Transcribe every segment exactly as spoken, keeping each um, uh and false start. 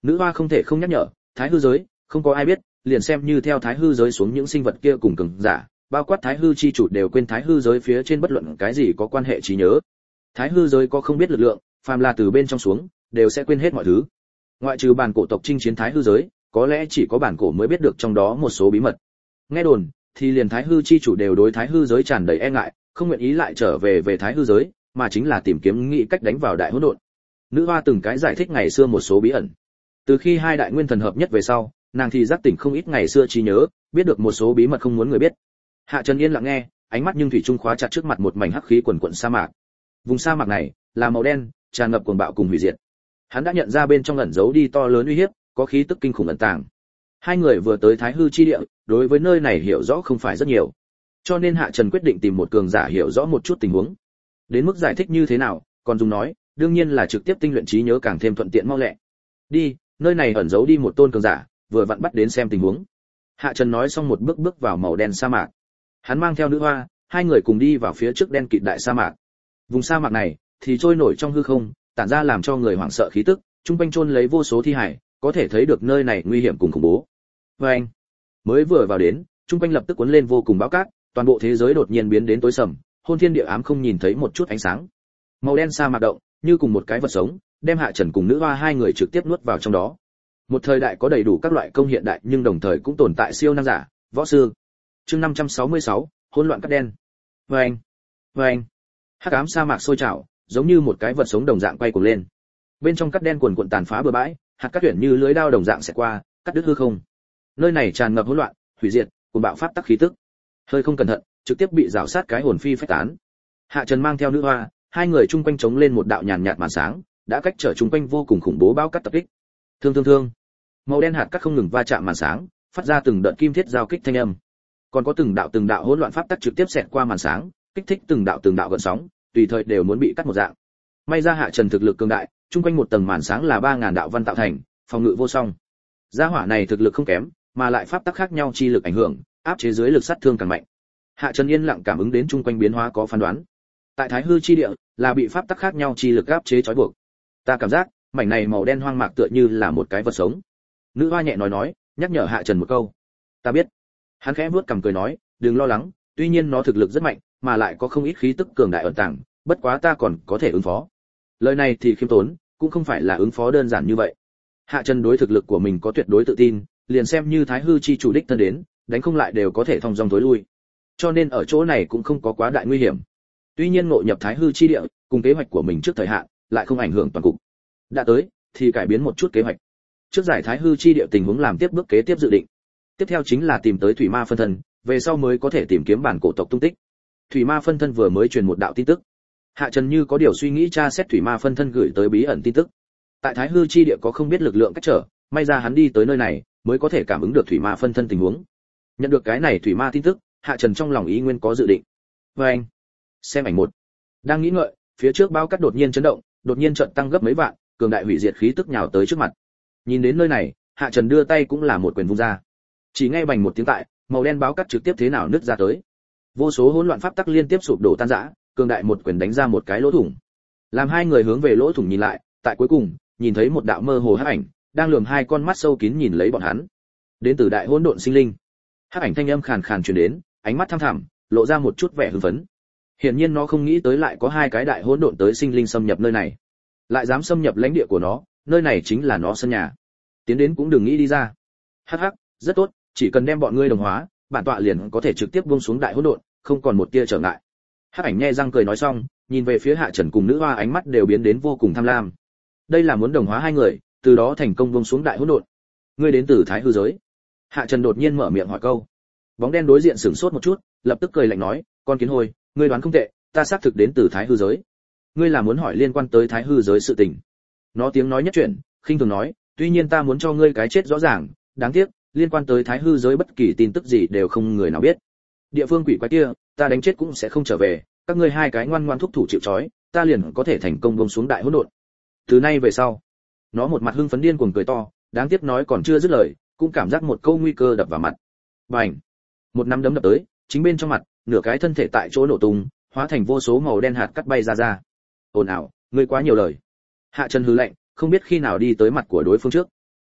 Nữ hoa không thể không nhắc nhở, thái hư giới không có ai biết, liền xem như theo thái hư giới xuống những sinh vật kia cùng cường giả, bao quát thái hư chi chủ đều quên thái hư giới phía trên bất luận cái gì có quan hệ trí nhớ. Thái hư giới có không biết lực lượng, phàm là từ bên trong xuống, đều sẽ quên hết mọi thứ. Ngoại trừ bản cổ tộc chinh chiến thái hư giới, có lẽ chỉ có bản cổ mới biết được trong đó một số bí mật. Nghe đồn, thì liền thái hư chi chủ đều đối thái hư giới tràn đầy e ngại, không nguyện ý lại trở về về thái hư giới, mà chính là tìm kiếm nghị cách đánh vào đại hỗn độn. Nữ hoa từng cái giải thích ngày xưa một số bí ẩn. Từ khi hai đại nguyên thần hợp nhất về sau, nàng thì giác tỉnh không ít ngày xưa trí nhớ, biết được một số bí mật không muốn người biết. Hạ Trần yên lặng nghe, ánh mắt nhưng thủy chung khóa chặt trước mặt một mảnh hắc khí quần quần sa mạc. Vùng sa mạc này là màu đen, tràn ngập cuồng bạo cùng hủy diệt. Hắn đã nhận ra bên trong ẩn giấu đi to lớn uy hiếp, có khí tức kinh khủng ẩn tàng. Hai người vừa tới Thái Hư chi địa, đối với nơi này hiểu rõ không phải rất nhiều. Cho nên Hạ Trần quyết định tìm một cường giả hiểu rõ một chút tình huống. Đến mức giải thích như thế nào, còn dùng nói, đương nhiên là trực tiếp tinh luyện trí nhớ càng thêm thuận tiện mau lẹ. Đi, nơi này ẩn giấu đi một tôn cường giả, vừa vặn bắt đến xem tình huống. Hạ Trần nói xong một bước bước vào màu đen sa mạc. Hắn mang theo nữ hoa, hai người cùng đi vào phía trước đen kịt đại sa mạc. Vùng sa mạc này thì trôi nổi trong hư không, tản ra làm cho người hoảng sợ khí tức, trung quanh chôn lấy vô số thi hải, có thể thấy được nơi này nguy hiểm cùng khủng bố. Và anh, mới vừa vào đến, trung quanh lập tức cuốn lên vô cùng bão cát, toàn bộ thế giới đột nhiên biến đến tối sầm, hôn thiên địa ám không nhìn thấy một chút ánh sáng. Màu đen sa mạc động, như cùng một cái vật sống, đem Hạ Trần cùng nữ hoa hai người trực tiếp nuốt vào trong đó. Một thời đại có đầy đủ các loại công hiện đại, nhưng đồng thời cũng tồn tại siêu năng giả, võ sư. Chương năm trăm sáu mươi sáu, hỗn loạn cát đen. Và anh, và anh, hắc ám sa mạc sôi trào, giống như một cái vật sống đồng dạng quay cuồng lên. Bên trong cát đen cuồn cuộn tàn phá bừa bãi, hạt cát tuyển như lưới đao đồng dạng sẽ qua, cắt đứt hư không. Nơi này tràn ngập hỗn loạn, hủy diệt, cuồng bạo pháp tắc khí tức. Hơi không cẩn thận, trực tiếp bị rào sát cái hồn phi phách tán. Hạ Trần mang theo nữ hoa, hai người chung quanh chống lên một đạo nhàn nhạt màn sáng, đã cách trở chung quanh vô cùng khủng bố bão cát tập kích. Thương thương thương. Màu đen hạt cát không ngừng va chạm màn sáng, phát ra từng đợt kim thiết giao kích thanh âm. Còn có từng đạo từng đạo hỗn loạn pháp tắc trực tiếp xẹt qua màn sáng, kích thích từng đạo từng đạo gợn sóng, tùy thời đều muốn bị cắt một dạng. May ra Hạ Trần thực lực cường đại, chung quanh một tầng màn sáng là ba ngàn đạo văn tạo thành, phòng ngự vô song. Gia hỏa này thực lực không kém, mà lại pháp tắc khác nhau chi lực ảnh hưởng, áp chế dưới lực sát thương càng mạnh. Hạ Trần yên lặng cảm ứng đến chung quanh biến hóa có phán đoán. Tại Thái Hư chi địa, là bị pháp tắc khác nhau chi lực áp chế trói buộc. Ta cảm giác, mảnh này màu đen hoang mạc tựa như là một cái vật sống. Nữ hoa nhẹ nói nói, nhắc nhở Hạ Trần một câu. Ta biết. Hắn khẽ vuốt cằm cười nói, đừng lo lắng, tuy nhiên nó thực lực rất mạnh, mà lại có không ít khí tức cường đại ẩn tàng, bất quá ta còn có thể ứng phó. Lời này thì khiêm tốn, cũng không phải là ứng phó đơn giản như vậy. Hạ Trần đối thực lực của mình có tuyệt đối tự tin, liền xem như Thái Hư chi chủ đích thân đến, đánh không lại đều có thể thông dong tối lui. Cho nên ở chỗ này cũng không có quá đại nguy hiểm. Tuy nhiên ngộ nhập Thái Hư chi địa, cùng kế hoạch của mình trước thời hạn, lại không ảnh hưởng toàn cục. Đã tới, thì cải biến một chút kế hoạch. Trước giải Thái Hư chi địa tình huống làm tiếp bước kế tiếp dự định. Tiếp theo chính là tìm tới thủy ma phân thân, về sau mới có thể tìm kiếm bản cổ tộc tung tích. Thủy ma phân thân vừa mới truyền một đạo tin tức. Hạ Trần như có điều suy nghĩ tra xét thủy ma phân thân gửi tới bí ẩn tin tức. Tại Thái Hư chi địa có không biết lực lượng cách trở, may ra hắn đi tới nơi này, mới có thể cảm ứng được thủy ma phân thân tình huống. Nhận được cái này thủy ma tin tức, Hạ Trần trong lòng ý nguyên có dự định. Và anh, xem ảnh một. Đang nghĩ ngợi, phía trước bao cát đột nhiên chấn động, đột nhiên chợt tăng gấp mấy vạn, cường đại hủy diệt khí tức nhào tới trước mặt. Nhìn đến nơi này, Hạ Trần đưa tay cũng là một quyền vung ra. Chỉ nghe bành một tiếng tại, màu đen báo cát trực tiếp thế nào nứt ra tới. Vô số hỗn loạn pháp tắc liên tiếp sụp đổ tan rã, cường đại một quyền đánh ra một cái lỗ thủng. Làm hai người hướng về lỗ thủng nhìn lại, tại cuối cùng, nhìn thấy một đạo mơ hồ hắc ảnh, đang lườm hai con mắt sâu kín nhìn lấy bọn hắn. Đến từ đại hỗn độn sinh linh. Hắc ảnh thanh âm khàn khàn truyền đến, ánh mắt thăm thẳm, lộ ra một chút vẻ hưng phấn. Hiển nhiên nó không nghĩ tới lại có hai cái đại hỗn độn tới sinh linh xâm nhập nơi này, lại dám xâm nhập lãnh địa của nó, nơi này chính là nó sân nhà. Tiến đến cũng đừng nghĩ đi ra. Hắc hắc, rất tốt, chỉ cần đem bọn ngươi đồng hóa, bản tọa liền có thể trực tiếp buông xuống đại hỗn độn, không còn một tia trở ngại. Hắc ảnh nhe răng cười nói xong, nhìn về phía Hạ Trần cùng nữ hoa ánh mắt đều biến đến vô cùng tham lam. Đây là muốn đồng hóa hai người, từ đó thành công buông xuống đại hỗn độn. Ngươi đến từ Thái Hư giới? Hạ Trần đột nhiên mở miệng hỏi câu. Bóng đen đối diện sửng sốt một chút, lập tức cười lạnh nói, con kiến hôi, ngươi đoán không tệ, ta xác thực đến từ Thái Hư giới. Ngươi là muốn hỏi liên quan tới Thái Hư giới sự tình? Nó tiếng nói nhất chuyển, khinh thường nói, tuy nhiên ta muốn cho ngươi cái chết rõ ràng, đáng tiếc, liên quan tới Thái Hư giới bất kỳ tin tức gì đều không người nào biết. Địa phương quỷ quái kia, ta đánh chết cũng sẽ không trở về, các ngươi hai cái ngoan ngoan thúc thủ chịu trói, ta liền có thể thành công buông xuống đại hỗn độn. Từ nay về sau, nó một mặt hưng phấn điên cuồng cười to, đáng tiếc nói còn chưa dứt lời, cũng cảm giác một câu nguy cơ đập vào mặt. Bành! Một nắm đấm đập tới, chính bên trong mặt, nửa cái thân thể tại chỗ nổ tung, hóa thành vô số màu đen hạt cắt bay ra ra. Ồn ào, ngươi quá nhiều lời. Hạ Trần hừ lạnh, không biết khi nào đi tới mặt của đối phương trước.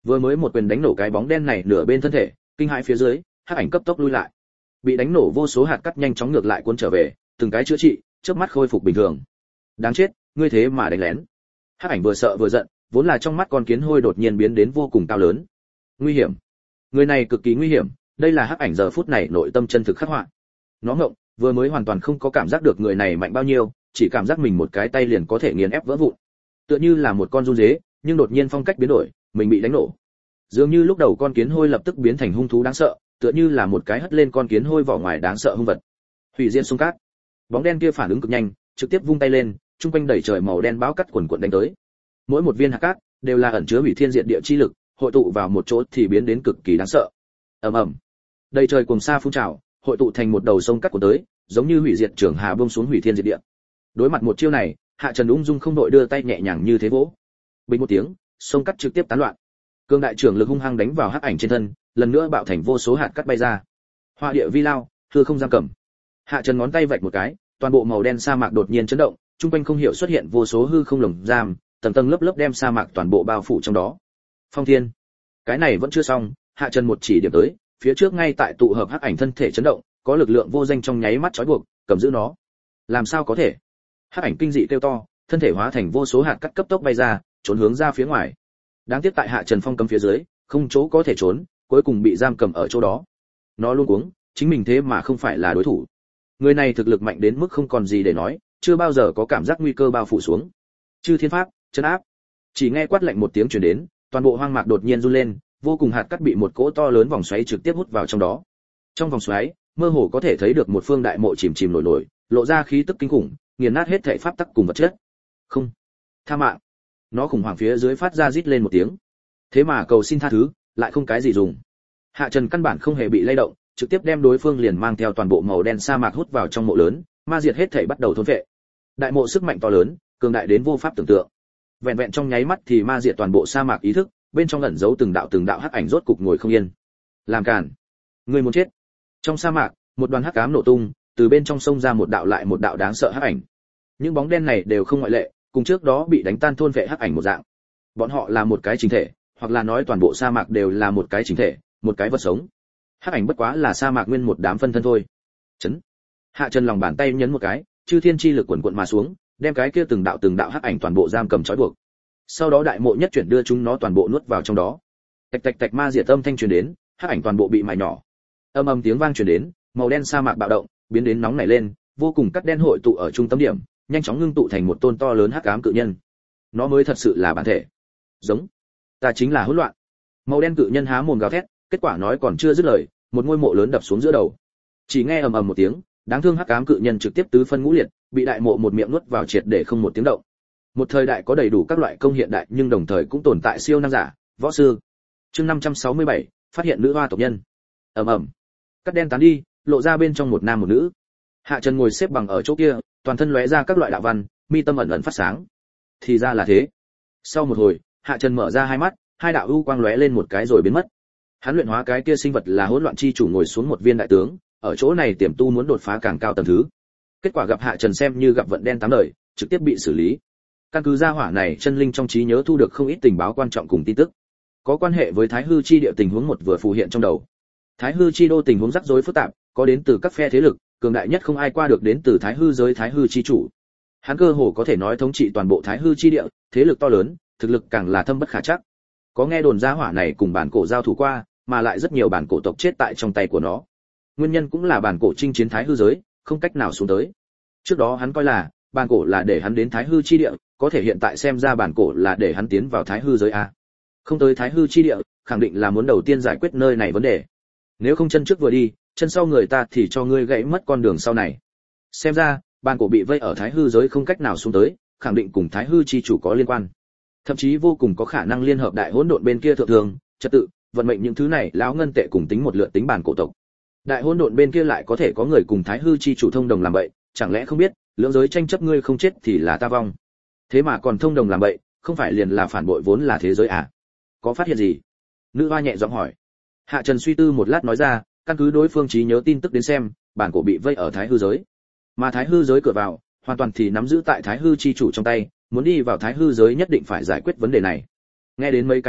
Vừa mới một quyền đánh nổ cái bóng đen này nửa bên thân thể, kinh hãi phía dưới, hắc ảnh cấp tốc lui lại. Bị đánh nổ vô số hạt cát nhanh chóng ngược lại cuốn trở về, từng cái chữa trị, chớp mắt khôi phục bình thường. Đáng chết, ngươi thế mà đánh lén. Hắc ảnh vừa sợ vừa giận, vốn là trong mắt con kiến hôi đột nhiên biến đến vô cùng cao lớn. Nguy hiểm. Người này cực kỳ nguy hiểm, đây là hắc ảnh giờ phút này nội tâm chân thực khắc họa. Nó ngộng, vừa mới hoàn toàn không có cảm giác được người này mạnh bao nhiêu, chỉ cảm giác mình một cái tay liền có thể nghiền ép vỡ vụn. Tựa như là một con run dế, nhưng đột nhiên phong cách biến đổi, mình bị đánh nổ. Dường như lúc đầu con kiến hôi lập tức biến thành hung thú đáng sợ, tựa như là một cái hất lên con kiến hôi vỏ ngoài đáng sợ hung vật. Hủy diệt xung cát. Bóng đen kia phản ứng cực nhanh, trực tiếp vung tay lên, trung quanh đẩy trời màu đen bão cắt quần quần đánh tới. Mỗi một viên hạt cát đều là ẩn chứa hủy thiên diệt địa chi lực, hội tụ vào một chỗ thì biến đến cực kỳ đáng sợ. Ầm ầm. Đầy trời cuồng sa phun trào, hội tụ thành một đầu sông cắt của tới, giống như hủy diệt trường hà bông xuống hủy thiên diệt địa. Đối mặt một chiêu này, Hạ Trần ung dung không đội đưa tay nhẹ nhàng như thế vỗ. Bình một tiếng, sông cắt trực tiếp tán loạn. Cương đại trưởng lực hung hăng đánh vào hắc ảnh trên thân, lần nữa bạo thành vô số hạt cát bay ra. Hoa địa vi lao, hư không giam cầm. Hạ Trần ngón tay vạch một cái, toàn bộ màu đen sa mạc đột nhiên chấn động, trung quanh không hiểu xuất hiện vô số hư không lồng giam, tầng tầng lớp lớp đem sa mạc toàn bộ bao phủ trong đó. Phong thiên. Cái này vẫn chưa xong, Hạ Trần một chỉ điểm tới, phía trước ngay tại tụ hợp hắc ảnh thân thể chấn động, có lực lượng vô danh trong nháy mắt trói buộc, cầm giữ nó. Làm sao có thể? Hắc ảnh kinh dị kêu to, thân thể hóa thành vô số hạt cát cấp tốc bay ra, trốn hướng ra phía ngoài. Đáng tiếc tại Hạ Trần phong cấm phía dưới, không chỗ có thể trốn, cuối cùng bị giam cầm ở chỗ đó. Nó luôn cuống, chính mình thế mà không phải là đối thủ. Người này thực lực mạnh đến mức không còn gì để nói, chưa bao giờ có cảm giác nguy cơ bao phủ xuống. Chư thiên pháp, trấn áp. Chỉ nghe quát lạnh một tiếng truyền đến, toàn bộ hoang mạc đột nhiên run lên, vô cùng hạt cát bị một cỗ to lớn vòng xoáy trực tiếp hút vào trong đó. Trong vòng xoáy, mơ hồ có thể thấy được một phương đại mộ chìm chìm nổi nổi, lộ ra khí tức kinh khủng, nghiền nát hết thảy pháp tắc cùng vật chất. Không, tha mạng. Nó khủng hoảng phía dưới phát ra rít lên một tiếng. Thế mà cầu xin tha thứ, lại không cái gì dùng. Hạ Trần căn bản không hề bị lay động, trực tiếp đem đối phương liền mang theo toàn bộ màu đen sa mạc hút vào trong mộ lớn, ma diệt hết thảy bắt đầu thôn phệ. Đại mộ sức mạnh to lớn, cường đại đến vô pháp tưởng tượng. Vẹn vẹn trong nháy mắt thì ma diệt toàn bộ sa mạc ý thức, bên trong ẩn giấu từng đạo từng đạo hắc ảnh rốt cục ngồi không yên. Làm cản, người muốn chết. Trong sa mạc, một đoàn hắc ám nổ tung, từ bên trong sông ra một đạo lại một đạo đáng sợ hắc ảnh. Những bóng đen này đều không ngoại lệ, cùng trước đó bị đánh tan thôn vệ hắc ảnh một dạng. Bọn họ là một cái chính thể, hoặc là nói toàn bộ sa mạc đều là một cái chính thể, một cái vật sống. Hắc ảnh bất quá là sa mạc nguyên một đám phân thân thôi. Chấn. Hạ Trần lòng bàn tay nhấn một cái, chư thiên chi lực quần quần mà xuống, đem cái kia từng đạo từng đạo hắc ảnh toàn bộ giam cầm trói buộc. Sau đó đại mộ nhất chuyển đưa chúng nó toàn bộ nuốt vào trong đó. Tạch tạch tạch ma diệt âm thanh truyền đến, hắc ảnh toàn bộ bị mài nhỏ. Âm âm tiếng vang truyền đến, màu đen sa mạc bạo động, biến đến nóng nảy lên, vô cùng cắt đen hội tụ ở trung tâm điểm, nhanh chóng ngưng tụ thành một tôn to lớn hắc ám cự nhân. Nó mới thật sự là bản thể. Giống, ta chính là hỗn loạn. Màu đen cự nhân há mồm gào thét, kết quả nói còn chưa dứt lời, một ngôi mộ lớn đập xuống giữa đầu. Chỉ nghe ầm ầm một tiếng, đáng thương hắc ám cự nhân trực tiếp tứ phân ngũ liệt, bị đại mộ một miệng nuốt vào triệt để không một tiếng động. Một thời đại có đầy đủ các loại công hiện đại nhưng đồng thời cũng tồn tại siêu năng giả, võ sư. Chương năm trăm sáu mươi bảy, phát hiện nữ hoa tộc nhân. Ầm ầm. Cắt đen tán đi, lộ ra bên trong một nam một nữ. Hạ Trần ngồi xếp bằng ở chỗ kia, toàn thân lóe ra các loại đạo văn, mi tâm ẩn ẩn phát sáng. Thì ra là thế. Sau một hồi, Hạ Trần mở ra hai mắt, hai đạo u quang lóe lên một cái rồi biến mất. Hắn luyện hóa cái kia sinh vật là hỗn loạn chi chủ ngồi xuống một viên đại tướng, ở chỗ này tiềm tu muốn đột phá càng cao tầng thứ. Kết quả gặp Hạ Trần xem như gặp vận đen tám đời, trực tiếp bị xử lý. Căn cứ gia hỏa này chân linh trong trí nhớ thu được không ít tình báo quan trọng cùng tin tức, có quan hệ với Thái Hư chi địa tình huống một vừa phù hiện trong đầu. Thái Hư chi đô tình huống rắc rối phức tạp, có đến từ các phe thế lực, cường đại nhất không ai qua được đến từ Thái Hư giới Thái Hư chi chủ. Hắn cơ hồ có thể nói thống trị toàn bộ Thái Hư chi địa, thế lực to lớn, thực lực càng là thâm bất khả trắc. Có nghe đồn gia hỏa này cùng bản cổ giao thủ qua, mà lại rất nhiều bản cổ tộc chết tại trong tay của nó. Nguyên nhân cũng là bản cổ chinh chiến Thái Hư giới, không cách nào xuống tới. Trước đó hắn coi là bản cổ là để hắn đến Thái Hư chi địa, có thể hiện tại xem ra bản cổ là để hắn tiến vào Thái Hư giới a. Không tới Thái Hư chi địa, khẳng định là muốn đầu tiên giải quyết nơi này vấn đề. Nếu không chân trước vừa đi, chân sau người ta thì cho ngươi gãy mất con đường sau này. Xem ra, bản cổ bị vây ở Thái Hư giới không cách nào xuống tới, khẳng định cùng Thái Hư chi chủ có liên quan. Thậm chí vô cùng có khả năng liên hợp đại hỗn độn bên kia thượng thường, trật tự, vận mệnh những thứ này lão ngân tệ cùng tính một lượt tính bản cổ tộc. Đại hỗn độn bên kia lại có thể có người cùng Thái Hư chi chủ thông đồng làm vậy, chẳng lẽ không biết, lưỡng giới tranh chấp ngươi không chết thì là ta vong. Thế mà còn thông đồng làm vậy, không phải liền là phản bội vốn là thế giới à? Có phát hiện gì? Nữ hoa nhẹ giọng hỏi. Hạ Trần suy tư một lát nói ra, căn cứ đối phương trí nhớ tin tức đến xem, bản cổ bị vây ở Thái Hư giới, mà Thái Hư giới cửa vào hoàn toàn thì nắm giữ tại Thái Hư chi chủ trong tay, muốn đi vào Thái Hư giới nhất định phải giải quyết vấn đề này. Nghe đến mấy cái này,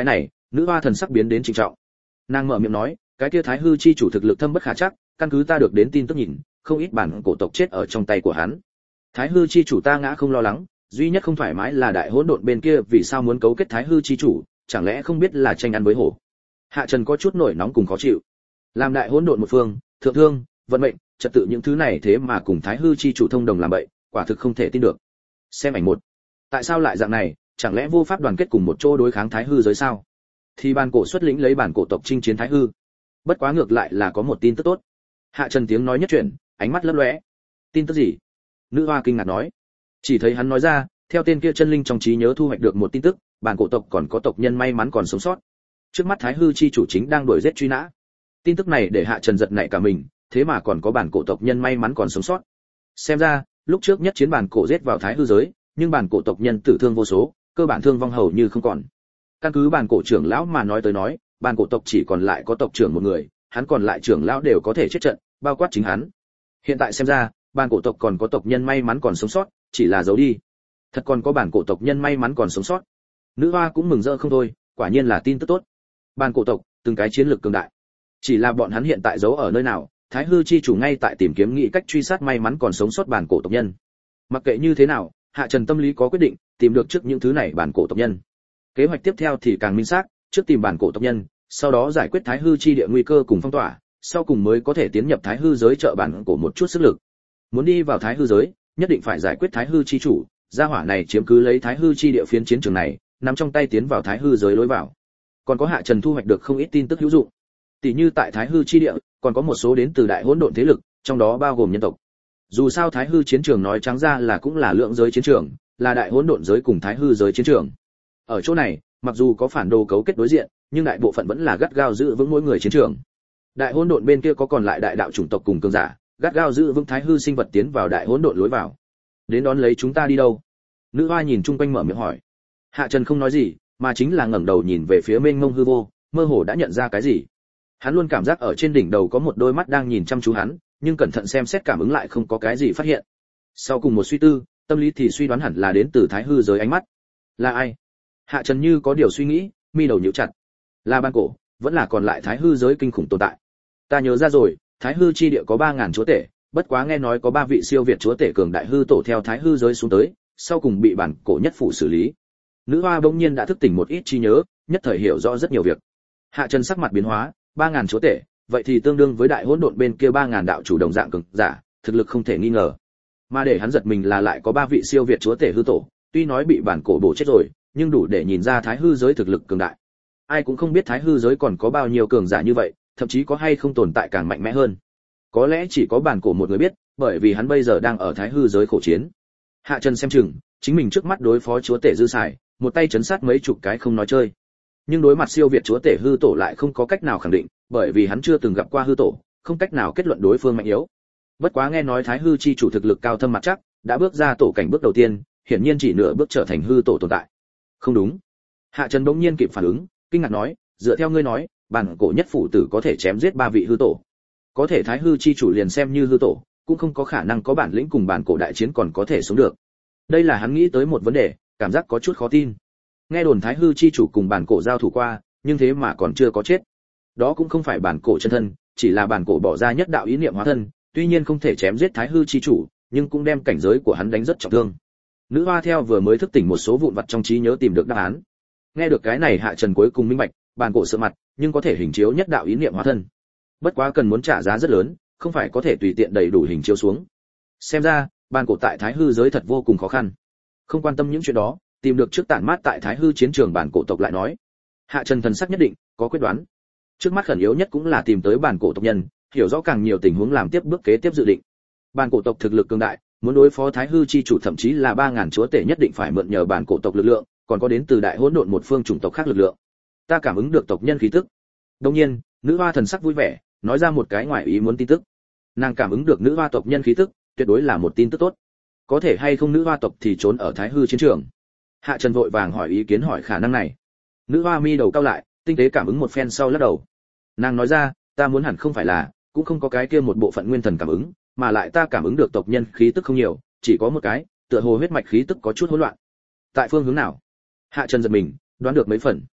Nữ hoa thần sắc biến đến trịnh trọng. Nàng mở miệng nói, cái kia Thái hư chi chủ thực lực thâm bất khả trắc, căn cứ ta được đến tin tức nhìn, không ít bản cổ tộc chết ở trong tay của hắn. Thái hư chi chủ ta ngã không lo lắng, duy nhất không thoải mái là đại hỗn độn bên kia vì sao muốn cấu kết Thái hư chi chủ, chẳng lẽ không biết là tranh ăn với hổ. Hạ Trần có chút nổi nóng cùng khó chịu. Làm đại hỗn độn một phương, thượng thương, vận mệnh, trật tự những thứ này thế mà cùng Thái hư chi chủ thông đồng làm bậy, quả thực không thể tin được. Xem ảnh một. Tại sao lại dạng này, chẳng lẽ vô pháp đoàn kết cùng một chỗ đối kháng Thái hư giới sao? Thì bản cổ xuất lĩnh lấy bản cổ tộc chinh chiến Thái hư. Bất quá ngược lại là có một tin tức tốt. Hạ Trần tiếng nói nhất chuyển, ánh mắt lấp lóe. Tin tức gì? Nữ hoa kinh ngạc nói. Chỉ thấy hắn nói ra, theo tên kia chân linh trong trí nhớ thu hoạch được một tin tức, bản cổ tộc còn có tộc nhân may mắn còn sống sót. Trước mắt Thái hư chi chủ chính đang đuổi giết truy nã. Tin tức này để Hạ Trần giật nảy cả mình, thế mà còn có bản cổ tộc nhân may mắn còn sống sót. Xem ra, lúc trước nhất chiến bản cổ giết vào Thái hư giới, nhưng bản cổ tộc nhân tử thương vô số, cơ bản thương vong hầu như không còn. Căn cứ bản cổ trưởng lão mà nói tới nói, bản cổ tộc chỉ còn lại có tộc trưởng một người, hắn còn lại trưởng lão đều có thể chết trận, bao quát chính hắn. Hiện tại xem ra, bản cổ tộc còn có tộc nhân may mắn còn sống sót, chỉ là giấu đi. Thật còn có bản cổ tộc nhân may mắn còn sống sót. Nữ hoa cũng mừng rỡ không thôi, quả nhiên là tin tức tốt. Bản cổ tộc, từng cái chiến lược cường đại. Chỉ là bọn hắn hiện tại giấu ở nơi nào, Thái hư chi chủ ngay tại tìm kiếm nghị cách truy sát may mắn còn sống sót bản cổ tộc nhân. Mặc kệ như thế nào, Hạ Trần tâm lý có quyết định, tìm được trước những thứ này bản cổ tộc nhân. Kế hoạch tiếp theo thì càng minh xác, trước tìm bản cổ tộc nhân, sau đó giải quyết Thái hư chi địa nguy cơ cùng phong tỏa, sau cùng mới có thể tiến nhập Thái hư giới trợ bản cổ một chút sức lực. Muốn đi vào Thái hư giới, nhất định phải giải quyết Thái hư chi chủ, gia hỏa này chiếm cứ lấy Thái hư chi địa phiến chiến trường này, nắm trong tay tiến vào Thái hư giới lối vào. Còn có Hạ Trần thu hoạch được không ít tin tức hữu dụng. Tỷ như tại Thái hư chi địa, còn có một số đến từ đại hỗn độn thế lực, trong đó bao gồm nhân tộc. Dù sao Thái hư chiến trường nói trắng ra là cũng là lượng giới chiến trường, là đại hỗn độn giới cùng Thái hư giới chiến trường. Ở chỗ này, mặc dù có phản đồ cấu kết đối diện, nhưng đại bộ phận vẫn là gắt gao giữ vững mỗi người chiến trường. Đại hỗn độn bên kia có còn lại đại đạo chủng tộc cùng cường giả, gắt gao giữ vững Thái hư sinh vật tiến vào đại hỗn độn lối vào. Đến đón lấy chúng ta đi đâu? Nữ hoa nhìn chung quanh mở miệng hỏi. Hạ Trần không nói gì, mà chính là ngẩng đầu nhìn về phía mênh mông hư vô, mơ hồ đã nhận ra cái gì. Hắn luôn cảm giác ở trên đỉnh đầu có một đôi mắt đang nhìn chăm chú hắn, nhưng cẩn thận xem xét cảm ứng lại không có cái gì phát hiện. Sau cùng một suy tư, tâm lý thì suy đoán hẳn là đến từ Thái hư giới ánh mắt. Là ai? Hạ Trần như có điều suy nghĩ, mi đầu nhíu chặt. Là ban cổ, vẫn là còn lại Thái hư giới kinh khủng tồn tại. Ta nhớ ra rồi, Thái hư chi địa có ba ngàn chúa tể, bất quá nghe nói có ba vị siêu việt chúa tể cường đại hư tổ theo Thái hư giới xuống tới, sau cùng bị bản cổ nhất phủ xử lý. Nữ hoa bỗng nhiên đã thức tỉnh một ít trí nhớ, nhất thời hiểu rõ rất nhiều việc. Hạ Trần sắc mặt biến hóa, ba ngàn chúa tể, vậy thì tương đương với đại hỗn độn bên kia ba ngàn đạo chủ đồng dạng cường giả, thực lực không thể nghi ngờ. Mà để hắn giật mình là lại có ba vị siêu việt chúa tể hư tổ, tuy nói bị bản cổ bổ chết rồi, nhưng đủ để nhìn ra Thái hư giới thực lực cường đại. Ai cũng không biết Thái hư giới còn có bao nhiêu cường giả như vậy, thậm chí có hay không tồn tại càng mạnh mẽ hơn. Có lẽ chỉ có bản cổ một người biết, bởi vì hắn bây giờ đang ở Thái hư giới khổ chiến. Hạ Trần xem chừng, chính mình trước mắt đối phó chúa tể dư xài, một tay chấn sát mấy chục cái không nói chơi. Nhưng đối mặt siêu việt chúa tể hư tổ lại không có cách nào khẳng định, bởi vì hắn chưa từng gặp qua hư tổ, không cách nào kết luận đối phương mạnh yếu. Bất quá nghe nói Thái hư chi chủ thực lực cao thâm mặt chắc, đã bước ra tổ cảnh bước đầu tiên, hiển nhiên chỉ nửa bước trở thành hư tổ tồn tại. Không đúng. Hạ Trần bỗng nhiên kịp phản ứng, kinh ngạc nói, dựa theo ngươi nói, bản cổ nhất phủ tử có thể chém giết ba vị hư tổ. Có thể Thái hư chi chủ liền xem như hư tổ, cũng không có khả năng có bản lĩnh cùng bản cổ đại chiến còn có thể sống được. Đây là hắn nghĩ tới một vấn đề, cảm giác có chút khó tin. Nghe đồn Thái hư chi chủ cùng bản cổ giao thủ qua, nhưng thế mà còn chưa có chết. Đó cũng không phải bản cổ chân thân, chỉ là bản cổ bỏ ra nhất đạo ý niệm hóa thân, tuy nhiên không thể chém giết Thái hư chi chủ, nhưng cũng đem cảnh giới của hắn đánh rất trọng thương. Nữ hoa theo vừa mới thức tỉnh một số vụn vặt trong trí nhớ tìm được đáp án. Nghe được cái này Hạ Trần cuối cùng minh bạch, bản cổ sợ mặt, nhưng có thể hình chiếu nhất đạo ý niệm hóa thân. Bất quá cần muốn trả giá rất lớn, không phải có thể tùy tiện đầy đủ hình chiếu xuống. Xem ra, bản cổ tại Thái hư giới thật vô cùng khó khăn. Không quan tâm những chuyện đó, tìm được trước tản mát tại Thái hư chiến trường bản cổ tộc lại nói. Hạ Trần thần sắc nhất định, có quyết đoán. Trước mắt khẩn yếu nhất cũng là tìm tới bản cổ tộc nhân, hiểu rõ càng nhiều tình huống làm tiếp bước kế tiếp dự định. Bản cổ tộc thực lực cường đại, muốn đối phó Thái hư chi chủ thậm chí là ba ngàn chúa tể nhất định phải mượn nhờ bản cổ tộc lực lượng, còn có đến từ đại hỗn độn một phương chủng tộc khác lực lượng. Ta cảm ứng được tộc nhân khí tức. Đương nhiên, nữ hoa thần sắc vui vẻ, nói ra một cái ngoài ý muốn tin tức. Nàng cảm ứng được nữ hoa tộc nhân khí tức, tuyệt đối là một tin tức tốt. Có thể hay không nữ hoa tộc thì trốn ở Thái hư chiến trường. Hạ Trần vội vàng hỏi ý kiến hỏi khả năng này. Nữ hoa mi đầu cao lại, tinh tế cảm ứng một phen sau lắc đầu. Nàng nói ra, ta muốn hẳn không phải là, cũng không có cái kia một bộ phận nguyên thần cảm ứng, mà lại ta cảm ứng được tộc nhân khí tức không nhiều, chỉ có một cái, tựa hồ huyết mạch khí tức có chút hỗn loạn. Tại phương hướng nào? Hạ Trần giật mình, đoán được mấy phần.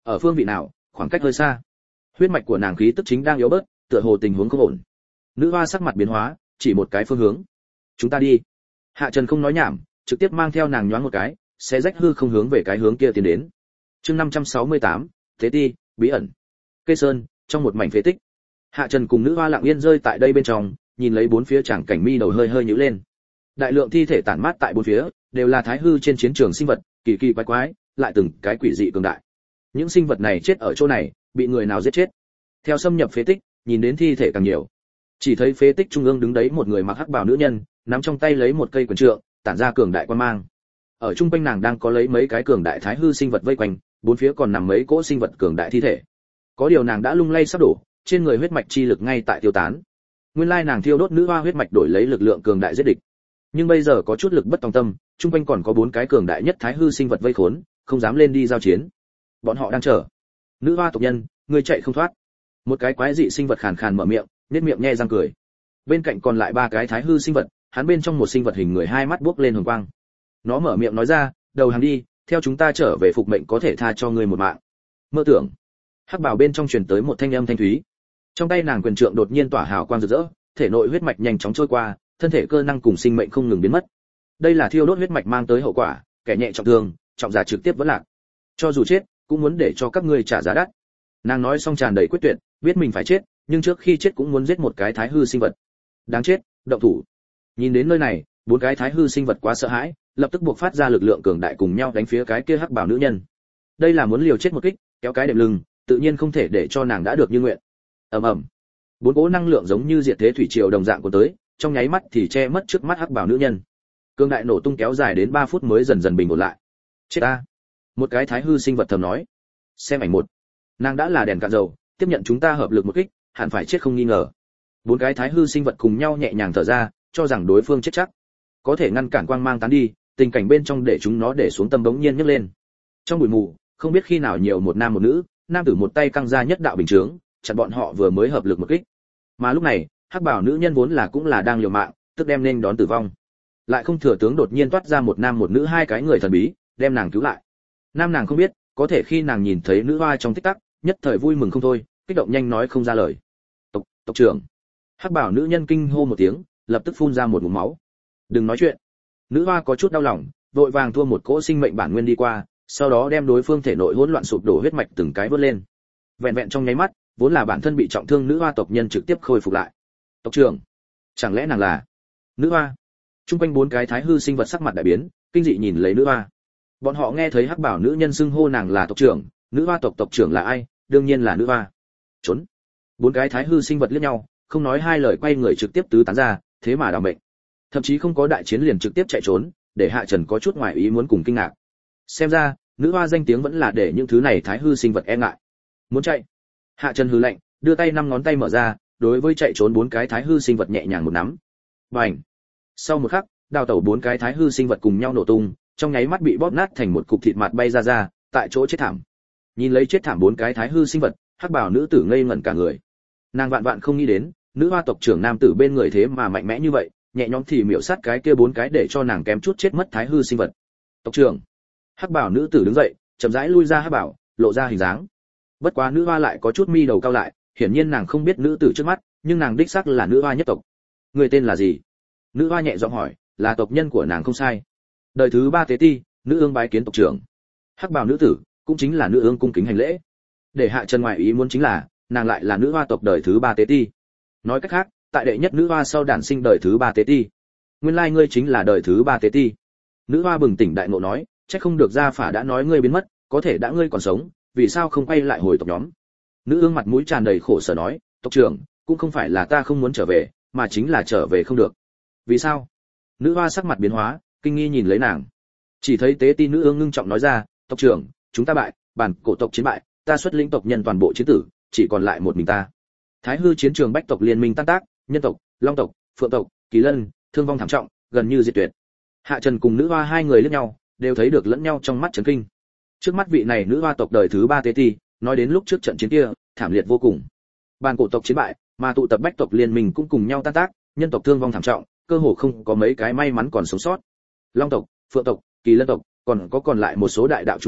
Ở phương vị nào, khoảng cách hơi xa. Huyết mạch của nàng khí tức chính đang yếu bớt, tựa hồ tình huống không ổn. Nữ hoa sắc mặt biến hóa, chỉ một cái phương hướng. Chúng ta đi. Hạ Trần không nói nhảm, trực tiếp mang theo nàng nhoáng một cái, sẽ rách hư không hướng về cái hướng kia tiến đến. Chương năm trăm sáu mươi tám, Thế Ti, bí ẩn. Cây sơn, trong một mảnh phế tích. Hạ Trần cùng nữ hoa lặng yên rơi tại đây bên trong, nhìn lấy bốn phía chẳng cảnh mi đầu hơi hơi nhíu lên. Đại lượng thi thể tản mát tại bốn phía, đều là thái hư trên chiến trường sinh vật, kỳ kỳ quái quái, lại từng cái quỷ dị cường đại. Những sinh vật này chết ở chỗ này, bị người nào giết chết. Theo xâm nhập phế tích, nhìn đến thi thể càng nhiều. Chỉ thấy phế tích trung ương đứng đấy một người mặc hắc bào nữ nhân, nắm trong tay lấy một cây quyền trượng, tản ra cường đại quan mang. Ở trung quanh nàng đang có lấy mấy cái cường đại thái hư sinh vật vây quanh, bốn phía còn nằm mấy cỗ sinh vật cường đại thi thể. Có điều nàng đã lung lay sắp đổ, trên người huyết mạch chi lực ngay tại tiêu tán. Nguyên lai nàng thiêu đốt nữ hoa huyết mạch đổi lấy lực lượng cường đại giết địch. Nhưng bây giờ có chút lực bất tòng tâm, trung quanh còn có bốn cái cường đại nhất thái hư sinh vật vây khốn, không dám lên đi giao chiến. Bọn họ đang chờ. Nữ hoa tộc nhân, người chạy không thoát. Một cái quái dị sinh vật khàn khàn mở miệng, nhếch miệng nhe răng cười. Bên cạnh còn lại ba cái thái hư sinh vật, hắn bên trong một sinh vật hình người hai mắt buốc lên hồng quang. Nó mở miệng nói ra, đầu hàng đi, theo chúng ta trở về phục mệnh có thể tha cho ngươi một mạng. Mơ tưởng. Hắc bảo bên trong truyền tới một thanh âm thanh thúy. Trong tay nàng quyền trượng đột nhiên tỏa hào quang rực rỡ, thể nội huyết mạch nhanh chóng trôi qua, thân thể cơ năng cùng sinh mệnh không ngừng biến mất. Đây là thiêu đốt huyết mạch mang tới hậu quả, kẻ nhẹ trọng thương, trọng giả trực tiếp vẫn lạc. Cho dù chết, cũng muốn để cho các ngươi trả giá đắt. Nàng nói xong tràn đầy quyết tuyệt, biết mình phải chết, nhưng trước khi chết cũng muốn giết một cái thái hư sinh vật. Đáng chết, động thủ. Nhìn đến nơi này, bốn cái thái hư sinh vật quá sợ hãi, lập tức buộc phát ra lực lượng cường đại cùng nhau đánh phía cái kia hắc bảo nữ nhân. Đây là muốn liều chết một kích, kéo cái đệm lưng, tự nhiên không thể để cho nàng đã được như nguyện. Ầm ầm. Bốn cỗ năng lượng giống như diệt thế thủy triều đồng dạng của tới, trong nháy mắt thì che mất trước mắt hắc bảo nữ nhân. Cường đại nổ tung kéo dài đến ba phút mới dần dần bình ổn lại. Chết ta. Một cái thái hư sinh vật thầm nói. Xem ảnh một. Nàng đã là đèn cạn dầu, tiếp nhận chúng ta hợp lực một kích, hẳn phải chết không nghi ngờ. Bốn cái thái hư sinh vật cùng nhau nhẹ nhàng thở ra, cho rằng đối phương chết chắc. Có thể ngăn cản quang mang tán đi, tình cảnh bên trong để chúng nó để xuống tâm bỗng nhiên nhấc lên. Trong bụi mù, không biết khi nào nhiều một nam một nữ, nam tử một tay căng ra nhất đạo bình chướng, chặn bọn họ vừa mới hợp lực một kích. Mà lúc này, hắc bảo nữ nhân vốn là cũng là đang liều mạng, tức đem nên đón tử vong. Lại không thừa tướng đột nhiên toát ra một nam một nữ hai cái người thần bí, đem nàng cứu lại. Nam nàng không biết, có thể khi nàng nhìn thấy nữ hoa trong tích tắc, nhất thời vui mừng không thôi, kích động nhanh nói không ra lời. Tộc, tộc trưởng. Hắc bảo nữ nhân kinh hô một tiếng, lập tức phun ra một ngụm máu. Đừng nói chuyện. Nữ hoa có chút đau lòng, vội vàng thua một cỗ sinh mệnh bản nguyên đi qua, sau đó đem đối phương thể nội hỗn loạn sụp đổ huyết mạch từng cái vớt lên. Vẹn vẹn trong nháy mắt, vốn là bản thân bị trọng thương nữ hoa tộc nhân trực tiếp khôi phục lại. Tộc trưởng, chẳng lẽ nàng là nữ hoa? Trung quanh bốn cái thái hư sinh vật sắc mặt đại biến, kinh dị nhìn lấy nữ hoa. Bọn họ nghe thấy hắc bảo nữ nhân xưng hô nàng là tộc trưởng, nữ hoa tộc tộc trưởng là ai? Đương nhiên là nữ hoa. Trốn. Bốn cái thái hư sinh vật liếc nhau, không nói hai lời quay người trực tiếp tứ tán ra, thế mà đảm mệnh. Thậm chí không có đại chiến liền trực tiếp chạy trốn, để Hạ Trần có chút ngoài ý muốn cùng kinh ngạc. Xem ra, nữ hoa danh tiếng vẫn là để những thứ này thái hư sinh vật e ngại. Muốn chạy. Hạ Trần hừ lạnh, đưa tay năm ngón tay mở ra, đối với chạy trốn bốn cái thái hư sinh vật nhẹ nhàng một nắm. Bành. Sau một khắc, đào tẩu bốn cái thái hư sinh vật cùng nhau nổ tung, trong nháy mắt bị bóp nát thành một cục thịt mạt bay ra ra, tại chỗ chết thảm. Nhìn lấy chết thảm bốn cái thái hư sinh vật, hắc bảo nữ tử ngây ngẩn cả người. Nàng vạn vạn không nghĩ đến, nữ hoa tộc trưởng nam tử bên người thế mà mạnh mẽ như vậy, nhẹ nhõm thì miểu sát cái kia bốn cái để cho nàng kém chút chết mất thái hư sinh vật. Tộc trưởng. Hắc bảo nữ tử đứng dậy, chậm rãi lui ra hắc bảo, lộ ra hình dáng. Bất quá nữ hoa lại có chút mi đầu cao lại, hiển nhiên nàng không biết nữ tử trước mắt, nhưng nàng đích xác là nữ hoa nhất tộc. Người tên là gì? Nữ hoa nhẹ giọng hỏi, là tộc nhân của nàng không sai. Đời thứ ba tế ti, nữ ương bái kiến tộc trưởng. Hắc bào nữ tử, cũng chính là nữ ương cung kính hành lễ. Để Hạ Trần ngoại ý muốn chính là, nàng lại là nữ hoa tộc đời thứ ba tế ti. Nói cách khác, tại đệ nhất nữ hoa sau đản sinh đời thứ ba tế ti. Nguyên lai ngươi chính là đời thứ ba tế ti. Nữ hoa bừng tỉnh đại ngộ nói, chắc không được gia phả đã nói ngươi biến mất, có thể đã ngươi còn sống, vì sao không quay lại hồi tộc nhóm? Nữ ương mặt mũi tràn đầy khổ sở nói, tộc trưởng, cũng không phải là ta không muốn trở về, mà chính là trở về không được. Vì sao? Nữ hoa sắc mặt biến hóa, kinh nghi nhìn lấy nàng. Chỉ thấy tế ti nữ ương ngưng trọng nói ra, tộc trưởng, chúng ta bại, bản cổ tộc chiến bại, ta xuất lĩnh tộc nhân toàn bộ chiến tử, chỉ còn lại một mình ta. Thái hư chiến trường bách tộc liên minh tan tác, nhân tộc, long tộc, phượng tộc, kỳ lân, thương vong thảm trọng, gần như diệt tuyệt. Hạ Trần cùng nữ hoa hai người liếc nhau, đều thấy được lẫn nhau trong mắt chấn kinh. Trước mắt vị này nữ hoa tộc đời thứ ba tế ti, nói đến lúc trước trận chiến kia, thảm liệt vô cùng. Bản cổ tộc chiến bại, mà tụ tập bách tộc liên minh cũng cùng nhau tan tác, nhân tộc thương vong thảm trọng, cơ hồ không có mấy cái may mắn còn sống sót. Long tộc, phượng tộc, kỳ lân tộc, còn có còn lại một số đại đạo chủng tộc,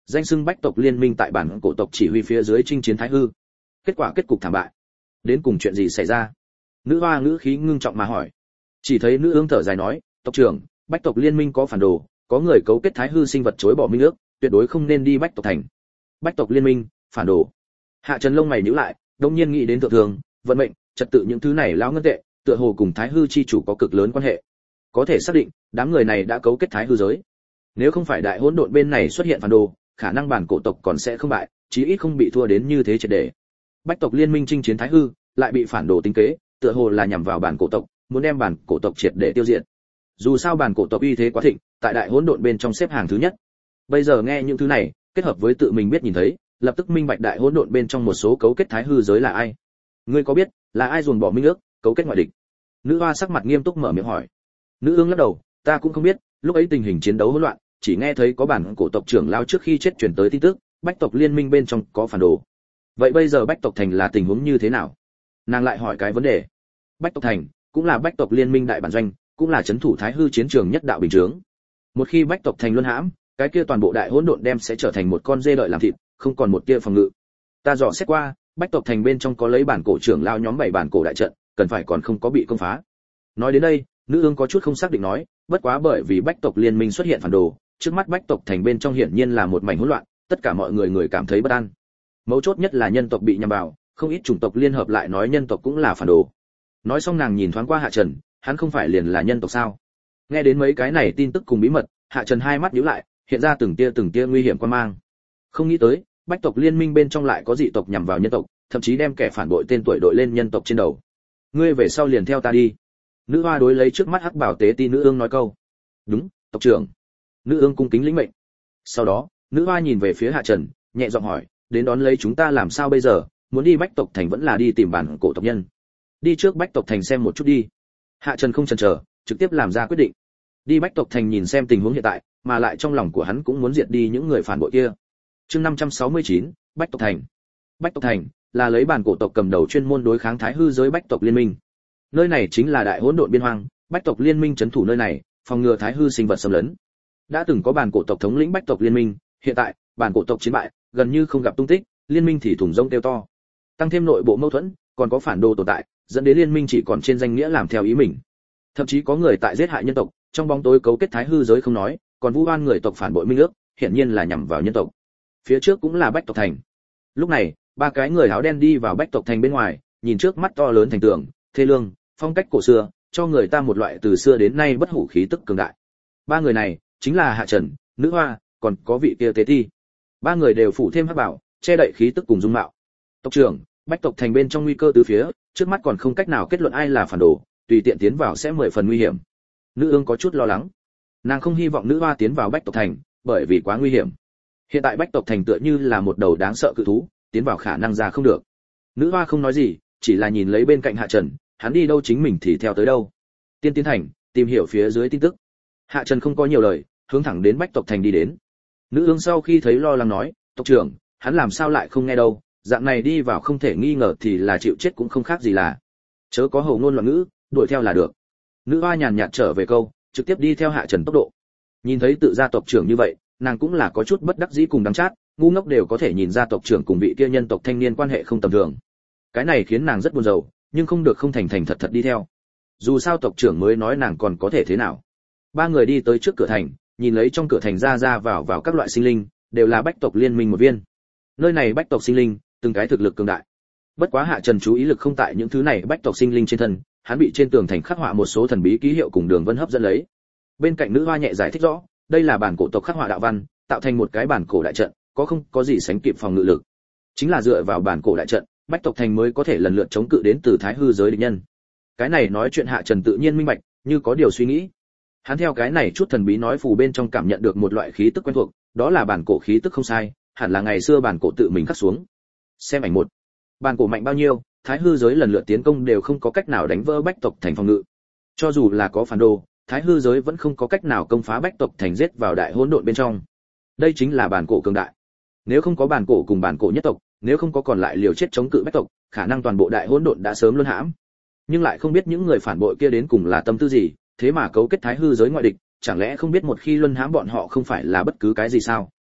danh xưng bách tộc liên minh tại bản cổ tộc chỉ huy phía dưới chinh chiến thái hư. Kết quả kết cục thảm bại. Đến cùng chuyện gì xảy ra? Nữ hoa ngữ khí ngưng trọng mà hỏi. Chỉ thấy nữ ương thở dài nói, tộc trưởng, bách tộc liên minh có phản đồ, có người cấu kết thái hư sinh vật chối bỏ minh ước, tuyệt đối không nên đi bách tộc thành. Bách tộc liên minh, phản đồ. Hạ Trần lông mày nhíu lại, đột nhiên nghĩ đến thượng thường, vận mệnh, trật tự những thứ này lão ngân tệ, tựa hồ cùng thái hư chi chủ có cực lớn quan hệ. Có thể xác định, đám người này đã cấu kết thái hư giới. Nếu không phải đại hỗn độn bên này xuất hiện phản đồ, khả năng bản cổ tộc còn sẽ không bại, chí ít không bị thua đến như thế triệt để. Bách tộc liên minh chinh chiến thái hư, lại bị phản đồ tính kế, tựa hồ là nhằm vào bản cổ tộc, muốn đem bản cổ tộc triệt để tiêu diệt. Dù sao bản cổ tộc uy thế quá thịnh, tại đại hỗn độn bên trong xếp hàng thứ nhất. Bây giờ nghe những thứ này, kết hợp với tự mình biết nhìn thấy, lập tức minh bạch đại hỗn độn bên trong một số cấu kết thái hư giới là ai. Ngươi có biết là ai ruồng bỏ minh ước, cấu kết ngoại địch? Nữ hoa sắc mặt nghiêm túc mở miệng hỏi. Nữ ương lắc đầu, ta cũng không biết, lúc ấy tình hình chiến đấu hỗn loạn, chỉ nghe thấy có bản cổ tộc trưởng lao trước khi chết truyền tới tin tức, bách tộc liên minh bên trong có phản đồ. Vậy bây giờ bách tộc thành là tình huống như thế nào? Nàng lại hỏi cái vấn đề. Bách tộc thành cũng là bách tộc liên minh đại bản doanh, cũng là chấn thủ thái hư chiến trường nhất đạo bình chướng. Một khi bách tộc thành luân hãm, cái kia toàn bộ đại hỗn độn đem sẽ trở thành một con dê đợi làm thịt, không còn một tia phòng ngự. Ta dò xét qua, bách tộc thành bên trong có lấy bản cổ trưởng lao nhóm bảy bản cổ đại trận, cần phải còn không có bị công phá. Nói đến đây, nữ ương có chút không xác định nói, bất quá bởi vì bách tộc liên minh xuất hiện phản đồ, trước mắt bách tộc thành bên trong hiển nhiên là một mảnh hỗn loạn, tất cả mọi người người cảm thấy bất an. Mấu chốt nhất là nhân tộc bị nhằm vào, không ít chủng tộc liên hợp lại nói nhân tộc cũng là phản đồ. Nói xong nàng nhìn thoáng qua Hạ Trần, hắn không phải liền là nhân tộc sao? Nghe đến mấy cái này tin tức cùng bí mật, Hạ Trần hai mắt nhíu lại, hiện ra từng tia từng tia nguy hiểm quan mang. Không nghĩ tới, bách tộc liên minh bên trong lại có dị tộc nhằm vào nhân tộc, thậm chí đem kẻ phản bội tên tuổi đội lên nhân tộc trên đầu. Ngươi về sau liền theo ta đi. Nữ hoa đối lấy trước mắt hắc bảo tế ti nữ ương nói câu. Đúng, tộc trưởng. Nữ ương cung kính lĩnh mệnh. Sau đó, nữ hoa nhìn về phía Hạ Trần, nhẹ giọng hỏi, đến đón lấy chúng ta làm sao bây giờ, muốn đi bách tộc thành vẫn là đi tìm bản cổ tộc nhân? Đi trước bách tộc thành xem một chút đi. Hạ Trần không chần chờ, trực tiếp làm ra quyết định. Đi bách tộc thành nhìn xem tình huống hiện tại, mà lại trong lòng của hắn cũng muốn diệt đi những người phản bội kia. Chương năm trăm sáu mươi chín, bách tộc thành. Bách tộc thành là lấy bản cổ tộc cầm đầu chuyên môn đối kháng thái hư giới bách tộc liên minh. Nơi này chính là đại hỗn độn biên hoang, bách tộc liên minh trấn thủ nơi này, phòng ngừa thái hư sinh vật xâm lấn. Đã từng có bản cổ tộc thống lĩnh bách tộc liên minh, hiện tại bản cổ tộc chiến bại, gần như không gặp tung tích, liên minh thì thủng rông kêu to. Tăng thêm nội bộ mâu thuẫn, còn có phản đồ tồn tại, dẫn đến liên minh chỉ còn trên danh nghĩa làm theo ý mình. Thậm chí có người tại giết hại nhân tộc, trong bóng tối cấu kết thái hư giới không nói, còn vu oan người tộc phản bội minh ước, hiển nhiên là nhằm vào nhân tộc. Phía trước cũng là bách tộc thành. Lúc này, ba cái người áo đen đi vào bách tộc thành bên ngoài, nhìn trước mắt to lớn thành tường, thê lương, phong cách cổ xưa, cho người ta một loại từ xưa đến nay bất hủ khí tức cường đại. Ba người này chính là Hạ Trần, Nữ Hoa, còn có vị kia tế ti. Ba người đều phủ thêm hắc bảo, che đậy khí tức cùng dung mạo. Tộc trưởng, bách tộc thành bên trong nguy cơ từ phía, trước mắt còn không cách nào kết luận ai là phản đồ, tùy tiện tiến vào sẽ mười phần nguy hiểm. Nữ ương có chút lo lắng, nàng không hy vọng Nữ Hoa tiến vào bách tộc thành, bởi vì quá nguy hiểm. Hiện tại bách tộc thành tựa như là một đầu đáng sợ cự thú, tiến vào khả năng ra không được. Nữ Hoa không nói gì, chỉ là nhìn lấy bên cạnh Hạ Trần, hắn đi đâu chính mình thì theo tới đâu. Tiên tiến thành, tìm hiểu phía dưới tin tức. Hạ Trần không có nhiều lời, hướng thẳng đến bách tộc thành đi đến. Nữ ương sau khi thấy lo lắng nói, tộc trưởng, hắn làm sao lại không nghe đâu, dạng này đi vào không thể nghi ngờ thì là chịu chết cũng không khác gì là. Chớ có hầu ngôn loạn ngữ, đuổi theo là được. Nữ Hoa nhàn nhạt trở về câu, trực tiếp đi theo Hạ Trần tốc độ. Nhìn thấy tự gia tộc trưởng như vậy, nàng cũng là có chút bất đắc dĩ cùng đắng chát, ngu ngốc đều có thể nhìn ra tộc trưởng cùng vị kia nhân tộc thanh niên quan hệ không tầm thường. Cái này khiến nàng rất buồn rầu, nhưng không được không thành thành thật thật đi theo. Dù sao tộc trưởng mới nói nàng còn có thể thế nào. Ba người đi tới trước cửa thành, nhìn lấy trong cửa thành ra ra vào vào các loại sinh linh, đều là bách tộc liên minh một viên. Nơi này bách tộc sinh linh, từng cái thực lực cường đại. Bất quá Hạ Trần chú ý lực không tại những thứ này bách tộc sinh linh trên thân, hắn bị trên tường thành khắc họa một số thần bí ký hiệu cùng đường vân hấp dẫn lấy. Bên cạnh Nữ Hoa nhẹ giải thích rõ, đây là bản cổ tộc khắc họa đạo văn, tạo thành một cái bản cổ đại trận, có không có gì sánh kịp phòng ngự lực. Chính là dựa vào bản cổ đại trận, bách tộc thành mới có thể lần lượt chống cự đến từ thái hư giới địch nhân. Cái này nói chuyện Hạ Trần tự nhiên minh bạch, như có điều suy nghĩ. Hắn theo cái này chút thần bí nói phù bên trong cảm nhận được một loại khí tức quen thuộc, đó là bản cổ khí tức không sai, hẳn là ngày xưa bản cổ tự mình khắc xuống. Xem ảnh một. Bản cổ mạnh bao nhiêu, thái hư giới lần lượt tiến công đều không có cách nào đánh vỡ bách tộc thành phòng ngự. Cho dù là có phản đồ, thái hư giới vẫn không có cách nào công phá bách tộc thành giết vào đại hỗn độn bên trong. Đây chính là bản cổ cường đại. Nếu không có bản cổ cùng bản cổ nhất tộc, nếu không có còn lại liều chết chống cự bách tộc, khả năng toàn bộ đại hỗn độn đã sớm luân hãm. Nhưng lại không biết những người phản bội kia đến cùng là tâm tư gì, thế mà cấu kết thái hư giới ngoại địch, chẳng lẽ không biết một khi luân hãm bọn họ không phải là bất cứ cái gì sao?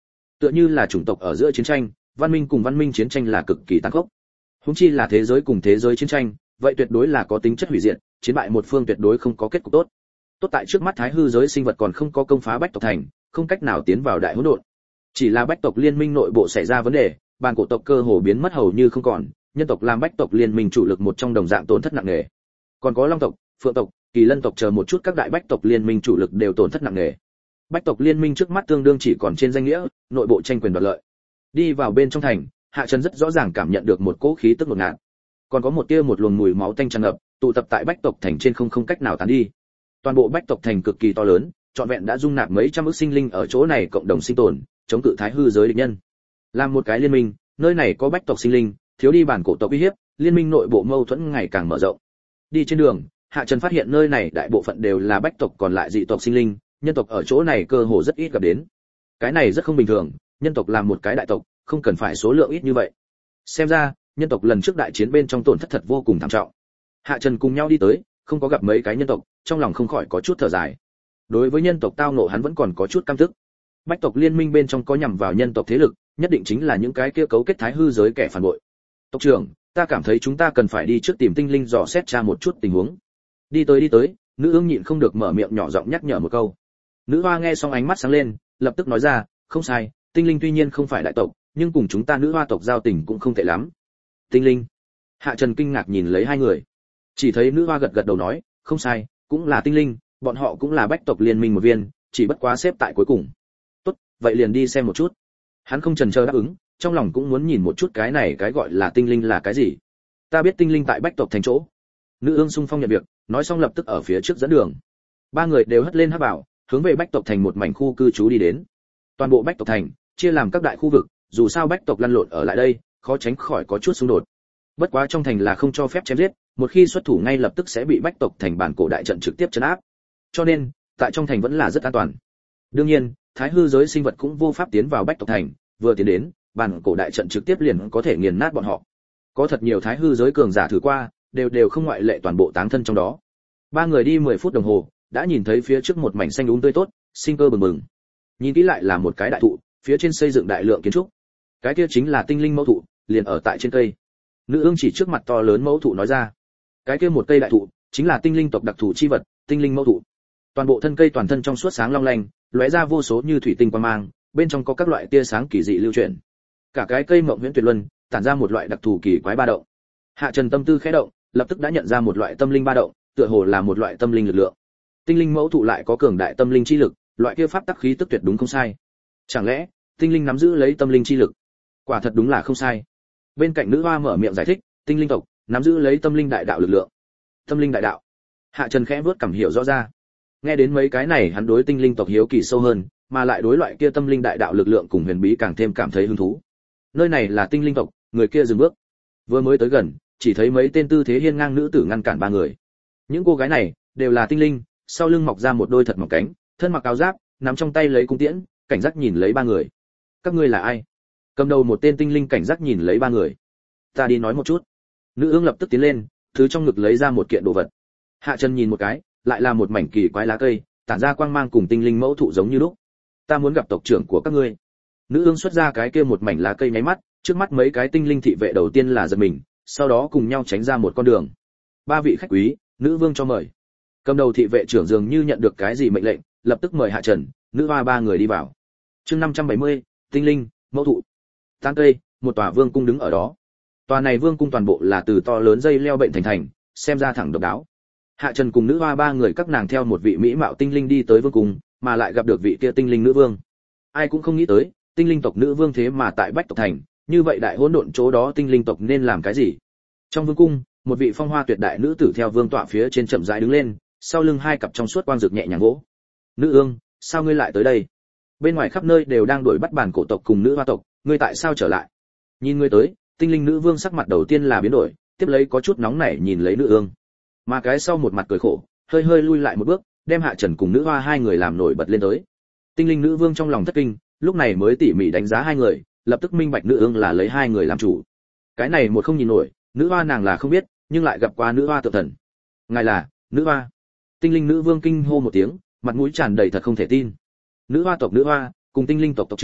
tựa như là chủng tộc ở giữa chiến tranh, văn minh cùng văn minh chiến tranh là cực kỳ tàn khốc. Huống chi là thế giới cùng thế giới chiến tranh, vậy tuyệt đối là có tính chất hủy diệt, chiến bại một phương tuyệt đối không có kết cục tốt. Tốt tại trước mắt thái hư giới sinh vật còn không có công phá bách tộc thành, không cách nào tiến vào đại hỗn độn. Chỉ là bách tộc liên minh nội bộ xảy ra vấn đề, bàn cổ tộc cơ hồ biến mất hầu như không còn, nhân tộc làm bách tộc liên minh chủ lực một trong đồng dạng tổn thất nặng nề. Còn có long tộc, phượng tộc, kỳ lân tộc chờ một chút các đại bách tộc liên minh chủ lực đều tổn thất nặng nề. Bách tộc liên minh trước mắt tương đương chỉ còn trên danh nghĩa, nội bộ tranh quyền đoạt lợi. Đi vào bên trong thành, Hạ Trần rất rõ ràng cảm nhận được một cỗ khí tức ngột ngạt. Còn có một tia một luồng mùi máu tanh tràn ngập, tụ tập tại bách tộc thành trên không không cách nào tán đi. Toàn bộ bách tộc thành cực kỳ to lớn, trọn vẹn đã dung nạp mấy trăm ức sinh linh ở chỗ này cộng đồng sinh tồn, chống cự thái hư giới địch nhân. Làm một cái liên minh, nơi này có bách tộc sinh linh, thiếu đi bản cổ tộc uy hiếp, liên minh nội bộ mâu thuẫn ngày càng mở rộng. Đi trên đường, Hạ Trần phát hiện nơi này đại bộ phận đều là bách tộc còn lại dị tộc sinh linh, nhân tộc ở chỗ này cơ hồ rất ít gặp đến. Cái này rất không bình thường, nhân tộc làm một cái đại tộc, không cần phải số lượng ít như vậy. Xem ra, nhân tộc lần trước đại chiến bên trong tổn thất thật vô cùng thảm trọng. Hạ Trần cùng nhau đi tới, không có gặp mấy cái nhân tộc, trong lòng không khỏi có chút thở dài. Đối với nhân tộc tao ngộ hắn vẫn còn có chút căm tức. Bách tộc liên minh bên trong có nhằm vào nhân tộc thế lực, nhất định chính là những cái kia cấu kết thái hư giới kẻ phản bội. Tộc trưởng, ta cảm thấy chúng ta cần phải đi trước tìm tinh linh dò xét tra một chút tình huống. Đi tới đi tới, nữ ương nhịn không được mở miệng nhỏ giọng nhắc nhở một câu. Nữ hoa nghe xong ánh mắt sáng lên, lập tức nói ra, không sai, tinh linh tuy nhiên không phải đại tộc, nhưng cùng chúng ta nữ hoa tộc giao tình cũng không tệ lắm. Tinh linh? Hạ Trần kinh ngạc nhìn lấy hai người, chỉ thấy nữ hoa gật gật đầu nói, không sai, cũng là tinh linh, bọn họ cũng là bách tộc liên minh một viên, chỉ bất quá xếp tại cuối cùng. Tốt, vậy liền đi xem một chút. Hắn không chần chờ đáp ứng, trong lòng cũng muốn nhìn một chút cái này cái gọi là tinh linh là cái gì. Ta biết tinh linh tại bách tộc thành chỗ. Nữ ương xung phong nhận việc, nói xong lập tức ở phía trước dẫn đường. Ba người đều hất lên hắc bảo, hướng về bách tộc thành một mảnh khu cư trú đi đến. Toàn bộ bách tộc thành chia làm các đại khu vực, dù sao bách tộc lăn lộn ở lại đây, khó tránh khỏi có chút xung đột. Bất quá trong thành là không cho phép chém giết, một khi xuất thủ ngay lập tức sẽ bị bách tộc thành bản cổ đại trận trực tiếp trấn áp. Cho nên, tại trong thành vẫn là rất an toàn. Đương nhiên, thái hư giới sinh vật cũng vô pháp tiến vào bách tộc thành, vừa tiến đến, bản cổ đại trận trực tiếp liền có thể nghiền nát bọn họ. Có thật nhiều thái hư giới cường giả thử qua, đều đều không ngoại lệ toàn bộ táng thân trong đó. Ba người đi mười phút đồng hồ, đã nhìn thấy phía trước một mảnh xanh úng tươi tốt, sinh cơ bừng bừng. Nhìn kỹ lại là một cái đại thụ, phía trên xây dựng đại lượng kiến trúc. Cái kia chính là tinh linh mẫu thụ, liền ở tại trên cây. Nữ ương chỉ trước mặt to lớn mẫu thụ nói ra, cái kia một cây đại thụ chính là tinh linh tộc đặc thù chi vật, tinh linh mẫu thụ. Toàn bộ thân cây toàn thân trong suốt sáng long lanh, lóe ra vô số như thủy tinh quang mang, bên trong có các loại tia sáng kỳ dị lưu chuyển. Cả cái cây mộng huyễn tuyệt luân, tản ra một loại đặc thù kỳ quái ba động. Hạ Trần tâm tư khẽ động, lập tức đã nhận ra một loại tâm linh ba động, tựa hồ là một loại tâm linh lực lượng. Tinh linh mẫu thụ lại có cường đại tâm linh chi lực, loại kia pháp tắc khí tức tuyệt đúng không sai. Chẳng lẽ, tinh linh nắm giữ lấy tâm linh chi lực? Quả thật đúng là không sai. Bên cạnh nữ hoa mở miệng giải thích, tinh linh tộc nắm giữ lấy tâm linh đại đạo lực lượng. Tâm linh đại đạo? Hạ Trần khẽ vuốt cảm hiểu rõ ra. Nghe đến mấy cái này hắn đối tinh linh tộc hiếu kỳ sâu hơn, mà lại đối loại kia tâm linh đại đạo lực lượng cùng huyền bí càng thêm cảm thấy hứng thú. Nơi này là tinh linh tộc, người kia dừng bước. Vừa mới tới gần, chỉ thấy mấy tên tư thế hiên ngang nữ tử ngăn cản ba người. Những cô gái này đều là tinh linh, sau lưng mọc ra một đôi thật mỏng cánh, thân mặc áo giáp, nắm trong tay lấy cung tiễn, cảnh giác nhìn lấy ba người. Các ngươi là ai? Cầm đầu một tên tinh linh cảnh giác nhìn lấy ba người. Ta đi nói một chút. Nữ ương lập tức tiến lên, thứ trong ngực lấy ra một kiện đồ vật. Hạ Trần nhìn một cái, lại là một mảnh kỳ quái lá cây, tản ra quang mang cùng tinh linh mẫu thụ giống như lúc. Ta muốn gặp tộc trưởng của các ngươi. Nữ ương xuất ra cái kia một mảnh lá cây nháy mắt, trước mắt mấy cái tinh linh thị vệ đầu tiên là giật mình, sau đó cùng nhau tránh ra một con đường. Ba vị khách quý, nữ vương cho mời. Cầm đầu thị vệ trưởng dường như nhận được cái gì mệnh lệnh, lập tức mời Hạ Trần, nữ hoa ba người đi vào. Chương năm trăm bảy mươi, tinh linh, mẫu thụ. Tán cây, một tòa vương cung đứng ở đó. Tòa này vương cung toàn bộ là từ to lớn dây leo bệnh thành thành, xem ra thẳng độc đáo. Hạ Trần cùng nữ hoa ba người các nàng theo một vị mỹ mạo tinh linh đi tới vương cung, mà lại gặp được vị kia tinh linh nữ vương. Ai cũng không nghĩ tới, tinh linh tộc nữ vương thế mà tại Bách tộc thành, như vậy đại hỗn độn chỗ đó tinh linh tộc nên làm cái gì? Trong vương cung, một vị phong hoa tuyệt đại nữ tử theo vương tọa phía trên chậm rãi đứng lên, sau lưng hai cặp trong suốt quang dược nhẹ nhàng vỗ. Nữ ương, sao ngươi lại tới đây? Bên ngoài khắp nơi đều đang đuổi bắt bản cổ tộc cùng nữ hoa tộc, ngươi tại sao trở lại? Nhìn ngươi tới, tinh linh nữ vương sắc mặt đầu tiên là biến đổi, tiếp lấy có chút nóng nảy nhìn lấy nữ ương, mà cái sau một mặt cười khổ, hơi hơi lui lại một bước, đem Hạ Trần cùng nữ hoa hai người làm nổi bật lên tới. Tinh linh nữ vương trong lòng thất kinh, lúc này mới tỉ mỉ đánh giá hai người, lập tức minh bạch nữ ương là lấy hai người làm chủ. Cái này một không nhìn nổi, nữ hoa nàng là không biết, nhưng lại gặp qua nữ hoa tự thần. Ngài là nữ hoa? Tinh linh nữ vương kinh hô một tiếng, mặt mũi tràn đầy thật không thể tin. Nữ hoa tộc nữ hoa cùng tinh linh tộc tộc trưởng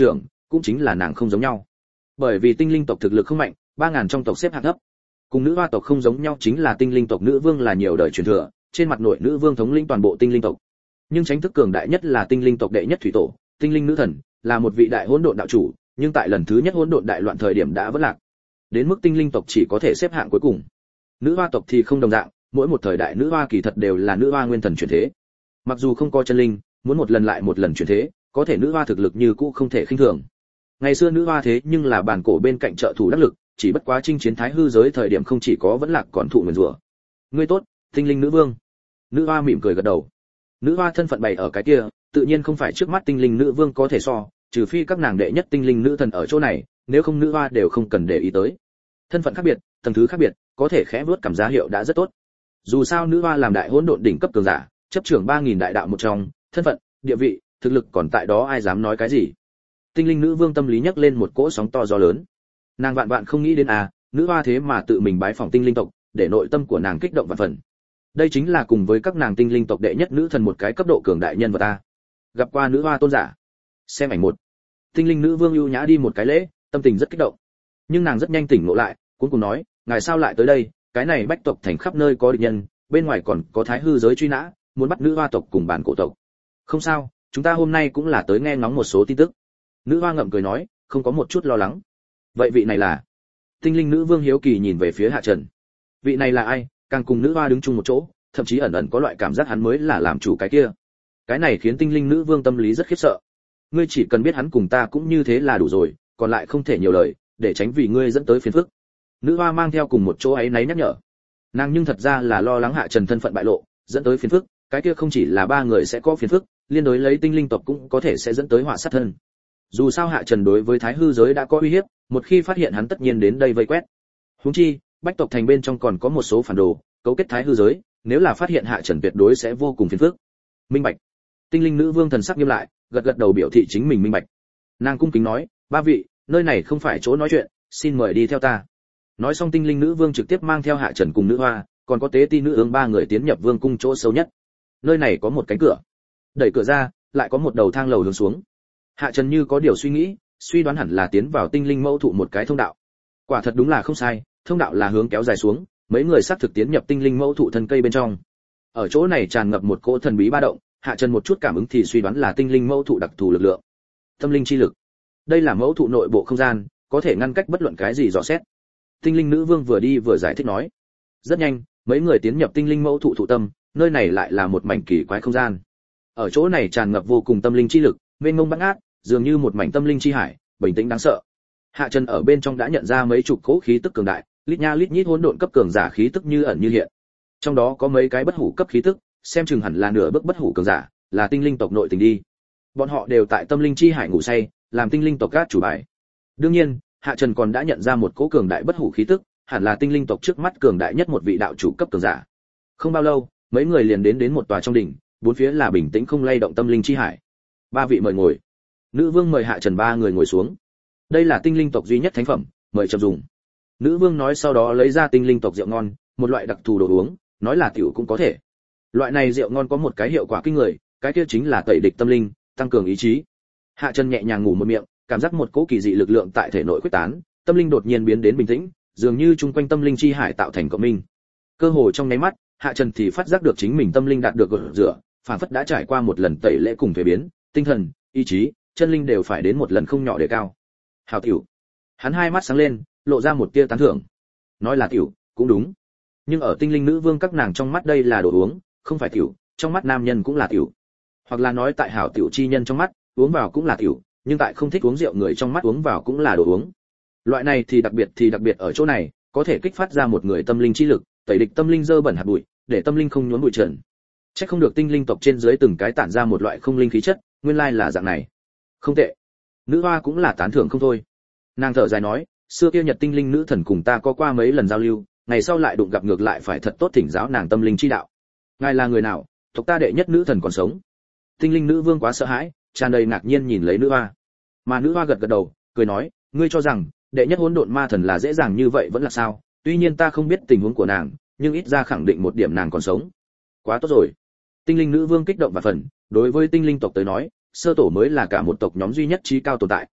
cũng chính là nàng không giống nhau. Bởi vì tinh linh tộc thực lực không mạnh, ba ngàn trong tộc xếp hạng thấp. Cùng nữ hoa tộc không giống nhau chính là tinh linh tộc nữ vương là nhiều đời truyền thừa, trên mặt nội nữ vương thống lĩnh toàn bộ tinh linh tộc. Nhưng chính thức cường đại nhất là tinh linh tộc đệ nhất thủy tổ, tinh linh nữ thần, là một vị đại hỗn độn đạo chủ, nhưng tại lần thứ nhất hỗn độn đại loạn thời điểm đã vỡ lạc. Đến mức tinh linh tộc chỉ có thể xếp hạng cuối cùng. Nữ hoa tộc thì không đồng dạng, mỗi một thời đại nữ hoa kỳ thật đều là nữ hoa nguyên thần chuyển thế. Mặc dù không có chân linh, muốn một lần lại một lần chuyển thế, có thể nữ hoa thực lực như cũ không thể khinh thường. Ngày xưa nữ hoa thế nhưng là bản cổ bên cạnh trợ thủ đắc lực, chỉ bất quá chinh chiến thái hư giới thời điểm không chỉ có vẫn lạc còn thụ nguyền rủa. Ngươi tốt, tinh linh nữ vương. Nữ hoa mỉm cười gật đầu. Nữ hoa thân phận bày ở cái kia, tự nhiên không phải trước mắt tinh linh nữ vương có thể so, trừ phi các nàng đệ nhất tinh linh nữ thần ở chỗ này, nếu không nữ hoa đều không cần để ý tới. Thân phận khác biệt, tầng thứ khác biệt, có thể khẽ vuốt cảm giá hiệu đã rất tốt. Dù sao nữ hoa làm đại hỗn độn đỉnh cấp cường giả, chấp trưởng ba nghìn đại đạo một trong, thân phận, địa vị, thực lực còn tại đó ai dám nói cái gì. Tinh linh nữ vương tâm lý nhấc lên một cỗ sóng to gió lớn. Nàng vạn vạn không nghĩ đến à, nữ hoa thế mà tự mình bái phỏng tinh linh tộc, để nội tâm của nàng kích động vạn phần. Đây chính là cùng với các nàng tinh linh tộc đệ nhất nữ thần một cái cấp độ cường đại nhân vật ta. Gặp qua nữ hoa tôn giả. Xem ảnh một. Tinh linh nữ vương ưu nhã đi một cái lễ, tâm tình rất kích động. Nhưng nàng rất nhanh tỉnh ngộ lại, cuối cùng nói, ngài sao lại tới đây, cái này bách tộc thành khắp nơi có địch nhân, bên ngoài còn có thái hư giới truy nã, muốn bắt nữ hoa tộc cùng bản cổ tộc. Không sao, chúng ta hôm nay cũng là tới nghe ngóng một số tin tức. Nữ hoa ngậm cười nói, không có một chút lo lắng. Vậy vị này là? Tinh linh nữ vương hiếu kỳ nhìn về phía Hạ Trần. Vị này là ai? Càng cùng nữ hoa đứng chung một chỗ, thậm chí ẩn ẩn có loại cảm giác hắn mới là làm chủ cái kia. Cái này khiến tinh linh nữ vương tâm lý rất khiếp sợ. Ngươi chỉ cần biết hắn cùng ta cũng như thế là đủ rồi, còn lại không thể nhiều lời, để tránh vì ngươi dẫn tới phiền phức. Nữ hoa mang theo cùng một chỗ ấy náy nhắc nhở. Nàng nhưng thật ra là lo lắng Hạ Trần thân phận bại lộ, dẫn tới phiền phức, cái kia không chỉ là ba người sẽ có phiền phức, liên đối lấy tinh linh tộc cũng có thể sẽ dẫn tới họa sát thân. Dù sao Hạ Trần đối với thái hư giới đã có uy hiếp, một khi phát hiện hắn tất nhiên đến đây vây quét. Huống chi, bách tộc thành bên trong còn có một số phản đồ, cấu kết thái hư giới, nếu là phát hiện Hạ Trần tuyệt đối sẽ vô cùng phiền phức. Minh bạch. Tinh linh nữ vương thần sắc nghiêm lại, gật gật đầu biểu thị chính mình minh bạch. Nàng cung kính nói, ba vị, nơi này không phải chỗ nói chuyện, xin mời đi theo ta. Nói xong tinh linh nữ vương trực tiếp mang theo Hạ Trần cùng nữ hoa, còn có tế ti nữ ương ba người tiến nhập vương cung chỗ sâu nhất. Nơi này có một cánh cửa, đẩy cửa ra, lại có một đầu thang lầu hướng xuống. Hạ Trần như có điều suy nghĩ, suy đoán hẳn là tiến vào tinh linh mẫu thụ một cái thông đạo. Quả thật đúng là không sai, thông đạo là hướng kéo dài xuống, mấy người xác thực tiến nhập tinh linh mẫu thụ thân cây bên trong. Ở chỗ này tràn ngập một cỗ thần bí ba động, Hạ Trần một chút cảm ứng thì suy đoán là tinh linh mẫu thụ đặc thù lực lượng. Tâm linh chi lực. Đây là mẫu thụ nội bộ không gian, có thể ngăn cách bất luận cái gì dò xét. Tinh linh nữ vương vừa đi vừa giải thích nói. Rất nhanh, mấy người tiến nhập tinh linh mẫu thụ thụ tâm, nơi này lại là một mảnh kỳ quái không gian. Ở chỗ này tràn ngập vô cùng tâm linh chi lực, mênh mông bát ngát, dường như một mảnh tâm linh chi hải, bình tĩnh đáng sợ. Hạ Trần ở bên trong đã nhận ra mấy chục cỗ khí tức cường đại, lít nha lít nhít hỗn độn cấp cường giả khí tức như ẩn như hiện. Trong đó có mấy cái bất hủ cấp khí tức, xem chừng hẳn là nửa bước bất hủ cường giả, là tinh linh tộc nội tình đi. Bọn họ đều tại tâm linh chi hải ngủ say, làm tinh linh tộc cát chủ bài. Đương nhiên, Hạ Trần còn đã nhận ra một cỗ cường đại bất hủ khí tức, hẳn là tinh linh tộc trước mắt cường đại nhất một vị đạo chủ cấp cường giả. Không bao lâu, mấy người liền đến đến một tòa trong đỉnh, bốn phía là bình tĩnh không lay động tâm linh chi hải. Ba vị mời ngồi. Nữ vương mời Hạ Trần ba người ngồi xuống. Đây là tinh linh tộc duy nhất thánh phẩm, mời chậm dùng. Nữ vương nói sau đó lấy ra tinh linh tộc rượu ngon, một loại đặc thù đồ uống, nói là tiểu cũng có thể. Loại này rượu ngon có một cái hiệu quả kinh người, cái kia chính là tẩy địch tâm linh, tăng cường ý chí. Hạ Trần nhẹ nhàng ngủ một miệng, cảm giác một cỗ kỳ dị lực lượng tại thể nội khuếch tán, tâm linh đột nhiên biến đến bình tĩnh, dường như chung quanh tâm linh chi hải tạo thành cộng minh. Cơ hồ trong nháy mắt, Hạ Trần thì phát giác được chính mình tâm linh đạt được gột rửa, phản phất đã trải qua một lần tẩy lễ cùng thuế biến, tinh thần, ý chí, chân linh đều phải đến một lần không nhỏ để cao. Hảo tiểu. Hắn hai mắt sáng lên, lộ ra một tia tán thưởng. Nói là tiểu, cũng đúng. Nhưng ở tinh linh nữ vương các nàng trong mắt đây là đồ uống, không phải tiểu, trong mắt nam nhân cũng là tiểu. Hoặc là nói tại hảo tiểu chi nhân trong mắt, uống vào cũng là tiểu, nhưng tại không thích uống rượu người trong mắt uống vào cũng là đồ uống. Loại này thì đặc biệt thì đặc biệt ở chỗ này, có thể kích phát ra một người tâm linh chi lực, tẩy địch tâm linh dơ bẩn hạt bụi, để tâm linh không nhuốm bụi trần. Chắc không được tinh linh tộc trên dưới từng cái tản ra một loại không linh khí chất, nguyên lai là dạng này. Không tệ. Nữ hoa cũng là tán thưởng không thôi. Nàng thở dài nói, xưa kia Nhật tinh linh nữ thần cùng ta có qua mấy lần giao lưu, ngày sau lại đụng gặp ngược lại phải thật tốt thỉnh giáo nàng tâm linh chi đạo. Ngài là người nào? Tộc ta đệ nhất nữ thần còn sống. Tinh linh nữ vương quá sợ hãi, tràn đầy ngạc nhiên nhìn lấy nữ hoa. Mà nữ hoa gật gật đầu, cười nói, ngươi cho rằng đệ nhất hỗn độn ma thần là dễ dàng như vậy vẫn là sao? Tuy nhiên ta không biết tình huống của nàng, nhưng ít ra khẳng định một điểm nàng còn sống. Quá tốt rồi. Tinh linh nữ vương kích động và phần, đối với tinh linh tộc tới nói, sơ tổ mới là cả một tộc nhóm duy nhất trí cao tồn tại,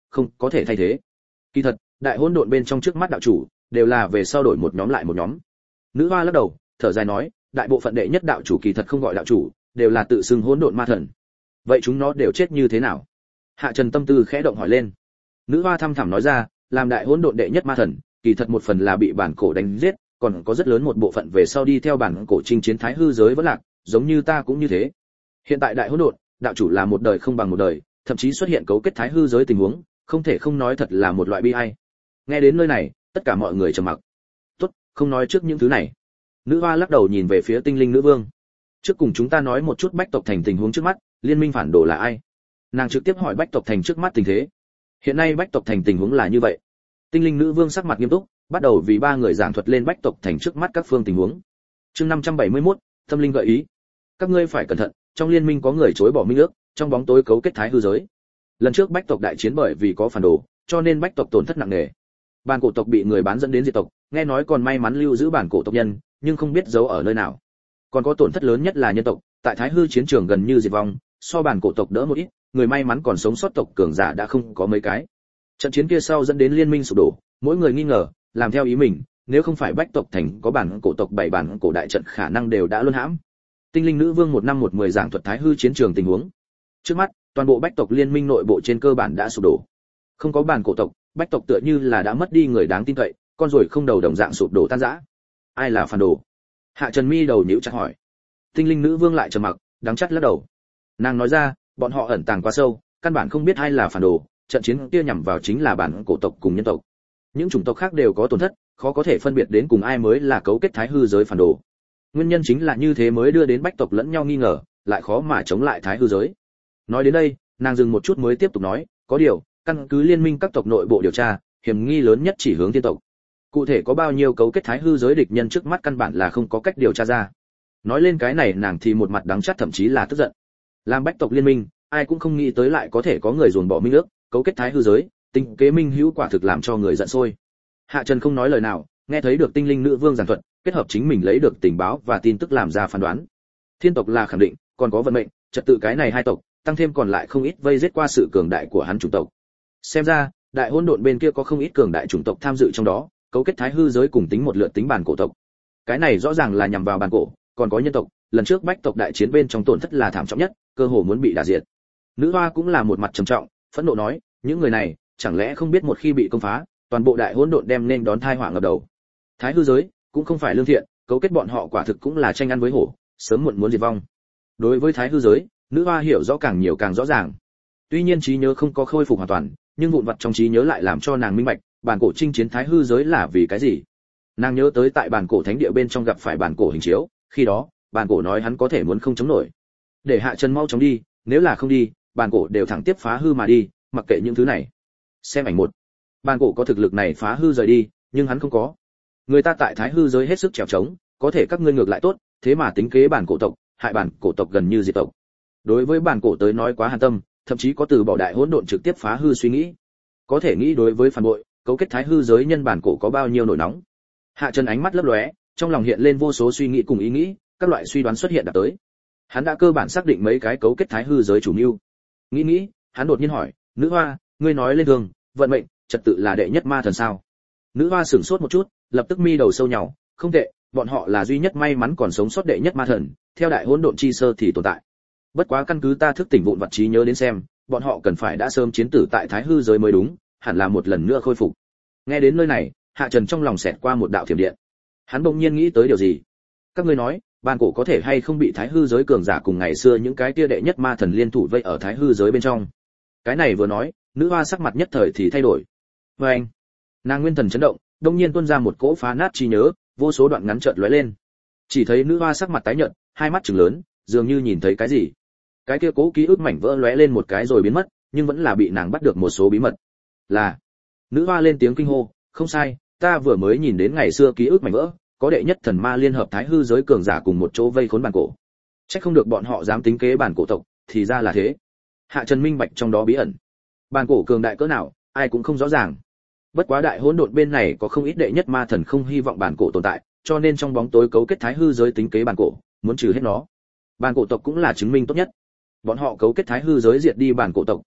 không có thể thay thế. Kỳ thật, đại hỗn độn bên trong trước mắt đạo chủ đều là về sau đổi một nhóm lại một nhóm. Nữ hoa lắc đầu, thở dài nói, đại bộ phận đệ nhất đạo chủ kỳ thật không gọi đạo chủ, đều là tự xưng hỗn độn ma thần. Vậy chúng nó đều chết như thế nào? Hạ Trần tâm tư khẽ động hỏi lên. Nữ hoa thăm thẳm nói ra, làm đại hỗn độn đệ nhất ma thần, kỳ thật một phần là bị bản cổ đánh giết, còn có rất lớn một bộ phận về sau đi theo bản cổ chinh chiến thái hư giới vẫn lạc, giống như ta cũng như thế. Hiện tại đại hỗn độn, đạo chủ là một đời không bằng một đời, thậm chí xuất hiện cấu kết thái hư giới tình huống, không thể không nói thật là một loại bi ai. Nghe đến nơi này, tất cả mọi người trầm mặc. Tốt, không nói trước những thứ này. Nữ hoa lắc đầu nhìn về phía Tinh Linh Nữ Vương. Trước cùng chúng ta nói một chút Bách tộc thành tình huống trước mắt, liên minh phản đồ là ai? Nàng trực tiếp hỏi Bách tộc thành trước mắt tình thế. Hiện nay Bách tộc thành tình huống là như vậy. Tinh Linh Nữ Vương sắc mặt nghiêm túc, bắt đầu vì ba người giảng thuật lên Bách tộc thành trước mắt các phương tình huống. Chương năm trăm bảy mươi mốt, Tâm Linh gợi ý. Các ngươi phải cẩn thận, trong liên minh có người chối bỏ minh ước, trong bóng tối cấu kết thái hư giới. Lần trước Bách tộc đại chiến bởi vì có phản đồ, cho nên Bách tộc tổn thất nặng nề. Bản cổ tộc bị người bán dẫn đến diệt tộc, nghe nói còn may mắn lưu giữ bản cổ tộc nhân, nhưng không biết giấu ở nơi nào. Còn có tổn thất lớn nhất là nhân tộc, tại thái hư chiến trường gần như diệt vong, so bản cổ tộc đỡ một ít, người may mắn còn sống sót tộc cường giả đã không có mấy cái. Trận chiến kia sau dẫn đến liên minh sụp đổ, mỗi người nghi ngờ, làm theo ý mình, nếu không phải Bách tộc thành có bản cổ tộc bảy bản cổ đại trận khả năng đều đã luân hãm. Tinh Linh Nữ Vương một năm một mười giảng thuật thái hư chiến trường tình huống. Trước mắt, toàn bộ Bách tộc liên minh nội bộ trên cơ bản đã sụp đổ. Không có bản cổ tộc, Bách tộc tựa như là đã mất đi người đáng tin cậy, con rồi không đầu đồng dạng sụp đổ tan rã. Ai là phản đồ? Hạ Trần mi đầu nhíu chặt hỏi. Tinh Linh Nữ Vương lại trầm mặc, đắng chắt lắc đầu. Nàng nói ra, bọn họ ẩn tàng quá sâu, căn bản không biết ai là phản đồ, trận chiến kia nhằm vào chính là bản cổ tộc cùng nhân tộc. Những chủng tộc khác đều có tổn thất, khó có thể phân biệt đến cùng ai mới là cấu kết thái hư giới phản đồ. Nguyên nhân chính là như thế mới đưa đến Bách tộc lẫn nhau nghi ngờ, lại khó mà chống lại thái hư giới. Nói đến đây, nàng dừng một chút mới tiếp tục nói, có điều, căn cứ liên minh các tộc nội bộ điều tra, hiểm nghi lớn nhất chỉ hướng tiên tộc. Cụ thể có bao nhiêu cấu kết thái hư giới địch nhân trước mắt căn bản là không có cách điều tra ra. Nói lên cái này nàng thì một mặt đắng chát thậm chí là tức giận. Làm Bách tộc liên minh, ai cũng không nghĩ tới lại có thể có người ruồng bỏ minh ước, cấu kết thái hư giới, tinh kế minh hữu quả thực làm cho người giận sôi. Hạ Trần không nói lời nào, nghe thấy được Tinh Linh Nữ Vương giảng thuật, kết hợp chính mình lấy được tình báo và tin tức làm ra phán đoán. Thiên tộc là khẳng định, còn có vận mệnh, trật tự cái này hai tộc, tăng thêm còn lại không ít vây giết qua sự cường đại của hắn chủng tộc. Xem ra, đại hỗn độn bên kia có không ít cường đại chủng tộc tham dự trong đó, cấu kết thái hư giới cùng tính một lượt tính bản cổ tộc. Cái này rõ ràng là nhằm vào bản cổ, còn có nhân tộc, lần trước Bách tộc đại chiến bên trong tổn thất là thảm trọng nhất, cơ hồ muốn bị đả diệt. Nữ hoa cũng là một mặt trầm trọng, phẫn nộ nói, những người này, chẳng lẽ không biết một khi bị công phá, toàn bộ đại hỗn độn đem nên đón tai họa ngập đầu. Thái hư giới cũng không phải lương thiện, cấu kết bọn họ quả thực cũng là tranh ăn với hổ, sớm muộn muốn diệt vong. Đối với thái hư giới, nữ hoa hiểu rõ càng nhiều càng rõ ràng. Tuy nhiên trí nhớ không có khôi phục hoàn toàn, nhưng vụn vặt trong trí nhớ lại làm cho nàng minh bạch, bản cổ chinh chiến thái hư giới là vì cái gì. Nàng nhớ tới tại bản cổ thánh địa bên trong gặp phải bản cổ hình chiếu, khi đó, bản cổ nói hắn có thể muốn không chống nổi. Để Hạ Trần mau chóng đi, nếu là không đi, bản cổ đều thẳng tiếp phá hư mà đi, mặc kệ những thứ này. Xem ảnh một. Bản cổ có thực lực này phá hư rời đi, nhưng hắn không có. Người ta tại thái hư giới hết sức trèo trống, có thể các ngươi ngược lại tốt, thế mà tính kế bản cổ tộc, hại bản cổ tộc gần như diệt tộc. Đối với bản cổ tới nói quá hàn tâm, thậm chí có từ bỏ đại hỗn độn trực tiếp phá hư suy nghĩ. Có thể nghĩ đối với phản bội, cấu kết thái hư giới nhân bản cổ có bao nhiêu nổi nóng. Hạ Trần ánh mắt lấp lóe, trong lòng hiện lên vô số suy nghĩ cùng ý nghĩ, các loại suy đoán xuất hiện đã tới. Hắn đã cơ bản xác định mấy cái cấu kết thái hư giới chủ mưu. Nghĩ nghĩ, hắn đột nhiên hỏi, "Nữ hoa, ngươi nói lên thường, vận mệnh, trật tự là đệ nhất ma thần sao?" Nữ hoa sửng sốt một chút, lập tức mi đầu sâu nhàu, "Không tệ, bọn họ là duy nhất may mắn còn sống sót đệ nhất ma thần, theo đại hỗn độn chi sơ thì tồn tại. Bất quá căn cứ ta thức tỉnh vụn vặt trí nhớ đến xem, bọn họ cần phải đã sớm chiến tử tại thái hư giới mới đúng, hẳn là một lần nữa khôi phục." Nghe đến nơi này, Hạ Trần trong lòng xẹt qua một đạo thiểm điện. Hắn bỗng nhiên nghĩ tới điều gì. "Các ngươi nói, bản cổ có thể hay không bị thái hư giới cường giả cùng ngày xưa những cái kia đệ nhất ma thần liên thủ vây ở thái hư giới bên trong?" Cái này vừa nói, nữ hoa sắc mặt nhất thời thì thay đổi. Và anh, nàng nguyên thần chấn động, đột nhiên tuôn ra một cỗ phá nát trí nhớ, vô số đoạn ngắn chợt lóe lên. Chỉ thấy nữ hoa sắc mặt tái nhợt, hai mắt trừng lớn, dường như nhìn thấy cái gì. Cái kia cố ký ức mảnh vỡ lóe lên một cái rồi biến mất, nhưng vẫn là bị nàng bắt được một số bí mật. Là, nữ hoa lên tiếng kinh hô, "Không sai, ta vừa mới nhìn đến ngày xưa ký ức mảnh vỡ, có đệ nhất thần ma liên hợp thái hư giới cường giả cùng một chỗ vây khốn bản cổ. Chắc không được bọn họ dám tính kế bản cổ tộc, thì ra là thế." Hạ Trần minh bạch trong đó bí ẩn. Bản cổ cường đại cỡ nào, ai cũng không rõ ràng. Bất quá đại hỗn độn bên này có không ít đệ nhất ma thần không hy vọng bản cổ tồn tại, cho nên trong bóng tối cấu kết thái hư giới tính kế bản cổ, muốn trừ hết nó. Bản cổ tộc cũng là chứng minh tốt nhất. Bọn họ cấu kết thái hư giới diệt đi bản cổ tộc,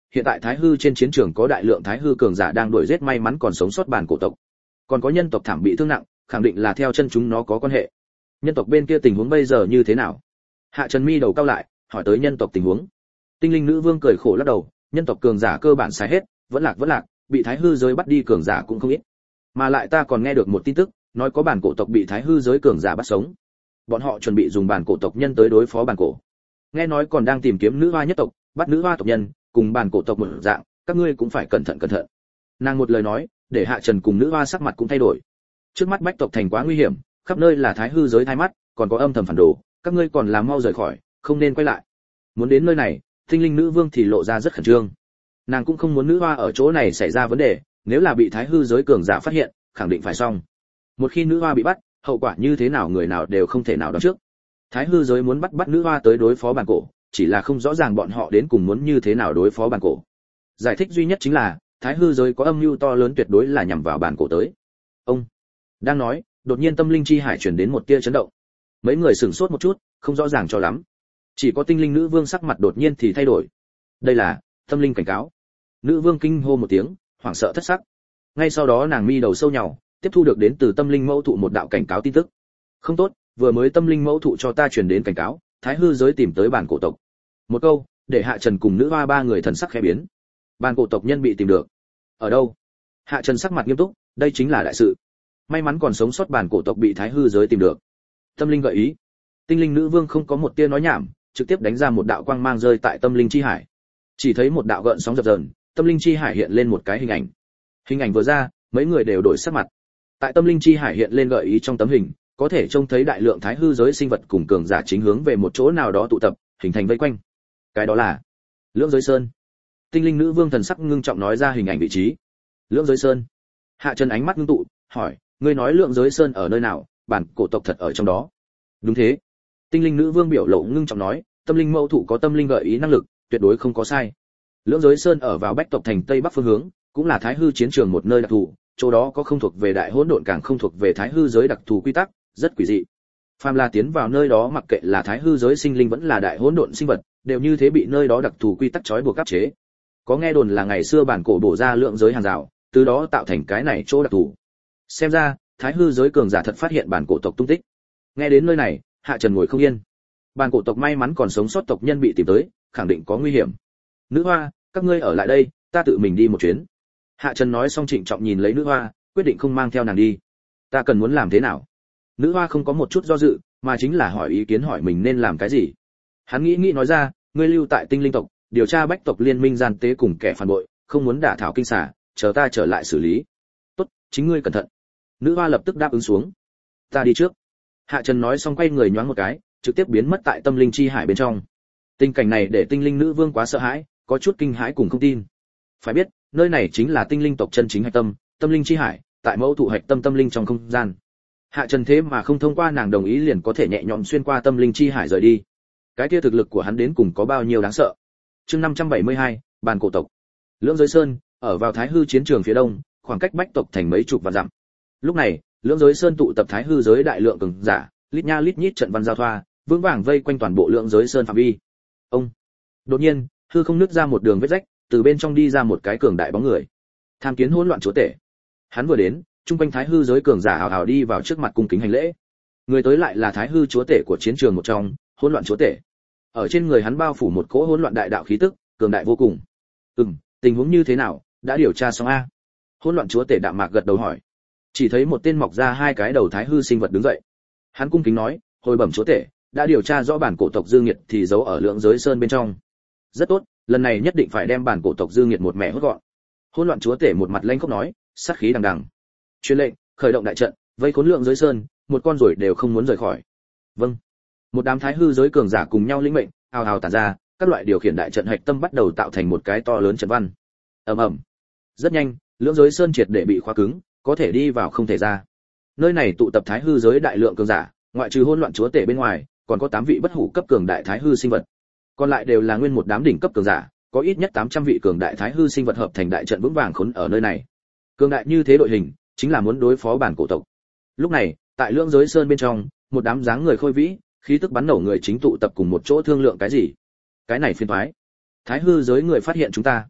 hiện tại Thái Hư trên chiến trường có đại lượng Thái Hư cường giả đang đuổi giết may mắn còn sống sót bản cổ tộc. Còn có nhân tộc thảm bị thương nặng, khẳng định là theo chân chúng nó có quan hệ. Nhân tộc bên kia tình huống bây giờ như thế nào? Hạ Trần mi đầu cao lại, hỏi tới nhân tộc tình huống. Tinh linh nữ vương cười khổ lắc đầu, nhân tộc cường giả cơ bản sai hết, vẫn lạc vẫn lạc, bị Thái Hư giới bắt đi cường giả cũng không ít. Mà lại ta còn nghe được một tin tức, nói có bản cổ tộc bị Thái Hư giới cường giả bắt sống. Bọn họ chuẩn bị dùng bản cổ tộc nhân tới đối phó bản cổ. Nghe nói còn đang tìm kiếm nữ hoa nhất tộc, bắt nữ hoa tộc nhân, cùng bản cổ tộc một dạng, các ngươi cũng phải cẩn thận cẩn thận. Nàng một lời nói, để Hạ Trần cùng nữ hoa sắc mặt cũng thay đổi. Trước mắt Bách tộc thành quá nguy hiểm, khắp nơi là Thái Hư giới thay mắt, còn có âm thầm phản đồ, các ngươi còn làm mau rời khỏi, không nên quay lại. Muốn đến nơi này, Tinh linh nữ vương thì lộ ra rất khẩn trương. Nàng cũng không muốn nữ hoa ở chỗ này xảy ra vấn đề, nếu là bị Thái Hư giới cường giả phát hiện, khẳng định phải xong. Một khi nữ hoa bị bắt, hậu quả như thế nào người nào đều không thể nào đoán trước. Thái Hư giới muốn bắt bắt nữ hoa tới đối phó bản cổ, chỉ là không rõ ràng bọn họ đến cùng muốn như thế nào đối phó bản cổ. Giải thích duy nhất chính là, Thái Hư giới có âm mưu to lớn tuyệt đối là nhằm vào bản cổ tới. Ông đang nói, đột nhiên tâm linh chi hải truyền đến một tia chấn động. Mấy người sửng sốt một chút, không rõ ràng cho lắm. Chỉ có tinh linh nữ vương sắc mặt đột nhiên thì thay đổi. Đây là tâm linh cảnh cáo. Nữ vương kinh hô một tiếng, hoảng sợ thất sắc. Ngay sau đó nàng mi đầu sâu nhàu, tiếp thu được đến từ tâm linh mẫu thụ một đạo cảnh cáo tin tức. Không tốt, vừa mới tâm linh mẫu thụ cho ta truyền đến cảnh cáo, Thái Hư giới tìm tới bản cổ tộc. Một câu, để Hạ Trần cùng nữ hoa ba người thần sắc khẽ biến. Bản cổ tộc nhân bị tìm được. Ở đâu? Hạ Trần sắc mặt nghiêm túc, đây chính là đại sự. May mắn còn sống sót bản cổ tộc bị Thái Hư giới tìm được. Tâm linh gợi ý. Tinh linh nữ vương không có một tia nói nhảm, trực tiếp đánh ra một đạo quang mang rơi tại tâm linh chi hải. Chỉ thấy một đạo gợn sóng dập dờn, tâm linh chi hải hiện lên một cái hình ảnh. Hình ảnh vừa ra, mấy người đều đổi sắc mặt. Tại tâm linh chi hải hiện lên gợi ý trong tấm hình, có thể trông thấy đại lượng Thái Hư giới sinh vật cùng cường giả chính hướng về một chỗ nào đó tụ tập, hình thành vây quanh. Cái đó là Lưỡng Giới Sơn. Tinh linh nữ vương thần sắc ngưng trọng nói ra hình ảnh vị trí. Lưỡng Giới Sơn. Hạ Trần ánh mắt ngưng tụ, hỏi, ngươi nói Lưỡng Giới Sơn ở nơi nào? Bản cổ tộc thật ở trong đó. Đúng thế. Tinh linh nữ vương biểu lộ ngưng trọng nói, tâm linh mẫu thụ có tâm linh gợi ý năng lực, tuyệt đối không có sai. Lưỡng Giới Sơn ở vào Bách tộc thành tây bắc phương hướng, cũng là Thái Hư chiến trường một nơi đặc thù, chỗ đó có không thuộc về đại hỗn độn càng không thuộc về Thái Hư giới đặc thù quy tắc, rất quỷ dị. Phàm là tiến vào nơi đó mặc kệ là Thái Hư giới sinh linh vẫn là đại hỗn độn sinh vật, đều như thế bị nơi đó đặc thù quy tắc trói buộc áp chế. Có nghe đồn là ngày xưa bản cổ bổ ra lượng giới hàng rào, từ đó tạo thành cái này chỗ đặc thù. Xem ra, Thái Hư giới cường giả thật phát hiện bản cổ tộc tung tích. Nghe đến nơi này, Hạ Trần ngồi không yên. Bản cổ tộc may mắn còn sống sót tộc nhân bị tìm tới, khẳng định có nguy hiểm. Nữ hoa, các ngươi ở lại đây, ta tự mình đi một chuyến. Hạ Trần nói xong trịnh trọng nhìn lấy nữ hoa, quyết định không mang theo nàng đi. Ta cần muốn làm thế nào? Nữ hoa không có một chút do dự, mà chính là hỏi ý kiến hỏi mình nên làm cái gì. Hắn nghĩ nghĩ nói ra, ngươi lưu tại tinh linh tộc, điều tra Bách tộc liên minh gian tế cùng kẻ phản bội, không muốn đả thảo kinh xà, chờ ta trở lại xử lý. Tốt, chính ngươi cẩn thận. Nữ hoa lập tức đáp ứng xuống. Ta đi trước. Hạ Trần nói xong quay người nhoáng một cái, trực tiếp biến mất tại tâm linh chi hải bên trong. Tình cảnh này để tinh linh nữ vương quá sợ hãi, có chút kinh hãi cùng không tin. Phải biết, nơi này chính là tinh linh tộc chân chính hạch tâm, tâm linh chi hải, tại mẫu thụ hạch tâm tâm linh trong không gian. Hạ Trần thế mà không thông qua nàng đồng ý liền có thể nhẹ nhõm xuyên qua tâm linh chi hải rời đi. Cái kia thực lực của hắn đến cùng có bao nhiêu đáng sợ. Chương năm trăm bảy mươi hai, bàn cổ tộc. Lưỡng Giới Sơn, ở vào Thái Hư chiến trường phía đông, khoảng cách Bách tộc thành mấy chục vạn dặm. Lúc này, Lưỡng Giới Sơn tụ tập Thái Hư giới đại lượng cường giả, lít nha lít nhít trận văn giao thoa, vững vàng vây quanh toàn bộ Lưỡng Giới Sơn phạm vi. Ông. Đột nhiên, hư không nứt ra một đường vết rách, từ bên trong đi ra một cái cường đại bóng người. Tham kiến hỗn loạn chúa tể. Hắn vừa đến, trung quanh Thái Hư giới cường giả hào hào đi vào trước mặt cung kính hành lễ. Người tới lại là Thái Hư chúa tể của chiến trường một trong, hỗn loạn chúa tể. Ở trên người hắn bao phủ một cỗ hỗn loạn đại đạo khí tức, cường đại vô cùng. Ừm, tình huống như thế nào, đã điều tra xong a? Hỗn loạn chúa tể đạm mạc gật đầu hỏi. Chỉ thấy một tên mọc ra hai cái đầu Thái Hư sinh vật đứng dậy. Hắn cung kính nói, hồi bẩm chúa tể, đã điều tra rõ bản cổ tộc Dương Nghiệt thì giấu ở Lưỡng Giới Sơn bên trong. Rất tốt, lần này nhất định phải đem bản cổ tộc Dương Nghiệt một mẻ hốt gọn. Hỗn loạn chúa tể một mặt lanh khóc nói, sát khí đằng đằng. Truyền lệnh, khởi động đại trận, vây khốn Lưỡng Giới Sơn, một con rồi đều không muốn rời khỏi. Vâng. Một đám Thái Hư giới cường giả cùng nhau lĩnh mệnh, ào ào tản ra, các loại điều khiển đại trận hạch tâm bắt đầu tạo thành một cái to lớn trận văn. Ầm ầm. Rất nhanh, Lưỡng Giới Sơn triệt để bị khóa cứng, có thể đi vào không thể ra. Nơi này tụ tập Thái Hư giới đại lượng cường giả, ngoại trừ hỗn loạn chúa tể bên ngoài, còn có tám vị bất hủ cấp cường đại Thái Hư sinh vật. Còn lại đều là nguyên một đám đỉnh cấp cường giả, có ít nhất tám trăm vị cường đại Thái Hư sinh vật hợp thành đại trận vững vàng khốn ở nơi này. Cường đại như thế đội hình, chính là muốn đối phó bản cổ tộc. Lúc này, tại Lưỡng Giới Sơn bên trong, một đám dáng người khôi vĩ, khí tức bắn nổ người chính tụ tập cùng một chỗ thương lượng cái gì. Cái này phiền toái. Thái Hư giới người phát hiện chúng ta.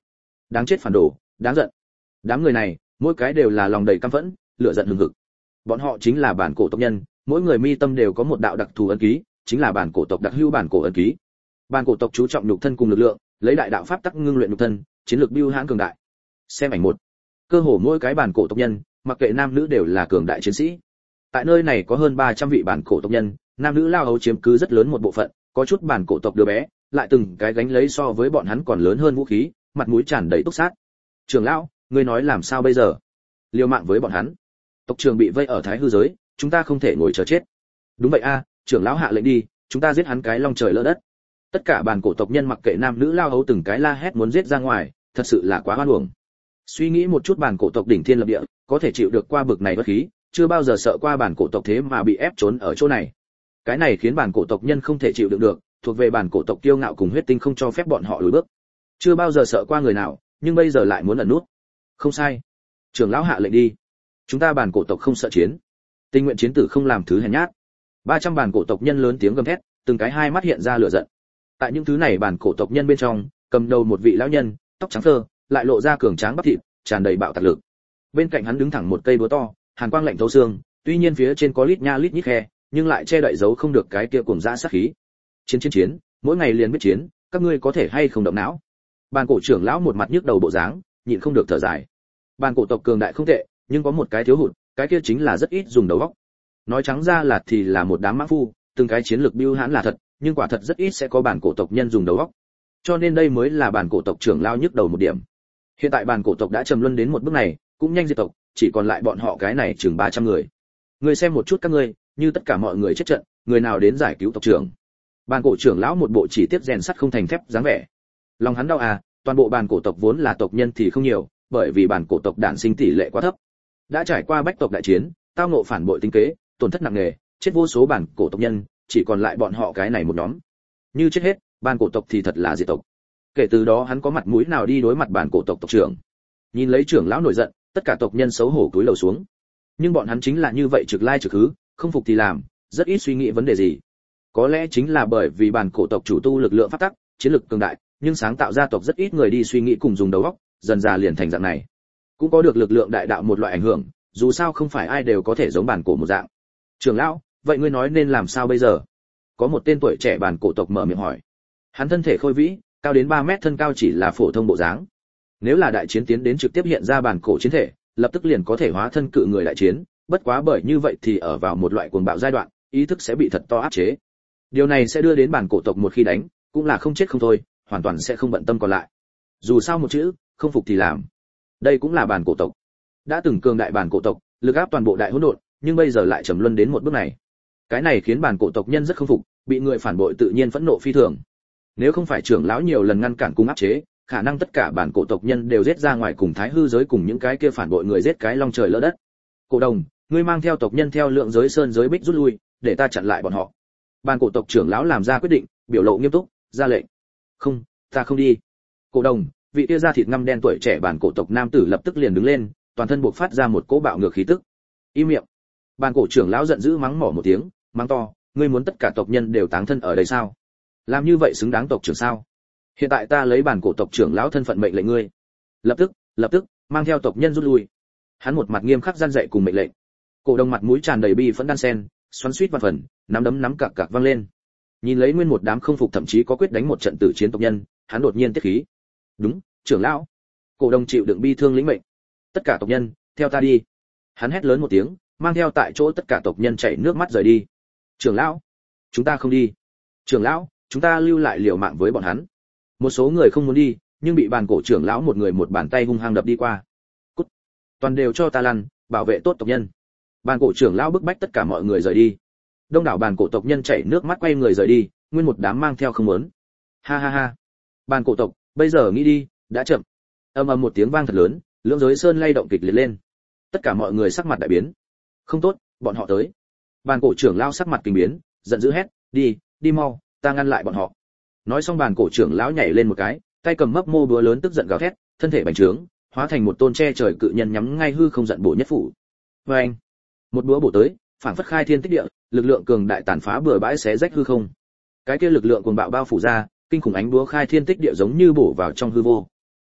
đáng chết phản đồ, đáng giận. Đám người này, mỗi cái đều là lòng đầy căm phẫn, lửa giận hừng hực. Bọn họ chính là bản cổ tộc nhân, mỗi người mi tâm đều có một đạo đặc thù ấn ký, chính là bản cổ tộc đặc hữu bản cổ ấn ký. Bản cổ tộc chú trọng nhục thân cùng lực lượng, lấy đại đạo pháp tắc ngưng luyện nhục thân, chiến lược bưu hãn cường đại. Xem ảnh một. Cơ hồ mỗi cái bản cổ tộc nhân, mặc kệ nam nữ đều là cường đại chiến sĩ. Tại nơi này có hơn ba trăm vị bản cổ tộc nhân, nam nữ lao hấu chiếm cứ rất lớn một bộ phận, có chút bản cổ tộc đứa bé, lại từng cái gánh lấy so với bọn hắn còn lớn hơn vũ khí, mặt mũi tràn đầy túc sát. Trưởng lão, ngươi nói làm sao bây giờ? Liều mạng với bọn hắn. Tộc trưởng bị vây ở Thái hư giới, chúng ta không thể ngồi chờ chết. Đúng vậy a, trưởng lão hạ lệnh đi, chúng ta giết hắn cái long trời lỡ đất. Tất cả bản cổ tộc nhân mặc kệ nam nữ lao hấu từng cái la hét muốn giết ra ngoài, thật sự là quá oan uổng. Suy nghĩ một chút bản cổ tộc đỉnh thiên lập địa, có thể chịu được qua bực này bất khí, chưa bao giờ sợ qua bản cổ tộc thế mà bị ép trốn ở chỗ này. Cái này khiến bản cổ tộc nhân không thể chịu đựng được, thuộc về bản cổ tộc kiêu ngạo cùng huyết tinh không cho phép bọn họ lùi bước. Chưa bao giờ sợ qua người nào, nhưng bây giờ lại muốn ẩn nút. Không sai. Trưởng lão hạ lệnh đi. Chúng ta bản cổ tộc không sợ chiến. Tình nguyện chiến tử không làm thứ hèn nhát. ba trăm bản cổ tộc nhân lớn tiếng gầm thét, từng cái hai mắt hiện ra lửa giận. Tại những thứ này bản cổ tộc nhân bên trong, cầm đầu một vị lão nhân, tóc trắng phơ, lại lộ ra cường tráng bắp thịt, tràn đầy bạo tạc lực. Bên cạnh hắn đứng thẳng một cây búa to, hàn quang lạnh thấu xương, tuy nhiên phía trên có lít nha lít nhít khe, nhưng lại che đậy giấu không được cái kia cuồng dã sát khí. Chiến chiến chiến, mỗi ngày liền biết chiến, các ngươi có thể hay không động não? Bàn cổ trưởng lão một mặt nhức đầu bộ dáng, nhịn không được thở dài. Bàn cổ tộc cường đại không tệ, nhưng có một cái thiếu hụt, cái kia chính là rất ít dùng đầu óc. Nói trắng ra là thì là một đám mã phu, từng cái chiến lược bưu hãn là thật, nhưng quả thật rất ít sẽ có bản cổ tộc nhân dùng đầu óc. Cho nên đây mới là bản cổ tộc trưởng lão nhức đầu một điểm. Hiện tại bản cổ tộc đã trầm luân đến một bước này, cũng nhanh diệt tộc, chỉ còn lại bọn họ cái này chừng ba trăm người. Ngươi xem một chút các ngươi, như tất cả mọi người chết trận, người nào đến giải cứu tộc trưởng? Bản cổ trưởng lão một bộ chỉ tiếp rèn sắt không thành thép dáng vẻ. Lòng hắn đau à, toàn bộ bản cổ tộc vốn là tộc nhân thì không nhiều, bởi vì bản cổ tộc đản sinh tỷ lệ quá thấp. Đã trải qua bách tộc đại chiến, tao ngộ phản bội tinh kế, tổn thất nặng nề, chết vô số bản cổ tộc nhân, chỉ còn lại bọn họ cái này một nhóm. Như chết hết, bản cổ tộc thì thật là diệt tộc. Kể từ đó hắn có mặt mũi nào đi đối mặt bản cổ tộc tộc trưởng? Nhìn lấy trưởng lão nổi giận, tất cả tộc nhân xấu hổ cúi đầu xuống. Nhưng bọn hắn chính là như vậy trực lai trực hứ, không phục thì làm, rất ít suy nghĩ vấn đề gì. Có lẽ chính là bởi vì bản cổ tộc chủ tu lực lượng pháp tắc, chiến lực cường đại, nhưng sáng tạo ra tộc rất ít người đi suy nghĩ cùng dùng đầu óc, dần dà liền thành dạng này. Cũng có được lực lượng đại đạo một loại ảnh hưởng, dù sao không phải ai đều có thể giống bản cổ một dạng. Trưởng lão, vậy ngươi nói nên làm sao bây giờ? Có một tên tuổi trẻ bản cổ tộc mở miệng hỏi. Hắn thân thể khôi vĩ, cao đến ba mét thân cao chỉ là phổ thông bộ dáng. Nếu là đại chiến tiến đến trực tiếp hiện ra bản cổ chiến thể, lập tức liền có thể hóa thân cự người đại chiến, bất quá bởi như vậy thì ở vào một loại cuồng bạo giai đoạn, ý thức sẽ bị thật to áp chế. Điều này sẽ đưa đến bản cổ tộc một khi đánh, cũng là không chết không thôi, hoàn toàn sẽ không bận tâm còn lại. Dù sao một chữ, không phục thì làm. Đây cũng là bản cổ tộc. Đã từng cường đại bản cổ tộc, lực áp toàn bộ đại hỗn độn, nhưng bây giờ lại trầm luân đến một bước này. Cái này khiến bản cổ tộc nhân rất không phục, bị người phản bội tự nhiên phẫn nộ phi thường. Nếu không phải trưởng lão nhiều lần ngăn cản cùng áp chế, khả năng tất cả bản cổ tộc nhân đều giết ra ngoài cùng thái hư giới cùng những cái kia phản bội người giết cái long trời lỡ đất. Cổ đồng, ngươi mang theo tộc nhân theo lượng giới sơn giới bích rút lui, để ta chặn lại bọn họ. Bản cổ tộc trưởng lão làm ra quyết định, biểu lộ nghiêm túc, ra lệnh. Không, ta không đi. Cổ đồng, vị kia da thịt ngăm đen tuổi trẻ bản cổ tộc nam tử lập tức liền đứng lên, toàn thân buộc phát ra một cỗ bạo ngược khí tức. Im miệng. Bản cổ trưởng lão giận dữ mắng mỏ một tiếng, mắng to, ngươi muốn tất cả tộc nhân đều táng thân ở đây sao? Làm như vậy xứng đáng tộc trưởng sao? Hiện tại ta lấy bản cổ tộc trưởng lão thân phận mệnh lệnh ngươi. Lập tức, lập tức, mang theo tộc nhân rút lui. Hắn một mặt nghiêm khắc gian dạy cùng mệnh lệnh. Cổ đồng mặt mũi tràn đầy bi phẫn đan sen, xoắn xuýt vạn phần, nắm đấm nắm cạc cạc vang lên. Nhìn lấy nguyên một đám không phục thậm chí có quyết đánh một trận tử chiến tộc nhân, hắn đột nhiên tiết khí. Đúng, trưởng lão. Cổ đồng chịu đựng bi thương lĩnh mệnh. Tất cả tộc nhân, theo ta đi. Hắn hét lớn một tiếng, mang theo tại chỗ tất cả tộc nhân chảy nước mắt rời đi. Trưởng lão, chúng ta không đi. Trưởng lão, chúng ta lưu lại liều mạng với bọn hắn. Một số người không muốn đi, nhưng bị bàn cổ trưởng lão một người một bàn tay hung hăng đập đi qua. Cút, toàn đều cho ta lăn, bảo vệ tốt tộc nhân. Bàn cổ trưởng lão bức bách tất cả mọi người rời đi. Đông đảo bàn cổ tộc nhân chảy nước mắt quay người rời đi, nguyên một đám mang theo không muốn. Ha ha ha. Bàn cổ tộc, bây giờ nghĩ đi, đã chậm. Ầm ầm một tiếng vang thật lớn, lưỡng giới sơn lay động kịch liệt lên. Tất cả mọi người sắc mặt đại biến. Không tốt, bọn họ tới. Bàn cổ trưởng lão sắc mặt kinh biến, giận dữ hét, đi, đi mau, ta ngăn lại bọn họ. Nói xong bàn cổ trưởng lão nhảy lên một cái, tay cầm mấp mô búa lớn tức giận gào thét, thân thể bành trướng, hóa thành một tôn che trời cự nhân nhắm ngay hư không giận bổ nhất phủ. Và anh, một búa bổ tới, phảng phất khai thiên tích địa, lực lượng cường đại tàn phá bừa bãi xé rách hư không. Cái kia lực lượng cuồng bạo bao phủ ra, kinh khủng ánh búa khai thiên tích địa giống như bổ vào trong hư vô.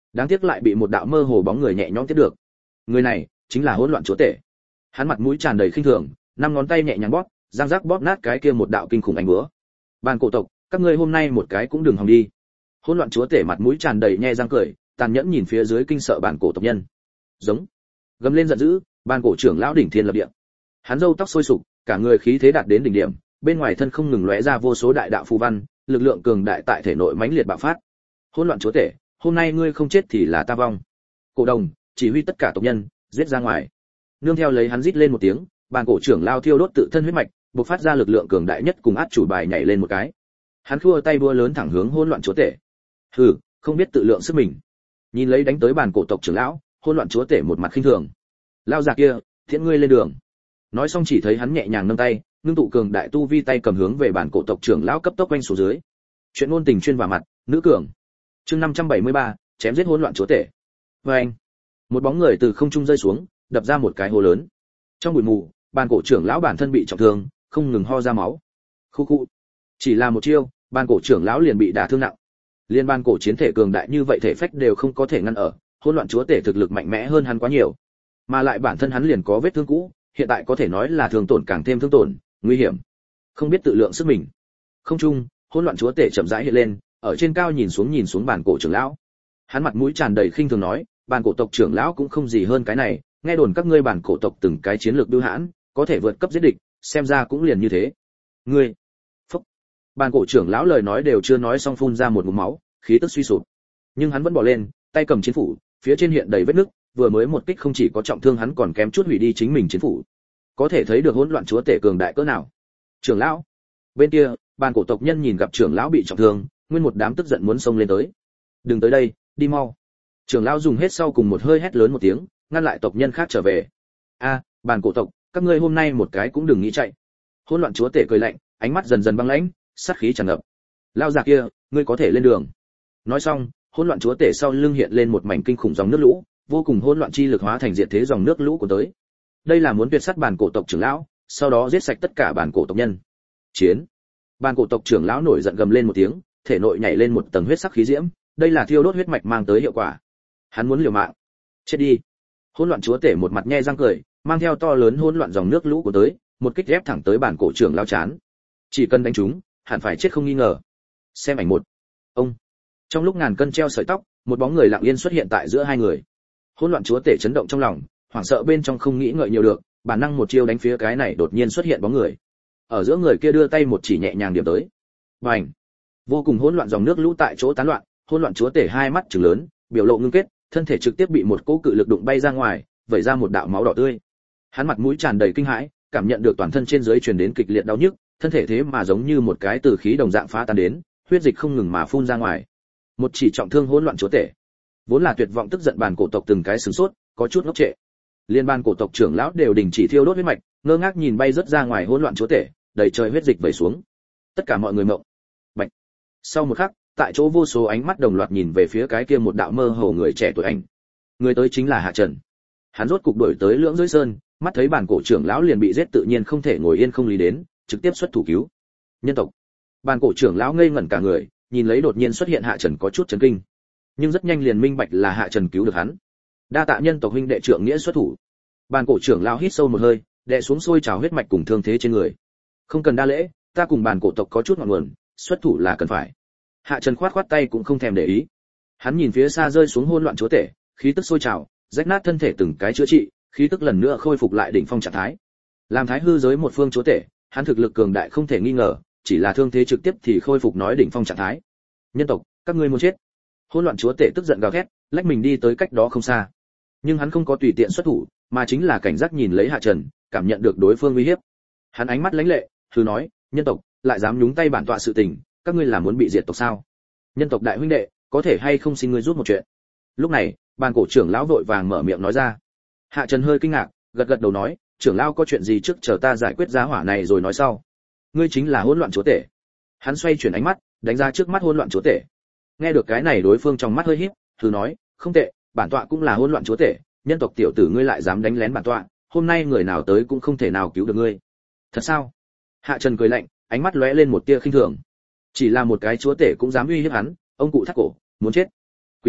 đáng tiếc lại bị một đạo mơ hồ bóng người nhẹ nhõm tiếp được. Người này chính là hỗn loạn chúa tể. Hắn mặt mũi tràn đầy khinh thường, năm ngón tay nhẹ nhàng bóp, giang giác bóp nát cái kia một đạo kinh khủng ánh búa. Bàn cổ tộc, các ngươi hôm nay một cái cũng đừng hòng đi. Hỗn loạn chúa tể mặt mũi tràn đầy nhe răng cười, tàn nhẫn nhìn phía dưới kinh sợ bàn cổ tộc nhân. Giống, gầm lên giận dữ, bàn cổ trưởng lão đỉnh thiên lập địa. Hắn râu tóc sôi sục, cả người khí thế đạt đến đỉnh điểm, bên ngoài thân không ngừng lóe ra vô số đại đạo phù văn, lực lượng cường đại tại thể nội mãnh liệt bạo phát. Hỗn loạn chúa tể, hôm nay ngươi không chết thì là ta vong. Cổ đồng, chỉ huy tất cả tộc nhân, giết ra ngoài. Nương theo lấy hắn rít lên một tiếng, bàn cổ trưởng lao thiêu đốt tự thân huyết mạch, bộc phát ra lực lượng cường đại nhất cùng át chủ bài nhảy lên một cái. Hắn khua tay búa lớn thẳng hướng hỗn loạn chúa tể. Hừ, không biết tự lượng sức mình. Nhìn lấy đánh tới bàn cổ tộc trưởng lão, hỗn loạn chúa tể một mặt khinh thường. Lao già kia, thiện ngươi lên đường. Nói xong chỉ thấy hắn nhẹ nhàng nâng tay, ngưng tụ cường đại tu vi tay cầm hướng về bàn cổ tộc trưởng lão cấp tốc quanh xuống dưới. Chuyện ngôn tình chuyên vào mặt, nữ cường. Chương năm trăm bảy mươi ba, chém giết hỗn loạn chúa tể. Và anh, một bóng người từ không trung rơi xuống, đập ra một cái hố lớn. Trong bụi mù, bàn cổ trưởng lão bản thân bị trọng thương, không ngừng ho ra máu. Khu khu. Chỉ là một chiêu, bàn cổ trưởng lão liền bị đả thương nặng. Liên ban cổ chiến thể cường đại như vậy thể phách đều không có thể ngăn ở, hỗn loạn chúa tể thực lực mạnh mẽ hơn hắn quá nhiều. Mà lại bản thân hắn liền có vết thương cũ, hiện tại có thể nói là thương tổn càng thêm thương tổn, nguy hiểm. Không biết tự lượng sức mình. Không trung, hỗn loạn chúa tể chậm rãi hiện lên, ở trên cao nhìn xuống nhìn xuống bàn cổ trưởng lão. Hắn mặt mũi tràn đầy khinh thường nói, bàn cổ tộc trưởng lão cũng không gì hơn cái này, nghe đồn các ngươi bàn cổ tộc từng cái chiến lược bưu hãn, có thể vượt cấp giết địch, xem ra cũng liền như thế. Ngươi, phúc. Bàn cổ trưởng lão lời nói đều chưa nói xong phun ra một ngụm máu, khí tức suy sụp. Nhưng hắn vẫn bỏ lên, tay cầm chiến phủ, phía trên hiện đầy vết nứt, vừa mới một kích không chỉ có trọng thương hắn còn kém chút hủy đi chính mình chiến phủ. Có thể thấy được hỗn loạn chúa tể cường đại cỡ nào. Trưởng lão, bên kia, bàn cổ tộc nhân nhìn gặp trưởng lão bị trọng thương, nguyên một đám tức giận muốn xông lên tới. Đừng tới đây, đi mau. Trưởng lão dùng hết sau cùng một hơi hét lớn một tiếng, ngăn lại tộc nhân khác trở về. A, bàn cổ tộc, các ngươi hôm nay một cái cũng đừng nghĩ chạy. Hỗn loạn chúa tể cười lạnh, ánh mắt dần dần băng lãnh, sát khí tràn ngập. Lao già kia, ngươi có thể lên đường. Nói xong, hỗn loạn chúa tể sau lưng hiện lên một mảnh kinh khủng dòng nước lũ, vô cùng hỗn loạn chi lực hóa thành diệt thế dòng nước lũ của tới. Đây là muốn tuyệt sát bàn cổ tộc trưởng lão, sau đó giết sạch tất cả bàn cổ tộc nhân. Chiến. Bàn cổ tộc trưởng lão nổi giận gầm lên một tiếng, thể nội nhảy lên một tầng huyết sắc khí diễm, đây là thiêu đốt huyết mạch mang tới hiệu quả. Hắn muốn liều mạng. Chết đi. Hỗn loạn chúa tể một mặt nhe răng cười, mang theo to lớn hỗn loạn dòng nước lũ của tới, một kích ép thẳng tới bàn cổ trưởng lão chán. Chỉ cần đánh trúng, hẳn phải chết không nghi ngờ. Xem ảnh một. Ông. Trong lúc ngàn cân treo sợi tóc, một bóng người lặng yên xuất hiện tại giữa hai người. Hỗn loạn chúa tể chấn động trong lòng, hoảng sợ bên trong không nghĩ ngợi nhiều được, bản năng một chiêu đánh phía cái này đột nhiên xuất hiện bóng người. Ở giữa người kia đưa tay một chỉ nhẹ nhàng điểm tới. Bành! Vô cùng hỗn loạn dòng nước lũ tại chỗ tán loạn, hỗn loạn chúa tể hai mắt trừng lớn, biểu lộ ngưng kết, thân thể trực tiếp bị một cỗ cự lực đụng bay ra ngoài, vẩy ra một đạo máu đỏ tươi. Hắn mặt mũi tràn đầy kinh hãi, cảm nhận được toàn thân trên dưới truyền đến kịch liệt đau nhức, thân thể thế mà giống như một cái từ khí đồng dạng phá tan đến, huyết dịch không ngừng mà phun ra ngoài. Một chỉ trọng thương hỗn loạn chúa tể. Vốn là tuyệt vọng tức giận bàn cổ tộc từng cái sửng sốt, có chút ngốc trệ. Liên ban cổ tộc trưởng lão đều đình chỉ thiêu đốt huyết mạch, ngơ ngác nhìn bay rất ra ngoài hỗn loạn chúa tể, đầy trời huyết dịch vẩy xuống. Tất cả mọi người ngộng. Bạch. Sau một khắc, tại chỗ vô số ánh mắt đồng loạt nhìn về phía cái kia một đạo mơ hồ người trẻ tuổi ảnh. Người tới chính là Hạ Trần. Hắn rốt cục đuổi tới Lưỡng Giới Sơn, mắt thấy bản cổ trưởng lão liền bị giết tự nhiên không thể ngồi yên không lý đến, trực tiếp xuất thủ cứu. Nhân tộc. Bản cổ trưởng lão ngây ngẩn cả người, nhìn lấy đột nhiên xuất hiện Hạ Trần có chút chấn kinh. Nhưng rất nhanh liền minh bạch là Hạ Trần cứu được hắn. Đa tạ nhân tộc huynh đệ trưởng nghĩa xuất thủ. Bản cổ trưởng lão hít sâu một hơi, đè xuống sôi trào huyết mạch cùng thương thế trên người. Không cần đa lễ, ta cùng bản cổ tộc có chút ngọn nguồn, xuất thủ là cần phải. Hạ Trần khoát khoát tay cũng không thèm để ý. Hắn nhìn phía xa rơi xuống hỗn loạn chúa tể, khí tức sôi trào, rách nát thân thể từng cái chữa trị, khí tức lần nữa khôi phục lại đỉnh phong trạng thái. Làm thái hư giới một phương chúa tể, hắn thực lực cường đại không thể nghi ngờ, chỉ là thương thế trực tiếp thì khôi phục nói đỉnh phong trạng thái. Nhân tộc, các ngươi muốn chết. Hỗn loạn chúa tể tức giận gào thét, lách mình đi tới cách đó không xa. Nhưng hắn không có tùy tiện xuất thủ, mà chính là cảnh giác nhìn lấy Hạ Trần, cảm nhận được đối phương uy hiếp. Hắn ánh mắt lãnh lệ, thử nói, nhân tộc, lại dám nhúng tay bản tọa sự tình, các ngươi là muốn bị diệt tộc sao? Nhân tộc đại huynh đệ, có thể hay không xin ngươi giúp một chuyện? Lúc này, bàn cổ trưởng lão vội vàng mở miệng nói ra. Hạ Trần hơi kinh ngạc, gật gật đầu nói, trưởng lão có chuyện gì trước chờ ta giải quyết giá hỏa này rồi nói sau. Ngươi chính là hỗn loạn chúa tể. Hắn xoay chuyển ánh mắt, đánh ra trước mắt hỗn loạn chúa tể. Nghe được cái này đối phương trong mắt hơi híp, thử nói, không tệ, bản tọa cũng là hỗn loạn chúa tể, nhân tộc tiểu tử ngươi lại dám đánh lén bản tọa, hôm nay người nào tới cũng không thể nào cứu được ngươi. Thật sao? Hạ Trần cười lạnh, ánh mắt lóe lên một tia khinh thường. Chỉ là một cái chúa tể cũng dám uy hiếp hắn, ông cụ thắt cổ, muốn chết. Quỳ xuống,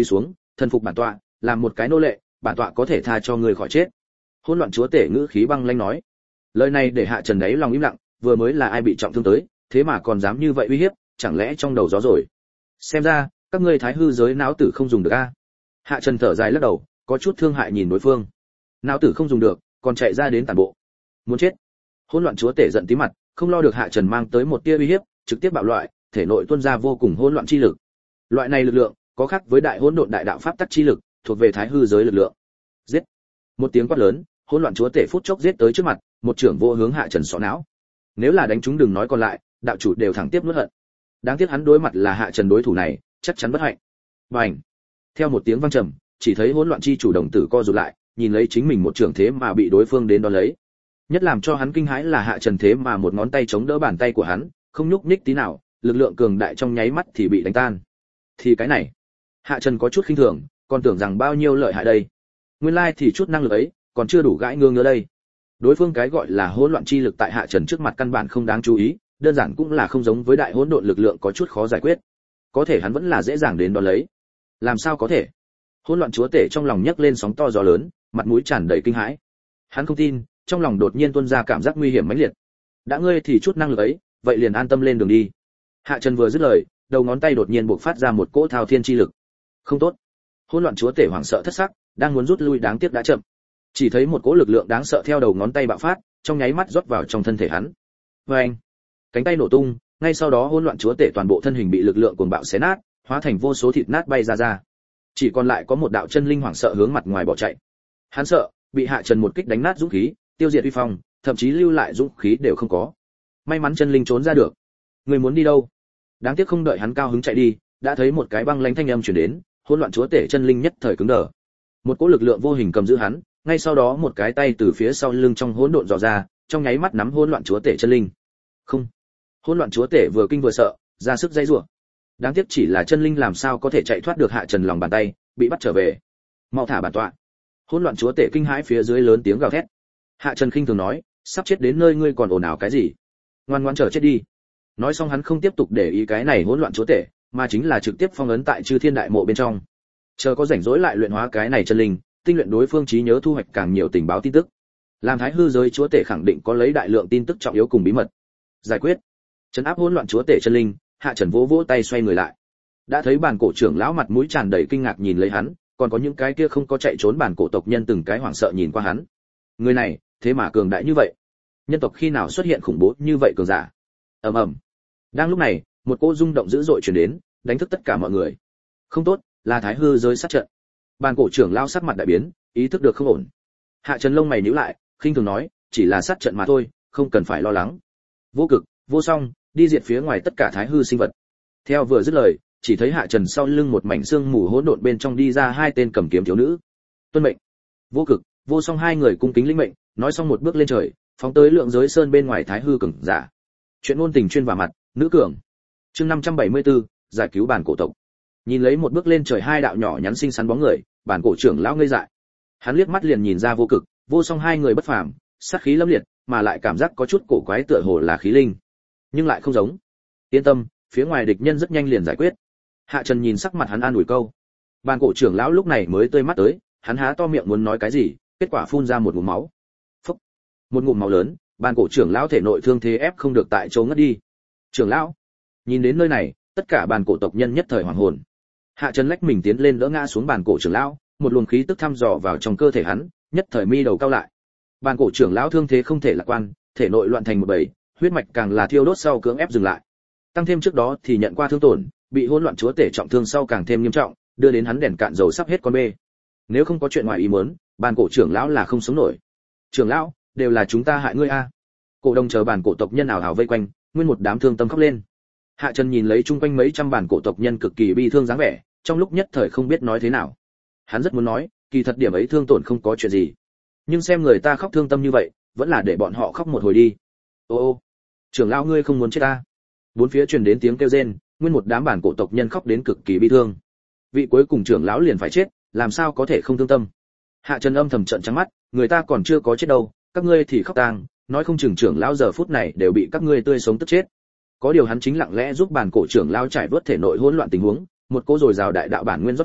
thần phục bản tọa, làm một cái nô lệ, bản tọa có thể tha cho ngươi khỏi chết. Hỗn loạn chúa tể ngữ khí băng lãnh nói. Lời này để Hạ Trần đấy lòng im lặng, vừa mới là ai bị trọng thương tới, thế mà còn dám như vậy uy hiếp, chẳng lẽ trong đầu gió rồi. Xem ra các ngươi thái hư giới não tử không dùng được a. Hạ Trần thở dài lắc đầu, có chút thương hại nhìn đối phương. Não tử không dùng được, còn chạy ra đến tản bộ, muốn chết. Hỗn loạn chúa tể giận tí mặt, không lo được Hạ Trần mang tới một tia uy hiếp, trực tiếp bạo loại, thể nội tuôn ra vô cùng hỗn loạn chi lực. Loại này lực lượng có khác với đại hỗn độn đại đạo pháp tắc chi lực, thuộc về thái hư giới lực lượng. Giết! Một tiếng quát lớn, hỗn loạn chúa tể phút chốc giết tới trước mặt, một trưởng vô hướng Hạ Trần sọ não. Nếu là đánh chúng đừng nói còn lại, đạo chủ đều thẳng tiếp nuốt hận. Đáng tiếc hắn đối mặt là Hạ Trần đối thủ này, chắc chắn bất hạnh. Bành! Theo một tiếng vang trầm, chỉ thấy hỗn loạn chi chủ đồng tử co rụt lại, nhìn lấy chính mình một trưởng thế mà bị đối phương đến đón lấy. Nhất làm cho hắn kinh hãi là Hạ Trần thế mà một ngón tay chống đỡ bàn tay của hắn, không nhúc nhích tí nào, lực lượng cường đại trong nháy mắt thì bị đánh tan. Thì cái này, Hạ Trần có chút khinh thường, còn tưởng rằng bao nhiêu lợi hại đây. Nguyên lai thì chút năng lực ấy, còn chưa đủ gãi ngương nữa đây. Đối phương cái gọi là hỗn loạn chi lực tại Hạ Trần trước mặt căn bản không đáng chú ý, đơn giản cũng là không giống với đại hỗn độn lực lượng có chút khó giải quyết. Có thể hắn vẫn là dễ dàng đến đón lấy. Làm sao có thể? Hỗn loạn chúa tể trong lòng nhấc lên sóng to gió lớn, mặt mũi tràn đầy kinh hãi. Hắn không tin, trong lòng đột nhiên tuôn ra cảm giác nguy hiểm mãnh liệt. Đã ngươi thì chút năng lực ấy, vậy liền an tâm lên đường đi. Hạ Trần vừa dứt lời, đầu ngón tay đột nhiên bộc phát ra một cỗ thao thiên chi lực. Không tốt. Hỗn loạn chúa tể hoảng sợ thất sắc, đang muốn rút lui đáng tiếc đã chậm. Chỉ thấy một cỗ lực lượng đáng sợ theo đầu ngón tay bạo phát, trong nháy mắt rót vào trong thân thể hắn. Oeng! Cánh tay nổ tung, ngay sau đó hỗn loạn chúa tể toàn bộ thân hình bị lực lượng cuồng bạo xé nát, hóa thành vô số thịt nát bay ra ra. Chỉ còn lại có một đạo chân linh hoảng sợ hướng mặt ngoài bỏ chạy. Hắn sợ bị Hạ Trần một kích đánh nát dũng khí, tiêu diệt uy phong, thậm chí lưu lại dũng khí đều không có. May mắn chân linh trốn ra được. Người muốn đi đâu? Đáng tiếc không đợi hắn cao hứng chạy đi, đã thấy một cái băng lãnh thanh âm truyền đến, hỗn loạn chúa tể chân linh nhất thời cứng đờ. Một cỗ lực lượng vô hình cầm giữ hắn, ngay sau đó một cái tay từ phía sau lưng trong hỗn độn dò ra, trong nháy mắt nắm hỗn loạn chúa tể chân linh. Không. Hỗn loạn chúa tể vừa kinh vừa sợ, ra sức dây rủa. Đáng tiếc chỉ là chân linh làm sao có thể chạy thoát được Hạ Trần lòng bàn tay, bị bắt trở về. Mau thả bản tọa. Hỗn loạn chúa tể kinh hãi phía dưới lớn tiếng gào thét. Hạ Trần khinh thường nói, sắp chết đến nơi ngươi còn ồn ào cái gì? Ngoan ngoãn chờ chết đi. Nói xong hắn không tiếp tục để ý cái này hỗn loạn chúa tể, mà chính là trực tiếp phong ấn tại Chư Thiên Đại Mộ bên trong. Chờ có rảnh rỗi lại luyện hóa cái này chân linh, tinh luyện đối phương trí nhớ thu hoạch càng nhiều tình báo tin tức. Làm thái hư giới chúa tể khẳng định có lấy đại lượng tin tức trọng yếu cùng bí mật. Giải quyết. Trấn áp hỗn loạn chúa tể chân linh, Hạ Trần vỗ vỗ tay xoay người lại. Đã thấy bản cổ trưởng lão mặt mũi tràn đầy kinh ngạc nhìn lấy hắn, còn có những cái kia không có chạy trốn bản cổ tộc nhân từng cái hoảng sợ nhìn qua hắn. Người này, thế mà cường đại như vậy. Nhân tộc khi nào xuất hiện khủng bố như vậy cường giả? Ầm ầm. Đang lúc này, một cỗ rung động dữ dội truyền đến, đánh thức tất cả mọi người. Không tốt, là thái hư giới sát trận. Bản cổ trưởng lão sắc mặt đại biến, ý thức được không ổn. Hạ Trần lông mày nhíu lại, khinh thường nói, chỉ là sát trận mà thôi, không cần phải lo lắng. Vô cực, vô song, đi diệt phía ngoài tất cả thái hư sinh vật. Theo vừa dứt lời, chỉ thấy Hạ Trần sau lưng một mảnh xương mù hỗn độn bên trong đi ra hai tên cầm kiếm thiếu nữ. Tuân mệnh. Vô cực, vô song hai người cung kính lĩnh mệnh, nói xong một bước lên trời, phóng tới lượng giới sơn bên ngoài thái hư cường giả. Chuyện ngôn tình chuyên vào mặt, nữ cường. Chương năm trăm bảy mươi tư, giải cứu bản cổ tộc. Nhìn lấy một bước lên trời hai đạo nhỏ nhắn xinh xắn bóng người, bản cổ trưởng lão ngây dại. Hắn liếc mắt liền nhìn ra vô cực, vô song hai người bất phàm, sát khí lâm liệt, mà lại cảm giác có chút cổ quái tựa hồ là khí linh, nhưng lại không giống. Yên tâm, phía ngoài địch nhân rất nhanh liền giải quyết. Hạ Trần nhìn sắc mặt hắn an ủi câu. Bản cổ trưởng lão lúc này mới tươi mắt tới, hắn há to miệng muốn nói cái gì, kết quả phun ra một ngụm máu. Phốc. Một ngụm máu lớn, bản cổ trưởng lão thể nội thương thế ép không được tại chỗ ngất đi. Trưởng lão. Nhìn đến nơi này, tất cả bản cổ tộc nhân nhất thời hoảng hồn. Hạ Trần lách mình tiến lên đỡ ngã xuống bản cổ trưởng lão, một luồng khí tức thăm dò vào trong cơ thể hắn, nhất thời mi đầu cao lại. Bản cổ trưởng lão thương thế không thể lạc quan, thể nội loạn thành một bầy, huyết mạch càng là thiêu đốt sau cưỡng ép dừng lại. Tăng thêm trước đó thì nhận qua thương tổn, bị hỗn loạn chúa tể trọng thương sau càng thêm nghiêm trọng, đưa đến hắn đèn cạn dầu sắp hết con bê. Nếu không có chuyện ngoài ý muốn, bản cổ trưởng lão là không sống nổi. Trưởng lão, đều là chúng ta hại ngươi a. Cổ đồng chờ bản cổ tộc nhân ảo ảo vây quanh, nguyên một đám thương tâm khóc lên. Hạ Trần nhìn lấy chung quanh mấy trăm bản cổ tộc nhân cực kỳ bi thương dáng vẻ, trong lúc nhất thời không biết nói thế nào. Hắn rất muốn nói, kỳ thật điểm ấy thương tổn không có chuyện gì, nhưng xem người ta khóc thương tâm như vậy, vẫn là để bọn họ khóc một hồi đi. Ô ô, trưởng lão ngươi không muốn chết ta. Bốn phía truyền đến tiếng kêu rên, nguyên một đám bản cổ tộc nhân khóc đến cực kỳ bi thương. Vị cuối cùng trưởng lão liền phải chết, làm sao có thể không thương tâm. Hạ Trần âm thầm trợn trắng mắt, người ta còn chưa có chết đâu, các ngươi thì khóc tang, nói không chừng trưởng lão giờ phút này đều bị các ngươi tươi sống tức chết. Có điều hắn chính lặng lẽ giúp bản cổ trưởng lão trải vớt thể nội hỗn loạn tình huống, một cỗ rồi rào đại đạo bản nguyên rót vào,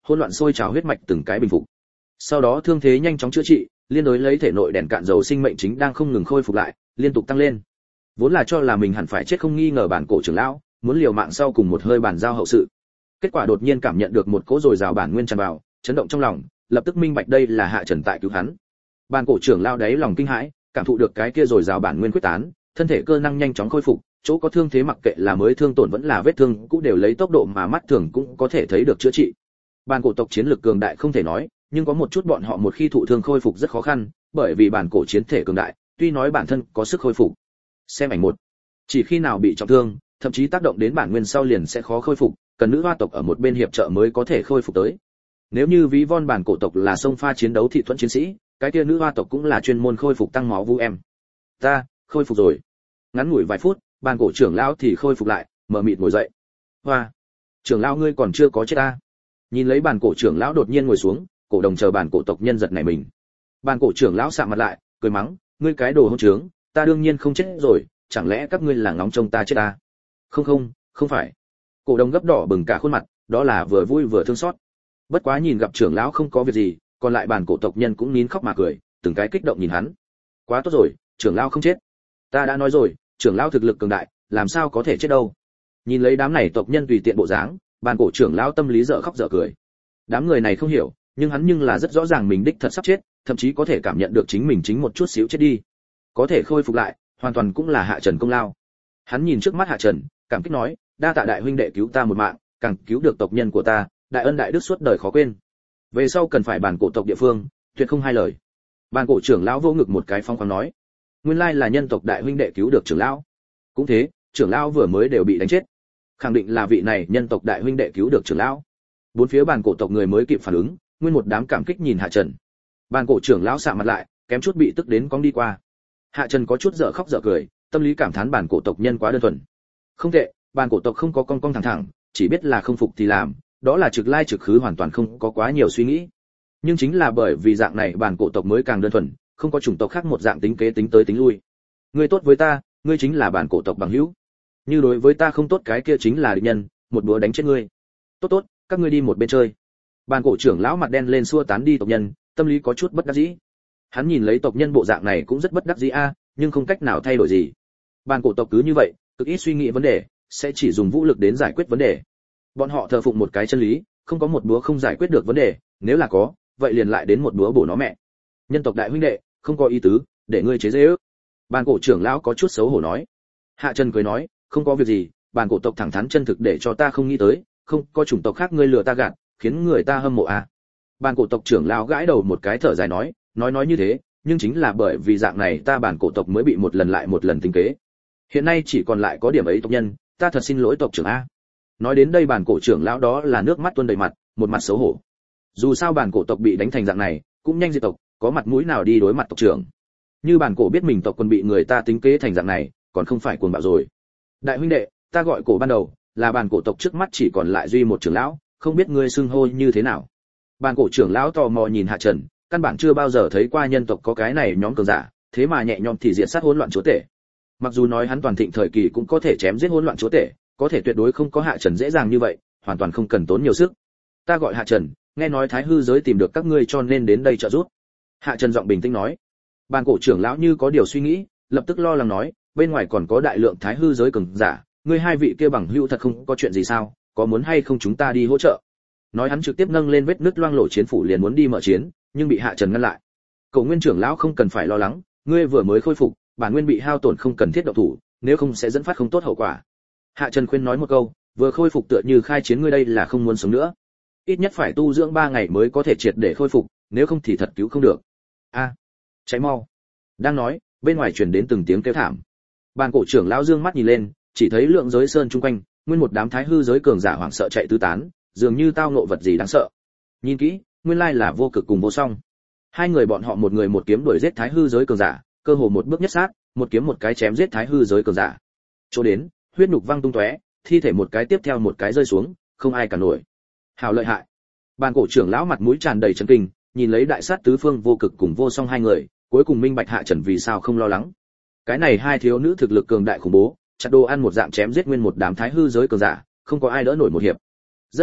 hỗn loạn sôi trào huyết mạch từng cái bình phục. Sau đó thương thế nhanh chóng chữa trị, liên đối lấy thể nội đèn cạn dầu sinh mệnh chính đang không ngừng khôi phục lại, liên tục tăng lên. Vốn là cho là mình hẳn phải chết không nghi ngờ bản cổ trưởng lão, muốn liều mạng sau cùng một hơi bản giao hậu sự. Kết quả đột nhiên cảm nhận được một cỗ dồi dào bản nguyên tràn vào, chấn động trong lòng, lập tức minh bạch đây là Hạ Trần tại cứu hắn. Bản cổ trưởng lão đấy lòng kinh hãi, cảm thụ được cái kia dồi dào bản nguyên quyết tán, thân thể cơ năng nhanh chóng khôi phục, chỗ có thương thế mặc kệ là mới thương tổn vẫn là vết thương cũng đều lấy tốc độ mà mắt thường cũng có thể thấy được chữa trị. Bản cổ tộc chiến lực cường đại không thể nói, nhưng có một chút bọn họ một khi thụ thương khôi phục rất khó khăn, bởi vì bản cổ chiến thể cường đại, tuy nói bản thân có sức khôi phục. Xem ảnh một. Chỉ khi nào bị trọng thương, thậm chí tác động đến bản nguyên sau liền sẽ khó khôi phục, cần nữ hoa tộc ở một bên hiệp trợ mới có thể khôi phục tới. Nếu như ví von bản cổ tộc là sông pha chiến đấu thị thuẫn chiến sĩ, cái kia nữ hoa tộc cũng là chuyên môn khôi phục tăng máu vu em. Ta, khôi phục rồi. Ngắn ngủi vài phút, bản cổ trưởng lão thì khôi phục lại, mở mịt ngồi dậy. Hoa, trưởng lão ngươi còn chưa có chết ta. Nhìn lấy bản cổ trưởng lão đột nhiên ngồi xuống, cổ đồng chờ bản cổ tộc nhân giật nảy mình. Bản cổ trưởng lão sạm mặt lại, cười mắng, ngươi cái đồ hỗn trướng, ta đương nhiên không chết rồi, chẳng lẽ các ngươi là ngóng trông ta chết ta? Không không, không phải. Cổ đồng gấp đỏ bừng cả khuôn mặt, đó là vừa vui vừa thương xót. Bất quá nhìn gặp trưởng lão không có việc gì, còn lại bản cổ tộc nhân cũng nín khóc mà cười, từng cái kích động nhìn hắn. Quá tốt rồi, trưởng lão không chết. Ta đã nói rồi, trưởng lão thực lực cường đại, làm sao có thể chết đâu. Nhìn lấy đám này tộc nhân tùy tiện bộ dáng, bản cổ trưởng lão tâm lý dở khóc dở cười. Đám người này không hiểu, nhưng hắn nhưng là rất rõ ràng mình đích thật sắp chết, thậm chí có thể cảm nhận được chính mình chính một chút xíu chết đi. Có thể khôi phục lại, hoàn toàn cũng là Hạ Trần công lao. Hắn nhìn trước mắt Hạ Trần, cảm kích nói, đa tạ đại huynh đệ cứu ta một mạng, càng cứu được tộc nhân của ta, đại ân đại đức suốt đời khó quên. Về sau cần phải bản cổ tộc địa phương, tuyệt không hai lời. Bản cổ trưởng lão vô ngực một cái phong khoáng nói, nguyên lai là nhân tộc đại huynh đệ cứu được trưởng lão. Cũng thế, trưởng lão vừa mới đều bị đánh chết, khẳng định là vị này nhân tộc đại huynh đệ cứu được trưởng lão. Bốn phía bản cổ tộc người mới kịp phản ứng, nguyên một đám cảm kích nhìn Hạ Trần. Bản cổ trưởng lão sạm mặt lại, kém chút bị tức đến cong đi qua. Hạ Trần có chút dở khóc dở cười, tâm lý cảm thán bản cổ tộc nhân quá đơn thuần. Không tệ, bản cổ tộc không có cong cong thẳng thẳng, chỉ biết là không phục thì làm, đó là trực lai trực khứ hoàn toàn không có quá nhiều suy nghĩ. Nhưng chính là bởi vì dạng này bản cổ tộc mới càng đơn thuần, không có chủng tộc khác một dạng tính kế tính tới tính lui. Ngươi tốt với ta, ngươi chính là bản cổ tộc bằng hữu. Như đối với ta không tốt cái kia chính là địch nhân, một búa đánh chết ngươi. Tốt tốt, các ngươi đi một bên chơi. Bản cổ trưởng lão mặt đen lên xua tán đi tộc nhân, tâm lý có chút bất đắc dĩ. Hắn nhìn lấy tộc nhân bộ dạng này cũng rất bất đắc dĩ a, nhưng không cách nào thay đổi gì. Bản cổ tộc cứ như vậy, cực ít suy nghĩ vấn đề, sẽ chỉ dùng vũ lực đến giải quyết vấn đề. Bọn họ thờ phụng một cái chân lý, không có một búa không giải quyết được vấn đề, nếu là có, vậy liền lại đến một búa bổ nó mẹ. Nhân tộc đại huynh đệ, không có ý tứ, để ngươi chế giễu. Bản cổ trưởng lão có chút xấu hổ nói. Hạ Trần cười nói, không có việc gì, bản cổ tộc thẳng thắn chân thực để cho ta không nghĩ tới, không có chủng tộc khác ngươi lừa ta gạt, khiến người ta hâm mộ à. Bản cổ tộc trưởng lão gãi đầu một cái thở dài nói, nói nói như thế, nhưng chính là bởi vì dạng này ta bản cổ tộc mới bị một lần lại một lần tính kế. Hiện nay chỉ còn lại có điểm ấy tộc nhân, ta thật xin lỗi tộc trưởng a. Nói đến đây bản cổ trưởng lão đó là nước mắt tuôn đầy mặt, một mặt xấu hổ. Dù sao bản cổ tộc bị đánh thành dạng này, cũng nhanh diệt tộc, có mặt mũi nào đi đối mặt tộc trưởng. Như bản cổ biết mình tộc quân bị người ta tính kế thành dạng này, còn không phải cuồng bạo rồi. Đại huynh đệ, ta gọi cổ ban đầu, là bản cổ tộc trước mắt chỉ còn lại duy một trưởng lão, không biết ngươi xưng hô như thế nào. Bản cổ trưởng lão tò mò nhìn Hạ Trần, căn bản chưa bao giờ thấy qua nhân tộc có cái này nhóm cường giả, thế mà nhẹ nhõm thì diện sát hỗn loạn chúa tể. Mặc dù nói hắn toàn thịnh thời kỳ cũng có thể chém giết hỗn loạn chúa tể, có thể tuyệt đối không có Hạ Trần dễ dàng như vậy, hoàn toàn không cần tốn nhiều sức. Ta gọi Hạ Trần, nghe nói Thái hư giới tìm được các ngươi cho nên đến đây trợ giúp. Hạ Trần giọng bình tĩnh nói. Bản cổ trưởng lão như có điều suy nghĩ, lập tức lo lắng nói, bên ngoài còn có đại lượng Thái hư giới cường giả, ngươi hai vị kia bằng hữu thật không có chuyện gì sao, có muốn hay không chúng ta đi hỗ trợ? Nói hắn trực tiếp nâng lên vết nứt loang lổ chiến phủ liền muốn đi mở chiến, nhưng bị Hạ Trần ngăn lại. Cậu Nguyên trưởng lão không cần phải lo lắng, ngươi vừa mới khôi phục, bản nguyên bị hao tổn không cần thiết động thủ, nếu không sẽ dẫn phát không tốt hậu quả. Hạ Trần khuyên nói một câu, vừa khôi phục tựa như khai chiến ngươi đây là không muốn sống nữa. Ít nhất phải tu dưỡng ba ngày mới có thể triệt để khôi phục, nếu không thì thật cứu không được. A, à, cháy mau. Đang nói, bên ngoài truyền đến từng tiếng kêu thảm. Bản cổ trưởng lão dương mắt nhìn lên, chỉ thấy lượng giới sơn chung quanh, nguyên một đám thái hư giới cường giả hoảng sợ chạy tứ tán, dường như tao ngộ vật gì đáng sợ. Nhìn kỹ, nguyên lai là vô cực cùng vô song. Hai người bọn họ một người một kiếm đuổi giết thái hư giới cường giả, cơ hồ một bước nhất sát, một kiếm một cái chém giết thái hư giới cường giả. Chỗ đến, huyết nhục văng tung tóe, thi thể một cái tiếp theo một cái rơi xuống, không ai cả nổi. Hào lợi hại. Bản cổ trưởng lão mặt mũi tràn đầy chấn kinh, nhìn lấy đại sát tứ phương vô cực cùng vô song hai người, cuối cùng minh bạch Hạ Trần vì sao không lo lắng. Cái này hai thiếu nữ thực lực cường đại khủng bố, chặt đồ ăn một dạng chém giết nguyên một đám thái hư giới cường giả, không có ai đỡ nổi một hiệp. Rất nhanh,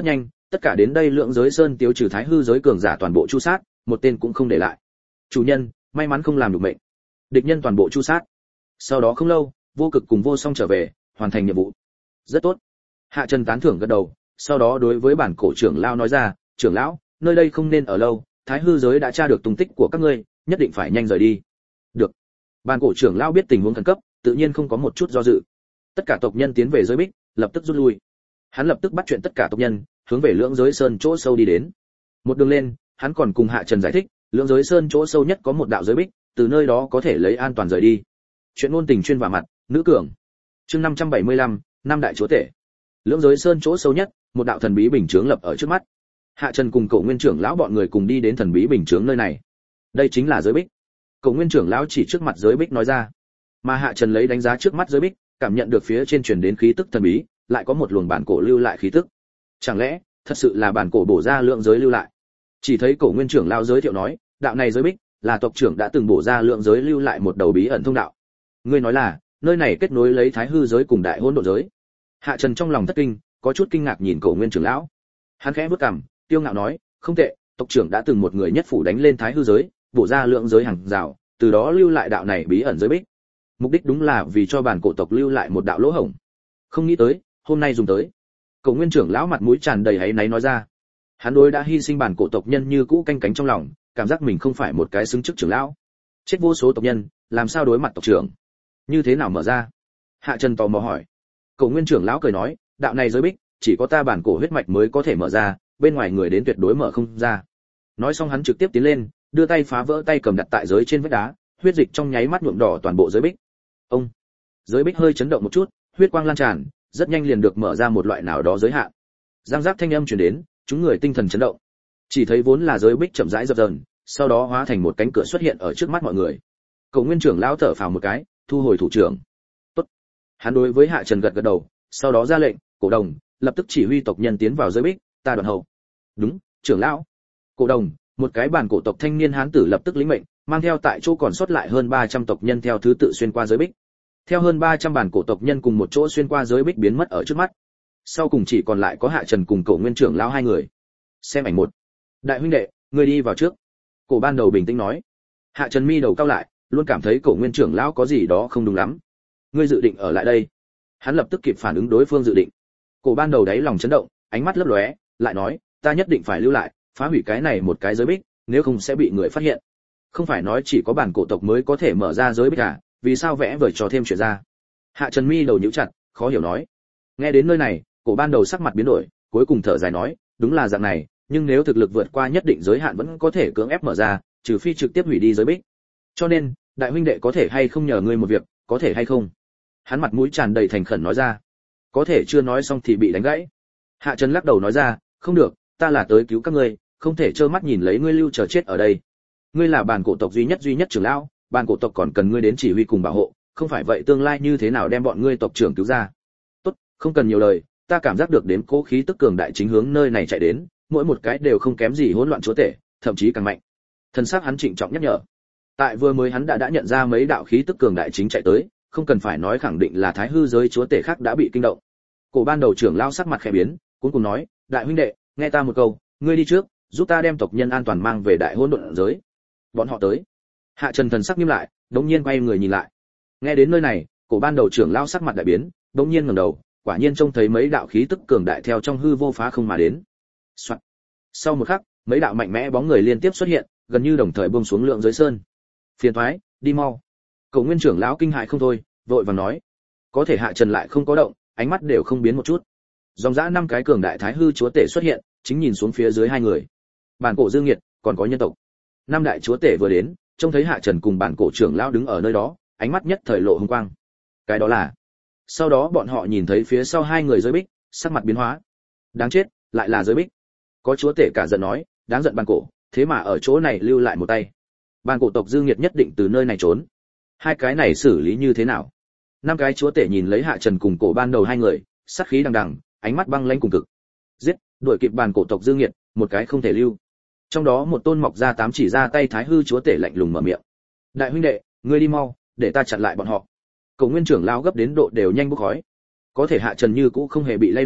tất cả đến đây lượng giới sơn tiêu trừ thái hư giới cường giả toàn bộ chu sát, một tên cũng không để lại. Chủ nhân, may mắn không làm được mệnh. Địch nhân toàn bộ chu sát. Sau đó không lâu, Vô Cực cùng Vô Song trở về, hoàn thành nhiệm vụ. Rất tốt. Hạ Trần tán thưởng gật đầu, sau đó đối với bản cổ trưởng lão nói ra, trưởng lão, nơi đây không nên ở lâu, thái hư giới đã tra được tung tích của các ngươi, nhất định phải nhanh rời đi. Được. Bản cổ trưởng lão biết tình huống khẩn cấp, tự nhiên không có một chút do dự. Tất cả tộc nhân tiến về giới bích, lập tức rút lui. Hắn lập tức bắt chuyện tất cả tộc nhân, hướng về Lưỡng Giới Sơn chỗ sâu đi đến. Một đường lên, hắn còn cùng Hạ Trần giải thích, Lưỡng Giới Sơn chỗ sâu nhất có một đạo giới bích, từ nơi đó có thể lấy an toàn rời đi. Chuyện ngôn tình chuyên vào mặt, nữ cường. Chương năm trăm bảy mươi lăm, năm đại chúa tể. Lưỡng Giới Sơn chỗ sâu nhất, một đạo thần bí bình chướng lập ở trước mắt. Hạ Trần cùng Cổ Nguyên trưởng lão bọn người cùng đi đến thần bí bình chướng nơi này. Đây chính là giới bích. Cổ Nguyên trưởng lão chỉ trước mặt giới bích nói ra. Mà Hạ Trần lấy đánh giá trước mắt giới bích, cảm nhận được phía trên truyền đến khí tức thần bí, lại có một luồng bản cổ lưu lại khí tức. Chẳng lẽ, thật sự là bản cổ bổ ra lượng giới lưu lại? Chỉ thấy Cổ Nguyên trưởng lão giới thiệu nói, đạo này giới bích là tộc trưởng đã từng bổ ra lượng giới lưu lại một đầu bí ẩn thông đạo. Ngươi nói là, nơi này kết nối lấy thái hư giới cùng đại hỗn độn giới. Hạ Trần trong lòng thất kinh, có chút kinh ngạc nhìn Cổ Nguyên trưởng lão. Hắn khẽ bước cằm, tiêu ngạo nói, không tệ, tộc trưởng đã từng một người nhất phủ đánh lên thái hư giới, bổ ra lượng giới hàng rào, từ đó lưu lại đạo này bí ẩn giới bích. Mục đích đúng là vì cho bản cổ tộc lưu lại một đạo lỗ hổng. Không nghĩ tới, hôm nay dùng tới. Cổ Nguyên trưởng lão mặt mũi tràn đầy áy náy nói ra. Hắn đối đã hy sinh bản cổ tộc nhân như cũ canh cánh trong lòng, cảm giác mình không phải một cái xứng chức trưởng lão. Chết vô số tộc nhân, làm sao đối mặt tộc trưởng? Như thế nào mở ra? Hạ Trần tò mò hỏi. Cổ Nguyên trưởng lão cười nói, đạo này giới bích, chỉ có ta bản cổ huyết mạch mới có thể mở ra, bên ngoài người đến tuyệt đối mở không ra. Nói xong hắn trực tiếp tiến lên, đưa tay phá vỡ tay cầm đặt tại giới trên vách đá, huyết dịch trong nháy mắt nhuộm đỏ toàn bộ giới bích. Ông, giới bích hơi chấn động một chút, huyết quang lan tràn, rất nhanh liền được mở ra một loại nào đó giới hạn. Giang giác thanh âm truyền đến, chúng người tinh thần chấn động. Chỉ thấy vốn là giới bích chậm rãi dập dờn, sau đó hóa thành một cánh cửa xuất hiện ở trước mắt mọi người. Cổ Nguyên trưởng lão thở phào một cái, thu hồi thủ trưởng. Tốt. Hắn đối với Hạ Trần gật gật đầu, sau đó ra lệnh, Cổ Đồng, lập tức chỉ huy tộc nhân tiến vào giới bích, ta đoàn hậu. Đúng, trưởng lão. Cổ Đồng, một cái bản cổ tộc thanh niên hán tử lập tức lĩnh mệnh, mang theo tại chỗ còn sót lại hơn ba trăm tộc nhân theo thứ tự xuyên qua giới bích. Theo hơn ba trăm bản cổ tộc nhân cùng một chỗ xuyên qua giới bích biến mất ở trước mắt. Sau cùng chỉ còn lại có Hạ Trần cùng Cổ Nguyên trưởng lão hai người. Xem ảnh một. Đại huynh đệ, ngươi đi vào trước. Cổ Ban Đầu bình tĩnh nói. Hạ Trần mi đầu cau lại, luôn cảm thấy Cổ Nguyên trưởng lão có gì đó không đúng lắm. Ngươi dự định ở lại đây? Hắn lập tức kịp phản ứng đối phương dự định. Cổ Ban Đầu đáy lòng chấn động, ánh mắt lấp lóe, lại nói, ta nhất định phải lưu lại, phá hủy cái này một cái giới bích, nếu không sẽ bị người phát hiện. Không phải nói chỉ có bản cổ tộc mới có thể mở ra giới bích à, vì sao vẽ vời trò thêm chuyện ra? Hạ Trần mi đầu nhíu chặt, khó hiểu nói. Nghe đến nơi này, Cổ Ban Đầu sắc mặt biến đổi, cuối cùng thở dài nói, đúng là dạng này, nhưng nếu thực lực vượt qua nhất định giới hạn vẫn có thể cưỡng ép mở ra, trừ phi trực tiếp hủy đi giới bích. Cho nên, đại huynh đệ có thể hay không nhờ ngươi một việc, có thể hay không? Hắn mặt mũi tràn đầy thành khẩn nói ra. Có thể chưa nói xong thì bị đánh gãy. Hạ Trần lắc đầu nói ra, không được, ta là tới cứu các ngươi, không thể trơ mắt nhìn lấy ngươi lưu chờ chết ở đây. Ngươi là bản cổ tộc duy nhất duy nhất trưởng lão, bản cổ tộc còn cần ngươi đến chỉ huy cùng bảo hộ, không phải vậy tương lai như thế nào đem bọn ngươi tộc trưởng cứu ra? Tốt, không cần nhiều lời, ta cảm giác được đến cố khí tức cường đại chính hướng nơi này chạy đến, mỗi một cái đều không kém gì hỗn loạn chúa tể, thậm chí càng mạnh. Thần sắc hắn trịnh trọng nhắc nhở. Tại vừa mới hắn đã đã nhận ra mấy đạo khí tức cường đại chính chạy tới, không cần phải nói khẳng định là thái hư giới chúa tể khác đã bị kinh động. Cổ Ban Đầu trưởng lão sắc mặt khẽ biến, cuối cùng nói, đại huynh đệ, nghe ta một câu, ngươi đi trước, giúp ta đem tộc nhân an toàn mang về đại hỗn độn giới. Bọn họ tới. Hạ Trần thần sắc nghiêm lại, đống nhiên quay người nhìn lại. Nghe đến nơi này, Cổ Ban Đầu trưởng lão sắc mặt đại biến, đống nhiên ngẩng đầu, quả nhiên trông thấy mấy đạo khí tức cường đại theo trong hư vô phá không mà đến. Soạn. Sau một khắc, mấy đạo mạnh mẽ bóng người liên tiếp xuất hiện, gần như đồng thời buông xuống lượng giới sơn. Phiền toái, đi mau. Cổ Nguyên trưởng lão kinh hãi không thôi, vội vàng nói. Có thể Hạ Trần lại không có động, ánh mắt đều không biến một chút. Dòng dã năm cái cường đại thái hư chúa tể xuất hiện, chính nhìn xuống phía dưới hai người. Bản cổ Dương Nghiệt, còn có nhân tộc. Năm đại chúa tể vừa đến, trông thấy Hạ Trần cùng bản cổ trưởng lão đứng ở nơi đó, ánh mắt nhất thời lộ hung quang. Cái đó là. Sau đó bọn họ nhìn thấy phía sau hai người giới bích, sắc mặt biến hóa. Đáng chết, lại là giới bích. Có chúa tể cả giận nói, đáng giận bản cổ, thế mà ở chỗ này lưu lại một tay. Bản cổ tộc Dương Nghiệt nhất định từ nơi này trốn. Hai cái này xử lý như thế nào? Năm cái chúa tể nhìn lấy Hạ Trần cùng Cổ Ban Đầu hai người, sát khí đằng đằng, ánh mắt băng lãnh cùng cực. Giết, đuổi kịp bản cổ tộc Dương Nghiệt, một cái không thể lưu. Trong đó một tôn mọc ra tám chỉ ra tay thái hư chúa tể lạnh lùng mở miệng. Đại huynh đệ, ngươi đi mau, để ta chặn lại bọn họ. Cổ Nguyên trưởng lão gấp đến độ đều nhanh bốc khói. Có thể Hạ Trần như cũ không hề bị lay động,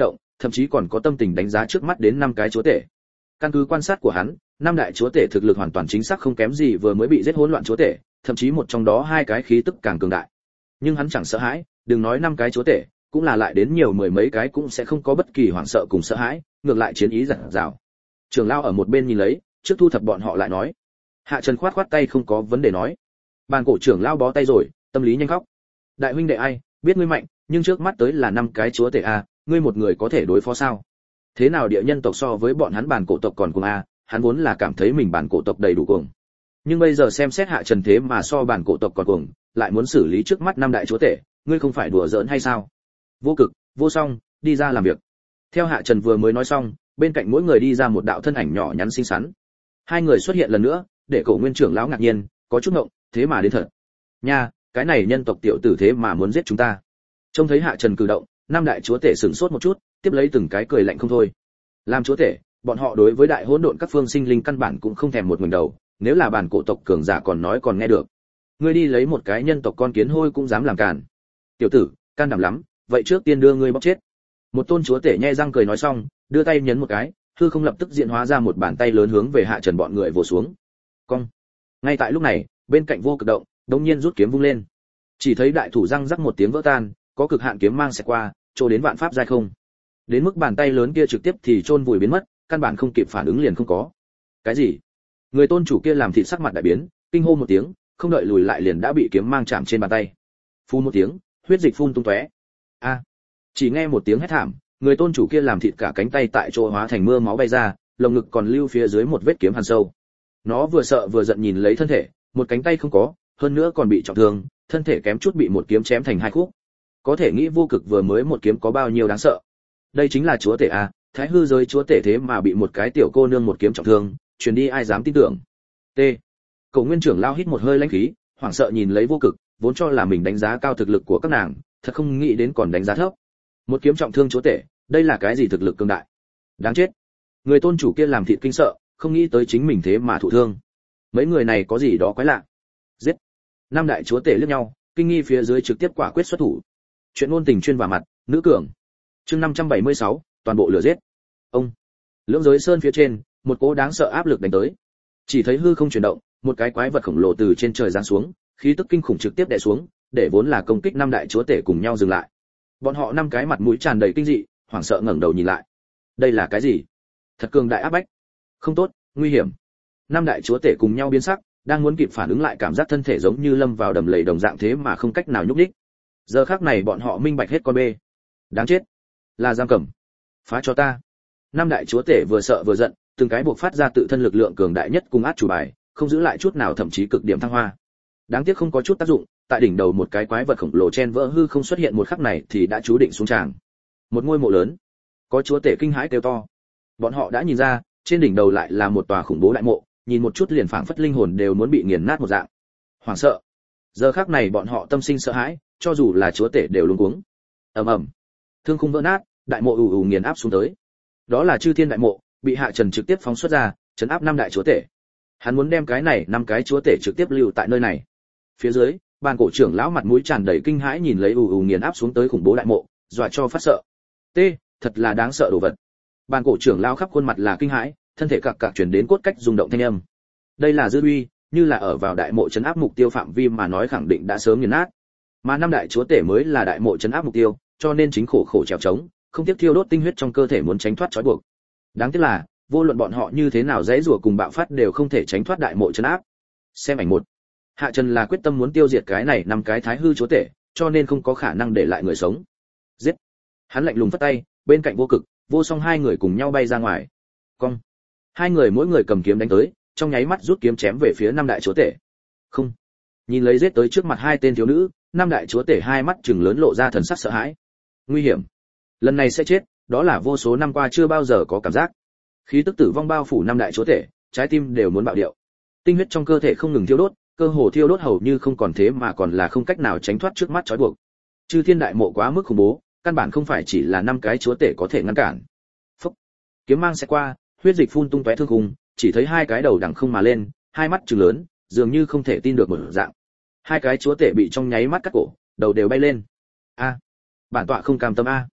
thậm chí còn có tâm tình đánh giá trước mắt đến năm cái chúa tể. Căn cứ quan sát của hắn, năm đại chúa tể thực lực hoàn toàn chính xác không kém gì vừa mới bị giết hỗn loạn chúa tể, thậm chí một trong đó hai cái khí tức càng cường đại. Nhưng hắn chẳng sợ hãi, đừng nói năm cái chúa tể, cũng là lại đến nhiều mười mấy cái cũng sẽ không có bất kỳ hoảng sợ cùng sợ hãi, ngược lại chiến ý dạt dào. Trưởng lão ở một bên nhìn lấy, trước thu thập bọn họ lại nói. Hạ Trần khoát khoát tay không có vấn đề nói. Bàn cổ trưởng lão bó tay rồi, tâm lý nhanh khóc. Đại huynh đệ ai, biết ngươi mạnh, nhưng trước mắt tới là năm cái chúa tể a, ngươi một người có thể đối phó sao? Thế nào địa nhân tộc so với bọn hắn bàn cổ tộc còn cuồng a, hắn vốn là cảm thấy mình bàn cổ tộc đầy đủ cuồng. Nhưng bây giờ xem xét Hạ Trần thế mà so bàn cổ tộc còn cuồng, lại muốn xử lý trước mắt năm đại chúa tể, ngươi không phải đùa giỡn hay sao? Vô Cực, Vô Song, đi ra làm việc. Theo Hạ Trần vừa mới nói xong, bên cạnh mỗi người đi ra một đạo thân ảnh nhỏ nhắn xinh xắn. Hai người xuất hiện lần nữa, để Cổ Nguyên trưởng lão ngạc nhiên, có chút ngộng, thế mà đến thật. Nha, cái này nhân tộc tiểu tử thế mà muốn giết chúng ta. Trông thấy Hạ Trần cử động, năm đại chúa tể sửng sốt một chút, tiếp lấy từng cái cười lạnh không thôi. Làm chúa tể, bọn họ đối với đại hỗn độn các phương sinh linh căn bản cũng không thèm một mình đầu, nếu là bản cổ tộc cường giả còn nói còn nghe được. Ngươi đi lấy một cái nhân tộc con kiến hôi cũng dám làm càn. Tiểu tử, can đảm lắm, vậy trước tiên đưa ngươi bóc chết. Một tôn chúa tể nhe răng cười nói xong, đưa tay nhấn một cái, hư không lập tức diễn hóa ra một bàn tay lớn hướng về Hạ Trần bọn người vồ xuống. Cong. Ngay tại lúc này, bên cạnh Vô Cực động, đống nhiên rút kiếm vung lên. Chỉ thấy đại thủ răng rắc một tiếng vỡ tan, có cực hạn kiếm mang sẽ qua, trô đến vạn pháp giai không. Đến mức bàn tay lớn kia trực tiếp thì chôn vùi biến mất, căn bản không kịp phản ứng liền không có. Cái gì? Người tôn chủ kia làm thịt sắc mặt đại biến, kinh hô một tiếng, không đợi lùi lại liền đã bị kiếm mang chạm trên bàn tay. Phun một tiếng, huyết dịch phun tung tóe. A! Chỉ nghe một tiếng hét thảm, người tôn chủ kia làm thịt cả cánh tay tại chỗ hóa thành mưa máu bay ra, lồng ngực còn lưu phía dưới một vết kiếm hằn sâu. Nó vừa sợ vừa giận nhìn lấy thân thể, một cánh tay không có, hơn nữa còn bị trọng thương, thân thể kém chút bị một kiếm chém thành hai khúc. Có thể nghĩ Vô Cực vừa mới một kiếm có bao nhiêu đáng sợ. Đây chính là chúa tể a, thái hư giới chúa tể thế mà bị một cái tiểu cô nương một kiếm trọng thương, truyền đi ai dám tin tưởng. T. Cổ Nguyên trưởng lao hít một hơi lãnh khí, hoảng sợ nhìn lấy Vô Cực, vốn cho là mình đánh giá cao thực lực của các nàng, thật không nghĩ đến còn đánh giá thấp. Một kiếm trọng thương chúa tể, đây là cái gì thực lực cường đại? Đáng chết. Người tôn chủ kia làm thịt kinh sợ, không nghĩ tới chính mình thế mà thụ thương. Mấy người này có gì đó quái lạ. Giết. Năm đại chúa tể liếc nhau, kinh nghi phía dưới trực tiếp quả quyết xuất thủ. Chuyện ngôn tình chuyên vào mặt, nữ cường. Chương năm trăm bảy mươi sáu, toàn bộ lửa giết. Ông. Lưỡng giới sơn phía trên, một cỗ đáng sợ áp lực đánh tới. Chỉ thấy hư không chuyển động, một cái quái vật khổng lồ từ trên trời giáng xuống, khí tức kinh khủng trực tiếp đè xuống, để vốn là công kích năm đại chúa tể cùng nhau dừng lại. Bọn họ năm cái mặt mũi tràn đầy kinh dị, hoảng sợ ngẩng đầu nhìn lại. Đây là cái gì? Thật cường đại áp bách. Không tốt, nguy hiểm. Năm đại chúa tể cùng nhau biến sắc, đang muốn kịp phản ứng lại cảm giác thân thể giống như lâm vào đầm lầy đồng dạng thế mà không cách nào nhúc nhích. Giờ khắc này bọn họ minh bạch hết con bê. Đáng chết, là giam cầm. Phá cho ta. Năm đại chúa tể vừa sợ vừa giận, từng cái buộc phát ra tự thân lực lượng cường đại nhất cùng át chủ bài, không giữ lại chút nào thậm chí cực điểm thăng hoa. Đáng tiếc không có chút tác dụng, tại đỉnh đầu một cái quái vật khổng lồ chen vỡ hư không xuất hiện một khắc này thì đã chú định xuống tràng. Một ngôi mộ lớn, có chúa tể kinh hãi kêu to. Bọn họ đã nhìn ra, trên đỉnh đầu lại là một tòa khủng bố đại mộ, nhìn một chút liền phảng phất linh hồn đều muốn bị nghiền nát một dạng. Hoảng sợ. Giờ khắc này bọn họ tâm sinh sợ hãi, cho dù là chúa tể đều luống cuống. Ầm ầm. Thương khung vỡ nát, đại mộ ù ù nghiền áp xuống tới. Đó là Chư Thiên đại mộ, bị Hạ Trần trực tiếp phóng xuất ra, trấn áp năm đại chúa tể. Hắn muốn đem cái này năm cái chúa tể trực tiếp lưu tại nơi này. Phía dưới, bàn cổ trưởng lão mặt mũi tràn đầy kinh hãi nhìn lấy ù ù nghiền áp xuống tới khủng bố đại mộ, dọa cho phát sợ. T, thật là đáng sợ đồ vật. Bàn cổ trưởng lão khắp khuôn mặt là kinh hãi, thân thể cặc cặc truyền đến cốt cách rung động thanh âm. Đây là dư uy, như là ở vào đại mộ trấn áp mục tiêu phạm vi mà nói khẳng định đã sớm nghiền nát. Mà năm đại chúa tể mới là đại mộ trấn áp mục tiêu, cho nên chính khổ khổ trèo trống, không tiếp thiêu đốt tinh huyết trong cơ thể muốn tránh thoát trói buộc. Đáng tiếc là, vô luận bọn họ như thế nào dễ rủa cùng bạo phát đều không thể tránh thoát đại mộ trấn áp. Xem ảnh một. Hạ Trần là quyết tâm muốn tiêu diệt cái này năm cái thái hư chúa tể, cho nên không có khả năng để lại người sống. Giết. Hắn lạnh lùng phất tay, bên cạnh Vô Cực, Vô Song hai người cùng nhau bay ra ngoài. Cong. Hai người mỗi người cầm kiếm đánh tới, trong nháy mắt rút kiếm chém về phía năm đại chúa tể. Không. Nhìn lấy giết tới trước mặt hai tên thiếu nữ, năm đại chúa tể hai mắt trừng lớn lộ ra thần sắc sợ hãi. Nguy hiểm. Lần này sẽ chết, đó là vô số năm qua chưa bao giờ có cảm giác. Khí tức tử vong bao phủ năm đại chúa tể, trái tim đều muốn bạo điệu. Tinh huyết trong cơ thể không ngừng thiêu đốt, cơ hồ thiêu đốt hầu như không còn thế mà còn là không cách nào tránh thoát trước mắt trói buộc. Chư Thiên đại mộ quá mức khủng bố, căn bản không phải chỉ là năm cái chúa tể có thể ngăn cản. Phốc. Kiếm mang sẽ qua, huyết dịch phun tung tóe thương khung, chỉ thấy hai cái đầu đằng không mà lên, hai mắt trừng lớn, dường như không thể tin được một dạng. Hai cái chúa tể bị trong nháy mắt cắt cổ, đầu đều bay lên. A, bản tọa không cam tâm a.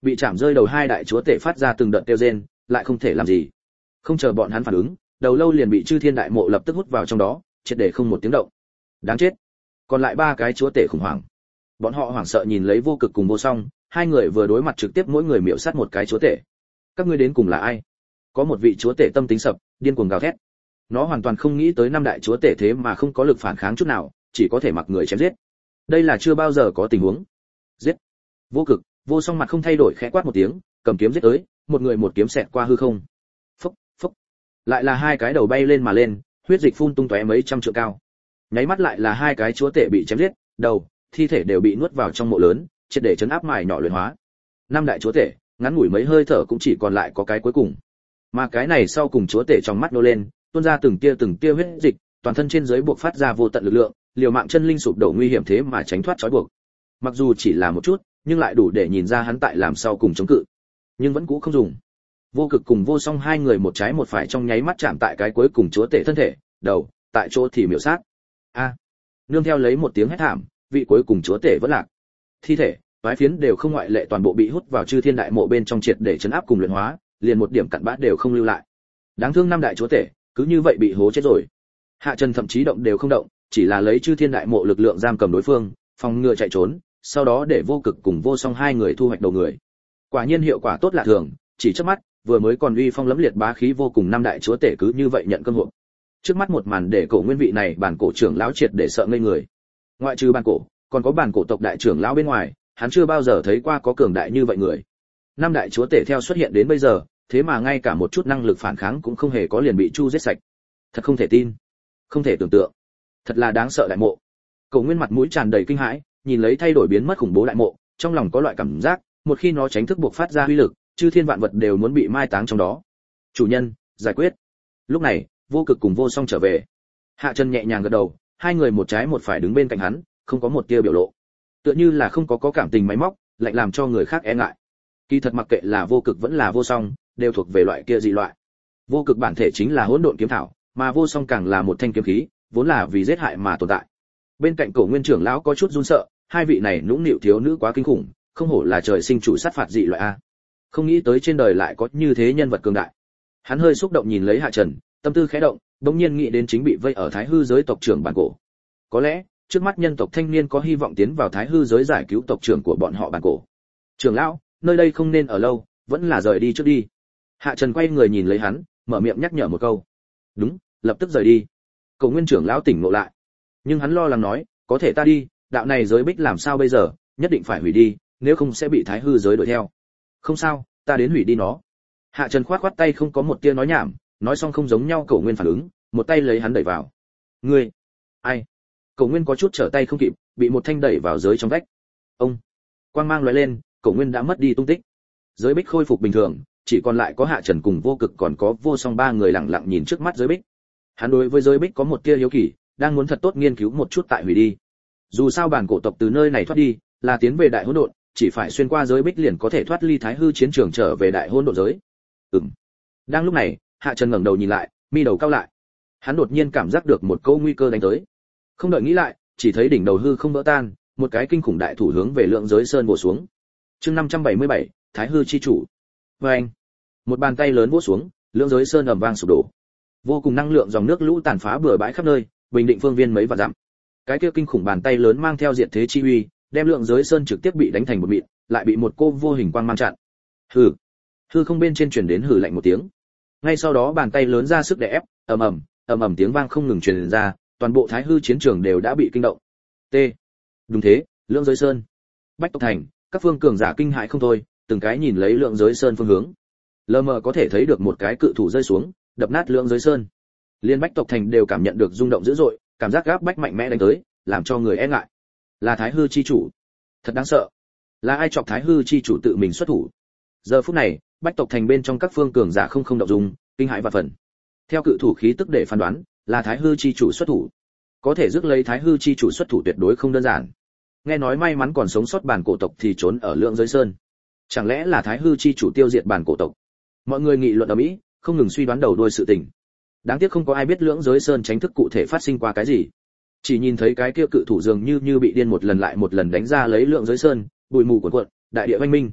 Bị chạm rơi đầu hai đại chúa tể phát ra từng đợt kêu rên, lại không thể làm gì. Không chờ bọn hắn phản ứng, đầu lâu liền bị Chư Thiên Đại Mộ lập tức hút vào trong đó, triệt để không một tiếng động. Đáng chết. Còn lại ba cái chúa tể khủng hoảng. Bọn họ hoảng sợ nhìn lấy Vô Cực cùng Vô Song, hai người vừa đối mặt trực tiếp mỗi người miểu sát một cái chúa tể. Các ngươi đến cùng là ai? Có một vị chúa tể tâm tính sập, điên cuồng gào thét. Nó hoàn toàn không nghĩ tới năm đại chúa tể thế mà không có lực phản kháng chút nào, chỉ có thể mặc người chém giết. Đây là chưa bao giờ có tình huống. Giết. Vô Cực, Vô Song mặt không thay đổi khẽ quát một tiếng, cầm kiếm giết tới, một người một kiếm xẹt qua hư không. Phốc, phốc. Lại là hai cái đầu bay lên mà lên, huyết dịch phun tung tóe mấy trăm trượng cao. Nháy mắt lại là hai cái chúa tể bị chém giết, đầu, thi thể đều bị nuốt vào trong mộ lớn, triệt để chấn áp mài nhỏ luyện hóa. Năm đại chúa tể, ngắn ngủi mấy hơi thở cũng chỉ còn lại có cái cuối cùng. Mà cái này sau cùng chúa tể trong mắt nô lên, tuôn ra từng tia từng tia huyết dịch, toàn thân trên dưới buộc phát ra vô tận lực lượng, liều mạng chân linh sụp đổ nguy hiểm thế mà tránh thoát trói buộc. Mặc dù chỉ là một chút, nhưng lại đủ để nhìn ra hắn tại làm sau cùng chống cự. Nhưng vẫn cũ không dùng. Vô Cực cùng Vô Song hai người một trái một phải trong nháy mắt chạm tại cái cuối cùng chúa tể thân thể, đầu, tại chỗ thì miểu sát. A! Nương theo lấy một tiếng hét thảm, vị cuối cùng chúa tể vẫn lạc. Thi thể, toái phiến đều không ngoại lệ toàn bộ bị hút vào Chư Thiên Đại Mộ bên trong triệt để chấn áp cùng luyện hóa, liền một điểm cặn bã đều không lưu lại. Đáng thương năm đại chúa tể, cứ như vậy bị hố chết rồi. Hạ Trần thậm chí động đều không động, chỉ là lấy Chư Thiên Đại Mộ lực lượng giam cầm đối phương, phòng ngừa chạy trốn, sau đó để Vô Cực cùng Vô Song hai người thu hoạch đầu người. Quả nhiên hiệu quả tốt lạ thường, chỉ chớp mắt, vừa mới còn uy phong lẫm liệt bá khí vô cùng năm đại chúa tể cứ như vậy nhận cơm hộp. Trước mắt một màn để cổ nguyên vị này bản cổ trưởng lão triệt để sợ ngây người. Ngoại trừ bản cổ, còn có bản cổ tộc đại trưởng lão bên ngoài, hắn chưa bao giờ thấy qua có cường đại như vậy người. Năm đại chúa tể theo xuất hiện đến bây giờ, thế mà ngay cả một chút năng lực phản kháng cũng không hề có, liền bị chu giết sạch. Thật không thể tin, không thể tưởng tượng, thật là đáng sợ đại mộ. Cổ nguyên mặt mũi tràn đầy kinh hãi, nhìn lấy thay đổi biến mất khủng bố đại mộ, trong lòng có loại cảm giác, một khi nó tránh thức buộc phát ra uy lực, chư thiên vạn vật đều muốn bị mai táng trong đó. Chủ nhân, giải quyết. Lúc này, Vô Cực cùng Vô Song trở về. Hạ Trần nhẹ nhàng gật đầu, hai người một trái một phải đứng bên cạnh hắn, không có một tia biểu lộ, tựa như là không có có cảm tình máy móc, lạnh làm cho người khác e ngại. Kỳ thật mặc kệ là Vô Cực vẫn là Vô Song, đều thuộc về loại kia dị loại. Vô Cực bản thể chính là hỗn độn kiếm thảo, mà Vô Song càng là một thanh kiếm khí, vốn là vì giết hại mà tồn tại. Bên cạnh Cổ Nguyên trưởng lão có chút run sợ, hai vị này nũng nịu thiếu nữ quá kinh khủng, không hổ là trời sinh chủ sát phạt dị loại a. Không nghĩ tới trên đời lại có như thế nhân vật cường đại. Hắn hơi xúc động nhìn lấy Hạ Trần, tâm tư khẽ động, bỗng nhiên nghĩ đến chính bị vây ở Thái Hư giới tộc trưởng bản cổ. Có lẽ, trước mắt nhân tộc thanh niên có hy vọng tiến vào Thái Hư giới giải cứu tộc trưởng của bọn họ bản cổ. Trưởng lão, nơi đây không nên ở lâu, vẫn là rời đi trước đi. Hạ Trần quay người nhìn lấy hắn, mở miệng nhắc nhở một câu. Đúng, lập tức rời đi. Cổ Nguyên trưởng lão tỉnh ngộ lại, nhưng hắn lo lắng nói, có thể ta đi, đạo này giới bích làm sao bây giờ, nhất định phải hủy đi, nếu không sẽ bị Thái Hư giới đuổi theo. Không sao, ta đến hủy đi nó. Hạ Trần khoát khoát tay không có một tia nói nhảm, nói xong không giống nhau Cổ Nguyên phản ứng, một tay lấy hắn đẩy vào. Ngươi, ai? Cổ Nguyên có chút trở tay không kịp, bị một thanh đẩy vào giới trong vách. Ông, quang mang lóe lên, Cổ Nguyên đã mất đi tung tích. Giới bích khôi phục bình thường, chỉ còn lại có Hạ Trần cùng Vô Cực còn có Vô Song ba người lặng lặng nhìn trước mắt giới bích. Hắn đối với giới bích có một tia hiếu kỳ, đang muốn thật tốt nghiên cứu một chút tại hủy đi. Dù sao bản cổ tộc từ nơi này thoát đi, là tiến về đại hỗn độn, chỉ phải xuyên qua giới bích liền có thể thoát ly Thái Hư chiến trường trở về đại hỗn độn giới. Ừm. Đang lúc này, Hạ Trần ngẩng đầu nhìn lại, mi đầu cau lại. Hắn đột nhiên cảm giác được một câu nguy cơ đánh tới. Không đợi nghĩ lại, chỉ thấy đỉnh đầu hư không vỡ tan, một cái kinh khủng đại thủ hướng về Lượng Giới Sơn vồ xuống. Chương năm trăm bảy mươi bảy, Thái Hư chi chủ. Oeng. Một bàn tay lớn vỗ xuống, Lượng Giới Sơn ầm vang sụp đổ. Vô cùng năng lượng dòng nước lũ tàn phá bừa bãi khắp nơi, bình định phương viên mấy vạn dặm. Cái kia kinh khủng bàn tay lớn mang theo diệt thế chi uy, đem Lượng Giới Sơn trực tiếp bị đánh thành một mịn, lại bị một cô vô hình quang mang chặn. Hừ. Hư không bên trên truyền đến hừ lạnh một tiếng. Ngay sau đó bàn tay lớn ra sức đè ép, ầm ầm, ầm ầm tiếng vang không ngừng truyền ra, toàn bộ Thái Hư chiến trường đều đã bị kinh động. T. Đúng thế, Lượng Giới Sơn, Bách Tộc Thành, các phương cường giả kinh hãi không thôi, từng cái nhìn lấy Lượng Giới Sơn phương hướng. Lờ mờ có thể thấy được một cái cự thủ rơi xuống, đập nát Lượng Giới Sơn. Liên Bách Tộc Thành đều cảm nhận được rung động dữ dội, cảm giác gáp bách mạnh mẽ đánh tới, làm cho người e ngại. Là Thái Hư chi chủ, thật đáng sợ. Là ai chọc Thái Hư chi chủ tự mình xuất thủ? Giờ phút này, Bách Tộc Thành bên trong các phương cường giả không không động dung, kinh hãi và phần. Theo cự thủ khí tức để phán đoán, là Thái Hư chi chủ xuất thủ. Có thể rước lấy Thái Hư chi chủ xuất thủ tuyệt đối không đơn giản. Nghe nói may mắn còn sống sót bản cổ tộc thì trốn ở Lượng Giới Sơn. Chẳng lẽ là Thái Hư chi chủ tiêu diệt bản cổ tộc? Mọi người nghị luận ầm ĩ, không ngừng suy đoán đầu đuôi sự tình. Đáng tiếc không có ai biết Lượng Giới Sơn chính thức cụ thể phát sinh qua cái gì. Chỉ nhìn thấy cái kia cự thủ dường như như bị điên một lần lại một lần đánh ra lấy Lượng Giới Sơn, bụi mù cuồn cuộn, đại địa vang minh.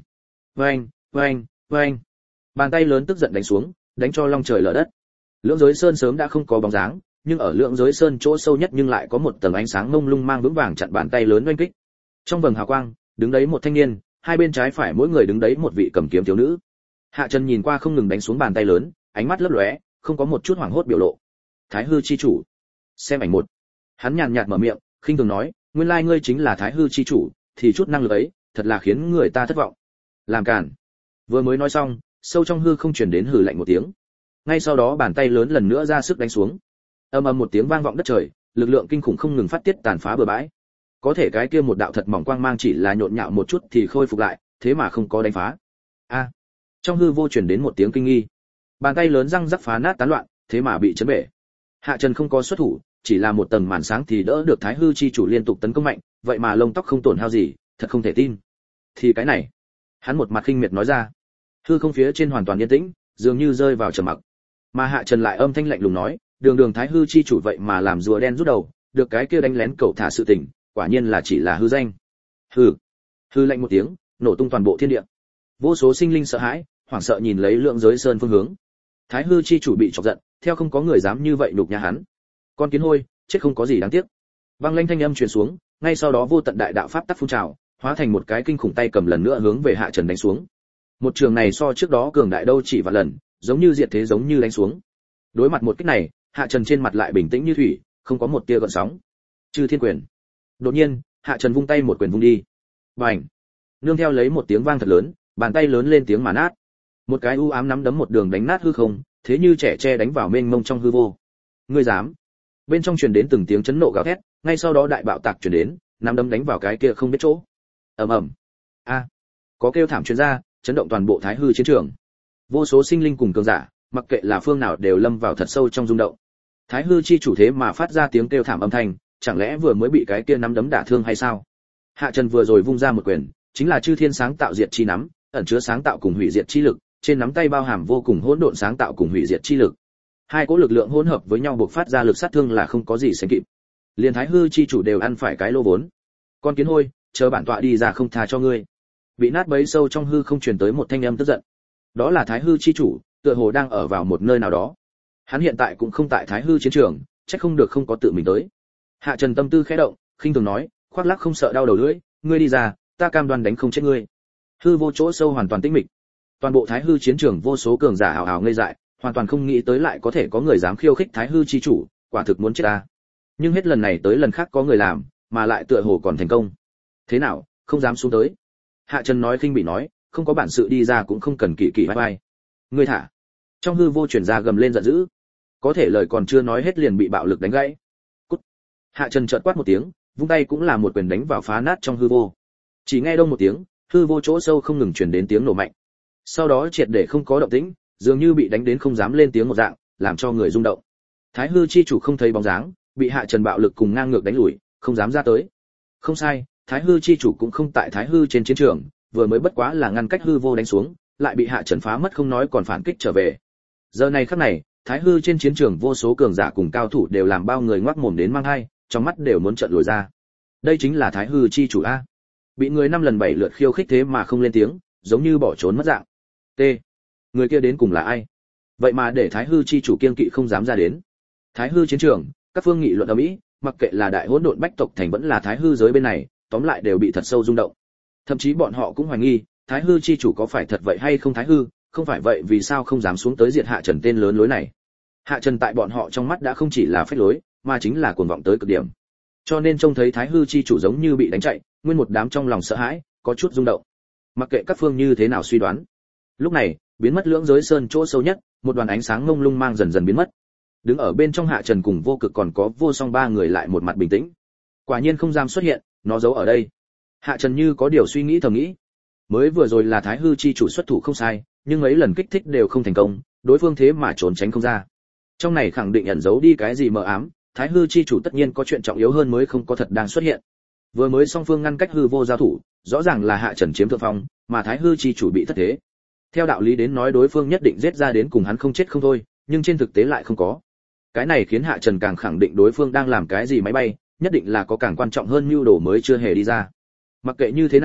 Oeng, oeng, oeng. Bàn tay lớn tức giận đánh xuống, đánh cho long trời lở đất. Lưỡng giới sơn sớm đã không có bóng dáng, nhưng ở lưỡng giới sơn chỗ sâu nhất nhưng lại có một tầng ánh sáng mông lung mang vững vàng chặn bàn tay lớn oanh kích. Trong vầng hào quang, đứng đấy một thanh niên, hai bên trái phải mỗi người đứng đấy một vị cầm kiếm thiếu nữ. Hạ Trần nhìn qua không ngừng đánh xuống bàn tay lớn, ánh mắt lấp lóe, không có một chút hoảng hốt biểu lộ. Thái hư chi chủ. Xem ảnh một. Hắn nhàn nhạt mở miệng, khinh thường nói, nguyên lai ngươi chính là Thái hư chi chủ, thì chút năng lực ấy, thật là khiến người ta thất vọng. Làm cản. Vừa mới nói xong, sâu trong hư không truyền đến hừ lạnh một tiếng. Ngay sau đó bàn tay lớn lần nữa ra sức đánh xuống. Ầm ầm một tiếng vang vọng đất trời, lực lượng kinh khủng không ngừng phát tiết tàn phá bừa bãi. Có thể cái kia một đạo thật mỏng quang mang chỉ là nhộn nhạo một chút thì khôi phục lại, thế mà không có đánh phá. A. Trong hư vô truyền đến một tiếng kinh nghi. Bàn tay lớn răng rắc phá nát tán loạn, thế mà bị chấn bể. Hạ Trần không có xuất thủ, chỉ là một tầng màn sáng thì đỡ được Thái hư chi chủ liên tục tấn công mạnh, vậy mà lông tóc không tổn hao gì, thật không thể tin. Thì cái này, hắn một mặt khinh miệt nói ra. Hư không phía trên hoàn toàn yên tĩnh, dường như rơi vào trầm mặc. Mà Hạ Trần lại âm thanh lạnh lùng nói, đường đường Thái hư chi chủ vậy mà làm rùa đen rút đầu, được cái kia đánh lén cậu thả sự tình, quả nhiên là chỉ là hư danh. Hừ. Hư lạnh một tiếng, nổ tung toàn bộ thiên địa. Vô số sinh linh sợ hãi, hoảng sợ nhìn lấy lượng giới sơn phương hướng. Thái hư chi chủ bị chọc giận, theo không có người dám như vậy nhục nhã hắn. Con kiến hôi, chết không có gì đáng tiếc. Vang lanh thanh âm truyền xuống, ngay sau đó vô tận đại đạo pháp tắc phun trào, hóa thành một cái kinh khủng tay cầm lần nữa hướng về Hạ Trần đánh xuống. Một trường này so trước đó cường đại đâu chỉ vài lần, giống như diệt thế giống như đánh xuống. Đối mặt một kích này, Hạ Trần trên mặt lại bình tĩnh như thủy, không có một tia gợn sóng. Chư Thiên Quyền. Đột nhiên, Hạ Trần vung tay một quyền vung đi. Bành! Nương theo lấy một tiếng vang thật lớn, bàn tay lớn lên tiếng mà nát. Một cái u ám nắm đấm một đường đánh nát hư không, thế như trẻ tre đánh vào mênh mông trong hư vô. Ngươi dám? Bên trong truyền đến từng tiếng chấn nộ gào thét, ngay sau đó đại bạo tạc truyền đến, nắm đấm đánh vào cái kia không biết chỗ. Ầm ầm. A! Có kêu thảm truyền ra, chấn động toàn bộ Thái hư chiến trường. Vô số sinh linh cùng cường giả, mặc kệ là phương nào đều lâm vào thật sâu trong rung động. Thái hư chi chủ thế mà phát ra tiếng kêu thảm âm thanh, chẳng lẽ vừa mới bị cái kia nắm đấm đả thương hay sao? Hạ Trần vừa rồi vung ra một quyền, chính là chư thiên sáng tạo diệt chi nắm, ẩn chứa sáng tạo cùng hủy diệt chi lực, trên nắm tay bao hàm vô cùng hỗn độn sáng tạo cùng hủy diệt chi lực. Hai cỗ lực lượng hỗn hợp với nhau buộc phát ra lực sát thương là không có gì sánh kịp. Liên Thái hư chi chủ đều ăn phải cái lô vốn. Con kiến hôi, chờ bản tọa đi ra không tha cho ngươi. Bị nát bấy sâu trong hư không truyền tới một thanh âm tức giận. Đó là Thái hư chi chủ, tựa hồ đang ở vào một nơi nào đó. Hắn hiện tại cũng không tại Thái hư chiến trường, chắc không được không có tự mình tới. Hạ Trần tâm tư khẽ động, khinh thường nói, khoác lác không sợ đau đầu lưỡi, ngươi đi ra, ta cam đoan đánh không chết ngươi. Hư vô chỗ sâu hoàn toàn tĩnh mịch. Toàn bộ Thái hư chiến trường vô số cường giả ảo ảo ngây dại, hoàn toàn không nghĩ tới lại có thể có người dám khiêu khích Thái hư chi chủ, quả thực muốn chết ta. Nhưng hết lần này tới lần khác có người làm, mà lại tựa hồ còn thành công. Thế nào, không dám xuống tới? Hạ Trần nói khinh bị nói, không có bản sự đi ra cũng không cần kỳ kỳ vai vai. Ngươi thả. Trong hư vô truyền ra gầm lên giận dữ. Có thể lời còn chưa nói hết liền bị bạo lực đánh gãy. Cút. Hạ Trần chợt quát một tiếng, vung tay cũng là một quyền đánh vào phá nát trong hư vô. Chỉ nghe đông một tiếng, hư vô chỗ sâu không ngừng truyền đến tiếng nổ mạnh. Sau đó triệt để không có động tĩnh, dường như bị đánh đến không dám lên tiếng một dạng, làm cho người rung động. Thái hư chi chủ không thấy bóng dáng, bị Hạ Trần bạo lực cùng ngang ngược đánh lùi, không dám ra tới. Không sai, Thái hư chi chủ cũng không tại Thái hư trên chiến trường, vừa mới bất quá là ngăn cách hư vô đánh xuống, lại bị Hạ Trần phá mất không nói còn phản kích trở về. Giờ này khắc này, Thái hư trên chiến trường vô số cường giả cùng cao thủ đều làm bao người ngoác mồm đến mang hai, trong mắt đều muốn trợn lồi ra. Đây chính là Thái hư chi chủ a. Bị người năm lần bảy lượt khiêu khích thế mà không lên tiếng, giống như bỏ trốn mất dạng. T. Người kia đến cùng là ai? Vậy mà để Thái hư chi chủ kiên kỵ không dám ra đến. Thái hư chiến trường, các phương nghị luận ầm ĩ, mặc kệ là đại hỗn độn bách tộc thành vẫn là Thái hư giới bên này, tóm lại đều bị thật sâu rung động. Thậm chí bọn họ cũng hoài nghi, Thái hư chi chủ có phải thật vậy hay không Thái hư, không phải vậy vì sao không dám xuống tới diệt Hạ Trần tên lớn lối này. Hạ Trần tại bọn họ trong mắt đã không chỉ là phách lối, mà chính là cuồng vọng tới cực điểm. Cho nên trông thấy Thái hư chi chủ giống như bị đánh chạy, nguyên một đám trong lòng sợ hãi, có chút rung động. Mặc kệ các phương như thế nào suy đoán. Lúc này, biến mất lưỡng giới sơn chỗ sâu nhất, một đoàn ánh sáng ngông lung mang dần dần biến mất. Đứng ở bên trong Hạ Trần cùng Vô Cực còn có Vô Song ba người lại một mặt bình tĩnh. Quả nhiên không dám xuất hiện, nó giấu ở đây. Hạ Trần như có điều suy nghĩ thầm nghĩ. Mới vừa rồi là Thái hư chi chủ xuất thủ không sai, nhưng mấy lần kích thích đều không thành công, đối phương thế mà trốn tránh không ra. Trong này khẳng định ẩn giấu đi cái gì mờ ám, Thái hư chi chủ tất nhiên có chuyện trọng yếu hơn mới không có thật đang xuất hiện. Vừa mới song phương ngăn cách hư vô giao thủ, rõ ràng là Hạ Trần chiếm thượng phong, mà Thái hư chi chủ bị thất thế. Theo đạo lý đến nói đối phương nhất định giết ra đến cùng hắn không chết không thôi, nhưng trên thực tế lại không có. Cái này khiến Hạ Trần càng khẳng định đối phương đang làm cái gì máy bay, nhất định là có càng quan trọng hơn mưu đồ mới chưa hề đi ra. Mặc kệ như thế nào,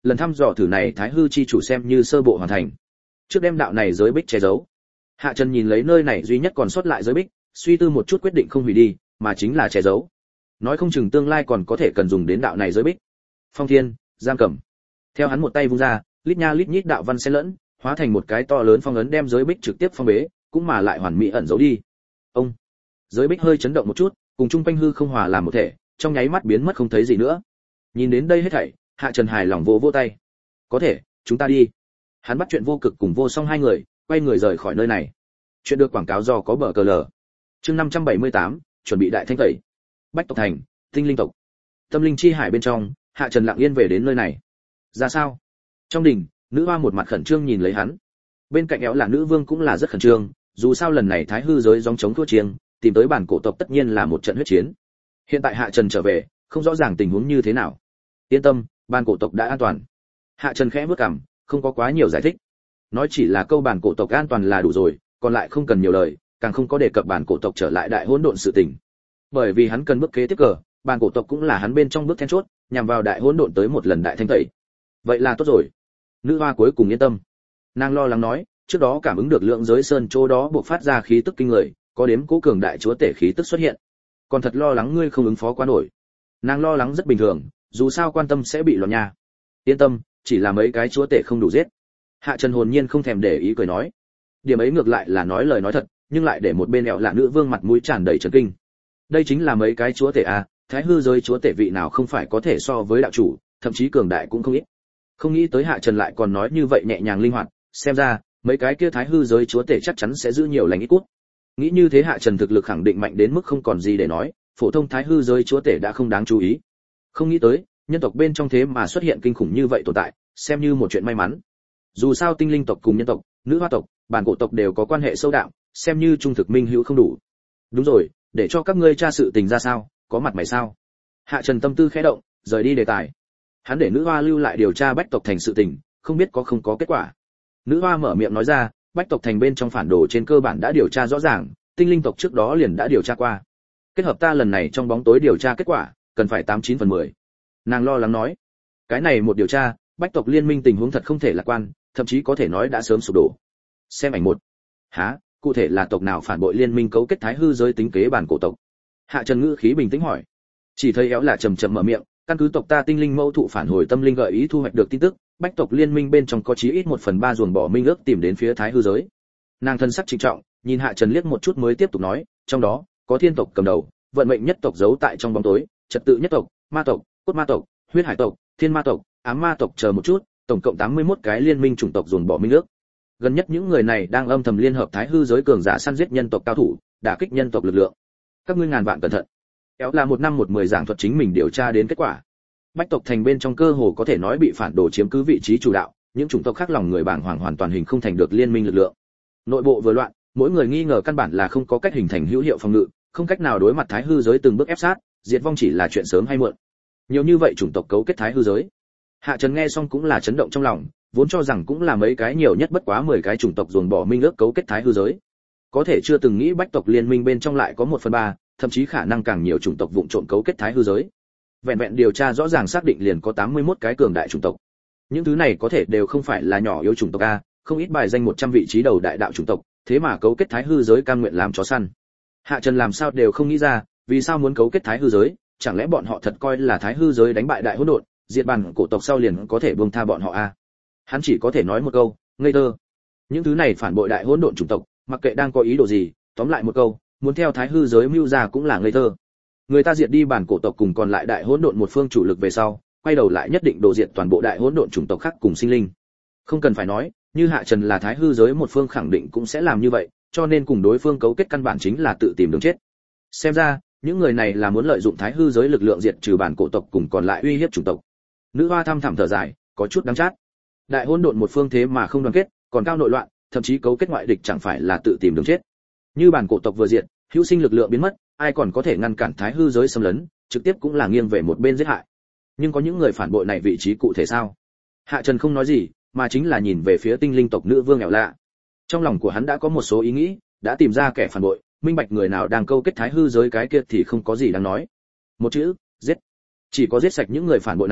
lần thăm dò thử này thái hư chi chủ xem như sơ bộ hoàn thành. Trước đem đạo này giới bích che giấu. Hạ Trần nhìn lấy nơi này duy nhất còn sót lại giới bích, suy tư một chút quyết định không hủy đi, mà chính là che giấu. Nói không chừng tương lai còn có thể cần dùng đến đạo này giới bích. Phong Thiên, giam cầm. Theo hắn một tay vung ra, lít nha lít nhít đạo văn xen lẫn, hóa thành một cái to lớn phong ấn đem giới bích trực tiếp phong bế, cũng mà lại hoàn mỹ ẩn giấu đi. Ông. Giới bích hơi chấn động một chút, cùng trung quanh hư không hòa làm một thể, trong nháy mắt biến mất không thấy gì nữa. Nhìn đến đây hết thảy, Hạ Trần hài lòng vỗ vỗ tay. Có thể, chúng ta đi. Hắn bắt chuyện Vô Cực cùng Vô Song hai người, quay người rời khỏi nơi này. Chuyện được quảng cáo do có bờ cờ lờ. Chương năm trăm bảy mươi tám, chuẩn bị đại thanh tẩy. Bách tộc thành, tinh linh tộc. Tâm linh chi hải bên trong, Hạ Trần lặng yên về đến nơi này. Ra sao? Trong đình, nữ hoa một mặt khẩn trương nhìn lấy hắn. Bên cạnh éo là nữ vương cũng là rất khẩn trương, dù sao lần này thái hư giới gióng chống thua chiêng, tìm tới bản cổ tộc tất nhiên là một trận huyết chiến. Hiện tại Hạ Trần trở về, không rõ ràng tình huống như thế nào. Yên tâm, bản cổ tộc đã an toàn. Hạ Trần khẽ bước cằm, không có quá nhiều giải thích. Nói chỉ là câu bản cổ tộc an toàn là đủ rồi, còn lại không cần nhiều lời, càng không có đề cập bản cổ tộc trở lại đại hỗn độn sự tình. Bởi vì hắn cần bước kế tiếp cờ, bản cổ tộc cũng là hắn bên trong bước then chốt, nhằm vào đại hỗn độn tới một lần đại thanh tẩy. Vậy là tốt rồi. Nữ hoa cuối cùng yên tâm. Nàng lo lắng nói, trước đó cảm ứng được lượng giới sơn chỗ đó bộc phát ra khí tức kinh người, có đếm cố cường đại chúa tể khí tức xuất hiện. Còn thật lo lắng ngươi không ứng phó quá nổi. Nàng lo lắng rất bình thường, dù sao quan tâm sẽ bị loạn nha. Yên tâm, chỉ là mấy cái chúa tể không đủ giết. Hạ Trần hồn nhiên không thèm để ý cười nói. Điểm ấy ngược lại là nói lời nói thật, nhưng lại để một bên ẹo lạ nữ vương mặt mũi tràn đầy chấn kinh. Đây chính là mấy cái chúa tể a, thái hư giới chúa tể vị nào không phải có thể so với đạo chủ, thậm chí cường đại cũng không ít. Không nghĩ tới Hạ Trần lại còn nói như vậy nhẹ nhàng linh hoạt, xem ra mấy cái kia thái hư giới chúa tể chắc chắn sẽ giữ nhiều lành ít cút. Nghĩ như thế Hạ Trần thực lực khẳng định mạnh đến mức không còn gì để nói, phổ thông thái hư giới chúa tể đã không đáng chú ý. Không nghĩ tới, nhân tộc bên trong thế mà xuất hiện kinh khủng như vậy tồn tại, xem như một chuyện may mắn. Dù sao tinh linh tộc cùng nhân tộc, nữ hoa tộc, bản cổ tộc đều có quan hệ sâu đậm, xem như trung thực minh hữu không đủ. Đúng rồi, để cho các ngươi tra sự tình ra sao, có mặt mày sao? Hạ Trần tâm tư khẽ động, rời đi đề tài. Hắn để nữ hoa lưu lại điều tra bách tộc thành sự tình, không biết có không có kết quả. Nữ hoa mở miệng nói ra, bách tộc thành bên trong phản đồ trên cơ bản đã điều tra rõ ràng, tinh linh tộc trước đó liền đã điều tra qua. Kết hợp ta lần này trong bóng tối điều tra kết quả, cần phải tám chín phần mười. Nàng lo lắng nói, cái này một điều tra, bách tộc liên minh tình huống thật không thể lạc quan, thậm chí có thể nói đã sớm sụp đổ. Xem ảnh một. Hả, cụ thể là tộc nào phản bội liên minh cấu kết thái hư giới tính kế bản cổ tộc? Hạ Trần ngữ khí bình tĩnh hỏi. Chỉ thấy éo là trầm trầm mở miệng, căn cứ tộc ta tinh linh mẫu thụ phản hồi tâm linh gợi ý thu hoạch được tin tức, bách tộc liên minh bên trong có chí ít một phần ba ruồng bỏ minh ước tìm đến phía thái hư giới. Nàng thân sắc trịnh trọng, nhìn Hạ Trần liếc một chút mới tiếp tục nói, trong đó có thiên tộc cầm đầu, vận mệnh nhất tộc giấu tại trong bóng tối, trật tự nhất tộc, ma tộc, cốt ma tộc, huyết hải tộc, thiên ma tộc, ám ma tộc chờ một chút, tổng cộng tám mươi mốt cái liên minh chủng tộc ruồng bỏ minh ước. Gần nhất những người này đang âm thầm liên hợp thái hư giới cường giả săn giết nhân tộc cao thủ, đả kích nhân tộc lực lượng. Các ngươi ngàn vạn cẩn thận. Kéo là một năm một mười giảng thuật chính mình điều tra đến kết quả. Bách tộc thành bên trong cơ hồ có thể nói bị phản đồ chiếm cứ vị trí chủ đạo, những chủng tộc khác lòng người bàng hoàng hoàn toàn hình không thành được liên minh lực lượng. Nội bộ vừa loạn, mỗi người nghi ngờ căn bản là không có cách hình thành hữu hiệu phòng ngự, không cách nào đối mặt thái hư giới từng bước ép sát, diệt vong chỉ là chuyện sớm hay muộn. Nhiều như vậy chủng tộc cấu kết thái hư giới. Hạ Trần nghe xong cũng là chấn động trong lòng, vốn cho rằng cũng là mấy cái nhiều nhất bất quá mười cái chủng tộc dồn bỏ minh ước cấu kết thái hư giới. Có thể chưa từng nghĩ bách tộc liên minh bên trong lại có một phần ba, thậm chí khả năng càng nhiều chủng tộc vụng trộm cấu kết thái hư giới. Vẹn vẹn điều tra rõ ràng xác định liền có tám mươi mốt cái cường đại chủng tộc. Những thứ này có thể đều không phải là nhỏ yếu chủng tộc a, không ít bài danh một trăm vị trí đầu đại đạo chủng tộc, thế mà cấu kết thái hư giới cam nguyện làm chó săn. Hạ Trần làm sao đều không nghĩ ra, vì sao muốn cấu kết thái hư giới, chẳng lẽ bọn họ thật coi là thái hư giới đánh bại đại hỗn độn, diệt bản cổ tộc sau liền có thể buông tha bọn họ a? Hắn chỉ có thể nói một câu, ngây thơ. Những thứ này phản bội đại hỗn độn chủng tộc, mặc kệ đang có ý đồ gì, tóm lại một câu, muốn theo thái hư giới mưu ra cũng là ngây thơ. Người ta diệt đi bản cổ tộc cùng còn lại đại hỗn độn một phương chủ lực về sau, quay đầu lại nhất định đồ diệt toàn bộ đại hỗn độn chủng tộc khác cùng sinh linh. Không cần phải nói, như Hạ Trần là thái hư giới một phương khẳng định cũng sẽ làm như vậy, cho nên cùng đối phương cấu kết căn bản chính là tự tìm đường chết. Xem ra, những người này là muốn lợi dụng thái hư giới lực lượng diệt trừ bản cổ tộc cùng còn lại uy hiếp chủng tộc. Nữ hoa thăm thẳm thở dài, có chút đắng chát. Đại hỗn độn một phương thế mà không đoàn kết, còn cao nội loạn, thậm chí cấu kết ngoại địch chẳng phải là tự tìm đường chết. Như bản cổ tộc vừa diệt, hữu sinh lực lượng biến mất, ai còn có thể ngăn cản thái hư giới xâm lấn, trực tiếp cũng là nghiêng về một bên giết hại. Nhưng có những người phản bội này vị trí cụ thể sao? Hạ Trần không nói gì, mà chính là nhìn về phía tinh linh tộc nữ vương nghèo lạ. Trong lòng của hắn đã có một số ý nghĩ, đã tìm ra kẻ phản bội, minh bạch người nào đang câu kết thái hư giới cái kia thì không có gì đáng nói. Một chữ, giết. Chỉ có giết sạch những người phản bội này,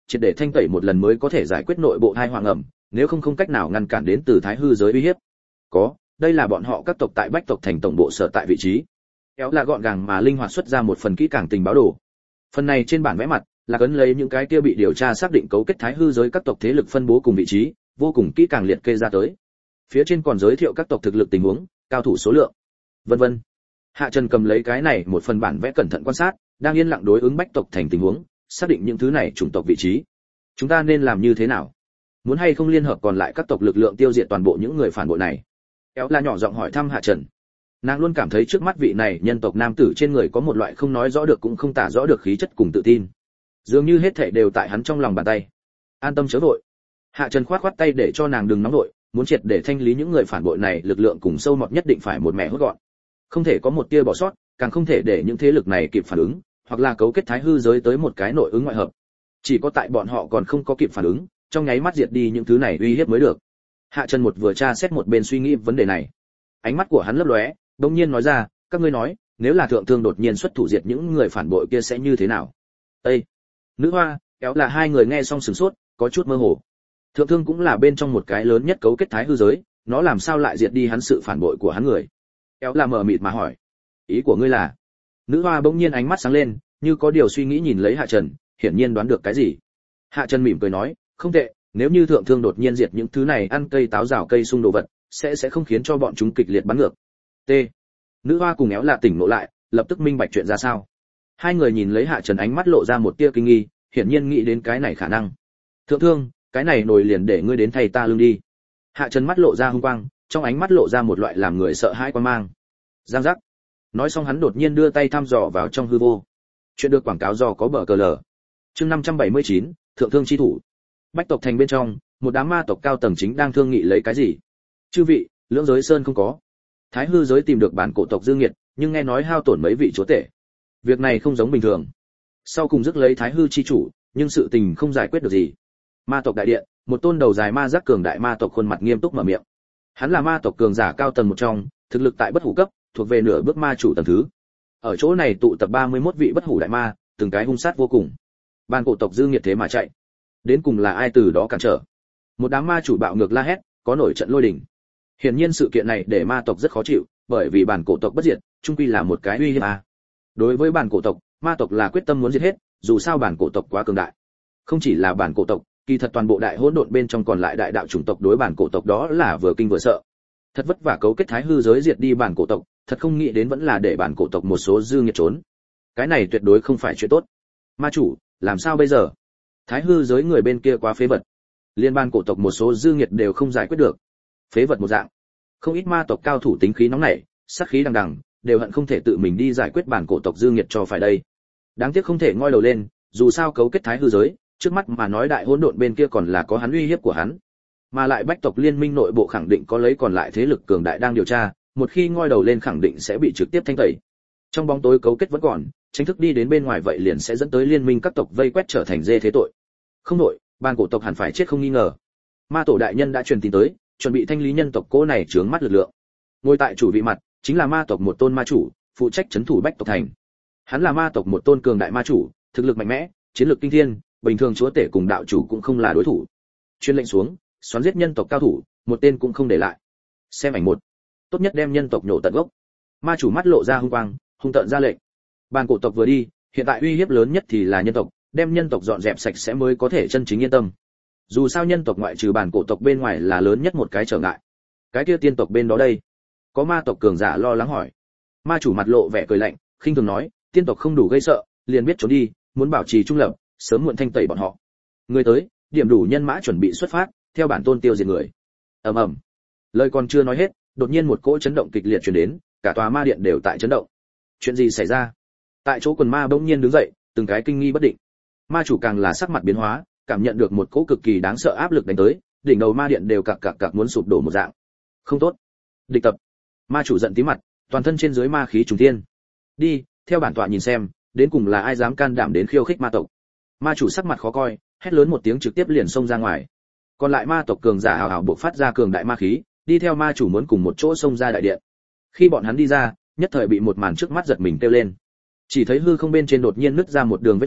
triệt để thanh tẩy một lần mới có thể giải quyết nội bộ hai hoàng ẩm, nếu không không cách nào ngăn cản đến từ thái hư giới uy hiếp. Có, đây là bọn họ các tộc tại Bách tộc thành tổng bộ sở tại vị trí. Kéo là gọn gàng mà linh hoạt xuất ra một phần kỹ càng tình báo đồ. Phần này trên bản vẽ mặt là ấn lấy những cái kia bị điều tra xác định cấu kết thái hư giới các tộc thế lực phân bố cùng vị trí, vô cùng kỹ càng liệt kê ra tới. Phía trên còn giới thiệu các tộc thực lực tình huống, cao thủ số lượng, vân vân. Hạ Trần cầm lấy cái này một phần bản vẽ cẩn thận quan sát, đang yên lặng đối ứng Bách tộc thành tình huống, xác định những thứ này chủng tộc vị trí. Chúng ta nên làm như thế nào? Muốn hay không liên hợp còn lại các tộc lực lượng tiêu diệt toàn bộ những người phản bội này? Kéo là nhỏ giọng hỏi thăm Hạ Trần. Nàng luôn cảm thấy trước mắt vị này nhân tộc nam tử trên người có một loại không nói rõ được cũng không tả rõ được khí chất cùng tự tin, dường như hết thảy đều tại hắn trong lòng bàn tay. An tâm chớ vội. Hạ Trần khoát khoát tay để cho nàng đừng nóng vội, muốn triệt để thanh lý những người phản bội này, lực lượng cùng sâu mọt nhất định phải một mẻ hút gọn, không thể có một tia bỏ sót, càng không thể để những thế lực này kịp phản ứng, hoặc là cấu kết thái hư giới tới một cái nội ứng ngoại hợp. Chỉ có tại bọn họ còn không có kịp phản ứng, trong nháy mắt diệt đi những thứ này uy hiếp mới được. Hạ Trần một vừa tra xét một bên suy nghĩ vấn đề này. Ánh mắt của hắn lấp lóe, đột nhiên nói ra, các ngươi nói, nếu là thượng thương đột nhiên xuất thủ diệt những người phản bội kia sẽ như thế nào? Ê! Nữ hoa, kéo là hai người nghe xong sửng sốt, có chút mơ hồ. Thượng thương cũng là bên trong một cái lớn nhất cấu kết thái hư giới, nó làm sao lại diệt đi hắn sự phản bội của hắn người? Kéo là mở mịt mà hỏi. Ý của ngươi là? Nữ hoa bỗng nhiên ánh mắt sáng lên, như có điều suy nghĩ nhìn lấy Hạ Trần, hiển nhiên đoán được cái gì. Hạ Trần mỉm cười nói, không tệ, nếu như thượng thương đột nhiên diệt những thứ này ăn cây táo rào cây sung đồ vật, sẽ sẽ không khiến cho bọn chúng kịch liệt bắn ngược. T. Nữ hoa cùng éo là tỉnh ngộ lại, lập tức minh bạch chuyện ra sao. Hai người nhìn lấy Hạ Trần, ánh mắt lộ ra một tia kinh nghi, hiển nhiên nghĩ đến cái này khả năng. Thượng thương, cái này nổi liền để ngươi đến thay ta lưng đi. Hạ Trần mắt lộ ra hung quang, trong ánh mắt lộ ra một loại làm người sợ hãi quan mang. Giang giác. Nói xong hắn đột nhiên đưa tay thăm dò vào trong hư vô. Chuyện được quảng cáo do có bờ cờ lờ. Chương năm trăm bảy mươi chín, thượng thương chi thủ. Bách tộc thành bên trong, một đám ma tộc cao tầng chính đang thương nghị lấy cái gì. Chư vị, lưỡng giới sơn không có. Thái hư giới tìm được bản cổ tộc Dương Nghiệt, nhưng nghe nói hao tổn mấy vị chúa tể. Việc này không giống bình thường. Sau cùng rước lấy Thái hư chi chủ, nhưng sự tình không giải quyết được gì. Ma tộc đại điện, một tôn đầu dài ma giác cường đại ma tộc khuôn mặt nghiêm túc mở miệng. Hắn là ma tộc cường giả cao tầng một trong, thực lực tại bất hủ cấp, thuộc về nửa bước ma chủ tầng thứ. Ở chỗ này tụ tập ba mươi mốt vị bất hủ đại ma, từng cái hung sát vô cùng. Bản cổ tộc Dương Nghiệt thế mà chạy, đến cùng là ai từ đó cản trở? Một đám ma chủ bạo ngược la hét, có nổi trận lôi đình. Hiển nhiên sự kiện này để ma tộc rất khó chịu, bởi vì bản cổ tộc bất diệt, chung quy là một cái uy hiếp à. Đối với bản cổ tộc, ma tộc là quyết tâm muốn diệt hết, dù sao bản cổ tộc quá cường đại. Không chỉ là bản cổ tộc, kỳ thật toàn bộ đại hỗn độn bên trong còn lại đại đạo chủng tộc đối bản cổ tộc đó là vừa kinh vừa sợ. Thật vất vả cấu kết thái hư giới diệt đi bản cổ tộc, thật không nghĩ đến vẫn là để bản cổ tộc một số dư nghiệt trốn. Cái này tuyệt đối không phải chuyện tốt. Ma chủ, làm sao bây giờ? Thái hư giới người bên kia quá phế vật. Liên ban cổ tộc một số dư nghiệt đều không giải quyết được. Phế vật một dạng. Không ít ma tộc cao thủ tính khí nóng nảy, sát khí đằng đằng, đều hận không thể tự mình đi giải quyết bản cổ tộc dư nghiệt cho phải đây. Đáng tiếc không thể ngoi đầu lên, dù sao cấu kết thái hư giới, trước mắt mà nói đại hỗn độn bên kia còn là có hắn uy hiếp của hắn. Mà lại bách tộc liên minh nội bộ khẳng định có lấy còn lại thế lực cường đại đang điều tra, một khi ngoi đầu lên khẳng định sẽ bị trực tiếp thanh tẩy. Trong bóng tối cấu kết vẫn còn, chính thức đi đến bên ngoài vậy liền sẽ dẫn tới liên minh các tộc vây quét trở thành dê thế tội. Không nội, bản cổ tộc hẳn phải chết không nghi ngờ. Ma tổ đại nhân đã truyền tin tới, chuẩn bị thanh lý nhân tộc cố này chướng mắt lực lượng. Ngồi tại chủ vị mặt, chính là ma tộc một tôn ma chủ, phụ trách trấn thủ bách tộc thành. Hắn là ma tộc một tôn cường đại ma chủ, thực lực mạnh mẽ, chiến lược kinh thiên, bình thường chúa tể cùng đạo chủ cũng không là đối thủ. Truyền lệnh xuống, xoắn giết nhân tộc cao thủ, một tên cũng không để lại. Xem ảnh một. Tốt nhất đem nhân tộc nhổ tận gốc. Ma chủ mắt lộ ra hung quang, hung tợn ra lệnh. Bản cổ tộc vừa đi, hiện tại uy hiếp lớn nhất thì là nhân tộc, đem nhân tộc dọn dẹp sạch sẽ mới có thể chân chính yên tâm. Dù sao nhân tộc ngoại trừ bản cổ tộc bên ngoài là lớn nhất một cái trở ngại. Cái kia tiên tộc bên đó đây? Có ma tộc cường giả lo lắng hỏi. Ma chủ mặt lộ vẻ cười lạnh, khinh thường nói, tiên tộc không đủ gây sợ, liền biết trốn đi, muốn bảo trì trung lập, sớm muộn thanh tẩy bọn họ. Người tới, điểm đủ nhân mã chuẩn bị xuất phát, theo bản tôn tiêu diệt người. Ầm ầm. Lời còn chưa nói hết, đột nhiên một cỗ chấn động kịch liệt truyền đến, cả tòa ma điện đều tại chấn động. Chuyện gì xảy ra? Tại chỗ quần ma bỗng nhiên đứng dậy, từng cái kinh nghi bất định. Ma chủ càng là sắc mặt biến hóa, cảm nhận được một cỗ cực kỳ đáng sợ áp lực đánh tới, đỉnh đầu ma điện đều cặc cặc cặc muốn sụp đổ một dạng. Không tốt. Địch tập. Ma chủ giận tím mặt, toàn thân trên dưới ma khí trùng thiên. Đi, theo bản tọa nhìn xem, đến cùng là ai dám can đảm đến khiêu khích ma tộc. Ma chủ sắc mặt khó coi, hét lớn một tiếng trực tiếp liền xông ra ngoài. Còn lại ma tộc cường giả hào hào bộc phát ra cường đại ma khí, đi theo ma chủ muốn cùng một chỗ xông ra đại điện. Khi bọn hắn đi ra, nhất thời bị một màn trước mắt giật mình kêu lên. Chỉ thấy hư không bên trên đột nhiên nứt ra một đường vết rách,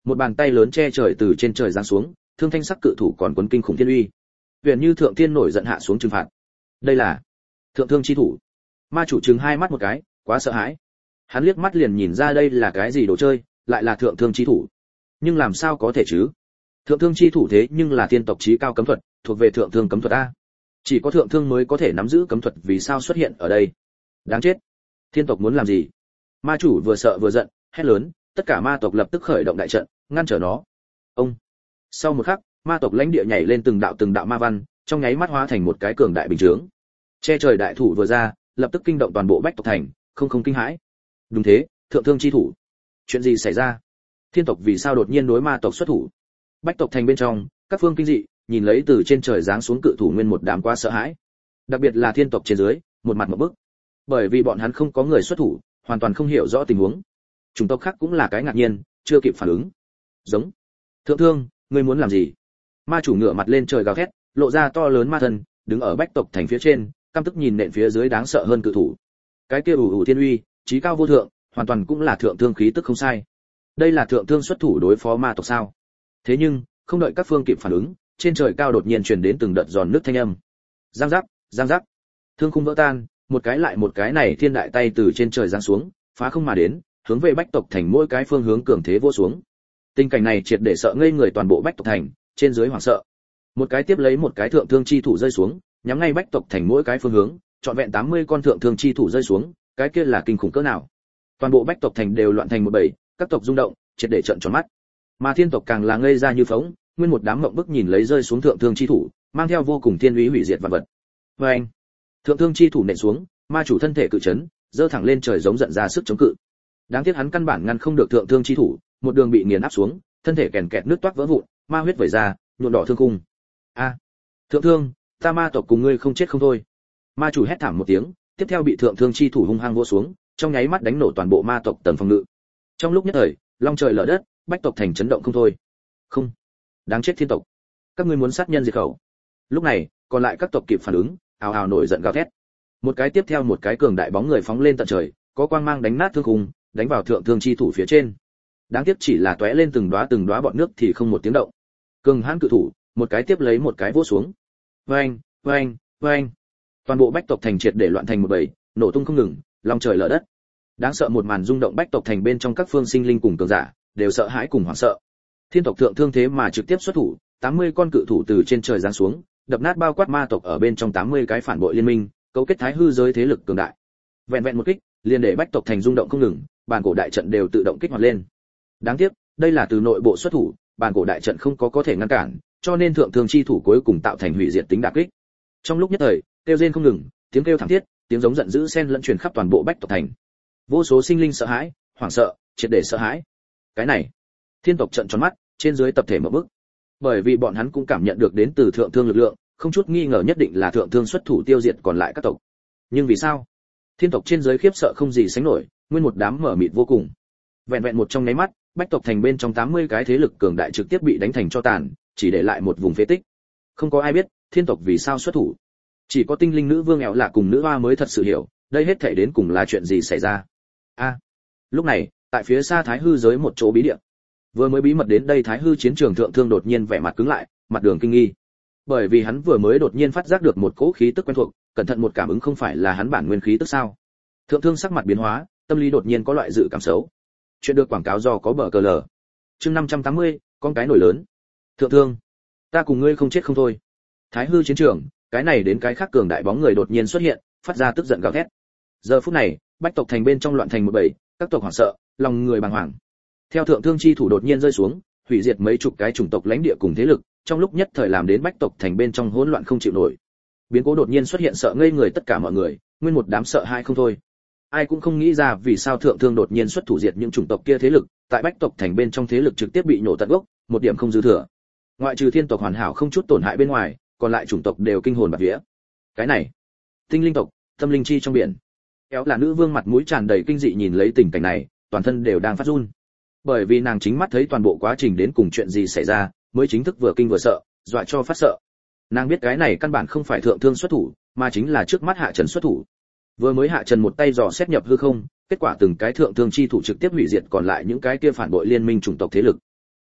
một bàn tay lớn che trời từ trên trời giáng xuống, thương thanh sắc cự thủ còn quấn kinh khủng thiên uy. Huyền như thượng thiên nổi giận hạ xuống trừng phạt. Đây là thượng thương chi thủ. Ma chủ trừng hai mắt một cái, quá sợ hãi. Hắn liếc mắt liền nhìn ra đây là cái gì đồ chơi, lại là thượng thương chi thủ. Nhưng làm sao có thể chứ? Thượng thương chi thủ thế nhưng là thiên tộc chí cao cấm thuật, thuộc về thượng thương cấm thuật a. Chỉ có thượng thương mới có thể nắm giữ cấm thuật, vì sao xuất hiện ở đây? Đáng chết. Thiên tộc muốn làm gì? Ma chủ vừa sợ vừa giận, hét lớn, tất cả ma tộc lập tức khởi động đại trận, ngăn trở nó. Ông. Sau một khắc, ma tộc lãnh địa nhảy lên từng đạo từng đạo ma văn, trong nháy mắt hóa thành một cái cường đại bình chướng. Che trời đại thủ vừa ra, lập tức kinh động toàn bộ Bách tộc thành, không không kinh hãi. Đúng thế, thượng thương chi thủ. Chuyện gì xảy ra? Thiên tộc vì sao đột nhiên đối ma tộc xuất thủ? Bách tộc thành bên trong, các phương kinh dị, nhìn lấy từ trên trời giáng xuống cự thủ nguyên một đám quá sợ hãi. Đặc biệt là thiên tộc trên dưới, một mặt một bức. Bởi vì bọn hắn không có người xuất thủ, hoàn toàn không hiểu rõ tình huống. Chủng tộc khác cũng là cái ngạc nhiên, chưa kịp phản ứng. Giống. Thượng thương, ngươi muốn làm gì? Ma chủ ngửa mặt lên trời gào thét, lộ ra to lớn ma thân, đứng ở Bách tộc thành phía trên, căm tức nhìn nện phía dưới đáng sợ hơn cự thủ. Cái kia ủ ủ thiên uy, chí cao vô thượng, hoàn toàn cũng là thượng thương khí tức không sai. Đây là thượng thương xuất thủ đối phó ma tộc sao? Thế nhưng, không đợi các phương kịp phản ứng, trên trời cao đột nhiên truyền đến từng đợt giòn nước thanh âm. Giang giác, giang giác. Thương khung vỡ tan, một cái lại một cái này thiên đại tay từ trên trời giáng xuống, phá không mà đến, hướng về Bách tộc thành mỗi cái phương hướng cường thế vô xuống. Tình cảnh này triệt để sợ ngây người toàn bộ Bách tộc thành, trên dưới hoảng sợ. Một cái tiếp lấy một cái thượng thương chi thủ rơi xuống, nhắm ngay Bách tộc thành mỗi cái phương hướng, trọn vẹn tám mươi con thượng thương chi thủ rơi xuống, cái kia là kinh khủng cỡ nào. Toàn bộ Bách tộc thành đều loạn thành một bầy, các tộc rung động, triệt để trợn tròn mắt. Mà thiên tộc càng là ngây ra như phỗng, nguyên một đám mộng bức nhìn lấy rơi xuống thượng thương chi thủ, mang theo vô cùng thiên uy hủy diệt vạn vật. Và anh, thượng thương chi thủ nện xuống, ma chủ thân thể cự chấn, giơ thẳng lên trời giống giận ra sức chống cự. Đáng tiếc hắn căn bản ngăn không được thượng thương chi thủ, một đường bị nghiền áp xuống, thân thể kèn kẹt nứt toác vỡ vụn, ma huyết vẩy ra, nhuộm đỏ thương cung. A, thượng thương, ta ma tộc cùng ngươi không chết không thôi. Ma chủ hét thảm một tiếng, tiếp theo bị thượng thương chi thủ hung hăng vỗ xuống, trong nháy mắt đánh nổ toàn bộ ma tộc tầng phòng ngự. Trong lúc nhất thời, long trời lở đất, Bách tộc thành chấn động không thôi. Không, đáng chết thiên tộc, các ngươi muốn sát nhân diệt khẩu. Lúc này, còn lại các tộc kịp phản ứng, ào ào nổi giận gào thét. Một cái tiếp theo một cái cường đại bóng người phóng lên tận trời, có quang mang đánh nát thương khung, đánh vào thượng thương chi thủ phía trên. Đáng tiếc chỉ là tóe lên từng đóa từng đóa bọt nước thì không một tiếng động. Cường hãn cự thủ, một cái tiếp lấy một cái vỗ xuống. Oeng, oeng, oeng. Toàn bộ Bách tộc thành triệt để loạn thành một bầy, nổ tung không ngừng, long trời lở đất. Đáng sợ một màn rung động Bách tộc thành bên trong các phương sinh linh cùng cường giả, đều sợ hãi cùng hoảng sợ. Thiên tộc thượng thương thế mà trực tiếp xuất thủ, tám mươi con cự thủ từ trên trời giáng xuống, đập nát bao quát ma tộc ở bên trong tám mươi cái phản bội liên minh, cấu kết thái hư giới thế lực cường đại. Vẹn vẹn một kích, liền để Bách tộc thành rung động không ngừng, bản cổ đại trận đều tự động kích hoạt lên. Đáng tiếc, đây là từ nội bộ xuất thủ, bản cổ đại trận không có có thể ngăn cản, cho nên thượng thương chi thủ cuối cùng tạo thành hủy diệt tính đả kích. Trong lúc nhất thời, kêu rên không ngừng, tiếng kêu thảm thiết, tiếng giống giận dữ xen lẫn truyền khắp toàn bộ Bách tộc thành. Vô số sinh linh sợ hãi, hoảng sợ, triệt để sợ hãi. Cái này, thiên tộc trợn tròn mắt, trên dưới tập thể mở bức. Bởi vì bọn hắn cũng cảm nhận được đến từ thượng thương lực lượng, không chút nghi ngờ nhất định là thượng thương xuất thủ tiêu diệt còn lại các tộc. Nhưng vì sao? Thiên tộc trên dưới khiếp sợ không gì sánh nổi, nguyên một đám mở mịt vô cùng. Vẹn vẹn một trong nháy mắt, Bách tộc thành bên trong tám mươi cái thế lực cường đại trực tiếp bị đánh thành cho tàn, chỉ để lại một vùng phế tích. Không có ai biết thiên tộc vì sao xuất thủ. Chỉ có tinh linh nữ vương ẻo lạ cùng nữ hoa mới thật sự hiểu, đây hết thảy đến cùng là chuyện gì xảy ra. A. À, lúc này, tại phía xa Thái hư giới một chỗ bí địa. Vừa mới bí mật đến đây Thái hư chiến trường thượng thương đột nhiên vẻ mặt cứng lại, mặt đường kinh nghi. Bởi vì hắn vừa mới đột nhiên phát giác được một cỗ khí tức quen thuộc, cẩn thận một cảm ứng không phải là hắn bản nguyên khí tức sao? Thượng thương sắc mặt biến hóa, tâm lý đột nhiên có loại dự cảm xấu. Chuyện được quảng cáo do có bờ cờ lờ. Chương năm trăm tám mươi, con cái nổi lớn. Thượng thương, ta cùng ngươi không chết không thôi. Thái hư chiến trường, cái này đến cái khác cường đại bóng người đột nhiên xuất hiện, phát ra tức giận gào thét. Giờ phút này, Bách tộc thành bên trong loạn thành một bầy, các tộc hoảng sợ, lòng người bàng hoàng. Theo thượng thương chi thủ đột nhiên rơi xuống, hủy diệt mấy chục cái chủng tộc lãnh địa cùng thế lực, trong lúc nhất thời làm đến Bách tộc thành bên trong hỗn loạn không chịu nổi. Biến cố đột nhiên xuất hiện sợ ngây người tất cả mọi người, nguyên một đám sợ hãi không thôi. Ai cũng không nghĩ ra vì sao thượng thương đột nhiên xuất thủ diệt những chủng tộc kia thế lực, tại Bách tộc thành bên trong thế lực trực tiếp bị nổ tận gốc, một điểm không dư thừa. Ngoại trừ thiên tộc hoàn hảo không chút tổn hại bên ngoài, còn lại chủng tộc đều kinh hồn bạt vía. Cái này, tinh linh tộc, tâm linh chi trong biển. Kéo là nữ vương mặt mũi tràn đầy kinh dị nhìn lấy tình cảnh này, toàn thân đều đang phát run. Bởi vì nàng chính mắt thấy toàn bộ quá trình đến cùng chuyện gì xảy ra, mới chính thức vừa kinh vừa sợ, dọa cho phát sợ. Nàng biết cái này căn bản không phải thượng thương xuất thủ, mà chính là trước mắt Hạ Trần xuất thủ. Vừa mới Hạ Trần một tay dò xét nhập hư không, kết quả từng cái thượng thương chi thủ trực tiếp hủy diệt còn lại những cái kia phản bội liên minh chủng tộc thế lực.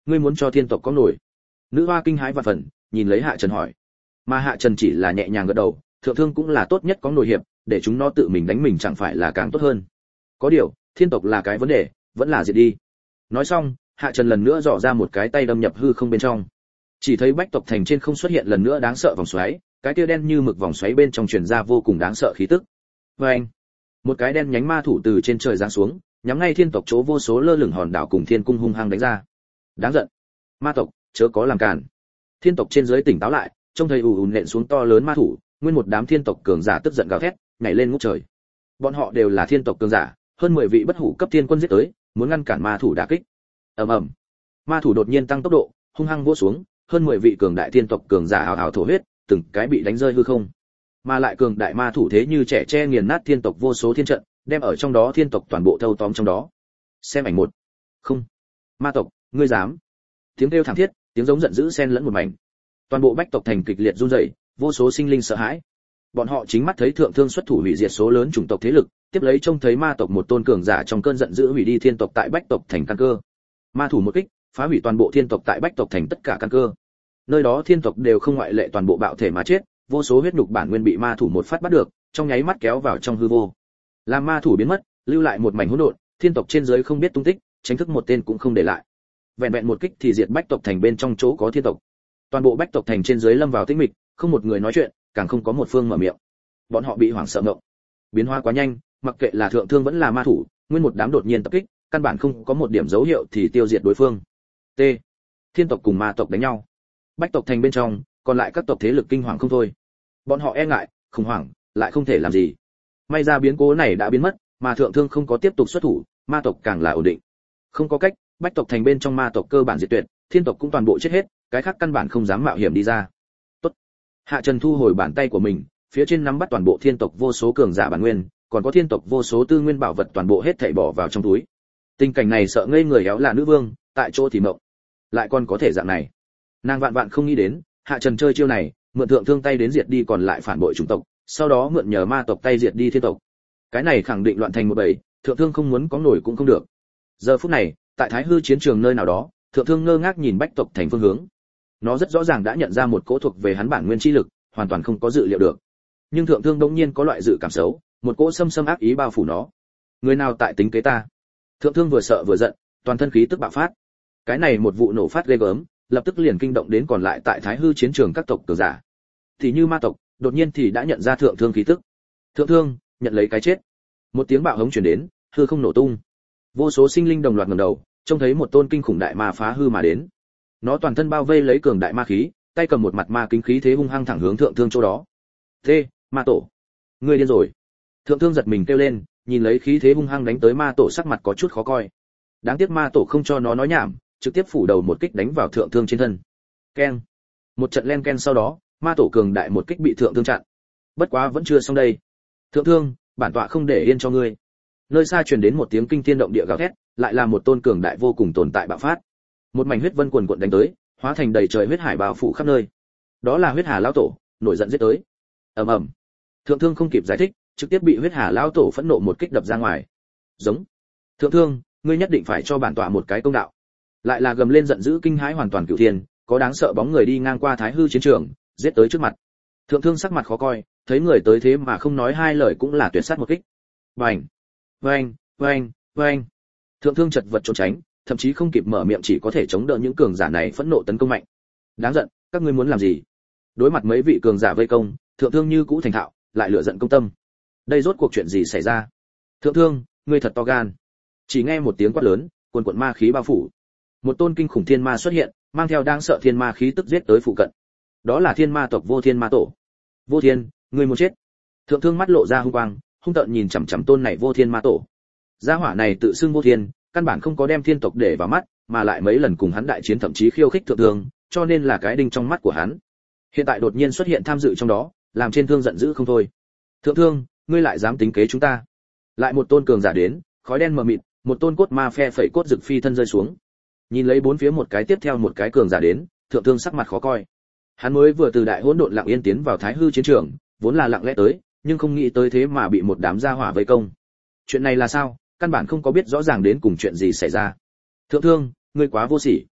ngươi muốn cho thiên tộc có nổi? Nữ hoa kinh hãi và phần, nhìn lấy Hạ Trần hỏi. Mà Hạ Trần chỉ là nhẹ nhàng gật đầu, thượng thương cũng là tốt nhất có nổi hiệp, để chúng nó tự mình đánh mình chẳng phải là càng tốt hơn. Có điều, thiên tộc là cái vấn đề, vẫn là diệt đi. Nói xong, Hạ Trần lần nữa dò ra một cái tay đâm nhập hư không bên trong. Chỉ thấy Bách tộc thành trên không xuất hiện lần nữa đáng sợ vòng xoáy, cái kia đen như mực vòng xoáy bên trong truyền ra vô cùng đáng sợ khí tức. Oeng! Một cái đen nhánh ma thủ từ trên trời giáng xuống, nhắm ngay thiên tộc chỗ vô số lơ lửng hòn đảo cùng thiên cung hung hăng đánh ra. Đáng giận! Ma tộc, chớ có làm cản. Thiên tộc trên dưới tỉnh táo lại, trông thấy ù ù nện xuống to lớn ma thủ, nguyên một đám thiên tộc cường giả tức giận gào thét, nhảy lên ngút trời. Bọn họ đều là thiên tộc cường giả, hơn mười vị bất hủ cấp thiên quân giết tới, muốn ngăn cản ma thủ đả kích. Ầm ầm. Ma thủ đột nhiên tăng tốc độ, hung hăng vỗ xuống, hơn mười vị cường đại thiên tộc cường giả hào hào thổ huyết, từng cái bị đánh rơi hư không. Mà lại cường đại ma thủ thế như trẻ tre nghiền nát thiên tộc vô số thiên trận, đem ở trong đó thiên tộc toàn bộ thâu tóm trong đó. Xem ảnh một. Không. Ma tộc, ngươi dám? Tiếng kêu thảm thiết, tiếng giống giận dữ xen lẫn một mảnh. Toàn bộ Bách tộc thành kịch liệt run rẩy, vô số sinh linh sợ hãi. Bọn họ chính mắt thấy thượng thương xuất thủ hủy diệt số lớn chủng tộc thế lực, tiếp lấy trông thấy ma tộc một tôn cường giả trong cơn giận dữ hủy đi thiên tộc tại Bách tộc thành căn cơ. Ma thủ một kích, phá hủy toàn bộ thiên tộc tại Bách tộc thành tất cả căn cơ. Nơi đó thiên tộc đều không ngoại lệ toàn bộ bạo thể mà chết, vô số huyết nhục bản nguyên bị ma thủ một phát bắt được, trong nháy mắt kéo vào trong hư vô. Làm ma thủ biến mất, lưu lại một mảnh hỗn độn, thiên tộc trên dưới không biết tung tích, tránh thức một tên cũng không để lại. Vẹn vẹn một kích thì diệt Bách tộc thành bên trong chỗ có thiên tộc. Toàn bộ Bách tộc thành trên dưới lâm vào tĩnh mịch, không một người nói chuyện, càng không có một phương mở miệng. Bọn họ bị hoảng sợ ngộng. Biến hóa quá nhanh, mặc kệ là thượng thương vẫn là ma thủ, nguyên một đám đột nhiên tập kích, căn bản không có một điểm dấu hiệu thì tiêu diệt đối phương. T. Thiên tộc cùng ma tộc đánh nhau. Bách tộc thành bên trong, còn lại các tộc thế lực kinh hoàng không thôi. Bọn họ e ngại, khủng hoảng, lại không thể làm gì. May ra biến cố này đã biến mất, mà thượng thương không có tiếp tục xuất thủ, ma tộc càng là ổn định. Không có cách, Bách tộc thành bên trong ma tộc cơ bản diệt tuyệt, thiên tộc cũng toàn bộ chết hết, cái khác căn bản không dám mạo hiểm đi ra. Tốt. Hạ Trần thu hồi bàn tay của mình, phía trên nắm bắt toàn bộ thiên tộc vô số cường giả bản nguyên, còn có thiên tộc vô số tư nguyên bảo vật toàn bộ hết thảy bỏ vào trong túi. Tình cảnh này sợ ngây người éo là nữ vương, tại chỗ thì mộng. Lại còn có thể dạng này. Nàng vạn vạn không nghĩ đến, Hạ Trần chơi chiêu này, mượn thượng thương tay đến diệt đi còn lại phản bội chủng tộc, sau đó mượn nhờ ma tộc tay diệt đi thiên tộc. Cái này khẳng định loạn thành một bầy, thượng thương không muốn có nổi cũng không được. Giờ phút này, tại Thái Hư chiến trường nơi nào đó, thượng thương ngơ ngác nhìn Bách tộc thành phương hướng. Nó rất rõ ràng đã nhận ra một cỗ thuộc về hắn bản nguyên chi lực, hoàn toàn không có dự liệu được. Nhưng thượng thương đống nhiên có loại dự cảm xấu, một cỗ xâm xâm ác ý bao phủ nó. Người nào tại tính kế ta? Thượng thương vừa sợ vừa giận, toàn thân khí tức bạo phát. Cái này một vụ nổ phát ghê gớm, lập tức liền kinh động đến còn lại tại Thái Hư chiến trường các tộc cường giả. Thì như ma tộc, đột nhiên thì đã nhận ra thượng thương khí tức. Thượng thương, nhận lấy cái chết. Một tiếng bạo hống truyền đến, hư không nổ tung. Vô số sinh linh đồng loạt ngẩng đầu, trông thấy một tôn kinh khủng đại ma phá hư mà đến. Nó toàn thân bao vây lấy cường đại ma khí, tay cầm một mặt ma kính khí thế hung hăng thẳng hướng thượng thương chỗ đó. "Thế, ma tổ, ngươi điên rồi." Thượng thương giật mình kêu lên, nhìn lấy khí thế hung hăng đánh tới ma tổ sắc mặt có chút khó coi. Đáng tiếc ma tổ không cho nó nói nhảm, trực tiếp phủ đầu một kích đánh vào thượng thương trên thân. Keng. Một trận len ken sau đó, ma tổ cường đại một kích bị thượng thương chặn. Bất quá vẫn chưa xong đây. "Thượng thương, bản tọa không để yên cho ngươi." Nơi xa truyền đến một tiếng kinh thiên động địa gào thét, lại là một tôn cường đại vô cùng tồn tại bạo phát. Một mảnh huyết vân cuồn cuộn đánh tới, hóa thành đầy trời huyết hải bao phủ khắp nơi. Đó là huyết hà lão tổ, nổi giận giết tới. Ầm ầm. Thượng thương không kịp giải thích, trực tiếp bị huyết hà lão tổ phẫn nộ một kích đập ra ngoài. Giống. "Thượng thương, ngươi nhất định phải cho bản tọa một cái công đạo." Lại là gầm lên giận dữ kinh hãi hoàn toàn cửu thiên, có đáng sợ bóng người đi ngang qua Thái Hư chiến trường, giết tới trước mặt. Thượng thương sắc mặt khó coi, thấy người tới thế mà không nói hai lời cũng là tuyệt sát một kích. Bành, bành, bành, bành. Thượng thương chật vật trốn tránh, thậm chí không kịp mở miệng chỉ có thể chống đỡ những cường giả này phẫn nộ tấn công mạnh. Đáng giận, các ngươi muốn làm gì? Đối mặt mấy vị cường giả vây công, thượng thương như cũ thành thạo, lại lựa giận công tâm. Đây rốt cuộc chuyện gì xảy ra? Thượng thương, ngươi thật to gan. Chỉ nghe một tiếng quát lớn, cuồn cuộn ma khí bao phủ. Một tôn kinh khủng thiên ma xuất hiện, mang theo đáng sợ thiên ma khí tức giết tới phụ cận. Đó là thiên ma tộc Vô Thiên Ma Tổ. "Vô Thiên, ngươi muốn chết." Thượng thương mắt lộ ra hung quang, hung tợn nhìn chằm chằm tôn này Vô Thiên Ma Tổ. Gia hỏa này tự xưng Vô Thiên, căn bản không có đem thiên tộc để vào mắt, mà lại mấy lần cùng hắn đại chiến thậm chí khiêu khích thượng thương, cho nên là cái đinh trong mắt của hắn. Hiện tại đột nhiên xuất hiện tham dự trong đó, làm trên thương giận dữ không thôi. "Thượng thương, ngươi lại dám tính kế chúng ta?" Lại một tôn cường giả đến, khói đen mờ mịt, một tôn cốt ma phe phẩy cốt rực phi thân rơi xuống. Nhìn lấy bốn phía một cái tiếp theo một cái cường giả đến, thượng thương sắc mặt khó coi. Hắn mới vừa từ đại hỗn độn lặng yên tiến vào Thái Hư chiến trường, vốn là lặng lẽ tới, nhưng không nghĩ tới thế mà bị một đám gia hỏa vây công. Chuyện này là sao? Căn bản không có biết rõ ràng đến cùng chuyện gì xảy ra. "Thượng thương, ngươi quá vô sỉ."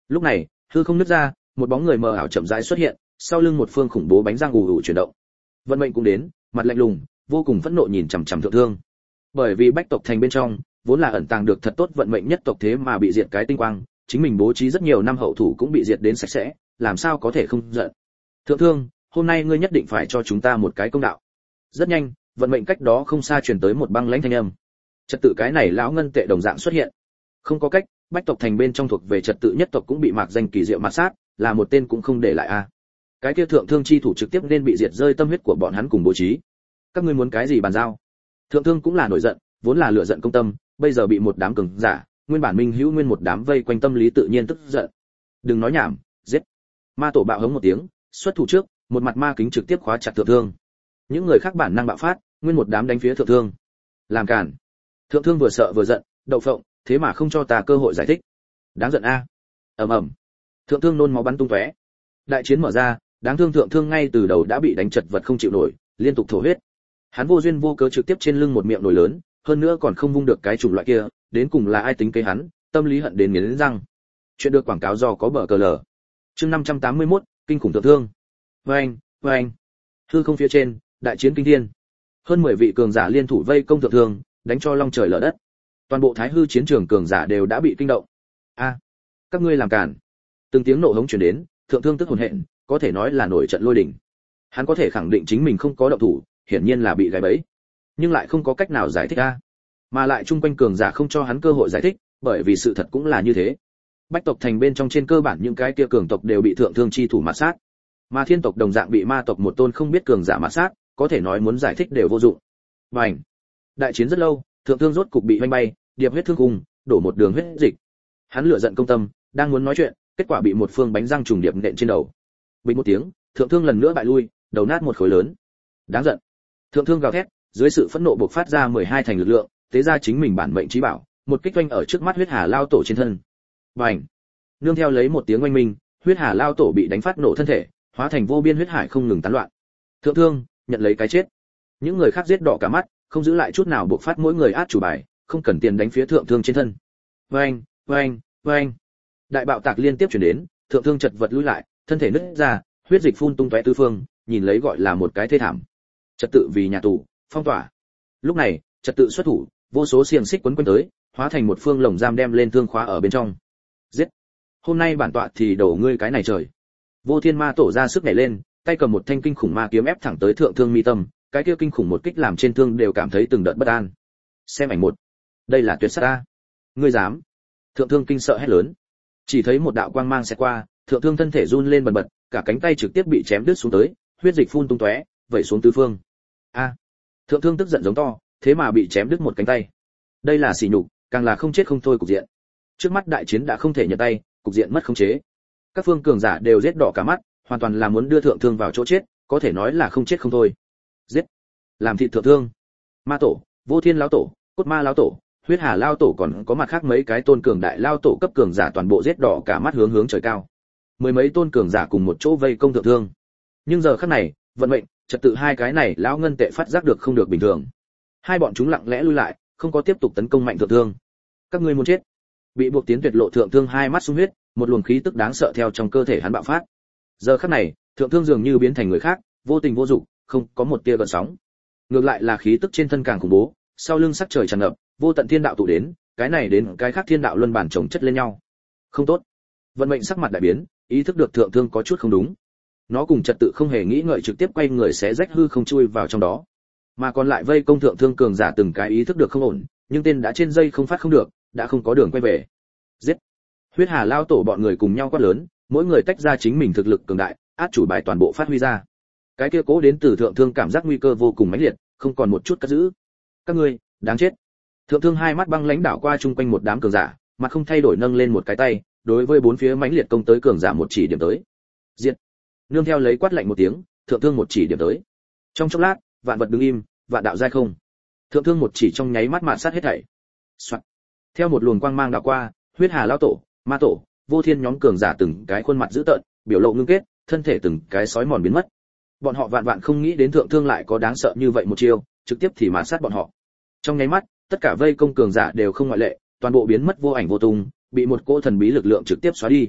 Lúc này, hư không nứt ra, một bóng người mờ ảo chậm rãi xuất hiện, sau lưng một phương khủng bố bánh răng ù ù chuyển động. Vận mệnh cũng đến, mặt lạnh lùng, vô cùng phẫn nộ nhìn chằm chằm Thượng Thương. Bởi vì Bách tộc thành bên trong, vốn là ẩn tàng được thật tốt vận mệnh nhất tộc thế mà bị diệt cái tinh quang, chính mình bố trí rất nhiều năm hậu thủ cũng bị diệt đến sạch sẽ, làm sao có thể không giận. Thượng Thương, hôm nay ngươi nhất định phải cho chúng ta một cái công đạo. Rất nhanh, vận mệnh cách đó không xa truyền tới một băng lãnh thanh âm. Trật tự cái này lão ngân tệ đồng dạng xuất hiện. Không có cách, Bách tộc thành bên trong thuộc về trật tự nhất tộc cũng bị mạc danh kỳ diệu mạt sát, là một tên cũng không để lại a. Cái kia Thượng Thương chi thủ trực tiếp nên bị diệt rơi tâm huyết của bọn hắn cùng bố trí. Các ngươi muốn cái gì bàn giao? Thượng Thương cũng là nổi giận, vốn là lửa giận công tâm, bây giờ bị một đám cường giả, nguyên bản minh hữu nguyên một đám vây quanh tâm lý tự nhiên tức giận. Đừng nói nhảm, giết. Ma tổ bạo hống một tiếng, xuất thủ trước, một mặt ma kính trực tiếp khóa chặt Thượng Thương. Những người khác bản năng bạo phát, nguyên một đám đánh phía Thượng Thương. Làm cản. Thượng Thương vừa sợ vừa giận, đậu phộng, thế mà không cho ta cơ hội giải thích. Đáng giận a. Ầm ầm. Thượng Thương nôn máu bắn tung tóe. Đại chiến mở ra, đáng thương Thượng Thương ngay từ đầu đã bị đánh chật vật không chịu nổi, liên tục thổ huyết. Hắn vô duyên vô cớ trực tiếp trên lưng một miệng nồi lớn, hơn nữa còn không vung được cái chủng loại kia, đến cùng là ai tính kế hắn, tâm lý hận đến nghiến răng. Chuyện được quảng cáo do có bờ cờ lở. Chương năm trăm tám mươi mốt, kinh khủng Thượng Thương. Oeng, oeng. Hư không phía trên, đại chiến kinh thiên. Hơn mười vị cường giả liên thủ vây công Thượng Thương, đánh cho long trời lở đất. Toàn bộ Thái Hư chiến trường cường giả đều đã bị kinh động. A, các ngươi làm cản. Từng tiếng nộ hống truyền đến, Thượng Thương tức hồn hện, có thể nói là nổi trận lôi đình. Hắn có thể khẳng định chính mình không có động thủ, hiển nhiên là bị gài bẫy, nhưng lại không có cách nào giải thích a. Mà lại chung quanh cường giả không cho hắn cơ hội giải thích, bởi vì sự thật cũng là như thế. Bách tộc thành bên trong trên cơ bản những cái kia cường tộc đều bị Thượng Thương chi thủ mạt sát, mà Thiên tộc đồng dạng bị ma tộc một tôn không biết cường giả mạt sát, có thể nói muốn giải thích đều vô dụng. Bành! Đại chiến rất lâu, Thượng Thương rốt cục bị hoanh bay, điệp huyết thương cùng, đổ một đường huyết dịch. Hắn lửa giận công tâm, đang muốn nói chuyện, kết quả bị một phương bánh răng trùng điệp nện trên đầu. Bình một tiếng, Thượng Thương lần nữa bại lui, đầu nát một khối lớn. Đáng giận. Thượng Thương gào thét, dưới sự phẫn nộ bộc phát ra mười hai thành lực lượng, tế ra chính mình bản mệnh chí bảo, một kích oanh ở trước mắt huyết hà lao tổ trên thân. Bành! Nương theo lấy một tiếng oanh minh, huyết hà lao tổ bị đánh phát nổ thân thể, hóa thành vô biên huyết hải không ngừng tán loạn. Thượng Thương nhận lấy cái chết. Những người khác giết đỏ cả mắt, không giữ lại chút nào bộc phát mỗi người át chủ bài, không cần tiền đánh phía Thượng Thương trên thân. Oanh, oanh, oanh! Đại bạo tạc liên tiếp truyền đến, Thượng Thương chật vật lùi lại, thân thể nứt ra, huyết dịch phun tung tóe tứ phương, nhìn lấy gọi là một cái thê thảm. Trật tự vì nhà tù, phong tỏa. Lúc này, trật tự xuất thủ, vô số xiềng xích quấn quanh tới, hóa thành một phương lồng giam đem lên thương khóa ở bên trong. Giết! Hôm nay bản tọa thì đổ ngươi cái này trời. Vô Thiên Ma tổ ra sức nhảy lên, tay cầm một thanh kinh khủng ma kiếm ép thẳng tới Thượng Thương mi tâm, cái kia kinh khủng một kích làm trên thương đều cảm thấy từng đợt bất an. Xem ảnh một. Đây là tuyệt sát a. Ngươi dám? Thượng Thương kinh sợ hét lớn. Chỉ thấy một đạo quang mang sẽ qua, Thượng Thương thân thể run lên bần bật, cả cánh tay trực tiếp bị chém đứt xuống tới, huyết dịch phun tung tóe, vẩy xuống tứ phương. A! Thượng Thương tức giận giống to, thế mà bị chém đứt một cánh tay. Đây là sỉ nhục, càng là không chết không thôi cục diện. Trước mắt đại chiến đã không thể nhận tay, cục diện mất khống chế. Các phương cường giả đều giết đỏ cả mắt, hoàn toàn là muốn đưa Thượng Thương vào chỗ chết, có thể nói là không chết không thôi. Giết! Làm thịt Thượng Thương. Ma tổ, Vô Thiên lão tổ, Cốt Ma lão tổ, Huyết Hà lão tổ còn có mặt khác mấy cái tôn cường đại lão tổ cấp cường giả toàn bộ giết đỏ cả mắt hướng hướng trời cao. Mười mấy tôn cường giả cùng một chỗ vây công Thượng Thương. Nhưng giờ khắc này, vận mệnh, trật tự hai cái này lão ngân tệ phát giác được không được bình thường. Hai bọn chúng lặng lẽ lui lại, không có tiếp tục tấn công mạnh Thượng Thương. Các ngươi muốn chết. Bị buộc tiến tuyệt lộ Thượng Thương hai mắt sung huyết, một luồng khí tức đáng sợ theo trong cơ thể hắn bạo phát. Giờ khắc này, Thượng Thương dường như biến thành người khác, vô tình vô dụng, không có một tia gợn sóng. Ngược lại là khí tức trên thân càng khủng bố, sau lưng sắc trời tràn ngập, vô tận thiên đạo tụ đến, cái này đến cái khác thiên đạo luân bản chồng chất lên nhau. Không tốt. Vận mệnh sắc mặt đại biến, ý thức được Thượng Thương có chút không đúng. Nó cùng trật tự không hề nghĩ ngợi trực tiếp quay người xé rách hư không chui vào trong đó. Mà còn lại vây công Thượng Thương cường giả từng cái ý thức được không ổn, nhưng tên đã trên dây không phát không được, đã không có đường quay về. Giết! Huyết Hà lao tổ bọn người cùng nhau quát lớn, mỗi người tách ra chính mình thực lực cường đại, át chủ bài toàn bộ phát huy ra. Cái kia cố đến từ Thượng Thương cảm giác nguy cơ vô cùng mãnh liệt, không còn một chút cất giữ. Các ngươi, đáng chết! Thượng Thương hai mắt băng lãnh đảo qua chung quanh một đám cường giả, mặt không thay đổi nâng lên một cái tay, đối với bốn phía mãnh liệt công tới cường giả một chỉ điểm tới. Diệt! Nương theo lấy quát lạnh một tiếng, Thượng Thương một chỉ điểm tới. Trong chốc lát, vạn vật đứng im, vạn đạo giai không. Thượng Thương một chỉ trong nháy mắt mạn sát hết thảy. Soạt. Theo một luồng quang mang đảo qua, Huyết Hà lão tổ, Ma tổ, Vô Thiên nhóm cường giả từng cái khuôn mặt dữ tợn, biểu lộ ngưng kết, thân thể từng cái sói mòn biến mất. Bọn họ vạn vạn không nghĩ đến Thượng Thương lại có đáng sợ như vậy một chiêu, trực tiếp thì mạn sát bọn họ. Trong nháy mắt, tất cả vây công cường giả đều không ngoại lệ, toàn bộ biến mất vô ảnh vô tung, bị một cỗ thần bí lực lượng trực tiếp xóa đi.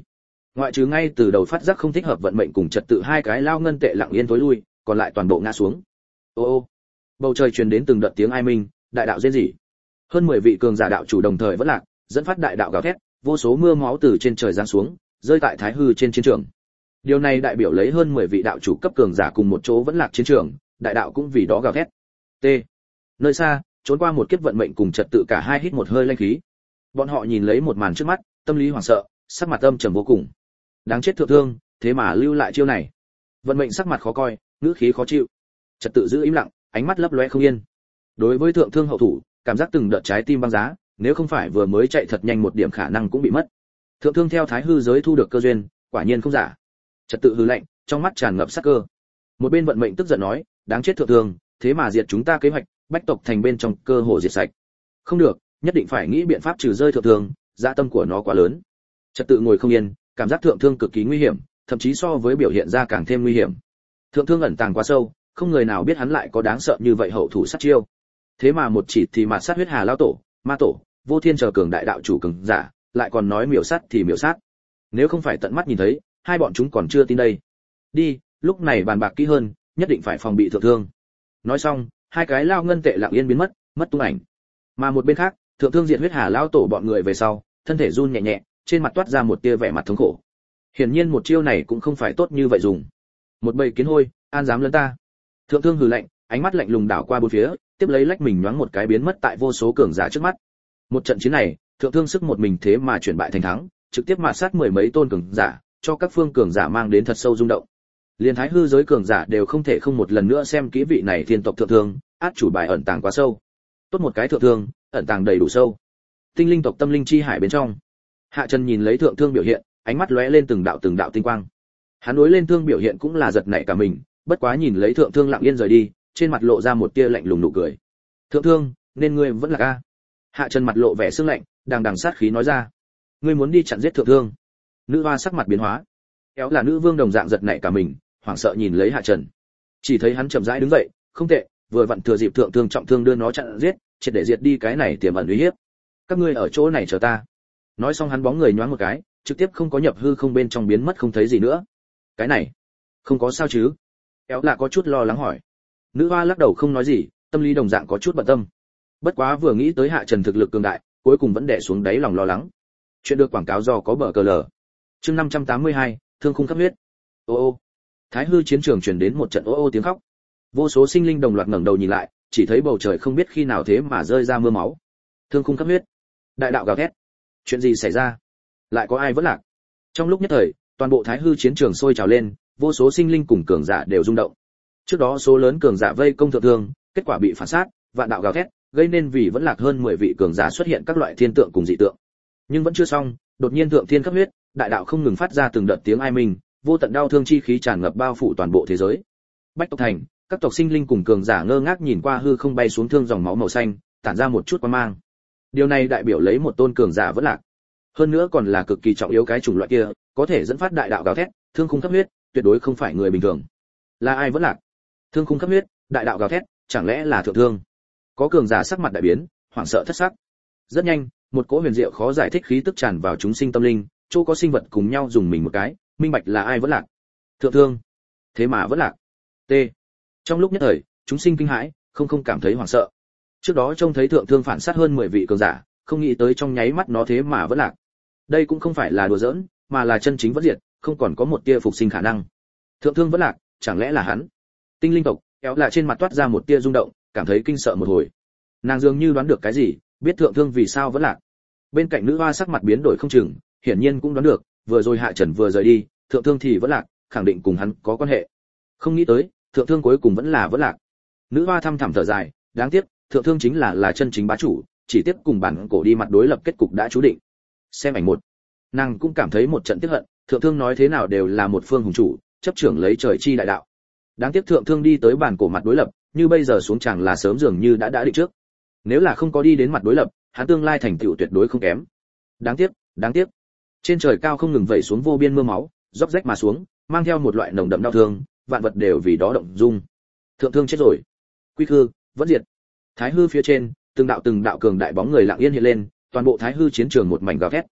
Ngoại trừ ngay từ đầu phát giác không thích hợp vận mệnh cùng trật tự hai cái lao ngân tệ lặng yên tối lui, còn lại toàn bộ ngã xuống. Ô ô. Bầu trời truyền đến từng đợt tiếng ai minh, đại đạo rên rỉ. Hơn mười vị cường giả đạo chủ đồng thời vẫn lạc, dẫn phát đại đạo gào thét, vô số mưa máu từ trên trời giáng xuống, rơi tại Thái Hư trên chiến trường. Điều này đại biểu lấy hơn mười vị đạo chủ cấp cường giả cùng một chỗ vẫn lạc chiến trường, đại đạo cũng vì đó gào thét. T. Nơi xa, trốn qua một kiếp vận mệnh cùng trật tự cả hai hít một hơi linh khí. Bọn họ nhìn lấy một màn trước mắt, tâm lý hoảng sợ, sắc mặt âm trầm vô cùng. Đáng chết thượng thương, thế mà lưu lại chiêu này. Vận mệnh sắc mặt khó coi, ngữ khí khó chịu. Trật tự giữ im lặng, ánh mắt lấp lóe không yên. Đối với thượng thương hậu thủ, cảm giác từng đợt trái tim băng giá, nếu không phải vừa mới chạy thật nhanh một điểm khả năng cũng bị mất. Thượng thương theo Thái Hư giới thu được cơ duyên, quả nhiên không giả. Trật tự hừ lạnh, trong mắt tràn ngập sát cơ. Một bên vận mệnh tức giận nói, đáng chết thượng thương, thế mà diệt chúng ta kế hoạch, bách tộc thành bên trong cơ hồ diệt sạch. Không được, nhất định phải nghĩ biện pháp trừ rơi thượng thương, dạ tâm của nó quá lớn. Trật tự ngồi không yên, cảm giác thượng thương cực kỳ nguy hiểm, thậm chí so với biểu hiện ra càng thêm nguy hiểm. Thượng thương ẩn tàng quá sâu, không người nào biết hắn lại có đáng sợ như vậy hậu thủ sát chiêu. Thế mà một chỉ thì mạt sát huyết hà lao tổ, ma tổ, vô thiên chờ cường đại đạo chủ cường giả, lại còn nói miểu sát thì miểu sát. Nếu không phải tận mắt nhìn thấy, hai bọn chúng còn chưa tin đây. Đi, lúc này bàn bạc kỹ hơn, nhất định phải phòng bị thượng thương. Nói xong, hai cái lao ngân tệ lặng yên biến mất, mất tung ảnh. Mà một bên khác, thượng thương diệt huyết hà lao tổ bọn người về sau, thân thể run nhẹ nhẹ, trên mặt toát ra một tia vẻ mặt thống khổ. Hiển nhiên một chiêu này cũng không phải tốt như vậy dùng. Một bầy kiến hôi, an dám lớn ta. Thượng thương hừ lạnh, ánh mắt lạnh lùng đảo qua bốn phía, tiếp lấy lách mình nhoáng một cái biến mất tại vô số cường giả trước mắt. Một trận chiến này, thượng thương sức một mình thế mà chuyển bại thành thắng, trực tiếp mạt sát mười mấy tôn cường giả, cho các phương cường giả mang đến thật sâu rung động. Liên Thái Hư giới cường giả đều không thể không một lần nữa xem kỹ vị này thiên tộc thượng thương, át chủ bài ẩn tàng quá sâu. Tốt một cái thượng thương, ẩn tàng đầy đủ sâu. Tinh linh tộc tâm linh chi hải bên trong, Hạ Trần nhìn lấy thượng thương biểu hiện, ánh mắt lóe lên từng đạo từng đạo tinh quang. Hắn đối lên thương biểu hiện cũng là giật nảy cả mình, bất quá nhìn lấy thượng thương lặng yên rời đi, trên mặt lộ ra một tia lạnh lùng nụ cười. Thượng thương, nên ngươi vẫn là a. Hạ Trần mặt lộ vẻ sương lạnh, đằng đằng sát khí nói ra. Ngươi muốn đi chặn giết thượng thương? Nữ hoa sắc mặt biến hóa. Kéo là nữ vương đồng dạng giật nảy cả mình, hoảng sợ nhìn lấy Hạ Trần. Chỉ thấy hắn chậm rãi đứng dậy, không tệ, vừa vặn thừa dịp thượng thương trọng thương đưa nó chặn giết, triệt để diệt đi cái này tiềm ẩn uy hiếp. Các ngươi ở chỗ này chờ ta. Nói xong hắn bóng người nhoáng một cái, trực tiếp không có nhập hư không bên trong biến mất không thấy gì nữa. Cái này, không có sao chứ? Kéo là có chút lo lắng hỏi. Nữ hoa lắc đầu không nói gì, tâm lý đồng dạng có chút bận tâm. Bất quá vừa nghĩ tới Hạ Trần thực lực cường đại, cuối cùng vẫn đè xuống đáy lòng lo lắng. Chuyện được quảng cáo do có bờ cờ lờ. Chương năm trăm tám mươi hai, thương khung cấp huyết. Ô ô. Thái Hư chiến trường truyền đến một trận ô ô tiếng khóc. Vô số sinh linh đồng loạt ngẩng đầu nhìn lại, chỉ thấy bầu trời không biết khi nào thế mà rơi ra mưa máu. Thương khung cấp huyết. Đại đạo gào thét. Chuyện gì xảy ra? Lại có ai vẫn lạc? Trong lúc nhất thời, toàn bộ Thái Hư chiến trường sôi trào lên, vô số sinh linh cùng cường giả đều rung động. Trước đó số lớn cường giả vây công thượng thương, kết quả bị phản sát, vạn đạo gào thét, gây nên vì vẫn lạc hơn mười vị cường giả xuất hiện các loại thiên tượng cùng dị tượng. Nhưng vẫn chưa xong, đột nhiên thượng thiên cấp huyết, đại đạo không ngừng phát ra từng đợt tiếng ai minh, vô tận đau thương chi khí tràn ngập bao phủ toàn bộ thế giới. Bách tộc thành, các tộc sinh linh cùng cường giả ngơ ngác nhìn qua hư không bay xuống thương dòng máu màu xanh, tản ra một chút quang mang. Điều này đại biểu lấy một tôn cường giả vẫn lạc. Hơn nữa còn là cực kỳ trọng yếu cái chủng loại kia, có thể dẫn phát đại đạo gào thét, thương khung cấp huyết, tuyệt đối không phải người bình thường. Là ai vẫn lạc? Thương khung cấp huyết, đại đạo gào thét, chẳng lẽ là thượng thương? Có cường giả sắc mặt đại biến, hoảng sợ thất sắc. Rất nhanh, một cỗ huyền diệu khó giải thích khí tức tràn vào chúng sinh tâm linh, chỗ có sinh vật cùng nhau dùng mình một cái, minh bạch là ai vẫn lạc. Thượng thương. Thế mà vẫn lạc. T. Trong lúc nhất thời, chúng sinh kinh hãi, không không cảm thấy hoảng sợ. Trước đó trông thấy thượng thương phản sát hơn mười vị cường giả, không nghĩ tới trong nháy mắt nó thế mà vẫn lạc. Đây cũng không phải là đùa giỡn, mà là chân chính vẫn diệt, không còn có một tia phục sinh khả năng. Thượng thương vẫn lạc, chẳng lẽ là hắn? Tinh linh tộc kéo là trên mặt toát ra một tia rung động, cảm thấy kinh sợ một hồi. Nàng dường như đoán được cái gì, biết thượng thương vì sao vẫn lạc. Bên cạnh nữ hoa sắc mặt biến đổi không chừng, hiển nhiên cũng đoán được, vừa rồi Hạ Trần vừa rời đi, thượng thương thì vẫn lạc, khẳng định cùng hắn có quan hệ. Không nghĩ tới, thượng thương cuối cùng vẫn là vẫn lạc. Nữ hoa thăm thẳm thở dài, đáng tiếc, thượng thương chính là là chân chính bá chủ, chỉ tiếp cùng bản cổ đi mặt đối lập kết cục đã chú định. Xem ảnh một. Nàng cũng cảm thấy một trận tiếc hận, thượng thương nói thế nào đều là một phương hùng chủ, chấp trưởng lấy trời chi đại đạo. Đáng tiếc thượng thương đi tới bản cổ mặt đối lập, như bây giờ xuống chẳng là sớm dường như đã đã định trước. Nếu là không có đi đến mặt đối lập, hắn tương lai thành tựu tuyệt đối không kém. Đáng tiếc, đáng tiếc. Trên trời cao không ngừng vẩy xuống vô biên mưa máu, róc rách mà xuống, mang theo một loại nồng đậm đau thương, vạn vật đều vì đó động dung. Thượng thương chết rồi. Quy Khư, vẫn diệt. Thái Hư phía trên, từng đạo từng đạo cường đại bóng người lặng yên hiện lên, toàn bộ Thái Hư chiến trường một mảnh gào thét.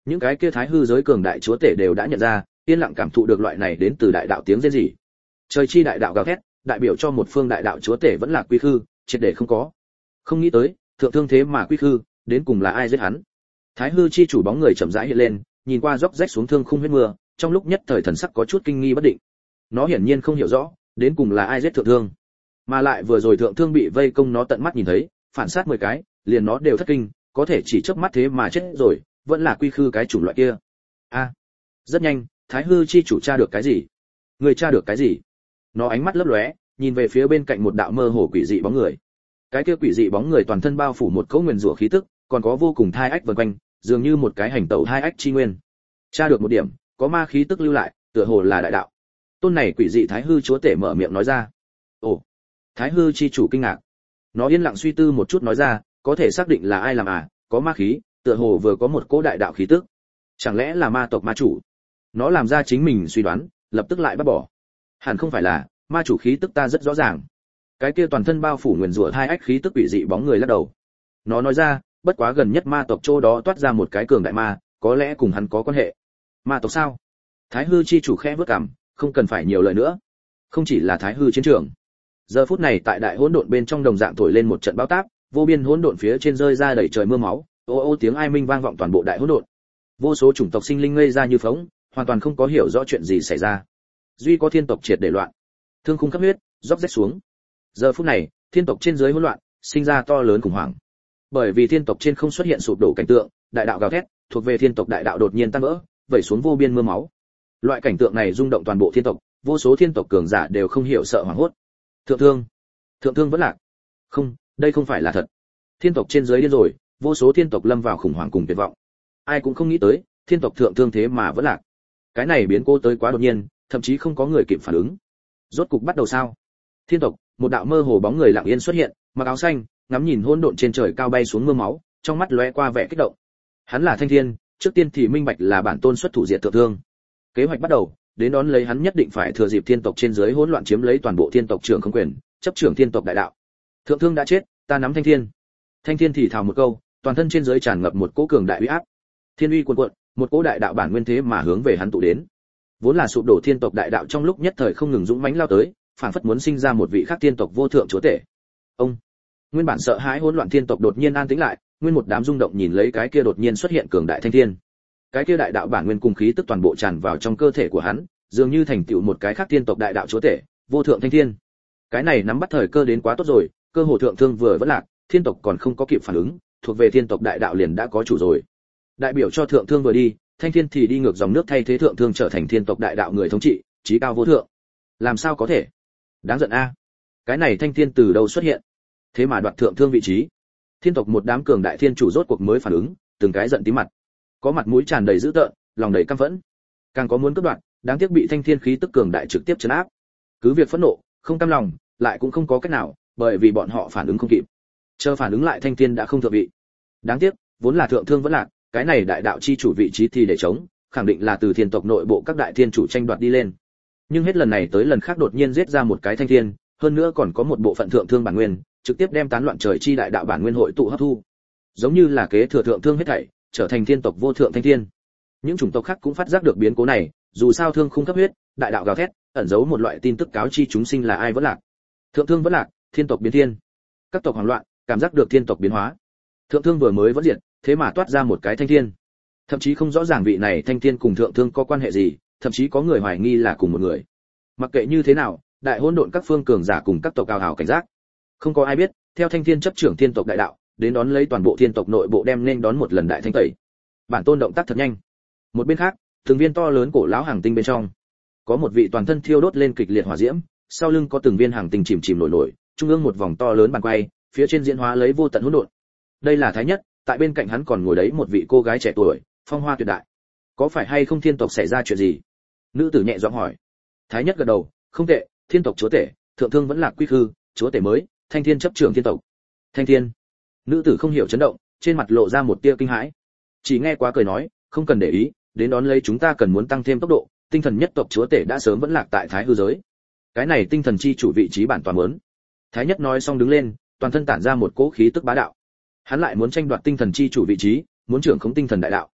Những cái kia thái hư giới cường đại chúa tể đều đã nhận ra, yên lặng cảm thụ được loại này đến từ đại đạo tiếng rên rỉ. Trời chi đại đạo gào thét, đại biểu cho một phương đại đạo chúa tể vẫn là quy khư, triệt để không có. Không nghĩ tới, thượng thương thế mà quy khư, đến cùng là ai giết hắn? Thái hư chi chủ bóng người chậm rãi hiện lên, nhìn qua róc rách xuống thương khung huyết mưa, trong lúc nhất thời thần sắc có chút kinh nghi bất định. Nó hiển nhiên không hiểu rõ, đến cùng là ai giết thượng thương. Mà lại vừa rồi thượng thương bị vây công nó tận mắt nhìn thấy, phản sát mười cái, liền nó đều thất kinh, có thể chỉ chớp mắt thế mà chết rồi, vẫn là quy khư cái chủng loại kia. A, rất nhanh, Thái hư chi chủ tra được cái gì? Người tra được cái gì? Nó ánh mắt lấp lóe, nhìn về phía bên cạnh một đạo mơ hồ quỷ dị bóng người. Cái kia quỷ dị bóng người toàn thân bao phủ một cấu nguyên rủa khí tức, còn có vô cùng thai ách vần quanh, dường như một cái hành tẩu thai ách chi nguyên. Tra được một điểm, có ma khí tức lưu lại, tựa hồ là đại đạo. Tôn này quỷ dị Thái hư chúa tể mở miệng nói ra. Ồ, Thái hư chi chủ kinh ngạc. Nó yên lặng suy tư một chút nói ra, có thể xác định là ai làm à, có ma khí, tựa hồ vừa có một cỗ đại đạo khí tức. Chẳng lẽ là ma tộc ma chủ? Nó làm ra chính mình suy đoán, lập tức lại bác bỏ. Hẳn không phải là, ma chủ khí tức ta rất rõ ràng. Cái kia toàn thân bao phủ nguyên rủa hai ách khí tức quỷ dị bóng người lắc đầu. Nó nói ra, bất quá gần nhất ma tộc chỗ đó toát ra một cái cường đại ma, có lẽ cùng hắn có quan hệ. Ma tộc sao? Thái hư chi chủ khẽ vớt cằm, không cần phải nhiều lời nữa. Không chỉ là Thái hư chiến trường. Giờ phút này tại đại hỗn độn bên trong đồng dạng thổi lên một trận bão táp, vô biên hỗn độn phía trên rơi ra đầy trời mưa máu, ô ô tiếng ai minh vang vọng toàn bộ đại hỗn độn. Vô số chủng tộc sinh linh ngây ra như phỗng, hoàn toàn không có hiểu rõ chuyện gì xảy ra. Duy có thiên tộc triệt để loạn, thương khung cấp huyết, róc rách xuống. Giờ phút này, thiên tộc trên dưới hỗn loạn, sinh ra to lớn khủng hoảng. Bởi vì thiên tộc trên không xuất hiện sụp đổ cảnh tượng, đại đạo gào thét, thuộc về thiên tộc đại đạo đột nhiên tan vỡ, vẩy xuống vô biên mưa máu. Loại cảnh tượng này rung động toàn bộ thiên tộc, vô số thiên tộc cường giả đều không hiểu sợ hoảng hốt. Thượng thương, thượng thương vẫn lạc. Không, đây không phải là thật. Thiên tộc trên dưới điên rồi, vô số thiên tộc lâm vào khủng hoảng cùng tuyệt vọng. Ai cũng không nghĩ tới, thiên tộc thượng thương thế mà vẫn lạc. Cái này biến cố tới quá đột nhiên, thậm chí không có người kịp phản ứng. Rốt cục bắt đầu sao? Thiên tộc, một đạo mơ hồ bóng người lặng yên xuất hiện, mặc áo xanh, ngắm nhìn hỗn độn trên trời cao bay xuống mưa máu, trong mắt lóe qua vẻ kích động. Hắn là Thanh Thiên, trước tiên thì minh bạch là bản tôn xuất thủ diệt thượng thương. Kế hoạch bắt đầu, đến đón lấy hắn nhất định phải thừa dịp thiên tộc trên dưới hỗn loạn chiếm lấy toàn bộ thiên tộc trưởng không quyền, chấp trưởng thiên tộc đại đạo. Thượng thương đã chết, ta nắm Thanh Thiên. Thanh Thiên thì thào một câu, toàn thân trên dưới tràn ngập một cỗ cường đại uy áp. Thiên uy cuồn cuộn, một cỗ đại đạo bản nguyên thế mà hướng về hắn tụ đến. Vốn là sụp đổ thiên tộc đại đạo trong lúc nhất thời không ngừng dũng mãnh lao tới, phảng phất muốn sinh ra một vị khác thiên tộc vô thượng chúa tể. Ông, nguyên bản sợ hãi hỗn loạn thiên tộc đột nhiên an tĩnh lại, nguyên một đám rung động nhìn lấy cái kia đột nhiên xuất hiện cường đại Thanh Thiên. Cái kia đại đạo bản nguyên cùng khí tức toàn bộ tràn vào trong cơ thể của hắn, dường như thành tựu một cái khác thiên tộc đại đạo chúa tể, vô thượng Thanh Thiên. Cái này nắm bắt thời cơ đến quá tốt rồi, cơ hồ thượng thương vừa vẫn lạc, thiên tộc còn không có kịp phản ứng, thuộc về thiên tộc đại đạo liền đã có chủ rồi. Đại biểu cho thượng thương vừa đi, Thanh Thiên thì đi ngược dòng nước thay thế thượng thương trở thành thiên tộc đại đạo người thống trị, chí cao vô thượng. Làm sao có thể? Đáng giận a. Cái này Thanh Thiên từ đâu xuất hiện? Thế mà đoạt thượng thương vị trí. Thiên tộc một đám cường đại thiên chủ rốt cuộc mới phản ứng, từng cái giận tím mặt. Có mặt mũi tràn đầy dữ tợn, lòng đầy căm phẫn. Càng có muốn cướp đoạt, đáng tiếc bị Thanh Thiên khí tức cường đại trực tiếp trấn áp. Cứ việc phẫn nộ, không cam lòng, lại cũng không có cách nào, bởi vì bọn họ phản ứng không kịp. Chờ phản ứng lại Thanh Thiên đã không thượng vị. Đáng tiếc, vốn là thượng thương vẫn lạc, cái này đại đạo chi chủ vị trí thì để chống, khẳng định là từ thiên tộc nội bộ các đại thiên chủ tranh đoạt đi lên. Nhưng hết lần này tới lần khác đột nhiên giết ra một cái Thanh Thiên, hơn nữa còn có một bộ phận thượng thương bản nguyên, trực tiếp đem tán loạn trời chi đại đạo bản nguyên hội tụ hấp thu. Giống như là kế thừa thượng thương hết thảy, trở thành thiên tộc vô thượng Thanh Thiên. Những chủng tộc khác cũng phát giác được biến cố này, dù sao thương khung cấp huyết, đại đạo gào thét, ẩn giấu một loại tin tức cáo chi chúng sinh là ai vẫn lạc. Thượng thương vẫn lạc, thiên tộc biến thiên. Các tộc hoảng loạn, cảm giác được thiên tộc biến hóa. Thượng thương vừa mới vẫn diệt, thế mà toát ra một cái Thanh Thiên. Thậm chí không rõ ràng vị này Thanh Thiên cùng thượng thương có quan hệ gì, thậm chí có người hoài nghi là cùng một người. Mặc kệ như thế nào, đại hỗn độn các phương cường giả cùng các tộc cao hào cảnh giác. Không có ai biết, theo Thanh Thiên chấp trưởng thiên tộc đại đạo, đến đón lấy toàn bộ thiên tộc nội bộ đem nên đón một lần đại thanh tẩy. Bản tôn động tác thật nhanh. Một bên khác, từng viên to lớn cổ lão hàng tinh bên trong, có một vị toàn thân thiêu đốt lên kịch liệt hỏa diễm, sau lưng có từng viên hàng tinh chìm chìm nổi nổi, trung ương một vòng to lớn bàn quay, phía trên diễn hóa lấy vô tận hỗn độn. Đây là Thái Nhất, tại bên cạnh hắn còn ngồi đấy một vị cô gái trẻ tuổi, phong hoa tuyệt đại. Có phải hay không thiên tộc xảy ra chuyện gì? Nữ tử nhẹ giọng hỏi. Thái Nhất gật đầu, không tệ, thiên tộc chúa tể, thượng thương vẫn là quy khư, chúa tể mới, Thanh Thiên chấp trưởng thiên tộc. Thanh Thiên. Nữ tử không hiểu chấn động, trên mặt lộ ra một tia kinh hãi. Chỉ nghe quá cười nói, không cần để ý, đến đón lấy chúng ta cần muốn tăng thêm tốc độ, tinh thần nhất tộc chúa tể đã sớm vẫn lạc tại Thái hư giới. Cái này tinh thần chi chủ vị trí bản toàn muốn. Thái Nhất nói xong đứng lên, toàn thân tản ra một cỗ khí tức bá đạo. Hắn lại muốn tranh đoạt tinh thần chi chủ vị trí, muốn trưởng khống tinh thần đại đạo.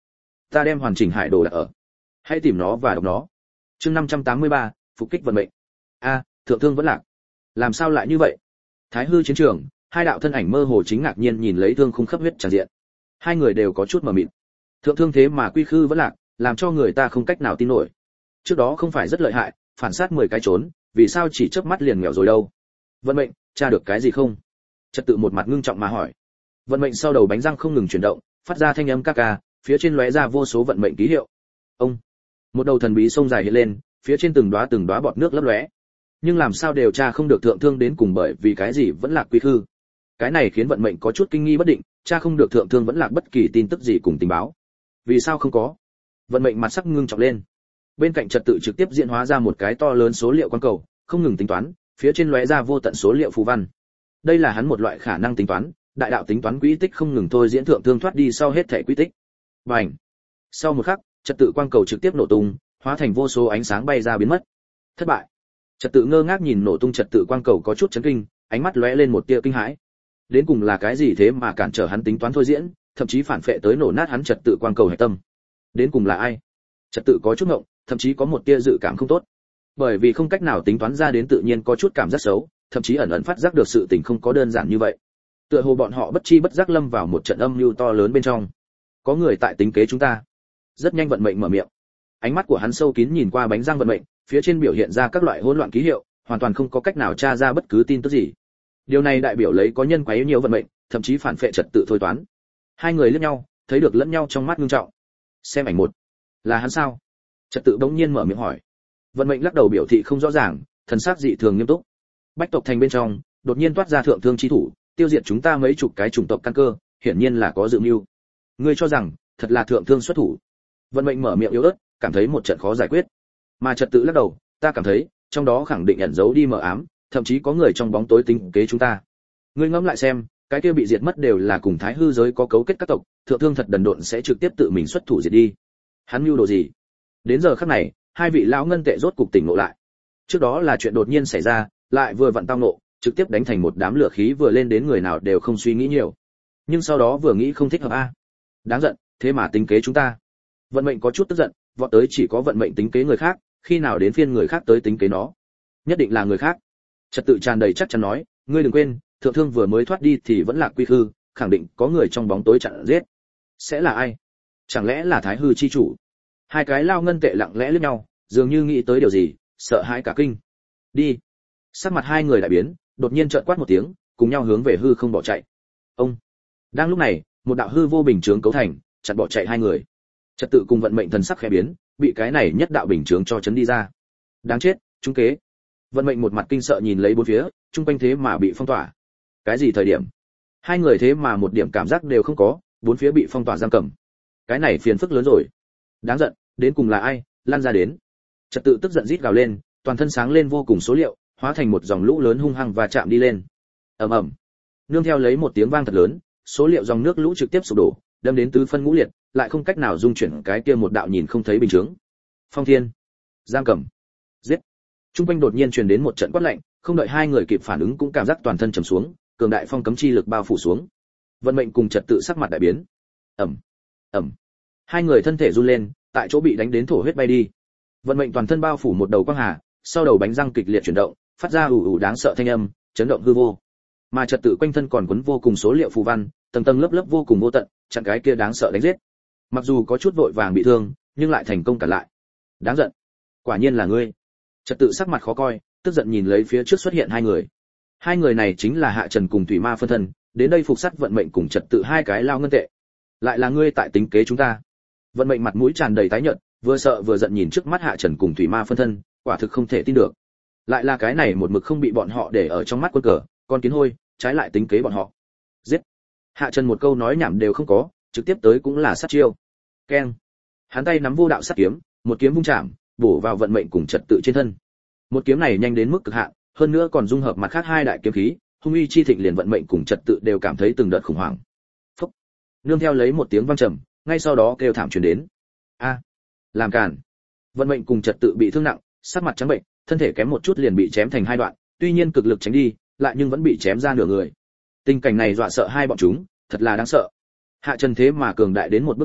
ta đem hoàn chỉnh hải đồ đặt ở. Hãy tìm nó và đọc nó. Chương năm trăm tám mươi ba, phục kích vận mệnh. A, thượng thương vẫn lạc. Làm sao lại như vậy? Thái hư chiến trường, hai đạo thân ảnh mơ hồ chính ngạc nhiên nhìn lấy thương khung khắp huyết tràn diện. Hai người đều có chút mờ mịt. Thượng thương thế mà quy khư vẫn lạc, làm cho người ta không cách nào tin nổi. Trước đó không phải rất lợi hại, phản sát mười cái trốn, vì sao chỉ chớp mắt liền nghèo rồi đâu? Vận mệnh, tra được cái gì không? Trật tự một mặt ngưng trọng mà hỏi. Vận mệnh sau đầu bánh răng không ngừng chuyển động, phát ra thanh âm ca ca, phía trên lóe ra vô số vận mệnh ký hiệu. Ông, một đầu thần bí sông dài hiện lên, phía trên từng đóa từng đóa bọt nước lấp lóe. Nhưng làm sao điều tra không được thượng thương đến cùng bởi vì cái gì vẫn lạc quy khư. Cái này khiến vận mệnh có chút kinh nghi bất định, tra không được thượng thương vẫn lạc bất kỳ tin tức gì cùng tình báo. Vì sao không có? Vận mệnh mặt sắc ngưng trọng lên. Bên cạnh trật tự trực tiếp diễn hóa ra một cái to lớn số liệu quan cầu, không ngừng tính toán, phía trên lóe ra vô tận số liệu phù văn. Đây là hắn một loại khả năng tính toán, đại đạo tính toán quỹ tích không ngừng thôi diễn thượng thương thoát đi sau hết thể quỹ tích. Bành! Sau một khắc, trật tự quang cầu trực tiếp nổ tung, hóa thành vô số ánh sáng bay ra biến mất. Thất bại. Trật tự ngơ ngác nhìn nổ tung trật tự quang cầu có chút chấn kinh, ánh mắt lóe lên một tia kinh hãi. Đến cùng là cái gì thế mà cản trở hắn tính toán thôi diễn, thậm chí phản phệ tới nổ nát hắn trật tự quang cầu hải tâm. Đến cùng là ai? Trật tự có chút ngộng, thậm chí có một tia dự cảm không tốt. Bởi vì không cách nào tính toán ra đến tự nhiên có chút cảm giác xấu, thậm chí ẩn ẩn phát giác được sự tình không có đơn giản như vậy. Tựa hồ bọn họ bất chi bất giác lâm vào một trận âm mưu to lớn bên trong. Có người tại tính kế chúng ta. Rất nhanh vận mệnh mở miệng. Ánh mắt của hắn sâu kín nhìn qua bánh răng vận mệnh, phía trên biểu hiện ra các loại hỗn loạn ký hiệu, hoàn toàn không có cách nào tra ra bất cứ tin tức gì. Điều này đại biểu lấy có nhân quấy nhiều vận mệnh, thậm chí phản phệ trật tự thôi toán. Hai người liếc nhau, thấy được lẫn nhau trong mắt nghiêm trọng. Xem ảnh một. Là hắn sao? Trật tự đống nhiên mở miệng hỏi. Vận mệnh lắc đầu biểu thị không rõ ràng, thần sắc dị thường nghiêm túc. Bách tộc thành bên trong, đột nhiên toát ra thượng thương chi thủ, tiêu diệt chúng ta mấy chục cái chủng tộc căn cơ, hiển nhiên là có dự mưu. Ngươi cho rằng, thật là thượng thương xuất thủ? Vận mệnh mở miệng yếu ớt, cảm thấy một trận khó giải quyết. Mà trật tự lắc đầu, ta cảm thấy, trong đó khẳng định ẩn giấu đi mờ ám, thậm chí có người trong bóng tối tính kế chúng ta. Ngươi ngẫm lại xem, cái kia bị diệt mất đều là cùng thái hư giới có cấu kết các tộc, thượng thương thật đần độn sẽ trực tiếp tự mình xuất thủ diệt đi. Hắn mưu đồ gì? Đến giờ khắc này, hai vị lão ngân tệ rốt cục tỉnh ngộ lại. Trước đó là chuyện đột nhiên xảy ra, lại vừa vặn tao ngộ, trực tiếp đánh thành một đám lửa khí vừa lên đến người nào đều không suy nghĩ nhiều. Nhưng sau đó vừa nghĩ không thích hợp a. Đáng giận, thế mà tính kế chúng ta. Vận mệnh có chút tức giận, vọt tới chỉ có vận mệnh tính kế người khác, khi nào đến phiên người khác tới tính kế nó. Nhất định là người khác. Trật tự tràn đầy chắc chắn nói, ngươi đừng quên, thượng thương vừa mới thoát đi thì vẫn là quy hư, khẳng định có người trong bóng tối chặn giết. Sẽ là ai? Chẳng lẽ là thái hư chi chủ? Hai cái lao ngân tệ lặng lẽ liếc nhau, dường như nghĩ tới điều gì, sợ hãi cả kinh. Đi. Sắc mặt hai người đại biến, đột nhiên trợn quát một tiếng, cùng nhau hướng về hư không bỏ chạy. Ông. Đang lúc này, một đạo hư vô bình chướng cấu thành, chặn bỏ chạy hai người. Trật tự cùng vận mệnh thần sắc khẽ biến, bị cái này nhất đạo bình chướng cho chấn đi ra. Đáng chết, chúng kế. Vận mệnh một mặt kinh sợ nhìn lấy bốn phía, chung quanh thế mà bị phong tỏa. Cái gì thời điểm? Hai người thế mà một điểm cảm giác đều không có, bốn phía bị phong tỏa giam cầm. Cái này phiền phức lớn rồi. Đáng giận, đến cùng là ai, lan ra đến. Trật tự tức giận rít gào lên, toàn thân sáng lên vô cùng số liệu, hóa thành một dòng lũ lớn hung hăng và chạm đi lên. Ầm ầm. Nương theo lấy một tiếng vang thật lớn, số liệu dòng nước lũ trực tiếp sụp đổ, đâm đến tứ phân ngũ liệt, lại không cách nào dung chuyển cái kia một đạo nhìn không thấy bình chứng. Phong thiên, giam cầm, giết. Trung quanh đột nhiên truyền đến một trận quát lạnh, không đợi hai người kịp phản ứng cũng cảm giác toàn thân trầm xuống, cường đại phong cấm chi lực bao phủ xuống. Vận mệnh cùng trật tự sắc mặt đại biến. Ầm, ầm. Hai người thân thể run lên, tại chỗ bị đánh đến thổ huyết bay đi. Vận mệnh toàn thân bao phủ một đầu quang hà, sau đầu bánh răng kịch liệt chuyển động, phát ra ù ù đáng sợ thanh âm, chấn động hư vô. Mà trật tự quanh thân còn quấn vô cùng số liệu phù văn, tầng tầng lớp lớp vô cùng vô tận, chặn cái kia đáng sợ đánh giết. Mặc dù có chút vội vàng bị thương, nhưng lại thành công cả lại. Đáng giận, quả nhiên là ngươi. Trật tự sắc mặt khó coi, tức giận nhìn lấy phía trước xuất hiện hai người. Hai người này chính là Hạ Trần cùng Thủy Ma phân thân, đến đây phục sát vận mệnh cùng trật tự hai cái lao ngân tệ. Lại là ngươi tại tính kế chúng ta. Vận mệnh mặt mũi tràn đầy tái nhợt, vừa sợ vừa giận nhìn trước mắt Hạ Trần cùng Thủy Ma phân thân, quả thực không thể tin được. Lại là cái này một mực không bị bọn họ để ở trong mắt quân cờ, con kiến hôi, trái lại tính kế bọn họ. Giết. Hạ Trần một câu nói nhảm đều không có, trực tiếp tới cũng là sát chiêu. Keng. Hắn tay nắm vô đạo sát kiếm, một kiếm vung chạm, bổ vào vận mệnh cùng trật tự trên thân. Một kiếm này nhanh đến mức cực hạn, hơn nữa còn dung hợp mặt khác hai đại kiếm khí, hung uy chi thịnh liền vận mệnh cùng trật tự đều cảm thấy từng đợt khủng hoảng. Phốc. Nương theo lấy một tiếng vang trầm, ngay sau đó kêu thảm truyền đến. A, làm càn. Vận mệnh cùng trật tự bị thương nặng, sắc mặt trắng bệnh, thân thể kém một chút liền bị chém thành hai đoạn, tuy nhiên cực lực tránh đi, lại nhưng vẫn bị chém ra nửa người. Tình cảnh này dọa sợ hai bọn chúng, thật là đáng sợ. Hạ Trần thế mà cường đại đến một bước này,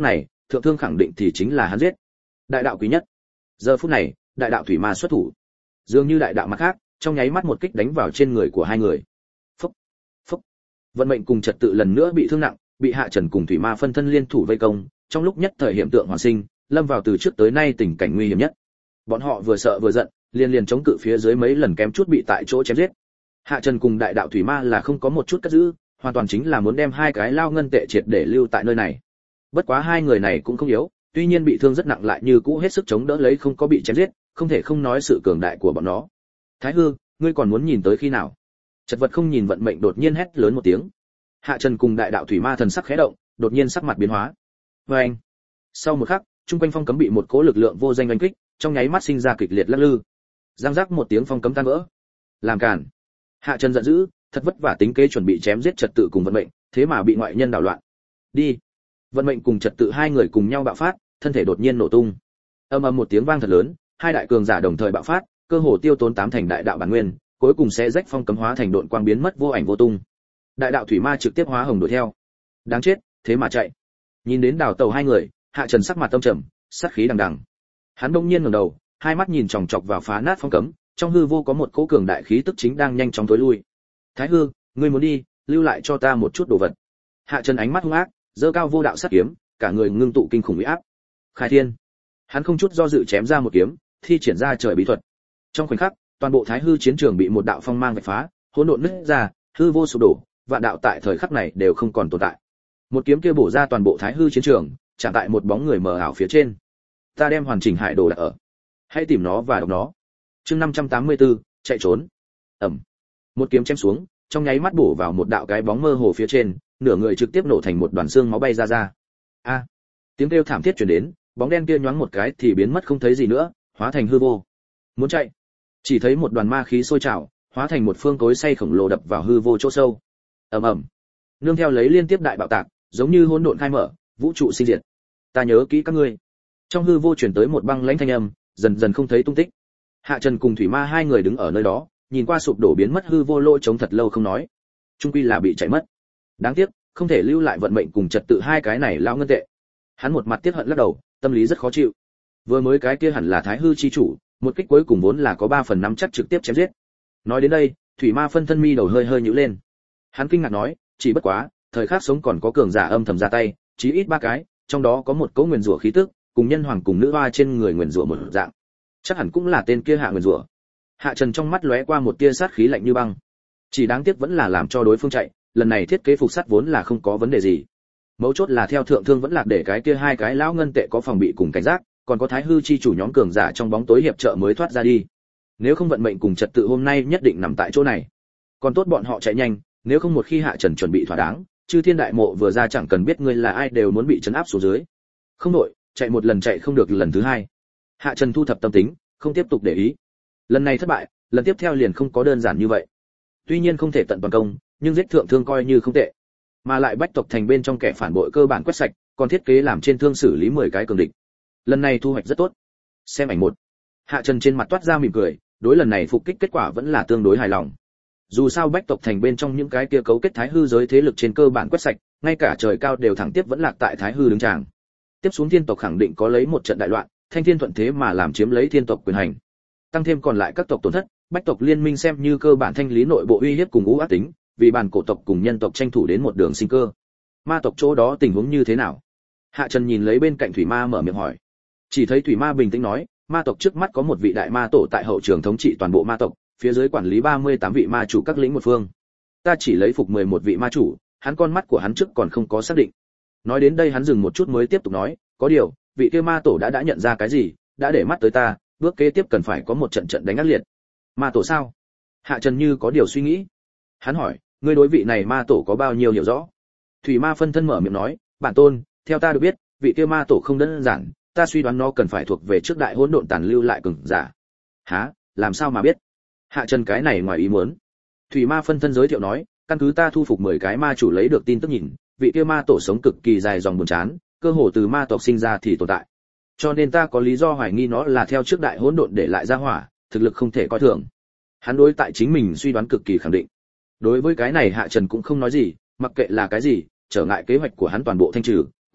thượng thương khẳng định thì chính là hắn giết. Đại đạo quý nhất. Giờ phút này, đại đạo thủy ma xuất thủ. Dường như đại đạo mặt khác, trong nháy mắt một kích đánh vào trên người của hai người. Phốc, phốc. Vận mệnh cùng trật tự lần nữa bị thương nặng, bị Hạ Trần cùng thủy ma phân thân liên thủ vây công, trong lúc nhất thời hiện tượng hoàn sinh, lâm vào từ trước tới nay tình cảnh nguy hiểm nhất. Bọn họ vừa sợ vừa giận, liên liên chống cự phía dưới mấy lần kém chút bị tại chỗ chém giết. Hạ Trần cùng đại đạo thủy ma là không có một chút cất giữ, hoàn toàn chính là muốn đem hai cái lao ngân tệ triệt để lưu tại nơi này. Bất quá hai người này cũng không yếu, tuy nhiên bị thương rất nặng lại như cũ hết sức chống đỡ lấy không có bị chém giết, không thể không nói sự cường đại của bọn nó. Thái Hư, ngươi còn muốn nhìn tới khi nào? Chật vật không nhìn vận mệnh đột nhiên hét lớn một tiếng. Hạ Trần cùng đại đạo thủy ma thần sắc khẽ động, đột nhiên sắc mặt biến hóa. Và anh. Sau một khắc, trung quanh phong cấm bị một cỗ lực lượng vô danh đánh kích, trong nháy mắt sinh ra kịch liệt lắc lư. Giang giác một tiếng phong cấm tan vỡ. Làm cản. Hạ Trần giận dữ, thật vất vả tính kế chuẩn bị chém giết trật tự cùng vận mệnh, thế mà bị ngoại nhân đảo loạn. Đi. Vận mệnh cùng trật tự hai người cùng nhau bạo phát, thân thể đột nhiên nổ tung. Ầm ầm một tiếng vang thật lớn, hai đại cường giả đồng thời bạo phát, cơ hồ tiêu tốn tám thành đại đạo bản nguyên, cuối cùng sẽ rách phong cấm hóa thành độn quang biến mất vô ảnh vô tung. Đại đạo thủy ma trực tiếp hóa hồng đuổi theo. Đáng chết, thế mà chạy. Nhìn đến đảo tàu hai người, Hạ Trần sắc mặt tâm trầm, sát khí đằng đằng. Hắn bỗng nhiên ngẩng đầu, hai mắt nhìn chòng chọc vào phá nát phong cấm, trong hư vô có một cỗ cường đại khí tức chính đang nhanh chóng tối lui. Thái Hư, ngươi muốn đi, lưu lại cho ta một chút đồ vật. Hạ Trần ánh mắt hung ác, giơ cao vô đạo sát kiếm, cả người ngưng tụ kinh khủng uy áp. Khai thiên. Hắn không chút do dự chém ra một kiếm, thi triển ra trời bí thuật. Trong khoảnh khắc, toàn bộ Thái Hư chiến trường bị một đạo phong mang vạch phá, hỗn độn nứt ra, hư vô sụp đổ, vạn đạo tại thời khắc này đều không còn tồn tại. Một kiếm kia bổ ra toàn bộ Thái Hư chiến trường, chạm tại một bóng người mờ ảo phía trên. Ta đem hoàn chỉnh hải đồ đặt ở. Hãy tìm nó và đọc nó. Chương năm trăm tám mươi tư, chạy trốn. Ầm. Một kiếm chém xuống, trong nháy mắt bổ vào một đạo cái bóng mơ hồ phía trên, nửa người trực tiếp nổ thành một đoàn xương máu bay ra ra. A. Tiếng kêu thảm thiết truyền đến, bóng đen kia nhoáng một cái thì biến mất không thấy gì nữa, hóa thành hư vô. Muốn chạy, chỉ thấy một đoàn ma khí sôi trào, hóa thành một phương cối xay khổng lồ đập vào hư vô chỗ sâu. Ầm ầm. Nương theo lấy liên tiếp đại bạo tạc, giống như hỗn độn khai mở, vũ trụ sinh diệt. Ta nhớ kỹ các ngươi. Trong hư vô truyền tới một băng lãnh thanh âm, dần dần không thấy tung tích. Hạ Trần cùng thủy ma hai người đứng ở nơi đó, nhìn qua sụp đổ biến mất hư vô lỗ trống thật lâu không nói. Trung quy là bị chạy mất. Đáng tiếc, không thể lưu lại vận mệnh cùng trật tự hai cái này lao ngân tệ. Hắn một mặt tiếc hận lắc đầu, tâm lý rất khó chịu. Vừa mới cái kia hẳn là Thái Hư chi chủ, một kích cuối cùng vốn là có ba phần năm chắc trực tiếp chém giết. Nói đến đây, thủy ma phân thân mi đầu hơi hơi nhíu lên. Hắn kinh ngạc nói, chỉ bất quá, thời khắc sống còn có cường giả âm thầm ra tay, chí ít ba cái, trong đó có một cỗ nguyên rủa khí tức, cùng nhân hoàng cùng nữ hoa trên người nguyên rủa một dạng. Chắc hẳn cũng là tên kia hạ nguyên rủa. Hạ Trần trong mắt lóe qua một tia sát khí lạnh như băng. Chỉ đáng tiếc vẫn là làm cho đối phương chạy, lần này thiết kế phục sắt vốn là không có vấn đề gì. Mấu chốt là theo thượng thương vẫn lạc để cái kia hai cái lão ngân tệ có phòng bị cùng cảnh giác, còn có Thái Hư chi chủ nhóm cường giả trong bóng tối hiệp trợ mới thoát ra đi. Nếu không vận mệnh cùng trật tự hôm nay nhất định nằm tại chỗ này. Còn tốt bọn họ chạy nhanh, nếu không một khi Hạ Trần chuẩn bị thỏa đáng, Chư Thiên Đại Mộ vừa ra chẳng cần biết ngươi là ai đều muốn bị trấn áp xuống dưới. Không đổi, chạy một lần chạy không được lần thứ hai. Hạ Trần thu thập tâm tính, không tiếp tục để ý. Lần này thất bại, lần tiếp theo liền không có đơn giản như vậy. Tuy nhiên không thể tận toàn công, nhưng giết thượng thương coi như không tệ. Mà lại Bách tộc thành bên trong kẻ phản bội cơ bản quét sạch, còn thiết kế làm trên thương xử lý mười cái cường địch. Lần này thu hoạch rất tốt. Xem ảnh một. Hạ Trần trên mặt toát ra mỉm cười, đối lần này phục kích kết quả vẫn là tương đối hài lòng. Dù sao Bách tộc thành bên trong những cái kia cấu kết Thái Hư giới thế lực trên cơ bản quét sạch, ngay cả trời cao đều thẳng tiếp vẫn lạc tại Thái Hư đứng tràng. Tiếp xuống thiên tộc khẳng định có lấy một trận đại loạn, Thanh Thiên thuận thế mà làm chiếm lấy thiên tộc quyền hành. Tăng thêm còn lại các tộc tổn thất, Bách tộc liên minh xem như cơ bản thanh lý nội bộ uy hiếp cùng ưu ác tính, vì bản cổ tộc cùng nhân tộc tranh thủ đến một đường sinh cơ. Ma tộc chỗ đó tình huống như thế nào? Hạ Trần nhìn lấy bên cạnh thủy ma mở miệng hỏi. Chỉ thấy thủy ma bình tĩnh nói, ma tộc trước mắt có một vị đại ma tổ tại hậu trường thống trị toàn bộ ma tộc, phía dưới quản lý ba mươi tám vị ma chủ các lĩnh một phương. Ta chỉ lấy phục mười một vị ma chủ, hắn con mắt của hắn trước còn không có xác định. Nói đến đây hắn dừng một chút mới tiếp tục nói, có điều, vị kia ma tổ đã đã nhận ra cái gì, đã để mắt tới ta, bước kế tiếp cần phải có một trận trận đánh ác liệt. Ma tổ sao? Hạ Trần như có điều suy nghĩ. Hắn hỏi, ngươi đối vị này ma tổ có bao nhiêu hiểu rõ? Thủy ma phân thân mở miệng nói, bản tôn, theo ta được biết, vị kia ma tổ không đơn giản, ta suy đoán nó cần phải thuộc về trước đại hỗn độn tàn lưu lại cường giả. Hả? Làm sao mà biết? Hạ Trần cái này ngoài ý muốn. Thủy ma phân thân giới thiệu nói, căn cứ ta thu phục mười cái ma chủ lấy được tin tức nhìn, vị kia ma tổ sống cực kỳ dài dòng buồn chán, cơ hồ từ ma tộc sinh ra thì tồn tại. Cho nên ta có lý do hoài nghi nó là theo trước đại hỗn độn để lại ra hỏa, thực lực không thể coi thường. Hắn đối tại chính mình suy đoán cực kỳ khẳng định. Đối với cái này Hạ Trần cũng không nói gì, mặc kệ là cái gì, trở ngại kế hoạch của hắn toàn bộ thanh trừ,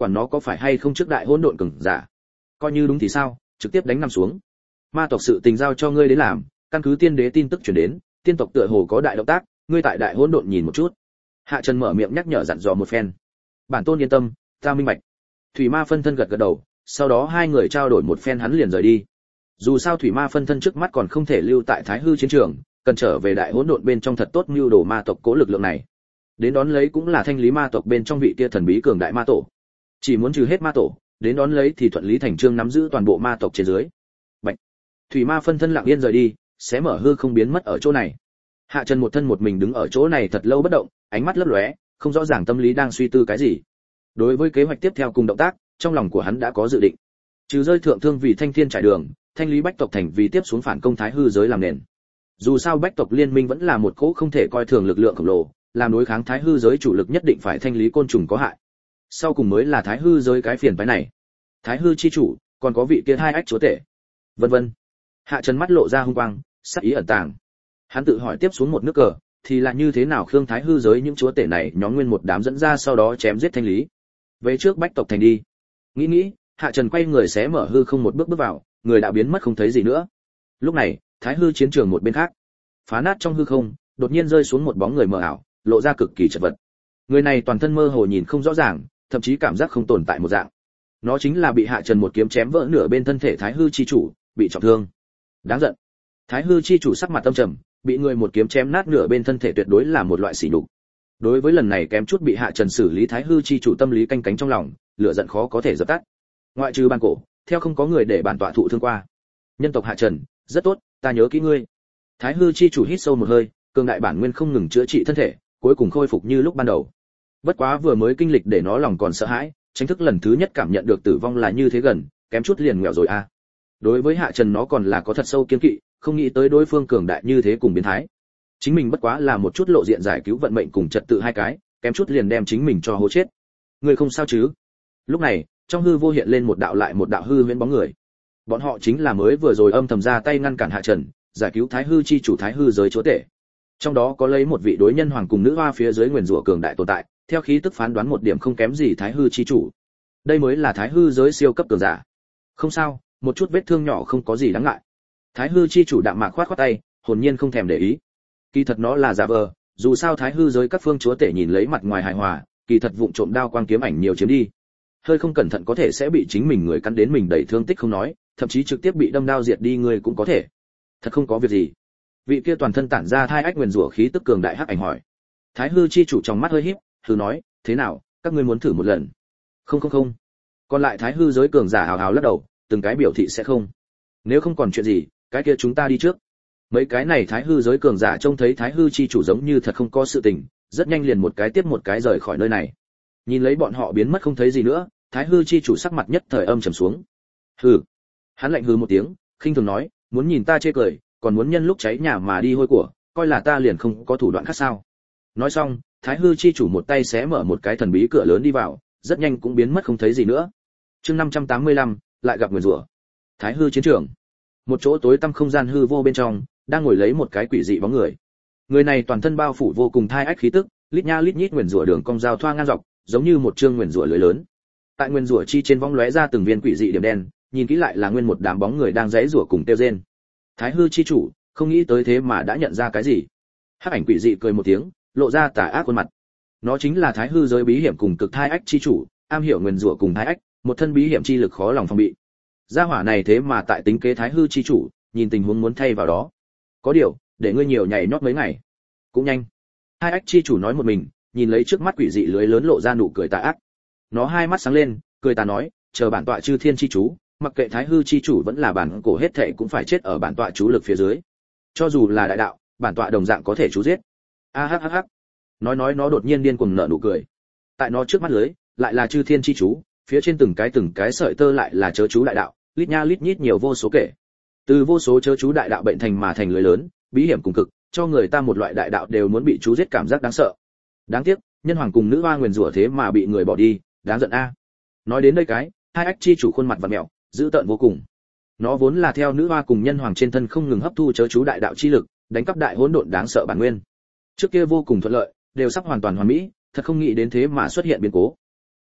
quản nó có phải hay không trước đại hỗn độn cường giả. Coi như đúng thì sao, trực tiếp đánh nằm xuống. Ma tộc sự tình giao cho ngươi đến làm, căn cứ tiên đế tin tức truyền đến, tiên tộc tựa hồ có đại động tác, ngươi tại đại hỗn độn nhìn một chút. Hạ Trần mở miệng nhắc nhở dặn dò một phen. Bản tôn yên tâm, ta minh bạch. Thủy Ma phân thân gật gật đầu, sau đó hai người trao đổi một phen hắn liền rời đi. Dù sao Thủy Ma phân thân trước mắt còn không thể lưu tại Thái Hư chiến trường, cần trở về đại hỗn độn bên trong thật tốt mưu đồ ma tộc cố lực lượng này. Đến đón lấy cũng là thanh lý ma tộc bên trong vị kia thần bí cường đại ma tổ. Chỉ muốn trừ hết ma tổ, đến đón lấy thì thuận lý thành chương nắm giữ toàn bộ ma tộc trên dưới. Bạch. Thủy Ma phân thân lặng yên rời đi, xé mở hư không biến mất ở chỗ này. Hạ Trần một thân một mình đứng ở chỗ này thật lâu bất động, ánh mắt lấp lóe, không rõ ràng tâm lý đang suy tư cái gì. Đối với kế hoạch tiếp theo cùng động tác, trong lòng của hắn đã có dự định. Trừ rơi thượng thương vì thanh thiên trải đường, thanh lý bách tộc thành vì tiếp xuống phản công thái hư giới làm nền. Dù sao bách tộc liên minh vẫn là một cỗ không thể coi thường lực lượng khổng lồ, làm đối kháng thái hư giới chủ lực nhất định phải thanh lý côn trùng có hại. Sau cùng mới là thái hư giới cái phiền phái này. Thái hư chi chủ, còn có vị kia hai ách chúa tể, vân vân. Hạ Trần mắt lộ ra hung quang, sắc ý ẩn tàng. Hắn tự hỏi tiếp xuống một nước cờ, thì là như thế nào khương thái hư giới những chúa tể này nhóm nguyên một đám dẫn ra sau đó chém giết thanh lý. Về trước bách tộc thành đi. Nghĩ nghĩ, Hạ Trần quay người xé mở hư không một bước bước vào, người đã biến mất không thấy gì nữa. Lúc này, thái hư chiến trường một bên khác, phá nát trong hư không, đột nhiên rơi xuống một bóng người mờ ảo, lộ ra cực kỳ chật vật. Người này toàn thân mơ hồ nhìn không rõ ràng, thậm chí cảm giác không tồn tại một dạng. Nó chính là bị Hạ Trần một kiếm chém vỡ nửa bên thân thể thái hư chi chủ, bị trọng thương. Đáng giận. Thái hư chi chủ sắc mặt âm trầm, bị người một kiếm chém nát nửa bên thân thể tuyệt đối là một loại sỉ nhục. Đối với lần này kém chút bị Hạ Trần xử lý thái hư chi chủ tâm lý canh cánh trong lòng, lửa giận khó có thể dập tắt. Ngoại trừ ban cổ, theo không có người để bản tọa thụ thương qua. Nhân tộc Hạ Trần, rất tốt, ta nhớ kỹ ngươi. Thái hư chi chủ hít sâu một hơi, cường đại bản nguyên không ngừng chữa trị thân thể, cuối cùng khôi phục như lúc ban đầu. Bất quá vừa mới kinh lịch để nó lòng còn sợ hãi, chính thức lần thứ nhất cảm nhận được tử vong là như thế gần, kém chút liền nghèo rồi a. À. Đối với Hạ Trần nó còn là có thật sâu kiên kỵ, không nghĩ tới đối phương cường đại như thế cùng biến thái. Chính mình bất quá là một chút lộ diện giải cứu vận mệnh cùng trật tự hai cái, kém chút liền đem chính mình cho hố chết. Người không sao chứ? Lúc này, trong hư vô hiện lên một đạo lại một đạo hư huyễn bóng người. Bọn họ chính là mới vừa rồi âm thầm ra tay ngăn cản Hạ Trần, giải cứu Thái hư chi chủ Thái hư giới chúa tể. Trong đó có lấy một vị đối nhân hoàng cùng nữ hoa phía dưới nguyền rủa cường đại tồn tại, theo khí tức phán đoán một điểm không kém gì Thái hư chi chủ. Đây mới là Thái hư giới siêu cấp cường giả. Không sao, một chút vết thương nhỏ không có gì đáng ngại. Thái hư chi chủ đạm mạc khoát khoát tay, hồn nhiên không thèm để ý. Kỳ thật nó là giả vờ, dù sao Thái hư giới các phương chúa tể nhìn lấy mặt ngoài hài hòa, kỳ thật vụng trộm đao quang kiếm ảnh nhiều chiếm đi. Hơi không cẩn thận có thể sẽ bị chính mình người cắn đến mình đầy thương tích không nói, thậm chí trực tiếp bị đâm đao diệt đi người cũng có thể. Thật không có việc gì. Vị kia toàn thân tản ra thai ách nguyên rủa khí tức cường đại hắc ảnh hỏi. Thái hư chi chủ trong mắt hơi híp, thử nói, thế nào, các ngươi muốn thử một lần? Không không không. Còn lại Thái hư giới cường giả hào hào lắc đầu, từng cái biểu thị sẽ không. Nếu không còn chuyện gì, cái kia chúng ta đi trước. Mấy cái này Thái hư giới cường giả trông thấy Thái hư chi chủ giống như thật không có sự tình, rất nhanh liền một cái tiếp một cái rời khỏi nơi này. Nhìn lấy bọn họ biến mất không thấy gì nữa, Thái hư chi chủ sắc mặt nhất thời âm trầm xuống. Hừ. Hắn lạnh hừ một tiếng, khinh thường nói, muốn nhìn ta chê cười, còn muốn nhân lúc cháy nhà mà đi hôi của, coi là ta liền không có thủ đoạn khác sao? Nói xong, Thái hư chi chủ một tay xé mở một cái thần bí cửa lớn đi vào, rất nhanh cũng biến mất không thấy gì nữa. Chương năm trăm tám mươi lăm, lại gặp nguyên rủa. Thái hư chiến trường. Một chỗ tối tăm không gian hư vô bên trong, đang ngồi lấy một cái quỷ dị bóng người. Người này toàn thân bao phủ vô cùng thai ách khí tức, lít nha lít nhít nguyên rủa đường cong giao thoa ngang dọc, giống như một chương nguyên rủa lưới lớn. Tại nguyên rủa chi trên vong lóe ra từng viên quỷ dị điểm đen, nhìn kỹ lại là nguyên một đám bóng người đang giãy rủa cùng tiêu rên. Thái hư chi chủ, không nghĩ tới thế mà đã nhận ra cái gì. Hắc ảnh quỷ dị cười một tiếng, lộ ra tà ác khuôn mặt. Nó chính là Thái hư giới bí hiểm cùng cực thai ách chi chủ, am hiểu nguyên rủa cùng thai ách, một thân bí hiểm chi lực khó lòng phòng bị. Gia hỏa này thế mà tại tính kế Thái hư chi chủ, nhìn tình huống muốn thay vào đó. Có điều, để ngươi nhiều nhảy nhót mấy ngày. Cũng nhanh. Hai ách chi chủ nói một mình, nhìn lấy trước mắt quỷ dị lưới lớn lộ ra nụ cười tà ác. Nó hai mắt sáng lên, cười tà nói, chờ bản tọa chư thiên chi chú, mặc kệ Thái hư chi chủ vẫn là bản cổ hết thảy cũng phải chết ở bản tọa chú lực phía dưới. Cho dù là đại đạo, bản tọa đồng dạng có thể chú giết. A hắc hắc hắc. Nói nói nó đột nhiên điên cuồng nở nụ cười. Tại nó trước mắt lưới, lại là chư thiên chi chú, phía trên từng cái từng cái sợi tơ lại là chớ chú đại đạo, lít nha lít nhít nhiều vô số kể. Từ vô số chớ chú đại đạo bệnh thành mà thành lưới lớn, bí hiểm cùng cực, cho người ta một loại đại đạo đều muốn bị chú giết cảm giác đáng sợ. Đáng tiếc, nhân hoàng cùng nữ hoa nguyền rủa thế mà bị người bỏ đi, đáng giận a. Nói đến đây cái, hai ách chi chủ khuôn mặt vặn mèo, dữ tợn vô cùng. Nó vốn là theo nữ hoa cùng nhân hoàng trên thân không ngừng hấp thu chớ chú đại đạo chi lực, đánh cắp đại hỗn độn đáng sợ bản nguyên. Trước kia vô cùng thuận lợi, đều sắp hoàn toàn hoàn mỹ, thật không nghĩ đến thế mà xuất hiện biến cố.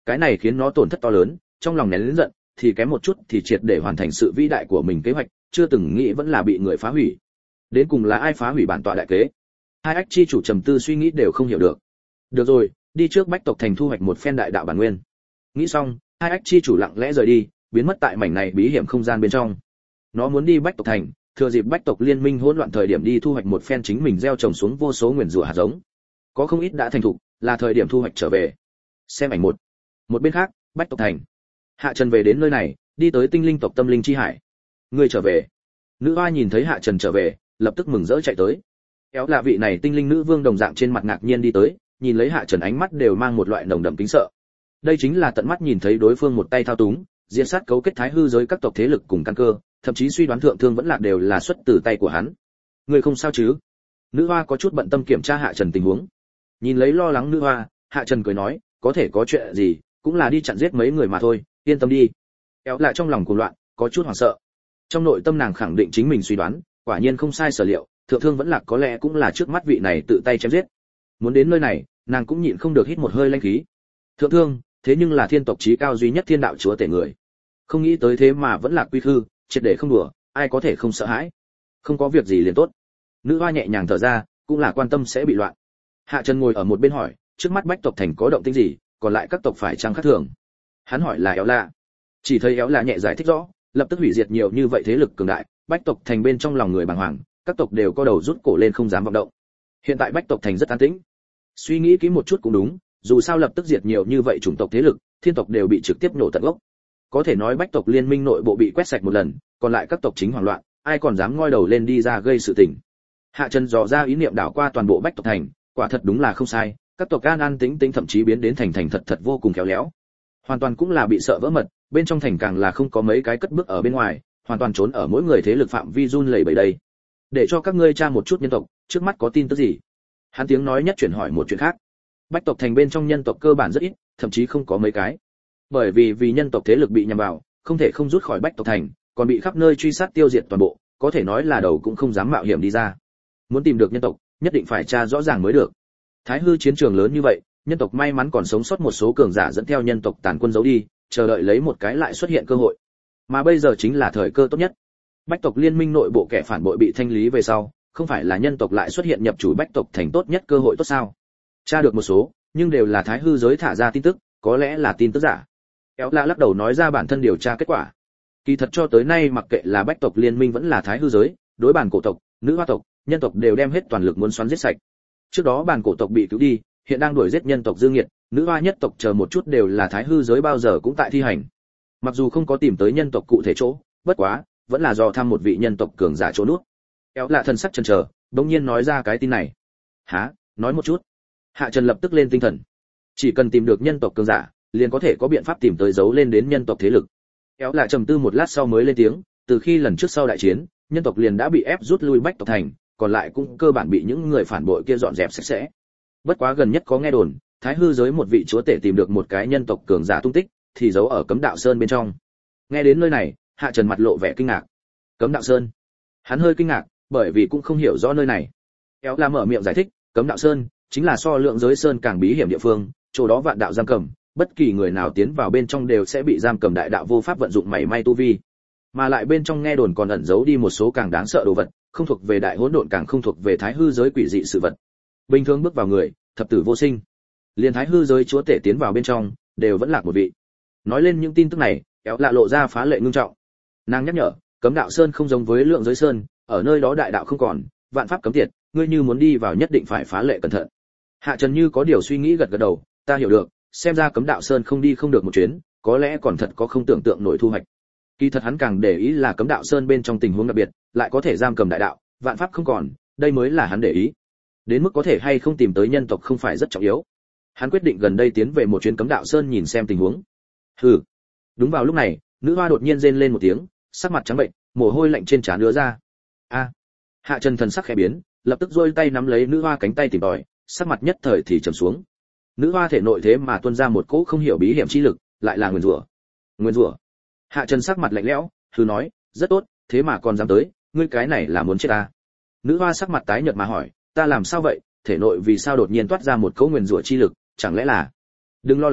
Cái này khiến nó tổn thất to lớn, trong lòng nén lớn giận, thì kém một chút thì triệt để hoàn thành sự vĩ đại của mình kế hoạch, chưa từng nghĩ vẫn là bị người phá hủy. Đến cùng là ai phá hủy bản tọa đại kế? Hai ách chi chủ trầm tư suy nghĩ đều không hiểu được. Được rồi, đi trước Bách tộc thành thu hoạch một phen đại đạo bản nguyên. Nghĩ xong, hai ách chi chủ lặng lẽ rời đi, biến mất tại mảnh này bí hiểm không gian bên trong. Nó muốn đi Bách tộc thành, thừa dịp Bách tộc liên minh hỗn loạn thời điểm đi thu hoạch một phen chính mình gieo trồng xuống vô số nguyền rủa hạt giống. Có không ít đã thành thục, là thời điểm thu hoạch trở về. Xem ảnh một. Một bên khác, Bách tộc thành. Hạ Trần về đến nơi này, đi tới tinh linh tộc tâm linh chi hải. Ngươi trở về. Nữ oa nhìn thấy Hạ Trần trở về, lập tức mừng rỡ chạy tới. Kéo là vị này tinh linh nữ vương đồng dạng trên mặt ngạc nhiên đi tới, nhìn lấy Hạ Trần ánh mắt đều mang một loại nồng đậm kính sợ. Đây chính là tận mắt nhìn thấy đối phương một tay thao túng, diễn sát cấu kết thái hư giới các tộc thế lực cùng căn cơ, thậm chí suy đoán thượng thương vẫn lạc đều là xuất từ tay của hắn. Ngươi không sao chứ? Nữ hoa có chút bận tâm kiểm tra Hạ Trần tình huống. Nhìn lấy lo lắng nữ hoa, Hạ Trần cười nói, có thể có chuyện gì, cũng là đi chặn giết mấy người mà thôi, yên tâm đi. Kéo lại trong lòng cuồng loạn, có chút hoảng sợ. Trong nội tâm nàng khẳng định chính mình suy đoán, quả nhiên không sai sở liệu, thượng thương vẫn lạc có lẽ cũng là trước mắt vị này tự tay chém giết. Muốn đến nơi này, nàng cũng nhịn không được hít một hơi lãnh khí. Thượng thương, thế nhưng là thiên tộc chí cao duy nhất thiên đạo chúa tể người, không nghĩ tới thế mà vẫn là quy khư, triệt để không đùa, ai có thể không sợ hãi. Không có việc gì liền tốt. Nữ hoa nhẹ nhàng thở ra, cũng là quan tâm sẽ bị loạn. Hạ Trần ngồi ở một bên hỏi, trước mắt Bách tộc thành có động tĩnh gì, còn lại các tộc phải chăng khác thường? Hắn hỏi là Éo La. Chỉ thấy Éo La nhẹ giải thích rõ, lập tức hủy diệt nhiều như vậy thế lực cường đại, Bách tộc thành bên trong lòng người bàng hoàng, các tộc đều co đầu rút cổ lên không dám vọng động. Hiện tại Bách tộc thành rất an tĩnh. Suy nghĩ kỹ một chút cũng đúng, dù sao lập tức diệt nhiều như vậy chủng tộc thế lực, thiên tộc đều bị trực tiếp nổ tận gốc. Có thể nói Bách tộc liên minh nội bộ bị quét sạch một lần, còn lại các tộc chính hoảng loạn, ai còn dám ngoi đầu lên đi ra gây sự tình. Hạ Trần dò ra ý niệm đảo qua toàn bộ Bách tộc thành, quả thật đúng là không sai, các tộc an an tĩnh tĩnh thậm chí biến đến thành thành thật thật vô cùng khéo léo. Hoàn toàn cũng là bị sợ vỡ mật, bên trong thành càng là không có mấy cái cất bước ở bên ngoài, hoàn toàn trốn ở mỗi người thế lực phạm vi run lẩy bẩy đây. Để cho các ngươi tra một chút nhân tộc, trước mắt có tin tức gì? Hắn tiếng nói nhất chuyển hỏi một chuyện khác. Bách tộc thành bên trong nhân tộc cơ bản rất ít, thậm chí không có mấy cái. Bởi vì vì nhân tộc thế lực bị nhằm vào, không thể không rút khỏi Bách tộc thành, còn bị khắp nơi truy sát tiêu diệt toàn bộ, có thể nói là đầu cũng không dám mạo hiểm đi ra. Muốn tìm được nhân tộc, nhất định phải tra rõ ràng mới được. Thái hư chiến trường lớn như vậy, nhân tộc may mắn còn sống sót một số cường giả dẫn theo nhân tộc tàn quân giấu đi, chờ đợi lấy một cái lại xuất hiện cơ hội. Mà bây giờ chính là thời cơ tốt nhất. Bách tộc liên minh nội bộ kẻ phản bội bị thanh lý về sau, không phải là nhân tộc lại xuất hiện nhập chủ Bách tộc thành tốt nhất cơ hội tốt sao? Tra được một số, nhưng đều là thái hư giới thả ra tin tức, có lẽ là tin tức giả. Kéo lạ lắc đầu nói ra bản thân điều tra kết quả. Kỳ thật cho tới nay mặc kệ là Bách tộc liên minh vẫn là thái hư giới, đối bản cổ tộc, nữ hoa tộc, nhân tộc đều đem hết toàn lực muốn xoắn giết sạch. Trước đó bản cổ tộc bị cứu đi, hiện đang đuổi giết nhân tộc dương nghiệt, nữ hoa nhất tộc chờ một chút đều là thái hư giới bao giờ cũng tại thi hành. Mặc dù không có tìm tới nhân tộc cụ thể chỗ, bất quá, vẫn là do thăm một vị nhân tộc cường giả chỗ nuốt. Kéo lạ thần sắc chần chờ, đống nhiên nói ra cái tin này. Hả? Nói một chút. Hạ Trần lập tức lên tinh thần. Chỉ cần tìm được nhân tộc cường giả, liền có thể có biện pháp tìm tới giấu lên đến nhân tộc thế lực. Kéo lạ trầm tư một lát sau mới lên tiếng, từ khi lần trước sau đại chiến, nhân tộc liền đã bị ép rút lui Bách tộc thành, còn lại cũng cơ bản bị những người phản bội kia dọn dẹp sạch sẽ. Bất quá gần nhất có nghe đồn, thái hư giới một vị chúa tể tìm được một cái nhân tộc cường giả tung tích, thì giấu ở Cấm Đạo Sơn bên trong. Nghe đến nơi này, Hạ Trần mặt lộ vẻ kinh ngạc. Cấm Đạo Sơn? Hắn hơi kinh ngạc, bởi vì cũng không hiểu rõ nơi này. Kéo là mở miệng giải thích, Cấm Đạo Sơn chính là so lượng giới sơn càng bí hiểm địa phương, chỗ đó vạn đạo giam cầm, bất kỳ người nào tiến vào bên trong đều sẽ bị giam cầm, đại đạo vô pháp vận dụng mảy may tu vi. Mà lại bên trong nghe đồn còn ẩn giấu đi một số càng đáng sợ đồ vật, không thuộc về đại hỗn độn càng không thuộc về thái hư giới quỷ dị sự vật. Bình thường bước vào người, thập tử vô sinh. Liên thái hư giới chúa tể tiến vào bên trong, đều vẫn lạc một vị. Nói lên những tin tức này, kéo lạ lộ ra phá lệ ngưng trọng. Nàng nhắc nhở, Cấm Đạo Sơn không giống với lượng giới sơn, ở nơi đó đại đạo không còn, vạn pháp cấm tiệt, ngươi như muốn đi vào nhất định phải phá lệ cẩn thận. Hạ Trần như có điều suy nghĩ gật gật đầu, ta hiểu được, xem ra Cấm Đạo Sơn không đi không được một chuyến, có lẽ còn thật có không tưởng tượng nổi thu hoạch. Kỳ thật hắn càng để ý là Cấm Đạo Sơn bên trong tình huống đặc biệt, lại có thể giam cầm đại đạo, vạn pháp không còn, đây mới là hắn để ý. Đến mức có thể hay không tìm tới nhân tộc không phải rất trọng yếu. Hắn quyết định gần đây tiến về một chuyến Cấm Đạo Sơn nhìn xem tình huống. Hừ. Đúng vào lúc này, nữ hoa đột nhiên rên lên một tiếng, sắc mặt trắng bệnh, mồ hôi lạnh trên trán ứa ra. A. Hạ Trần thần sắc khẽ biến, lập tức giơ tay nắm lấy nữ hoa cánh tay tìm tòi, sắc mặt nhất thời thì trầm xuống. Nữ hoa thể nội thế mà tuôn ra một cỗ không hiểu bí hiểm chi lực, lại là nguyên rủa. Nguyên rủa. Hạ Trần sắc mặt lạnh lẽo, hừ nói, rất tốt, thế mà còn dám tới, ngươi cái này là muốn chết ta. Nữ hoa sắc mặt tái nhợt mà hỏi, ta làm sao vậy, thể nội vì sao đột nhiên toát ra một cỗ nguyên rủa chi lực, chẳng lẽ là... Đừng lo lắng,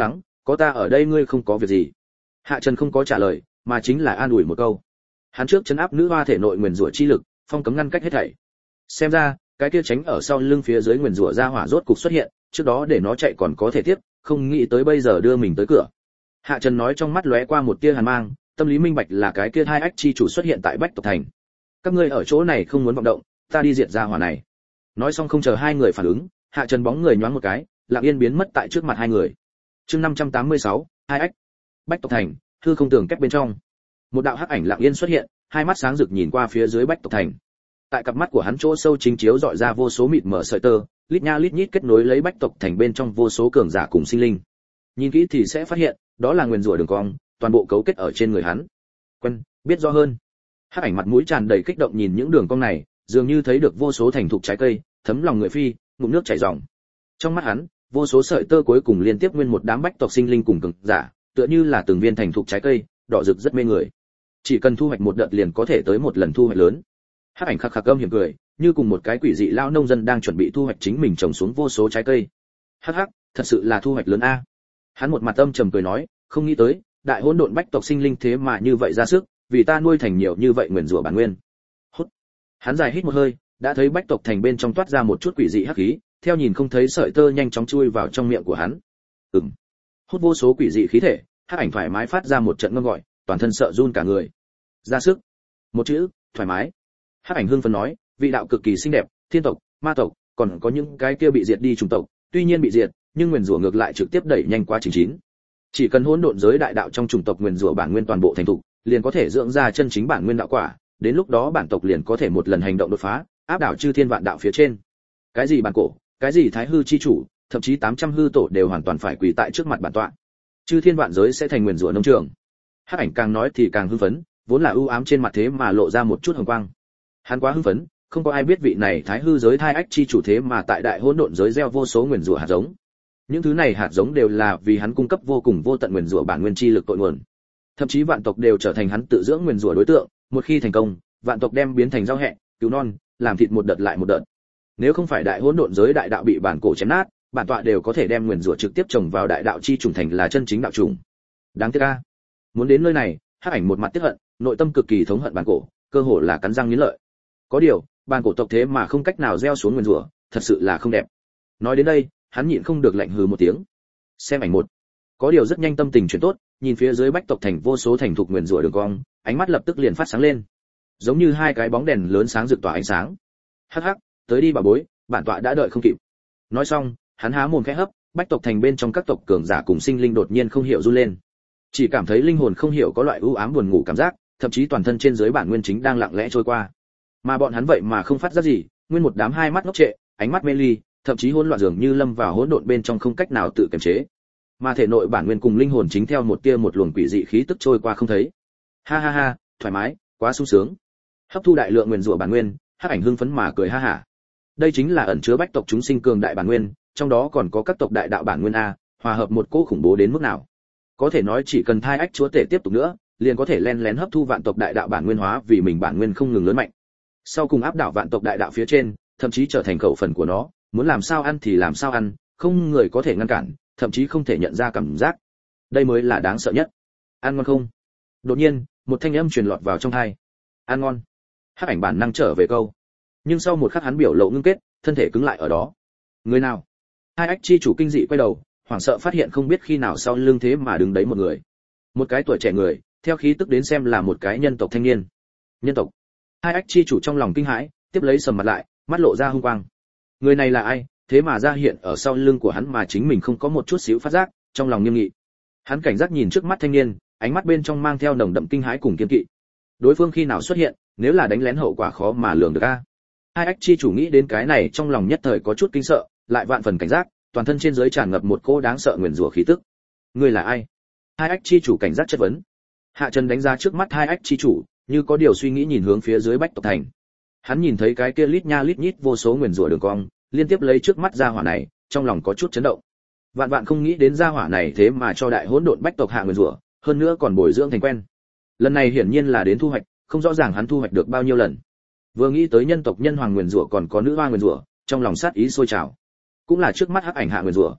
có ta ở đây ngươi không có việc gì. Hạ Trần không có trả lời, mà chính là an ủi một câu. Hắn trước chấn áp nữ hoa thể nội nguyền rủa chi lực, phong cấm ngăn cách hết thảy. Xem ra, cái kia tránh ở sau lưng phía dưới nguyền rủa ra hỏa rốt cục xuất hiện, trước đó để nó chạy còn có thể tiếp, không nghĩ tới bây giờ đưa mình tới cửa. Hạ Trần nói trong mắt lóe qua một tia hàn mang, tâm lý minh bạch là cái kia hai ách chi chủ xuất hiện tại Bách Tộc Thành. Các ngươi ở chỗ này không muốn vọng động, ta đi diệt ra hỏa này. Nói xong không chờ hai người phản ứng, Hạ Trần bóng người nhoáng một cái, lặng yên biến mất tại trước mặt hai người. Chương năm trăm tám mươi sáu, hai ách. Bách Tộc Thành, hư không tường kép bên trong. Một đạo hắc ảnh lặng yên xuất hiện, hai mắt sáng rực nhìn qua phía dưới Bách Tộc Thành. Tại cặp mắt của hắn chỗ sâu chính chiếu dọi ra vô số mịt mở sợi tơ, lít nha lít nhít kết nối lấy Bách Tộc Thành bên trong vô số cường giả cùng sinh linh. Nhìn kỹ thì sẽ phát hiện, đó là nguyên rủa đường cong, toàn bộ cấu kết ở trên người hắn. Quen, biết rõ hơn. Hắc ảnh mặt mũi tràn đầy kích động nhìn những đường cong này, dường như thấy được vô số thành thục trái cây, thấm lòng người phi, ngụm nước chảy ròng. Trong mắt hắn, vô số sợi tơ cuối cùng liên tiếp nguyên một đám Bách Tộc sinh linh cùng cường giả, tựa như là từng viên thành thục trái cây, đỏ rực rất mê người. Chỉ cần thu hoạch một đợt liền có thể tới một lần thu hoạch lớn. Hắc ảnh khắc khắc âm hiểm cười, như cùng một cái quỷ dị lão nông dân đang chuẩn bị thu hoạch chính mình trồng xuống vô số trái cây. Hắc hắc, thật sự là thu hoạch lớn a. Hắn một mặt âm trầm cười nói, không nghĩ tới, đại hỗn độn Bách Tộc sinh linh thế mà như vậy ra sức, vì ta nuôi thành nhiều như vậy nguyền rủa bản nguyên. Hút. Hắn dài hít một hơi, đã thấy Bách Tộc thành bên trong toát ra một chút quỷ dị hắc khí, theo nhìn không thấy sợi tơ nhanh chóng chui vào trong miệng của hắn. Ừm. Hút vô số quỷ dị khí thể, Hắc ảnh thoải mái phát ra một trận ngâm gọi, toàn thân sợ run cả người. Ra sức. Một chữ, thoải mái. Hắc ảnh hưng phấn nói, vị đạo cực kỳ xinh đẹp, thiên tộc, ma tộc, còn có những cái kia bị diệt đi chủng tộc, tuy nhiên bị diệt, nhưng nguyền rủa ngược lại trực tiếp đẩy nhanh quá trình chín. Chỉ cần hỗn độn giới đại đạo trong chủng tộc nguyền rủa bản nguyên toàn bộ thành thục, liền có thể dưỡng ra chân chính bản nguyên đạo quả, đến lúc đó bản tộc liền có thể một lần hành động đột phá, áp đảo chư thiên vạn đạo phía trên. Cái gì bản cổ, cái gì thái hư chi chủ, thậm chí tám trăm hư tổ đều hoàn toàn phải quỳ tại trước mặt bản tọa. Chư thiên vạn giới sẽ thành nguyền rủa nông trường. Hắc ảnh càng nói thì càng hưng phấn, vốn là ưu ám trên mặt thế mà lộ ra một chút hồng quang. Hắn quá hưng phấn, không có ai biết vị này thái hư giới thai ách chi chủ thế mà tại đại hỗn độn giới gieo vô số nguyền rủa hạt giống. Những thứ này hạt giống đều là vì hắn cung cấp vô cùng vô tận nguyền rủa bản nguyên chi lực cội nguồn. Thậm chí vạn tộc đều trở thành hắn tự dưỡng nguyền rủa đối tượng, một khi thành công, vạn tộc đem biến thành rau hẹ, cứu non, làm thịt một đợt lại một đợt. Nếu không phải đại hỗn độn giới đại đạo bị bản cổ chém nát, bản tọa đều có thể đem nguyền rủa trực tiếp trồng vào đại đạo chi trùng thành là chân chính đạo trùng. Đáng tiếc a. Muốn đến nơi này, Hắc ảnh một mặt tiếc hận, nội tâm cực kỳ thống hận bản cổ, cơ hồ là cắn răng nghiến lợi. Có điều, bản cổ tộc thế mà không cách nào gieo xuống nguyền rủa, thật sự là không đẹp. Nói đến đây, hắn nhịn không được lạnh hừ một tiếng. Xem ảnh một. Có điều rất nhanh tâm tình chuyển tốt, nhìn phía dưới Bách Tộc thành vô số thành thục nguyền rủa đường cong, ánh mắt lập tức liền phát sáng lên, giống như hai cái bóng đèn lớn sáng rực tỏa ánh sáng. Hắc hắc, tới đi bà bối, bản tọa đã đợi không kịp. Nói xong, hắn há mồm khẽ hấp, Bách Tộc thành bên trong các tộc cường giả cùng sinh linh đột nhiên không hiểu run lên, chỉ cảm thấy linh hồn không hiểu có loại u ám buồn ngủ cảm giác, thậm chí toàn thân trên dưới bản nguyên chính đang lặng lẽ trôi qua, mà bọn hắn vậy mà không phát giác gì, nguyên một đám hai mắt ngốc trệ, ánh mắt mê ly, thậm chí hỗn loạn dường như lâm vào hỗn độn bên trong không cách nào tự kiềm chế, mà thể nội bản nguyên cùng linh hồn chính theo một tia một luồng quỷ dị khí tức trôi qua không thấy. Ha ha ha, thoải mái, quá sung sướng. Hấp thu đại lượng nguyên rủa bản nguyên, Hắc ảnh hưng phấn mà cười ha hả. Đây chính là ẩn chứa Bách tộc chúng sinh cường đại bản nguyên, trong đó còn có các tộc đại đạo bản nguyên a, hòa hợp một cỗ khủng bố đến mức nào. Có thể nói chỉ cần thai ách chúa tể tiếp tục nữa, liền có thể len lén hấp thu vạn tộc đại đạo bản nguyên hóa vì mình bản nguyên không ngừng lớn mạnh. Sau cùng áp đảo vạn tộc đại đạo phía trên, thậm chí trở thành khẩu phần của nó, muốn làm sao ăn thì làm sao ăn, không người có thể ngăn cản, thậm chí không thể nhận ra cảm giác. Đây mới là đáng sợ nhất. Ăn ngon không? Đột nhiên, một thanh âm truyền lọt vào trong tai. Ăn ngon. Hắc ảnh bản năng trở về câu. Nhưng sau một khắc hắn biểu lộ ngưng kết, thân thể cứng lại ở đó. Người nào? Hai ách chi chủ kinh dị quay đầu, hoảng sợ phát hiện không biết khi nào sau lưng thế mà đứng đấy một người. Một cái tuổi trẻ người, theo khí tức đến xem là một cái nhân tộc thanh niên. Nhân tộc? Hai ách chi chủ trong lòng kinh hãi, tiếp lấy sầm mặt lại, mắt lộ ra hung quang. Người này là ai, thế mà ra hiện ở sau lưng của hắn mà chính mình không có một chút xíu phát giác, trong lòng nghiêm nghị. Hắn cảnh giác nhìn trước mắt thanh niên, ánh mắt bên trong mang theo nồng đậm kinh hãi cùng kiên kỵ. Đối phương khi nào xuất hiện, nếu là đánh lén hậu quả khó mà lường được a. Hai ách chi chủ nghĩ đến cái này trong lòng nhất thời có chút kinh sợ, lại vạn phần cảnh giác, toàn thân trên dưới tràn ngập một cỗ đáng sợ nguyền rủa khí tức. Ngươi là ai? Hai ách chi chủ cảnh giác chất vấn. Hạ Trần đánh giá trước mắt hai ách chi chủ, như có điều suy nghĩ nhìn hướng phía dưới Bách tộc thành. Hắn nhìn thấy cái kia lít nha lít nhít vô số nguyền rủa đường cong, liên tiếp lấy trước mắt gia hỏa này, trong lòng có chút chấn động. Vạn vạn không nghĩ đến gia hỏa này thế mà cho đại hỗn độn Bách tộc hạ nguyền rủa, hơn nữa còn bồi dưỡng thành quen. Lần này hiển nhiên là đến thu hoạch, không rõ ràng hắn thu hoạch được bao nhiêu lần. Vừa nghĩ tới nhân tộc nhân hoàng nguyền rủa còn có nữ hoa nguyền rủa, trong lòng sát ý sôi trào. Cũng là trước mắt hắc ảnh hạ nguyền rủa.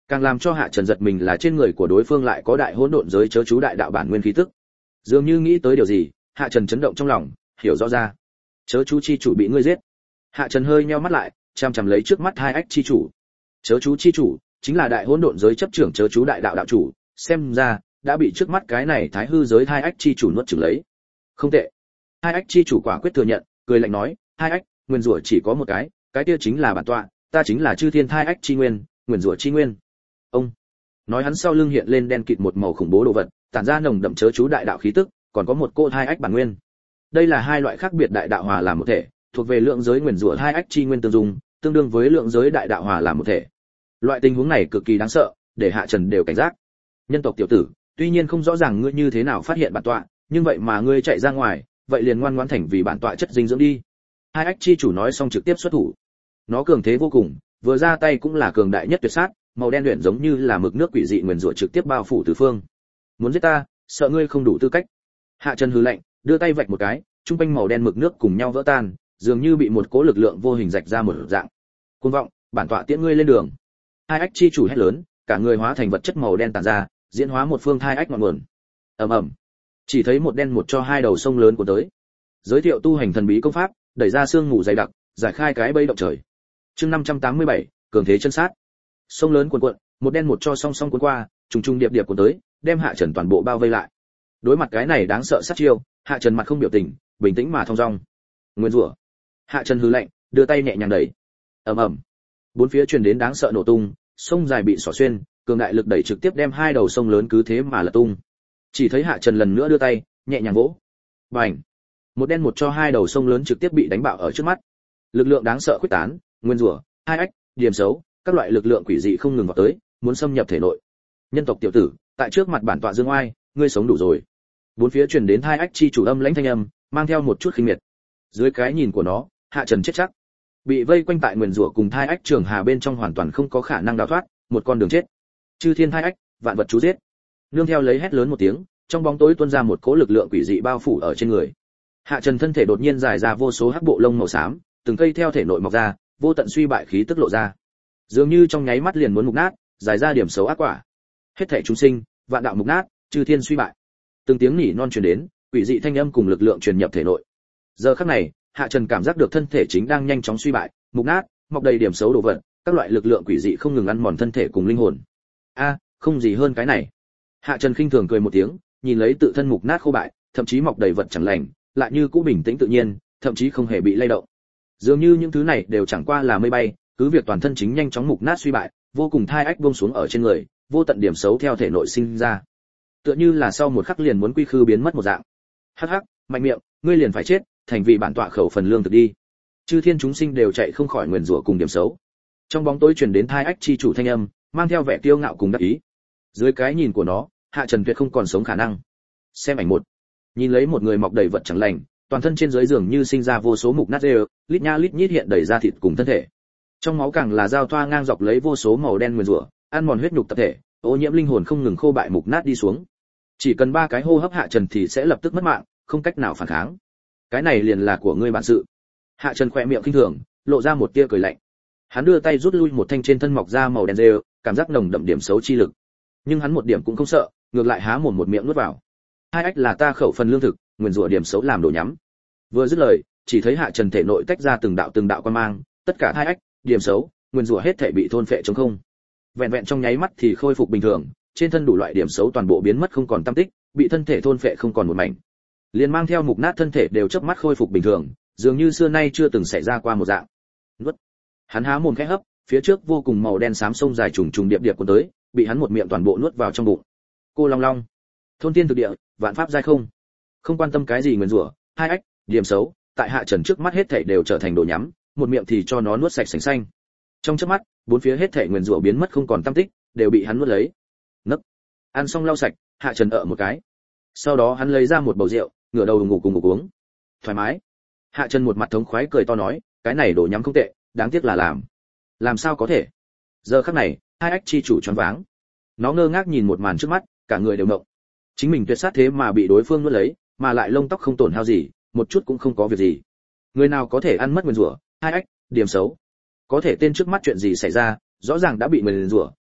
Càng làm cho Hạ Trần giật mình là trên người của đối phương lại có đại hỗn độn giới chớ chú đại đạo bản nguyên khí tức. Dường như nghĩ tới điều gì, Hạ Trần chấn động trong lòng, hiểu rõ ra. Chớ chú chi chủ bị ngươi giết. Hạ Trần hơi nheo mắt lại, chăm chăm lấy trước mắt hai ách chi chủ. Chớ chú chi chủ chính là đại hỗn độn giới chấp trưởng chớ chú đại đạo đạo chủ, xem ra đã bị trước mắt cái này thái hư giới hai ách chi chủ nuốt chửng lấy. Không tệ. Hai ách chi chủ quả quyết thừa nhận, cười lạnh nói, hai ách, nguyên rủa chỉ có một cái, cái kia chính là bản tọa, ta chính là chư thiên hai ách chi nguyên, nguyên rủa chi nguyên. Ông nói hắn sau lưng hiện lên đen kịt một màu khủng bố đồ vật, tản ra nồng đậm chớ chú đại đạo khí tức, còn có một cô hai ách bản nguyên. Đây là hai loại khác biệt đại đạo hòa làm một thể, thuộc về lượng giới nguyên rủa hai ách chi nguyên tương dung, tương đương với lượng giới đại đạo hòa làm một thể. Loại tình huống này cực kỳ đáng sợ, để Hạ Trần đều cảnh giác. Nhân tộc tiểu tử, tuy nhiên không rõ ràng ngươi như thế nào phát hiện bản tọa, nhưng vậy mà ngươi chạy ra ngoài, vậy liền ngoan ngoãn thành vì bản tọa chất dinh dưỡng đi. Hai ách chi chủ nói xong trực tiếp xuất thủ. Nó cường thế vô cùng, vừa ra tay cũng là cường đại nhất tuyệt sát, màu đen luyện giống như là mực nước quỷ dị nguyên rủa trực tiếp bao phủ tứ phương. Muốn giết ta, sợ ngươi không đủ tư cách. Hạ Trần hừ lạnh, đưa tay vạch một cái, trung quanh màu đen mực nước cùng nhau vỡ tan, dường như bị một cỗ lực lượng vô hình rạch ra một dạng. Cuồng vọng, bản tọa tiễn ngươi lên đường. Hai ách chi chủ hét lớn, cả người hóa thành vật chất màu đen tản ra, diễn hóa một phương hai ách ngọn nguồn. Ầm ầm. Chỉ thấy một đen một cho hai đầu sông lớn của tới. Giới thiệu tu hành thần bí công pháp, đẩy ra xương ngủ dày đặc, giải khai cái bẫy động trời. Chương năm trăm tám mươi bảy, cường thế chân sát. Sông lớn cuồn cuộn, một đen một cho song song cuốn qua, trùng trùng điệp điệp cuốn tới, đem Hạ Trần toàn bộ bao vây lại. Đối mặt cái này đáng sợ sát chiêu, Hạ Trần mặt không biểu tình, bình tĩnh mà thong dong. Nguyên rủa. Hạ Trần hừ lạnh, đưa tay nhẹ nhàng đẩy. Ầm ầm. Bốn phía truyền đến đáng sợ nổ tung, sông dài bị xỏ xuyên, cường đại lực đẩy trực tiếp đem hai đầu sông lớn cứ thế mà lật tung. Chỉ thấy Hạ Trần lần nữa đưa tay, nhẹ nhàng vỗ. Bành. Một đen một cho hai đầu sông lớn trực tiếp bị đánh bạo ở trước mắt. Lực lượng đáng sợ khuếch tán, nguyên rủa, hai ách, điểm xấu, các loại lực lượng quỷ dị không ngừng vào tới, muốn xâm nhập thể nội. Nhân tộc tiểu tử, tại trước mặt bản tọa dương oai, ngươi sống đủ rồi. Bốn phía truyền đến hai ách chi chủ âm lãnh thanh âm, mang theo một chút khinh miệt. Dưới cái nhìn của nó, Hạ Trần chết chắc. Bị vây quanh tại nguyên rủa cùng thai ách trường hà bên trong hoàn toàn không có khả năng đào thoát, một con đường chết. Chư thiên thai ách, vạn vật chú giết. Nương theo lấy hét lớn một tiếng, trong bóng tối tuôn ra một cỗ lực lượng quỷ dị bao phủ ở trên người. Hạ Trần thân thể đột nhiên dài ra vô số hắc bộ lông màu xám, từng cây theo thể nội mọc ra, vô tận suy bại khí tức lộ ra. Dường như trong nháy mắt liền muốn mục nát, dài ra điểm xấu ác quả. Hết thảy chúng sinh, vạn đạo mục nát, chư thiên suy bại. Từng tiếng nỉ non truyền đến, quỷ dị thanh âm cùng lực lượng truyền nhập thể nội. Giờ khắc này, Hạ Trần cảm giác được thân thể chính đang nhanh chóng suy bại, mục nát, mọc đầy điểm xấu đồ vật, các loại lực lượng quỷ dị không ngừng ăn mòn thân thể cùng linh hồn. A, không gì hơn cái này. Hạ Trần khinh thường cười một tiếng, nhìn lấy tự thân mục nát khô bại, thậm chí mọc đầy vật chẳng lành, lại như cũ bình tĩnh tự nhiên, thậm chí không hề bị lay động. Dường như những thứ này đều chẳng qua là mây bay, cứ việc toàn thân chính nhanh chóng mục nát suy bại, vô cùng thai ách buông xuống ở trên người, vô tận điểm xấu theo thể nội sinh ra. Tựa như là sau một khắc liền muốn quy khư biến mất một dạng. Hắc hắc, mạnh miệng, ngươi liền phải chết, thành vì bản tọa khẩu phần lương thực đi. Chư thiên chúng sinh đều chạy không khỏi nguyền rủa cùng điểm xấu. Trong bóng tối truyền đến thai ách chi chủ thanh âm, mang theo vẻ kiêu ngạo cùng đắc ý. Dưới cái nhìn của nó, Hạ Trần tuyệt không còn sống khả năng. Xem ảnh một. Nhìn lấy một người mọc đầy vật chẳng lành, toàn thân trên dưới giường như sinh ra vô số mục nát đều, lít nha lít nhít hiện đầy ra thịt cùng thân thể. Trong máu càng là giao thoa ngang dọc lấy vô số màu đen nguyền rủa, ăn mòn huyết nhục tập thể, ô nhiễm linh hồn không ngừng khô bại mục nát đi xuống. Chỉ cần ba cái hô hấp Hạ Trần thì sẽ lập tức mất mạng, không cách nào phản kháng. Cái này liền là của ngươi bản sự. Hạ Trần khẽ miệng khinh thường, lộ ra một tia cười lạnh. Hắn đưa tay rút lui một thanh trên thân mọc ra màu đen rêu, cảm giác nồng đậm điểm xấu chi lực. Nhưng hắn một điểm cũng không sợ, ngược lại há mồm một miệng nuốt vào. Hai ách là ta khẩu phần lương thực, nguyên rủa điểm xấu làm đồ nhắm. Vừa dứt lời, chỉ thấy Hạ Trần thể nội tách ra từng đạo từng đạo quan mang, tất cả hai ách, điểm xấu, nguyên rủa hết thể bị thôn phệ trống không. Vẹn vẹn trong nháy mắt thì khôi phục bình thường, trên thân đủ loại điểm xấu toàn bộ biến mất không còn tăm tích, bị thân thể thôn phệ không còn một mảnh. Liền mang theo mục nát thân thể đều chớp mắt khôi phục bình thường, dường như xưa nay chưa từng xảy ra qua một dạng. Nuốt. Hắn há mồm khẽ hấp, phía trước vô cùng màu đen xám sông dài trùng trùng điệp điệp cuốn tới, bị hắn một miệng toàn bộ nuốt vào trong bụng. Cô long long, thôn tiên thực địa, vạn pháp giai không. Không quan tâm cái gì nguyên rủa, hai ách, điểm xấu, tại Hạ Trần trước mắt hết thảy đều trở thành đồ nhắm, một miệng thì cho nó nuốt sạch sành xanh. Trong chớp mắt, bốn phía hết thảy nguyên rủa biến mất không còn tăm tích, đều bị hắn nuốt lấy. Nấc. Ăn xong lau sạch, Hạ Trần ợ một cái. Sau đó hắn lấy ra một bầu rượu, ngửa đầu ngủ cùng ngủ uống. Thoải mái. Hạ Trần một mặt thống khoái cười to nói, cái này đồ nhắm không tệ, đáng tiếc là làm. Làm sao có thể? Giờ khắc này, hai ách chi chủ choáng váng. Nó ngơ ngác nhìn một màn trước mắt, cả người đều ngộng. Chính mình tuyệt sát thế mà bị đối phương nuốt lấy, mà lại lông tóc không tổn hao gì, một chút cũng không có việc gì. Người nào có thể ăn mất nguyên rủa, hai ách, điểm xấu. Có thể tên trước mắt chuyện gì xảy ra, rõ ràng đã bị nguyền rủa,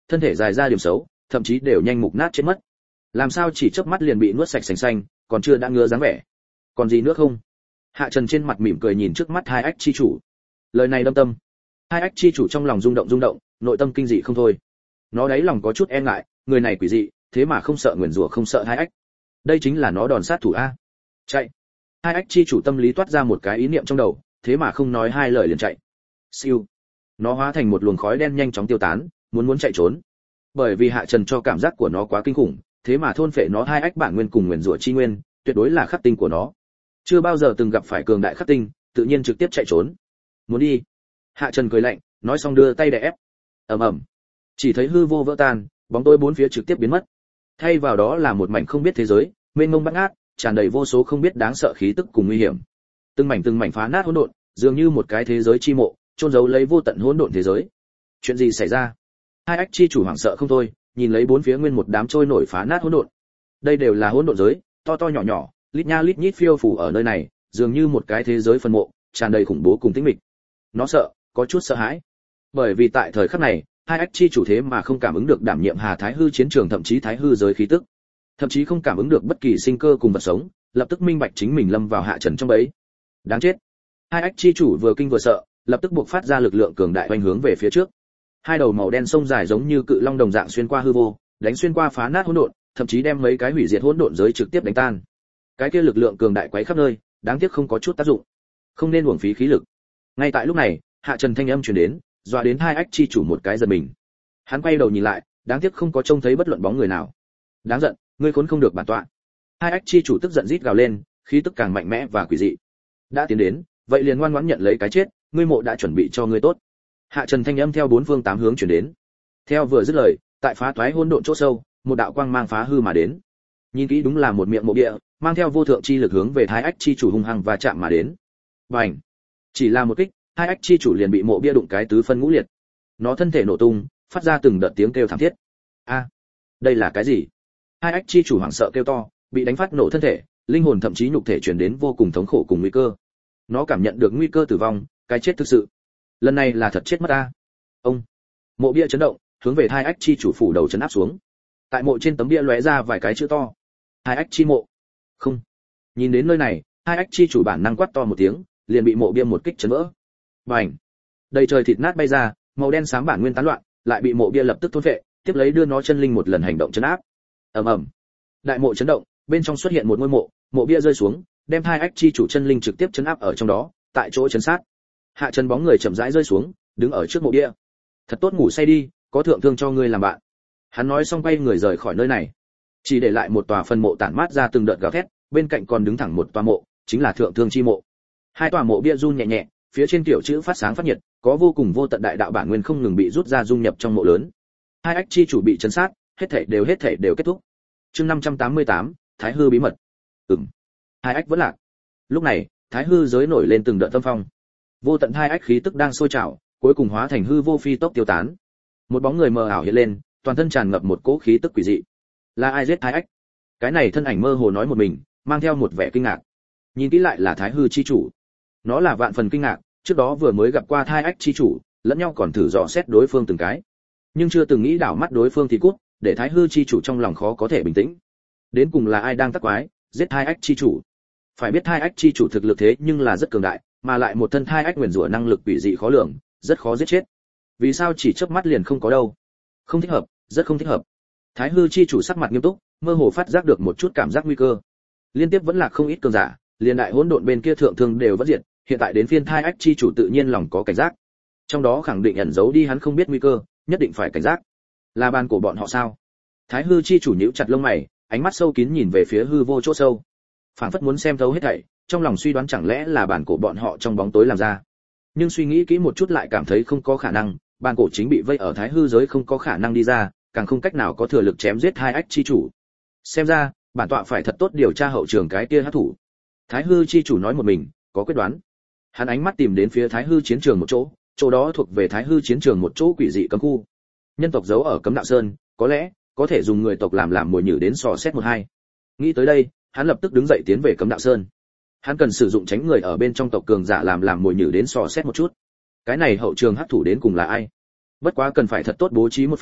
thân thể dài ra điểm xấu, thậm chí đều nhanh mục nát chết mất. Làm sao chỉ chớp mắt liền bị nuốt sạch sành xanh, còn chưa đã ngứa dáng vẻ. Còn gì nữa không? Hạ Trần trên mặt mỉm cười nhìn trước mắt hai ách chi chủ. Lời này đâm tâm. Hai ách chi chủ trong lòng rung động rung động, nội tâm kinh dị không thôi. Nó đáy lòng có chút e ngại, người này quỷ dị, thế mà không sợ nguyền rủa không sợ hai ách. Đây chính là nó đòn sát thủ a. Chạy. Hai ách chi chủ tâm lý toát ra một cái ý niệm trong đầu, thế mà không nói hai lời liền chạy. Siêu. Nó hóa thành một luồng khói đen nhanh chóng tiêu tán, muốn muốn chạy trốn. Bởi vì Hạ Trần cho cảm giác của nó quá kinh khủng, thế mà thôn phệ nó hai ách bản nguyên cùng nguyền rủa chi nguyên, tuyệt đối là khắc tinh của nó. Chưa bao giờ từng gặp phải cường đại khắc tinh, tự nhiên trực tiếp chạy trốn. Muốn đi. Hạ Trần cười lạnh, nói xong đưa tay đè ép. Ầm ầm. Chỉ thấy hư vô vỡ tan, bóng tối bốn phía trực tiếp biến mất. Thay vào đó là một mảnh không biết thế giới, mênh mông bát ngát, tràn đầy vô số không biết đáng sợ khí tức cùng nguy hiểm. Từng mảnh từng mảnh phá nát hỗn độn, dường như một cái thế giới chi mộ, chôn giấu lấy vô tận hỗn độn thế giới. Chuyện gì xảy ra? Hai ách chi chủ hoảng sợ không thôi, nhìn lấy bốn phía nguyên một đám trôi nổi phá nát hỗn độn. Đây đều là hỗn độn giới, to to nhỏ nhỏ, lít nha lít nhít phiêu phù ở nơi này, dường như một cái thế giới phân mộ, tràn đầy khủng bố cùng tĩnh mịch. Nó sợ, có chút sợ hãi. Bởi vì tại thời khắc này, hai ách chi chủ thế mà không cảm ứng được đảm nhiệm Hà Thái hư chiến trường thậm chí Thái hư giới khí tức, thậm chí không cảm ứng được bất kỳ sinh cơ cùng vật sống, lập tức minh bạch chính mình lâm vào Hạ Trần trong bẫy. Đáng chết. Hai ách chi chủ vừa kinh vừa sợ, lập tức buộc phát ra lực lượng cường đại hoành hướng về phía trước. Hai đầu màu đen sông dài giống như cự long đồng dạng xuyên qua hư vô, đánh xuyên qua phá nát hỗn độn, thậm chí đem mấy cái hủy diệt hỗn độn giới trực tiếp đánh tan. Cái kia lực lượng cường đại quấy khắp nơi, đáng tiếc không có chút tác dụng. Không nên uổng phí khí lực. Ngay tại lúc này, Hạ Trần thanh âm truyền đến, dọa đến hai ách chi chủ một cái giật mình. Hắn quay đầu nhìn lại, đáng tiếc không có trông thấy bất luận bóng người nào. Đáng giận, ngươi khốn không được bản tọa. Hai ách chi chủ tức giận rít gào lên, khí tức càng mạnh mẽ và quỷ dị. Đã tiến đến, vậy liền ngoan ngoãn nhận lấy cái chết, ngươi mộ đã chuẩn bị cho ngươi tốt. Hạ Trần thanh âm theo bốn phương tám hướng truyền đến. Theo vừa dứt lời, tại phá toái hỗn độn chỗ sâu, một đạo quang mang phá hư mà đến. Nhìn kỹ đúng là một miệng mộ địa, mang theo vô thượng chi lực hướng về Thái ách chi chủ hung hăng và chạm mà đến. Bành! Chỉ là một kích, Thái ách chi chủ liền bị mộ bia đụng cái tứ phân ngũ liệt. Nó thân thể nổ tung, phát ra từng đợt tiếng kêu thảm thiết. A, đây là cái gì? Hai ách chi chủ hoảng sợ kêu to, bị đánh phát nổ thân thể, linh hồn thậm chí nhục thể truyền đến vô cùng thống khổ cùng nguy cơ. Nó cảm nhận được nguy cơ tử vong, cái chết thực sự. Lần này là thật chết mất a. Ông. Mộ bia chấn động, hướng về hai ách chi chủ phủ đầu chấn áp xuống. Tại mộ trên tấm bia lóe ra vài cái chữ to. Hai ách chi mộ. Không. Nhìn đến nơi này, hai ách chi chủ bản năng quát to một tiếng, liền bị mộ bia một kích chấn vỡ. Bành. Đầy trời thịt nát bay ra, màu đen xám bản nguyên tán loạn, lại bị mộ bia lập tức thôn phệ, tiếp lấy đưa nó chân linh một lần hành động chấn áp. Ầm ầm. Đại mộ chấn động, bên trong xuất hiện một ngôi mộ, mộ bia rơi xuống, đem hai ách chi chủ chân linh trực tiếp chấn áp ở trong đó, tại chỗ chấn sát. Hạ Trần bóng người chậm rãi rơi xuống, đứng ở trước mộ bia. Thật tốt ngủ say đi, có thượng thương cho ngươi làm bạn. Hắn nói xong quay người rời khỏi nơi này, chỉ để lại một tòa phân mộ tản mát ra từng đợt gào thét, bên cạnh còn đứng thẳng một tòa mộ, chính là thượng thương chi mộ. Hai tòa mộ bia run nhẹ nhẹ, phía trên tiểu chữ phát sáng phát nhiệt, có vô cùng vô tận đại đạo bản nguyên không ngừng bị rút ra dung nhập trong mộ lớn. Hai ách chi chủ bị chấn sát, hết thảy đều hết thảy đều kết thúc. Chương năm trăm tám mươi tám, Thái hư bí mật. Ừm. Hai ách vẫn lạc. Lúc này, Thái hư giới nổi lên từng đợt tâm phong. Vô tận hai ách khí tức đang sôi trào, cuối cùng hóa thành hư vô phi tốc tiêu tán. Một bóng người mờ ảo hiện lên, toàn thân tràn ngập một cỗ khí tức quỷ dị. Là ai giết Thái ách? Cái này thân ảnh mơ hồ nói một mình, mang theo một vẻ kinh ngạc. Nhìn kỹ lại là Thái hư chi chủ. Nó là vạn phần kinh ngạc, trước đó vừa mới gặp qua Thái ách chi chủ, lẫn nhau còn thử dò xét đối phương từng cái, nhưng chưa từng nghĩ đảo mắt đối phương thì cút, để Thái hư chi chủ trong lòng khó có thể bình tĩnh. Đến cùng là ai đang tắc quái, giết Thái ách chi chủ? Phải biết Thái ách chi chủ thực lực thế nhưng là rất cường đại, mà lại một thân Thái ách nguyên rủa năng lực quỷ dị khó lường, rất khó giết chết. Vì sao chỉ chớp mắt liền không có đâu? Không thích hợp, rất không thích hợp. Thái hư chi chủ sắc mặt nghiêm túc, mơ hồ phát giác được một chút cảm giác nguy cơ. Liên tiếp vẫn là không ít cường giả, liền đại hỗn độn bên kia thượng thương đều vẫn diệt, hiện tại đến phiên Thái ách chi chủ tự nhiên lòng có cảnh giác. Trong đó khẳng định ẩn giấu đi hắn không biết nguy cơ, nhất định phải cảnh giác. Là bàn của bọn họ sao? Thái hư chi chủ nhíu chặt lông mày, ánh mắt sâu kín nhìn về phía hư vô chỗ sâu, phảng phất muốn xem thấu hết thảy, trong lòng suy đoán chẳng lẽ là bàn cổ bọn họ trong bóng tối làm ra. Nhưng suy nghĩ kỹ một chút lại cảm thấy không có khả năng, bàn cổ chính bị vây ở Thái hư giới không có khả năng đi ra, càng không cách nào có thừa lực chém giết hai ách chi chủ. Xem ra, bản tọa phải thật tốt điều tra hậu trường cái kia hắc thủ. Thái hư chi chủ nói một mình, có quyết đoán. Hắn ánh mắt tìm đến phía Thái hư chiến trường một chỗ, chỗ đó thuộc về Thái hư chiến trường một chỗ quỷ dị cấm khu. Nhân tộc giấu ở Cấm Đạo Sơn, có lẽ có thể dùng người tộc làm làm mồi nhử đến sò xét một hai. Nghĩ tới đây, hắn lập tức đứng dậy tiến về Cấm Đạo Sơn. Hắn cần sử dụng tránh người ở bên trong tộc cường giả làm làm mồi nhử đến sò xét một chút. Cái này hậu trường hắc thủ đến cùng là ai? Bất quá cần phải thật tốt bố trí một phen,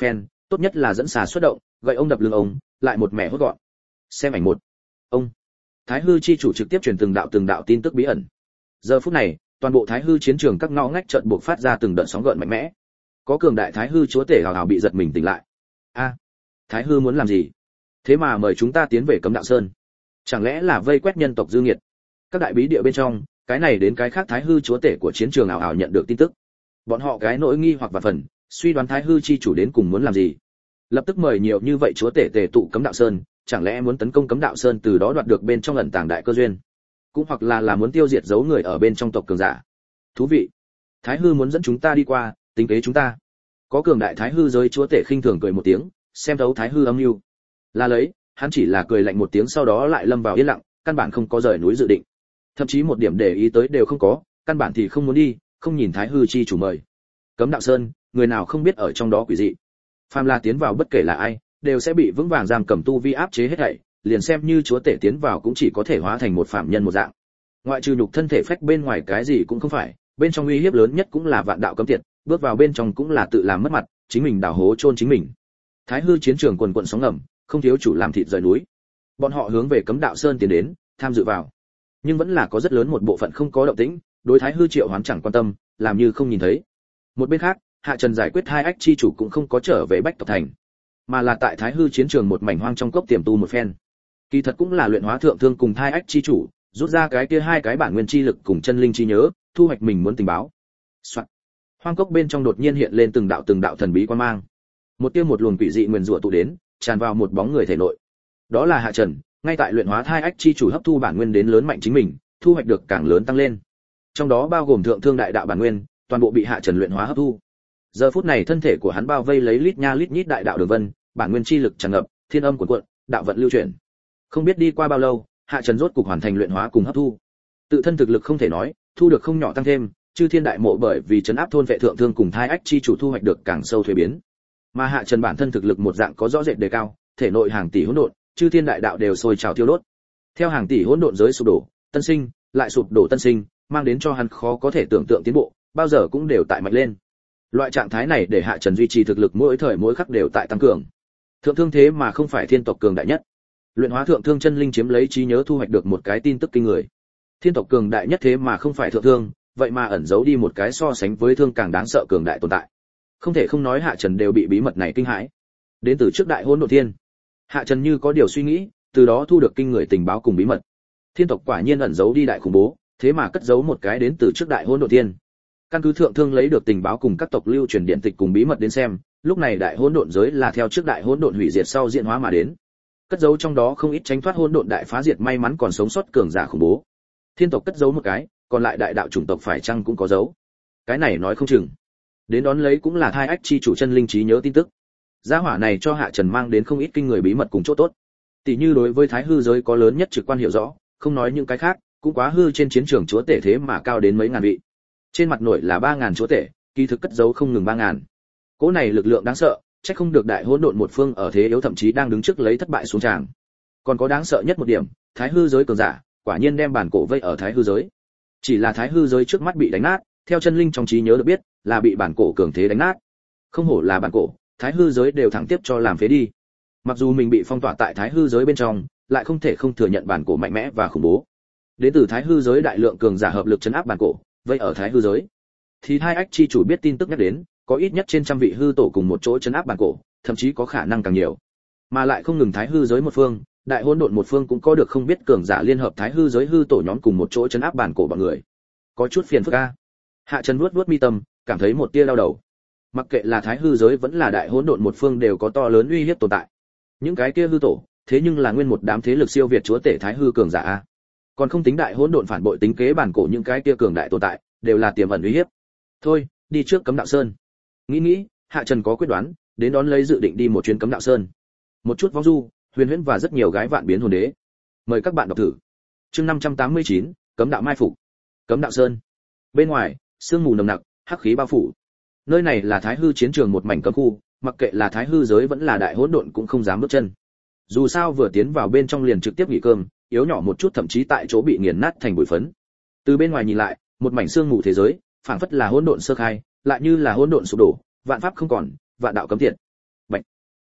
tốt nhất là dẫn xà xuất động, gậy ông đập lưng ông, lại một mẻ hốt gọn. Xem ảnh một. Ông. Thái hư chi chủ trực tiếp truyền từng đạo từng đạo tin tức bí ẩn. Giờ phút này, toàn bộ Thái hư chiến trường các ngõ ngách chợt buộc phát ra từng đợt sóng gợn mạnh mẽ. Có cường đại Thái hư chúa tể hào hào bị giật mình tỉnh lại. A, Thái hư muốn làm gì? Thế mà mời chúng ta tiến về Cấm Đạo Sơn. Chẳng lẽ là vây quét nhân tộc dư nghiệt? Các đại bí địa bên trong, cái này đến cái khác Thái hư chúa tể của chiến trường ảo ảo nhận được tin tức. Bọn họ cái nỗi nghi hoặc và phần, suy đoán Thái hư chi chủ đến cùng muốn làm gì. Lập tức mời nhiều như vậy chúa tể tề tụ Cấm Đạo Sơn, chẳng lẽ muốn tấn công Cấm Đạo Sơn từ đó đoạt được bên trong ẩn tàng đại cơ duyên, cũng hoặc là là muốn tiêu diệt dấu người ở bên trong tộc cường giả. Thú vị. Thái hư muốn dẫn chúng ta đi qua, tính kế chúng ta. Có cường đại Thái hư giới chúa tể khinh thường cười một tiếng, xem thấu Thái hư âm mưu. Là lấy, hắn chỉ là cười lạnh một tiếng sau đó lại lâm vào yên lặng, căn bản không có rời núi dự định. Thậm chí một điểm để ý tới đều không có, căn bản thì không muốn đi, không nhìn Thái hư chi chủ mời. Cấm Đạo Sơn, người nào không biết ở trong đó quỷ dị. Phàm là tiến vào bất kể là ai, đều sẽ bị vững vàng giam cầm tu vi áp chế hết thảy, liền xem như chúa tể tiến vào cũng chỉ có thể hóa thành một phạm nhân một dạng. Ngoại trừ nhục thân thể phách bên ngoài cái gì cũng không phải, bên trong uy hiếp lớn nhất cũng là vạn đạo cấm tiệt, bước vào bên trong cũng là tự làm mất mặt, chính mình đào hố chôn chính mình. Thái hư chiến trường quần quần sóng ngầm, không thiếu chủ làm thịt rời núi. Bọn họ hướng về Cấm Đạo Sơn tiến đến, tham dự vào. Nhưng vẫn là có rất lớn một bộ phận không có động tĩnh, đối Thái hư triệu hoán chẳng quan tâm, làm như không nhìn thấy. Một bên khác, Hạ Trần giải quyết hai ách chi chủ cũng không có trở về Bách Tộc Thành, mà là tại Thái hư chiến trường một mảnh hoang trong cốc tiềm tu một phen. Kỳ thật cũng là luyện hóa thượng thương cùng hai ách chi chủ, rút ra cái kia hai cái bản nguyên chi lực cùng chân linh chi nhớ, thu hoạch mình muốn tình báo. Soạn. Hoang cốc bên trong đột nhiên hiện lên từng đạo từng đạo thần bí quan mang. Một tia một luồng quỷ dị nguyên rủa tụ đến, tràn vào một bóng người thể nội. Đó là Hạ Trần, ngay tại luyện hóa hai ách chi chủ hấp thu bản nguyên đến lớn mạnh chính mình, thu hoạch được càng lớn tăng lên. Trong đó bao gồm thượng thương đại đạo bản nguyên, toàn bộ bị Hạ Trần luyện hóa hấp thu. Giờ phút này thân thể của hắn bao vây lấy lít nha lít nhít đại đạo đường vân, bản nguyên chi lực tràn ngập, thiên âm cuồn cuộn, đạo vận lưu chuyển. Không biết đi qua bao lâu, Hạ Trần rốt cục hoàn thành luyện hóa cùng hấp thu. Tự thân thực lực không thể nói, thu được không nhỏ tăng thêm, chư thiên đại mộ bởi vì trấn áp thôn vệ thượng thương cùng thai ách chi chủ thu hoạch được càng sâu thuế biến. Mà Hạ Trần bản thân thực lực một dạng có rõ rệt đề cao, thể nội hàng tỷ hỗn độn, chư thiên đại đạo đều sôi trào thiêu đốt. Theo hàng tỷ hỗn độn giới sụp đổ, tân sinh, lại sụp đổ tân sinh, mang đến cho hắn khó có thể tưởng tượng tiến bộ, bao giờ cũng đều tại mạnh lên. Loại trạng thái này để Hạ Trần duy trì thực lực mỗi thời mỗi khắc đều tại tăng cường. Thượng thương thế mà không phải thiên tộc cường đại nhất. Luyện hóa thượng thương chân linh chiếm lấy trí nhớ thu hoạch được một cái tin tức kinh người. Thiên tộc cường đại nhất thế mà không phải thượng thương, vậy mà ẩn giấu đi một cái so sánh với thương càng đáng sợ cường đại tồn tại. Không thể không nói Hạ Trần đều bị bí mật này kinh hãi. Đến từ trước đại hỗn độn thiên. Hạ Trần như có điều suy nghĩ, từ đó thu được kinh người tình báo cùng bí mật. Thiên tộc quả nhiên ẩn giấu đi đại khủng bố, thế mà cất giấu một cái đến từ trước đại hỗn độn thiên. Căn cứ thượng thương lấy được tình báo cùng các tộc lưu truyền điện tịch cùng bí mật đến xem, lúc này đại hỗn độn giới là theo trước đại hỗn độn hủy diệt sau diễn hóa mà đến. Cất giấu trong đó không ít tránh thoát hỗn độn đại phá diệt may mắn còn sống sót cường giả khủng bố. Thiên tộc cất giấu một cái, còn lại đại đạo chủng tộc phải chăng cũng có dấu. Cái này nói không chừng. Đến đón lấy cũng là thai ách chi chủ chân linh trí nhớ tin tức. Gia hỏa này cho Hạ Trần mang đến không ít kinh người bí mật cùng chỗ tốt. Tỷ như đối với thái hư giới có lớn nhất trực quan hiểu rõ, không nói những cái khác, cũng quá hư trên chiến trường chúa tể thế mà cao đến mấy ngàn vị. Trên mặt nổi là ba ngàn chúa tể, kỳ thực cất giấu không ngừng ba ngàn. Cỗ này lực lượng đáng sợ, chắc không được đại hỗn độn một phương ở thế yếu thậm chí đang đứng trước lấy thất bại xuống tràng. Còn có đáng sợ nhất một điểm, thái hư giới cường giả, quả nhiên đem bản cổ vây ở thái hư giới. Chỉ là thái hư giới trước mắt bị đánh nát, theo chân linh trong trí nhớ được biết, là bị bản cổ cường thế đánh nát. Không hổ là bản cổ, thái hư giới đều thẳng tiếp cho làm phế đi. Mặc dù mình bị phong tỏa tại thái hư giới bên trong, lại không thể không thừa nhận bản cổ mạnh mẽ và khủng bố. Đến từ thái hư giới đại lượng cường giả hợp lực trấn áp bản cổ, vây ở thái hư giới. Thì hai ách chi chủ biết tin tức nhắc đến, có ít nhất trên trăm vị hư tổ cùng một chỗ trấn áp bản cổ, thậm chí có khả năng càng nhiều. Mà lại không ngừng thái hư giới một phương, đại hỗn độn một phương cũng có được không biết cường giả liên hợp thái hư giới hư tổ nhóm cùng một chỗ trấn áp bản cổ bọn người. Có chút phiền phức a. Hạ Trần vuốt vuốt mi tâm, cảm thấy một tia đau đầu. Mặc kệ là thái hư giới vẫn là đại hỗn độn một phương đều có to lớn uy hiếp tồn tại. Những cái kia hư tổ, thế nhưng là nguyên một đám thế lực siêu việt chúa tể thái hư cường giả a. Còn không tính đại hỗn độn phản bội tính kế bản cổ những cái kia cường đại tồn tại, đều là tiềm ẩn uy hiếp. Thôi, đi trước Cấm Đạo Sơn. Nghĩ nghĩ, Hạ Trần có quyết đoán, đến đón lấy dự định đi một chuyến Cấm Đạo Sơn. Một chút vong du, huyền huyễn và rất nhiều gái vạn biến hồn đế. Mời các bạn đọc thử. Chương năm trăm tám mươi chín, Cấm Đạo Mai Phục. Cấm Đạo Sơn. Bên ngoài, sương mù nồng nặc, hắc khí bao phủ. Nơi này là thái hư chiến trường một mảnh cấm khu, mặc kệ là thái hư giới vẫn là đại hỗn độn cũng không dám bước chân. Dù sao vừa tiến vào bên trong liền trực tiếp nghỉ cơm, yếu nhỏ một chút thậm chí tại chỗ bị nghiền nát thành bụi phấn. Từ bên ngoài nhìn lại, một mảnh sương mù thế giới, phảng phất là hỗn độn sơ khai, lại như là hỗn độn sụp đổ, vạn pháp không còn, vạn đạo cấm tiệt. Bạch.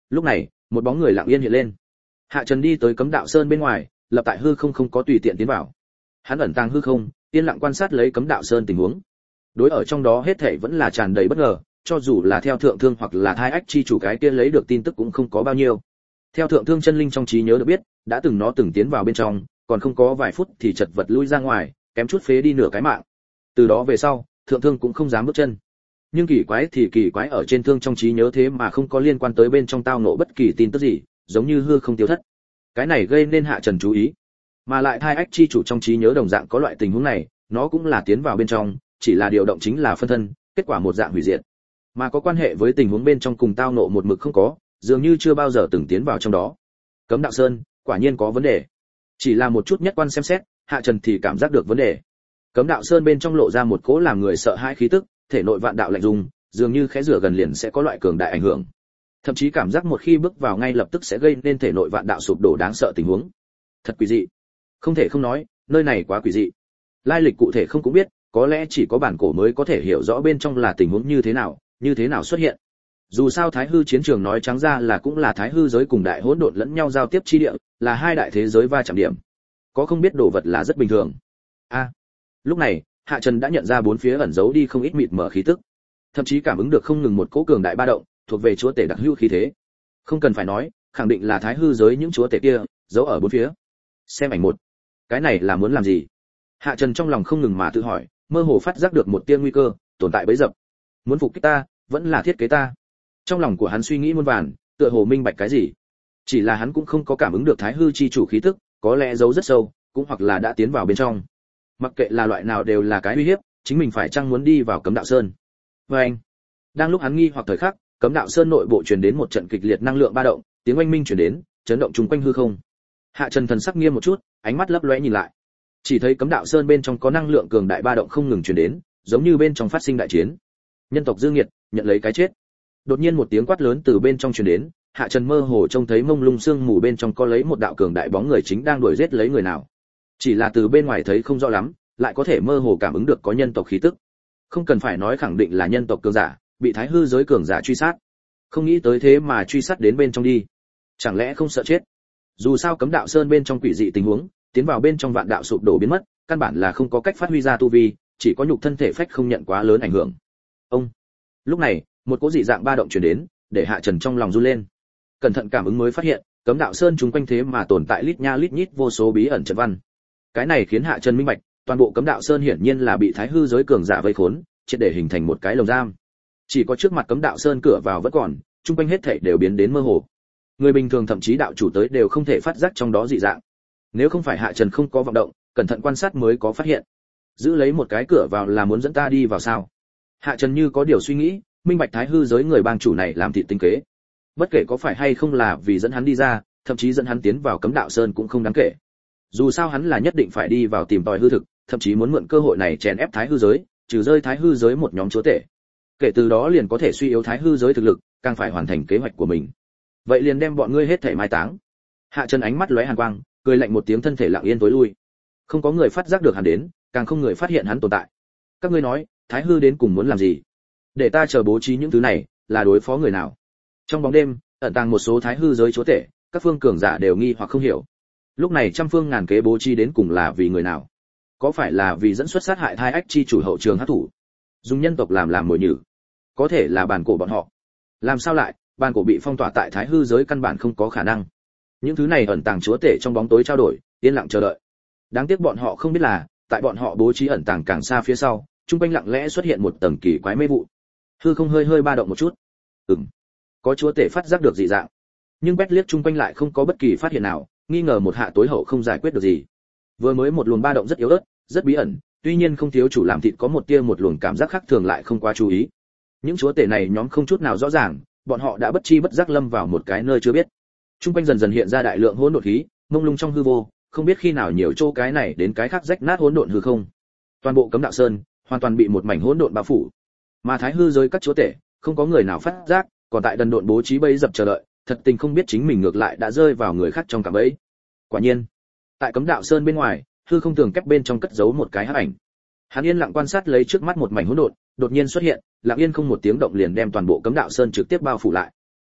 Lúc này, một bóng người lặng yên hiện lên. Hạ Trần đi tới cấm đạo sơn bên ngoài, lập tại hư không không có tùy tiện tiến vào. Hắn ẩn tàng hư không, yên lặng quan sát lấy cấm đạo sơn tình huống. Đối ở trong đó hết thảy vẫn là tràn đầy bất ngờ, cho dù là theo thượng thương hoặc là thai ách chi chủ cái kia lấy được tin tức cũng không có bao nhiêu. Theo thượng thương chân linh trong trí nhớ được biết, đã từng nó từng tiến vào bên trong, còn không có vài phút thì chật vật lui ra ngoài, kém chút phế đi nửa cái mạng. Từ đó về sau, thượng thương cũng không dám bước chân. Nhưng kỳ quái thì kỳ quái ở trên thương trong trí nhớ thế mà không có liên quan tới bên trong tao ngộ bất kỳ tin tức gì, giống như hư không tiêu thất. Cái này gây nên Hạ Trần chú ý. Mà lại thai ách chi chủ trong trí nhớ đồng dạng có loại tình huống này, nó cũng là tiến vào bên trong, chỉ là điều động chính là phân thân, kết quả một dạng hủy diệt. Mà có quan hệ với tình huống bên trong cùng tao ngộ một mực không có, dường như chưa bao giờ từng tiến vào trong đó. Cấm đạo sơn, quả nhiên có vấn đề. Chỉ là một chút nhất quan xem xét, Hạ Trần thì cảm giác được vấn đề. Cấm đạo sơn bên trong lộ ra một cỗ làm người sợ hãi khí tức, thể nội vạn đạo lạnh dùng, dường như khẽ rửa gần liền sẽ có loại cường đại ảnh hưởng. Thậm chí cảm giác một khi bước vào ngay lập tức sẽ gây nên thể nội vạn đạo sụp đổ đáng sợ tình huống. Thật quỷ dị. Không thể không nói, nơi này quá quỷ dị. Lai lịch cụ thể không cũng biết, có lẽ chỉ có bản cổ mới có thể hiểu rõ bên trong là tình huống như thế nào, như thế nào xuất hiện. Dù sao Thái Hư chiến trường nói trắng ra là cũng là Thái Hư giới cùng đại hỗn độn lẫn nhau giao tiếp chi địa, là hai đại thế giới va chạm điểm. Có không biết đồ vật là rất bình thường. A. À, lúc này, Hạ Trần đã nhận ra bốn phía ẩn giấu đi không ít mịt mờ khí tức, thậm chí cảm ứng được không ngừng một cỗ cường đại ba động, thuộc về chúa tể đặc hữu khí thế. Không cần phải nói, khẳng định là Thái Hư giới những chúa tể kia giấu ở bốn phía. Xem ảnh một. Cái này là muốn làm gì? Hạ Trần trong lòng không ngừng mà tự hỏi, mơ hồ phát giác được một tia nguy cơ tồn tại bấy dập. Muốn phục kích ta, vẫn là thiết kế ta. Trong lòng của hắn suy nghĩ muôn vàn, tựa hồ minh bạch cái gì. Chỉ là hắn cũng không có cảm ứng được Thái Hư chi chủ khí tức, có lẽ giấu rất sâu, cũng hoặc là đã tiến vào bên trong. Mặc kệ là loại nào đều là cái uy hiếp, chính mình phải chăng muốn đi vào cấm đạo sơn. Và anh, đang lúc hắn nghi hoặc thời khắc, cấm đạo sơn nội bộ truyền đến một trận kịch liệt năng lượng ba động, tiếng oanh minh truyền đến, chấn động chung quanh hư không. Hạ Trần thần sắc nghiêm một chút, ánh mắt lấp lóe nhìn lại. Chỉ thấy cấm đạo sơn bên trong có năng lượng cường đại ba động không ngừng truyền đến, giống như bên trong phát sinh đại chiến. Nhân tộc Dương Nghiệt, nhận lấy cái chết. Đột nhiên một tiếng quát lớn từ bên trong truyền đến, Hạ Trần mơ hồ trông thấy mông lung sương mù bên trong có lấy một đạo cường đại bóng người chính đang đuổi giết lấy người nào. Chỉ là từ bên ngoài thấy không rõ lắm, lại có thể mơ hồ cảm ứng được có nhân tộc khí tức. Không cần phải nói khẳng định là nhân tộc cường giả, bị Thái Hư giới cường giả truy sát. Không nghĩ tới thế mà truy sát đến bên trong đi. Chẳng lẽ không sợ chết? Dù sao cấm đạo sơn bên trong quỷ dị tình huống, tiến vào bên trong vạn đạo sụp đổ biến mất, căn bản là không có cách phát huy ra tu vi, chỉ có nhục thân thể phách không nhận quá lớn ảnh hưởng. Ông. Lúc này, một cỗ dị dạng ba động truyền đến, để Hạ Trần trong lòng run lên. Cẩn thận cảm ứng mới phát hiện, cấm đạo sơn chúng quanh thế mà tồn tại lít nha lít nhít vô số bí ẩn trận văn. Cái này khiến Hạ Trần minh bạch, toàn bộ cấm đạo sơn hiển nhiên là bị Thái Hư giới cường giả vây khốn, triệt để hình thành một cái lồng giam. Chỉ có trước mặt cấm đạo sơn cửa vào vẫn còn, chung quanh hết thảy đều biến đến mơ hồ. Người bình thường thậm chí đạo chủ tới đều không thể phát giác trong đó dị dạng. Nếu không phải Hạ Trần không có vọng động, cẩn thận quan sát mới có phát hiện. Giữ lấy một cái cửa vào là muốn dẫn ta đi vào sao? Hạ Trần như có điều suy nghĩ, minh bạch Thái Hư giới người bang chủ này làm thịt tinh kế. Bất kể có phải hay không là vì dẫn hắn đi ra, thậm chí dẫn hắn tiến vào cấm đạo sơn cũng không đáng kể. Dù sao hắn là nhất định phải đi vào tìm tòi hư thực, thậm chí muốn mượn cơ hội này chèn ép Thái Hư giới, trừ rơi Thái Hư giới một nhóm chúa tể. Kể từ đó liền có thể suy yếu Thái Hư giới thực lực, càng phải hoàn thành kế hoạch của mình. Vậy liền đem bọn ngươi hết thảy mai táng. Hạ Trần ánh mắt lóe hàn quang, cười lạnh một tiếng, thân thể lặng yên tối lui. Không có người phát giác được hắn đến, càng không người phát hiện hắn tồn tại. Các ngươi nói, Thái Hư đến cùng muốn làm gì? Để ta chờ bố trí những thứ này, là đối phó người nào? Trong bóng đêm, ẩn tàng một số Thái Hư giới chúa tể, các phương cường giả đều nghi hoặc không hiểu. Lúc này trăm phương ngàn kế bố trí đến cùng là vì người nào? Có phải là vì dẫn xuất sát hại thai ách chi chủ hậu trường hắc thủ, dùng nhân tộc làm làm mồi nhử? Có thể là bản cổ bọn họ. Làm sao lại, bản cổ bị phong tỏa tại Thái Hư giới căn bản không có khả năng. Những thứ này ẩn tàng chúa tể trong bóng tối trao đổi, yên lặng chờ đợi. Đáng tiếc bọn họ không biết là, tại bọn họ bố trí ẩn tàng càng xa phía sau, trung quanh lặng lẽ xuất hiện một tầng kỳ quái mê vụ. Hư không hơi hơi ba động một chút. Ừm, có chúa tể phát giác được dị dạng, nhưng quét liếc trung quanh lại không có bất kỳ phát hiện nào, nghi ngờ một hạ tối hậu không giải quyết được gì. Vừa mới một luồng ba động rất yếu ớt, rất bí ẩn, tuy nhiên không thiếu chủ làm thịt có một tia một luồng cảm giác khác thường lại không quá chú ý. Những chúa tể này nhóm không chút nào rõ ràng, bọn họ đã bất chi bất giác lâm vào một cái nơi chưa biết. Trung quanh dần dần hiện ra đại lượng hỗn độn khí, mông lung trong hư vô, không biết khi nào nhiều chỗ cái này đến cái khác rách nát hỗn độn hư không. Toàn bộ cấm đạo sơn hoàn toàn bị một mảnh hỗn độn bao phủ. Mà Thái Hư giới các chúa tể, không có người nào phát giác, còn tại đần độn bố trí bẫy dập chờ đợi, thật tình không biết chính mình ngược lại đã rơi vào người khác trong cạm bẫy. Quả nhiên, tại cấm đạo sơn bên ngoài, hư không tường kép bên trong cất giấu một cái hắc ảnh. Hắn yên lặng quan sát lấy trước mắt một mảnh hỗn độn, đột nhiên xuất hiện, lặng yên không một tiếng động liền đem toàn bộ cấm đạo sơn trực tiếp bao phủ lại.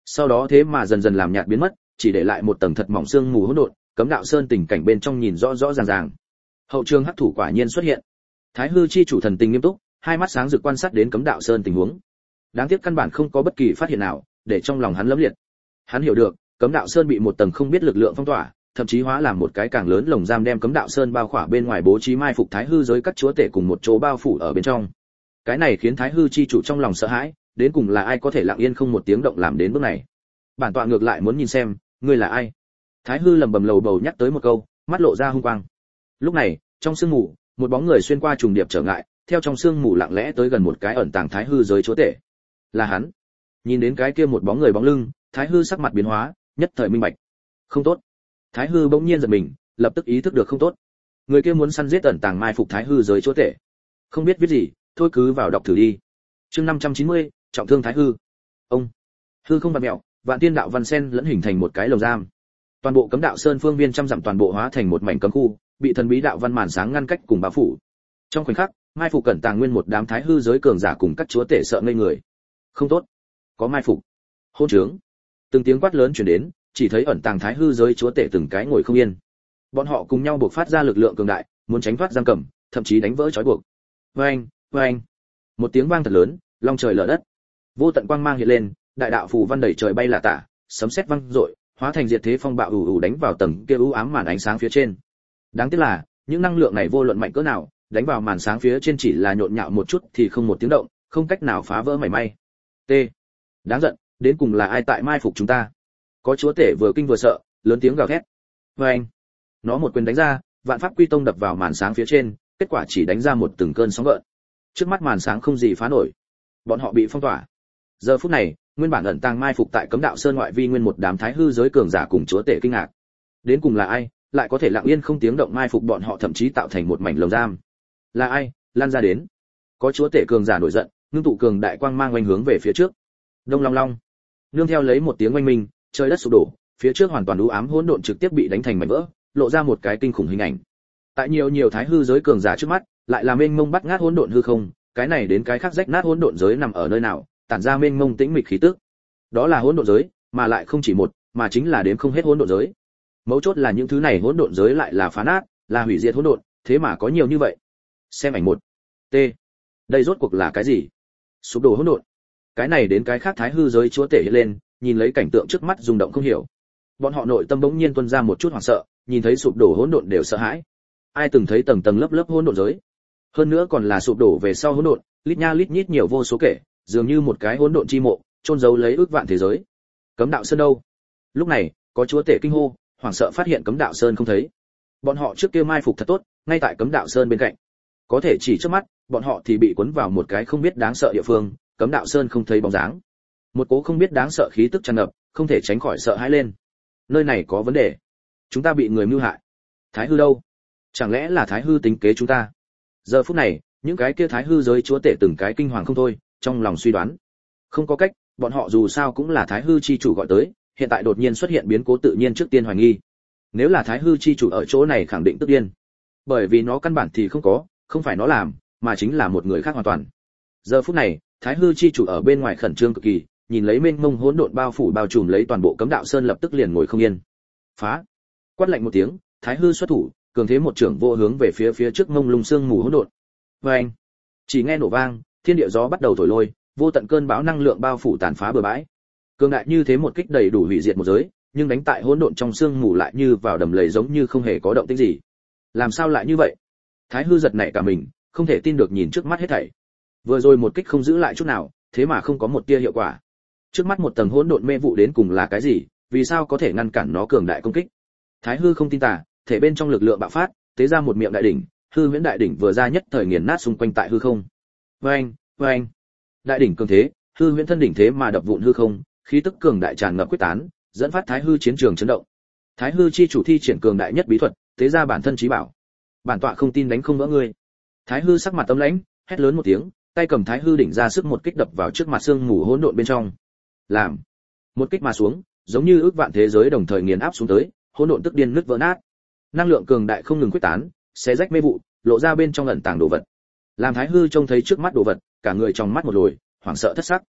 sau đó thế mà dần dần làm nhạt biến mất, chỉ để lại một tầng thật mỏng sương mù hỗn độn, Cấm Đạo Sơn tình cảnh bên trong nhìn rõ rõ ràng ràng. Hậu trường hắc thủ quả nhiên xuất hiện. Thái hư chi chủ thần tình nghiêm túc, hai mắt sáng rực quan sát đến Cấm Đạo Sơn tình huống. Đáng tiếc căn bản không có bất kỳ phát hiện nào, để trong lòng hắn lấm liệt. Hắn hiểu được, Cấm Đạo Sơn bị một tầng không biết lực lượng phong tỏa, thậm chí hóa làm một cái càng lớn lồng giam đem Cấm Đạo Sơn bao khỏa bên ngoài, bố trí mai phục thái hư giới các chúa tể cùng một chỗ bao phủ ở bên trong. Cái này khiến thái hư chi chủ trong lòng sợ hãi, đến cùng là ai có thể lặng yên không một tiếng động làm đến bước này. Bản tọa ngược lại muốn nhìn xem, ngươi là ai. Thái hư lẩm bẩm lầu bầu nhắc tới một câu, mắt lộ ra hung quang. Lúc này, trong sương mù, một bóng người xuyên qua trùng điệp trở ngại, theo trong sương mù lặng lẽ tới gần một cái ẩn tàng thái hư giới chúa tể. Là hắn. Nhìn đến cái kia một bóng người bóng lưng, thái hư sắc mặt biến hóa, nhất thời minh bạch. Không tốt. Thái hư bỗng nhiên giật mình, lập tức ý thức được không tốt. Người kia muốn săn giết ẩn tàng mai phục thái hư giới chúa tể. Không biết viết gì, thôi cứ vào đọc thử đi. Chương năm trăm chín mươi, trọng thương thái hư. Ông. Hư không vặn mèo, vạn tiên đạo văn sen lẫn hình thành một cái lồng giam. Toàn bộ Cấm Đạo Sơn phương viên trăm dặm toàn bộ hóa thành một mảnh cấm khu, bị thần bí đạo văn màn sáng ngăn cách cùng bao phủ. Trong khoảnh khắc, mai phục cẩn tàng nguyên một đám thái hư giới cường giả cùng các chúa tể sợ ngây người. Không tốt, có mai phục. Hôn trướng. Từng tiếng quát lớn truyền đến, chỉ thấy ẩn tàng thái hư giới chúa tể từng cái ngồi không yên. Bọn họ cùng nhau bộc phát ra lực lượng cường đại, muốn tránh thoát giam cầm, thậm chí đánh vỡ trói buộc. Oeng, oeng. Một tiếng vang thật lớn, long trời lở đất. Vô tận quang mang hiện lên, đại đạo phù văn đẩy trời bay là tả, sấm sét vang dội, hóa thành diệt thế phong bạo ù ù đánh vào tầng kia u ám màn ánh sáng phía trên. Đáng tiếc là, những năng lượng này vô luận mạnh cỡ nào, đánh vào màn sáng phía trên chỉ là nhộn nhạo một chút thì không một tiếng động, không cách nào phá vỡ mảy may. T. Đáng giận, đến cùng là ai tại mai phục chúng ta? Có chúa tể vừa kinh vừa sợ, lớn tiếng gào thét. Oeng. Nó một quyền đánh ra, vạn pháp quy tông đập vào màn sáng phía trên, kết quả chỉ đánh ra một từng cơn sóng gợn. Trước mắt màn sáng không gì phá nổi. Bọn họ bị phong tỏa. Giờ phút này, nguyên bản ẩn tàng mai phục tại Cấm Đạo Sơn ngoại vi nguyên một đám thái hư giới cường giả cùng chúa tể kinh ngạc. Đến cùng là ai, lại có thể lặng yên không tiếng động mai phục bọn họ, thậm chí tạo thành một mảnh lồng giam? Là ai, lan ra đến. Có chúa tể cường giả nổi giận, ngưng tụ cường đại quang mang oanh hướng về phía trước. Đông long long. Nương theo lấy một tiếng oanh minh, trời đất sụp đổ, phía trước hoàn toàn u ám hỗn độn trực tiếp bị đánh thành mảnh vỡ, lộ ra một cái kinh khủng hình ảnh. Tại nhiều nhiều thái hư giới cường giả trước mắt, lại là mênh mông bắt ngát hỗn độn hư không, cái này đến cái khác rách nát hỗn độn giới nằm ở nơi nào, tản ra mênh mông tĩnh mịch khí tức. Đó là hỗn độn giới, mà lại không chỉ một, mà chính là đếm không hết hỗn độn giới. Mấu chốt là những thứ này hỗn độn giới lại là phá nát, là hủy diệt hỗn độn, thế mà có nhiều như vậy. Xem ảnh một. T. Đây rốt cuộc là cái gì? Sụp đổ hỗn độn. Cái này đến cái khác thái hư giới chúa tể hiện lên, nhìn lấy cảnh tượng trước mắt rung động không hiểu. Bọn họ nội tâm bỗng nhiên tuôn ra một chút hoảng sợ, nhìn thấy sụp đổ hỗn độn đều sợ hãi. Ai từng thấy tầng tầng lớp lớp hỗn độn giới? Hơn nữa còn là sụp đổ về sau hỗn độn, lít nha lít nhít nhiều vô số kể, dường như một cái hỗn độn chi mộ, chôn giấu lấy ước vạn thế giới. Cấm Đạo Sơn đâu? Lúc này, có chúa tể kinh hô, hoảng sợ phát hiện Cấm Đạo Sơn không thấy. Bọn họ trước kia mai phục thật tốt, ngay tại Cấm Đạo Sơn bên cạnh. Có thể chỉ trước mắt, bọn họ thì bị cuốn vào một cái không biết đáng sợ địa phương, Cấm Đạo Sơn không thấy bóng dáng. Một cố không biết đáng sợ khí tức tràn ngập, không thể tránh khỏi sợ hãi lên. Nơi này có vấn đề. Chúng ta bị người mưu hại. Thái hư đâu? Chẳng lẽ là thái hư tính kế chúng ta? Giờ phút này, những cái kia thái hư giới chúa tể từng cái kinh hoàng không thôi, trong lòng suy đoán. Không có cách, bọn họ dù sao cũng là thái hư chi chủ gọi tới, hiện tại đột nhiên xuất hiện biến cố tự nhiên trước tiên hoài nghi. Nếu là thái hư chi chủ ở chỗ này khẳng định tức điên. Bởi vì nó căn bản thì không có, không phải nó làm, mà chính là một người khác hoàn toàn. Giờ phút này, thái hư chi chủ ở bên ngoài khẩn trương cực kỳ, nhìn lấy mênh mông hỗn độn bao phủ bao trùm lấy toàn bộ Cấm Đạo Sơn, lập tức liền ngồi không yên. Phá! Quát lạnh một tiếng, thái hư xuất thủ, cường thế một trưởng vô hướng về phía phía trước mông lung sương mù hỗn độn. Oeng! Chỉ nghe nổ vang, thiên địa gió bắt đầu thổi lôi, vô tận cơn bão năng lượng bao phủ tàn phá bừa bãi. Cường đại như thế một kích đầy đủ hủy diệt một giới, nhưng đánh tại hỗn độn trong sương mù lại như vào đầm lầy, giống như không hề có động tĩnh gì. Làm sao lại như vậy? Thái hư giật nảy cả mình, không thể tin được nhìn trước mắt hết thảy. Vừa rồi một kích không giữ lại chút nào, thế mà không có một tia hiệu quả. Trước mắt một tầng hỗn độn mê vụ đến cùng là cái gì, vì sao có thể ngăn cản nó cường đại công kích? Thái hư không tin tà, thể bên trong lực lượng bạo phát, tế ra một miệng đại đỉnh, hư huyễn đại đỉnh vừa ra nhất thời nghiền nát xung quanh tại hư không. Oeng, oeng. Đại đỉnh cường thế, hư huyễn thân đỉnh thế mà đập vụn hư không, khí tức cường đại tràn ngập quyết tán, dẫn phát thái hư chiến trường chấn động. Thái hư chi chủ thi triển cường đại nhất bí thuật, tế ra bản thân chí bảo. Bản tọa không tin đánh không vỡ ngươi. Thái hư sắc mặt âm lãnh, hét lớn một tiếng, tay cầm thái hư đỉnh ra sức một kích đập vào trước mặt xương mù hỗn độn bên trong. Làm một kích mà xuống, giống như ước vạn thế giới đồng thời nghiền áp xuống tới, hỗn độn tức điên nứt vỡ nát. Năng lượng cường đại không ngừng quyết tán, xé rách mê vụ, lộ ra bên trong ẩn tàng đồ vật. Làm thái hư trông thấy trước mắt đồ vật, cả người trong mắt một lồi, hoảng sợ thất sắc.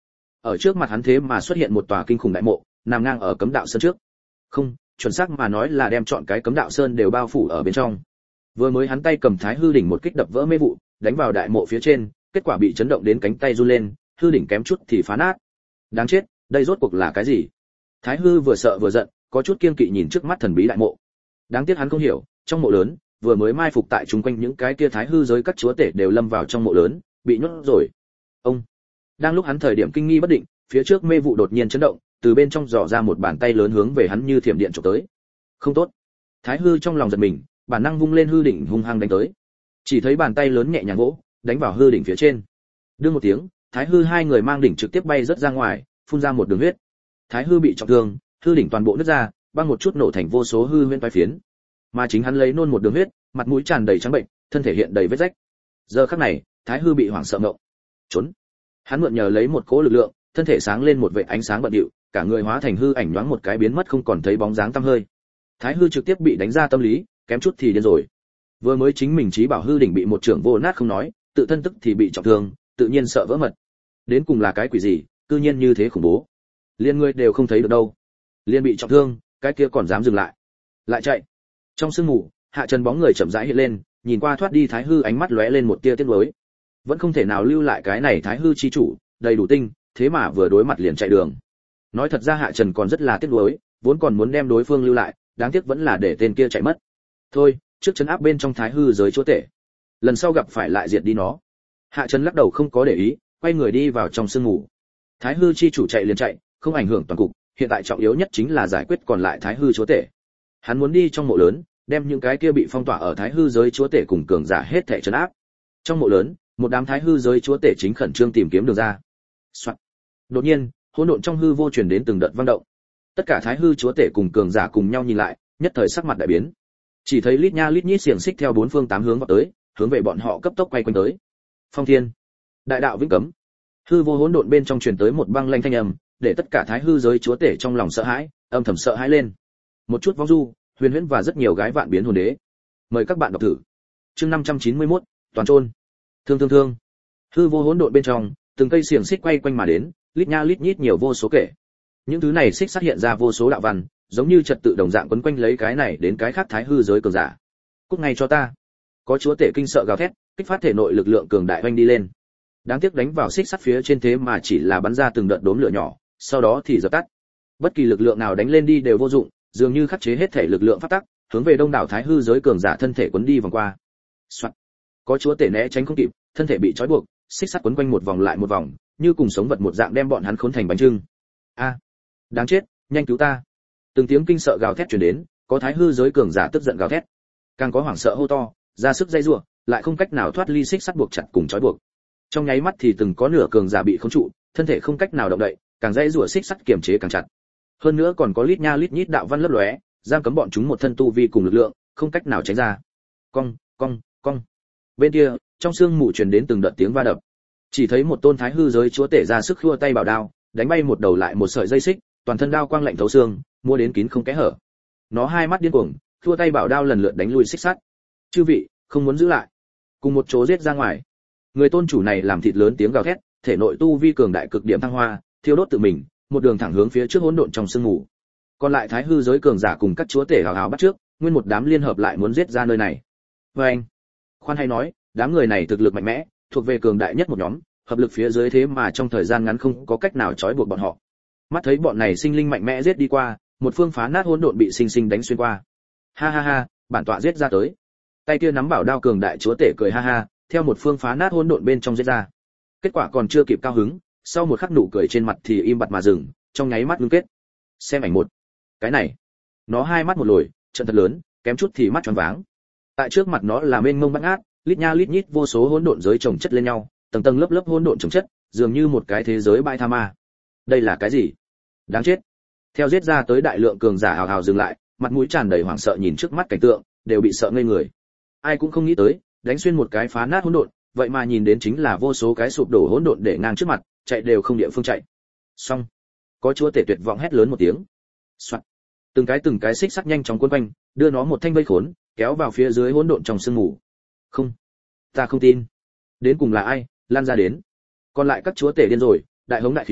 Ở trước mặt hắn thế mà xuất hiện một tòa kinh khủng đại mộ, nằm ngang ở cấm đạo sơn trước. Không, chuẩn xác mà nói là đem chọn cái cấm đạo sơn đều bao phủ ở bên trong. Vừa mới hắn tay cầm Thái hư đỉnh một kích đập vỡ mê vụ, đánh vào đại mộ phía trên, kết quả bị chấn động đến cánh tay run lên, hư đỉnh kém chút thì phá nát. Đáng chết, đây rốt cuộc là cái gì? Thái hư vừa sợ vừa giận, có chút kiên kỵ nhìn trước mắt thần bí đại mộ. Đáng tiếc hắn không hiểu, trong mộ lớn, vừa mới mai phục tại chúng quanh những cái kia thái hư giới các chúa tể đều lâm vào trong mộ lớn, bị nhốt rồi. Ông. Đang lúc hắn thời điểm kinh nghi bất định, phía trước mê vụ đột nhiên chấn động, từ bên trong dò ra một bàn tay lớn hướng về hắn như thiểm điện chụp tới. Không tốt. Thái hư trong lòng giật mình, bản năng vung lên hư đỉnh hung hăng đánh tới. Chỉ thấy bàn tay lớn nhẹ nhàng vỗ, đánh vào hư đỉnh phía trên. Đương một tiếng, thái hư hai người mang đỉnh trực tiếp bay rất ra ngoài, phun ra một đường huyết. Thái hư bị trọng thương, hư đỉnh toàn bộ nứt ra, băng một chút nổ thành vô số hư huyễn toái phiến. Mà chính hắn lấy nôn một đường huyết, mặt mũi tràn đầy trắng bệnh, thân thể hiện đầy vết rách. Giờ khắc này, thái hư bị hoảng sợ ngộng. Trốn. Hắn mượn nhờ lấy một cỗ lực lượng, thân thể sáng lên một vệt ánh sáng bận điệu, cả người hóa thành hư ảnh nhoáng một cái biến mất không còn thấy bóng dáng tăm hơi. Thái hư trực tiếp bị đánh ra tâm lý, kém chút thì điên rồi. Vừa mới chính mình trí bảo hư đỉnh bị một trưởng vô nát không nói, tự thân tức thì bị trọng thương, tự nhiên sợ vỡ mật. Đến cùng là cái quỷ gì, cư nhiên như thế khủng bố. Liên người đều không thấy được đâu. Liên bị trọng thương, cái kia còn dám dừng lại. Lại chạy. Trong sương mù, Hạ Trần bóng người chậm rãi hiện lên, nhìn qua thoát đi Thái hư ánh mắt lóe lên một tia tiếc nuối. Vẫn không thể nào lưu lại cái này Thái hư chi chủ, đầy đủ tinh, thế mà vừa đối mặt liền chạy đường. Nói thật ra Hạ Trần còn rất là tiếc nuối, vốn còn muốn đem đối phương lưu lại, đáng tiếc vẫn là để tên kia chạy mất. Thôi, trước trấn áp bên trong Thái hư giới chúa tể, lần sau gặp phải lại diệt đi nó. Hạ Trần lắc đầu không có để ý, quay người đi vào trong sương mù. Thái hư chi chủ chạy liền chạy, không ảnh hưởng toàn cục, hiện tại trọng yếu nhất chính là giải quyết còn lại Thái hư chúa tể. Hắn muốn đi trong mộ lớn, đem những cái kia bị phong tỏa ở Thái hư giới chúa tể cùng cường giả hết thảy trấn áp. Trong mộ lớn, một đám Thái hư giới chúa tể chính khẩn trương tìm kiếm đường ra. Soạn. Đột nhiên, hỗn độn trong hư vô truyền đến từng đợt vang động. Tất cả Thái hư chúa tể cùng cường giả cùng nhau nhìn lại, nhất thời sắc mặt đại biến. Chỉ thấy lít nha lít nhít xiềng xích theo bốn phương tám hướng vào tới, hướng về bọn họ cấp tốc quay quanh tới. Phong thiên, đại đạo vĩnh cấm. Hư vô hỗn độn bên trong truyền tới một băng lanh thanh âm, để tất cả Thái hư giới chúa tể trong lòng sợ hãi, âm thầm sợ hãi lên. Một chút vong du, huyền huyễn và rất nhiều gái vạn biến hồn đế. Mời các bạn đọc thử. Chương năm trăm chín mươi mốt, toàn trôn. Thương thương thương. Hư vô hỗn độn bên trong, từng cây xiềng xích quay quanh mà đến, lít nha lít nhít nhiều vô số kể. Những thứ này xích sát hiện ra vô số đạo văn, giống như trật tự đồng dạng quấn quanh lấy cái này đến cái khác Thái hư giới cường giả. Cút ngay cho ta. Có chúa tể kinh sợ gào thét, kích phát thể nội lực lượng cường đại oanh đi lên. Đáng tiếc đánh vào xích sắt phía trên thế mà chỉ là bắn ra từng đợt đốm lửa nhỏ, sau đó thì dập tắt. Bất kỳ lực lượng nào đánh lên đi đều vô dụng, dường như khắc chế hết thể lực lượng pháp tắc, hướng về đông đảo Thái hư giới cường giả thân thể quấn đi vòng qua. Soạn. Có chúa tể né tránh không kịp, thân thể bị trói buộc, xích sắt quấn quanh một vòng lại một vòng, như cùng sống vật một dạng đem bọn hắn khốn thành bánh trưng. A, đáng chết, nhanh cứu ta! Từng tiếng kinh sợ gào thét truyền đến, có Thái hư giới cường giả tức giận gào thét, càng có hoảng sợ hô to, ra sức dây rủa, lại không cách nào thoát ly xích sắt buộc chặt cùng trói buộc. Trong nháy mắt thì từng có nửa cường giả bị khống trụ, thân thể không cách nào động đậy, càng dây rủa xích sắt kiềm chế càng chặt. Hơn nữa còn có lít nha lít nhít đạo văn lấp lóe, giam cấm bọn chúng một thân tu vi cùng lực lượng, không cách nào tránh ra. Cong, cong, cong. Bên kia, trong sương mù truyền đến từng đợt tiếng va đập. Chỉ thấy một tôn Thái hư giới chúa tể ra sức khua tay bảo đao, đánh bay một đầu lại một sợi dây xích, toàn thân đao quang lạnh thấu xương, mua đến kín không kẽ hở. Nó hai mắt điên cuồng, khua tay bảo đao lần lượt đánh lui xích sắt. Chư vị, không muốn giữ lại, cùng một chỗ giết ra ngoài. Người tôn chủ này làm thịt lớn tiếng gào thét, thể nội tu vi cường đại cực điểm thăng hoa, thiêu đốt tự mình, một đường thẳng hướng phía trước hỗn độn trong sương mù. Còn lại Thái hư giới cường giả cùng các chúa tể hào hào bắt trước, nguyên một đám liên hợp lại muốn giết ra nơi này. Và anh, khoan hay nói, đám người này thực lực mạnh mẽ, thuộc về cường đại nhất một nhóm, hợp lực phía dưới thế mà trong thời gian ngắn không có cách nào trói buộc bọn họ. Mắt thấy bọn này sinh linh mạnh mẽ giết đi qua, một phương phá nát hỗn độn bị sinh sinh đánh xuyên qua. Ha ha ha, bản tọa giết ra tới. Tay kia nắm bảo đao cường đại chúa tể cười ha ha, theo một phương phá nát hỗn độn bên trong giết ra. Kết quả còn chưa kịp cao hứng, sau một khắc nụ cười trên mặt thì im bặt mà dừng, trong nháy mắt ngưng kết. Xem ảnh một. Cái này, nó hai mắt một lồi, trận thật lớn, kém chút thì mắt tròn váng. Tại trước mặt nó là mênh mông bát ngát, lít nha lít nhít vô số hỗn độn giới chồng chất lên nhau, tầng tầng lớp lớp hỗn độn chồng chất, dường như một cái thế giới bãi tha ma. Đây là cái gì? Đáng chết. Theo giết ra tới đại lượng cường giả hào hào dừng lại, mặt mũi tràn đầy hoảng sợ nhìn trước mắt cảnh tượng, đều bị sợ ngây người. Ai cũng không nghĩ tới, đánh xuyên một cái phá nát hỗn độn, vậy mà nhìn đến chính là vô số cái sụp đổ hỗn độn để ngang trước mặt, chạy đều không địa phương chạy. Xong, có chúa tể tuyệt vọng hét lớn một tiếng. Soạn. Từng cái từng cái xích sắt nhanh chóng cuốn quanh, đưa nó một thanh vây khốn, kéo vào phía dưới hỗn độn trong sương mù. Không, ta không tin. Đến cùng là ai, lan ra đến. Còn lại các chúa tể điên rồi, đại hống đại thiếu,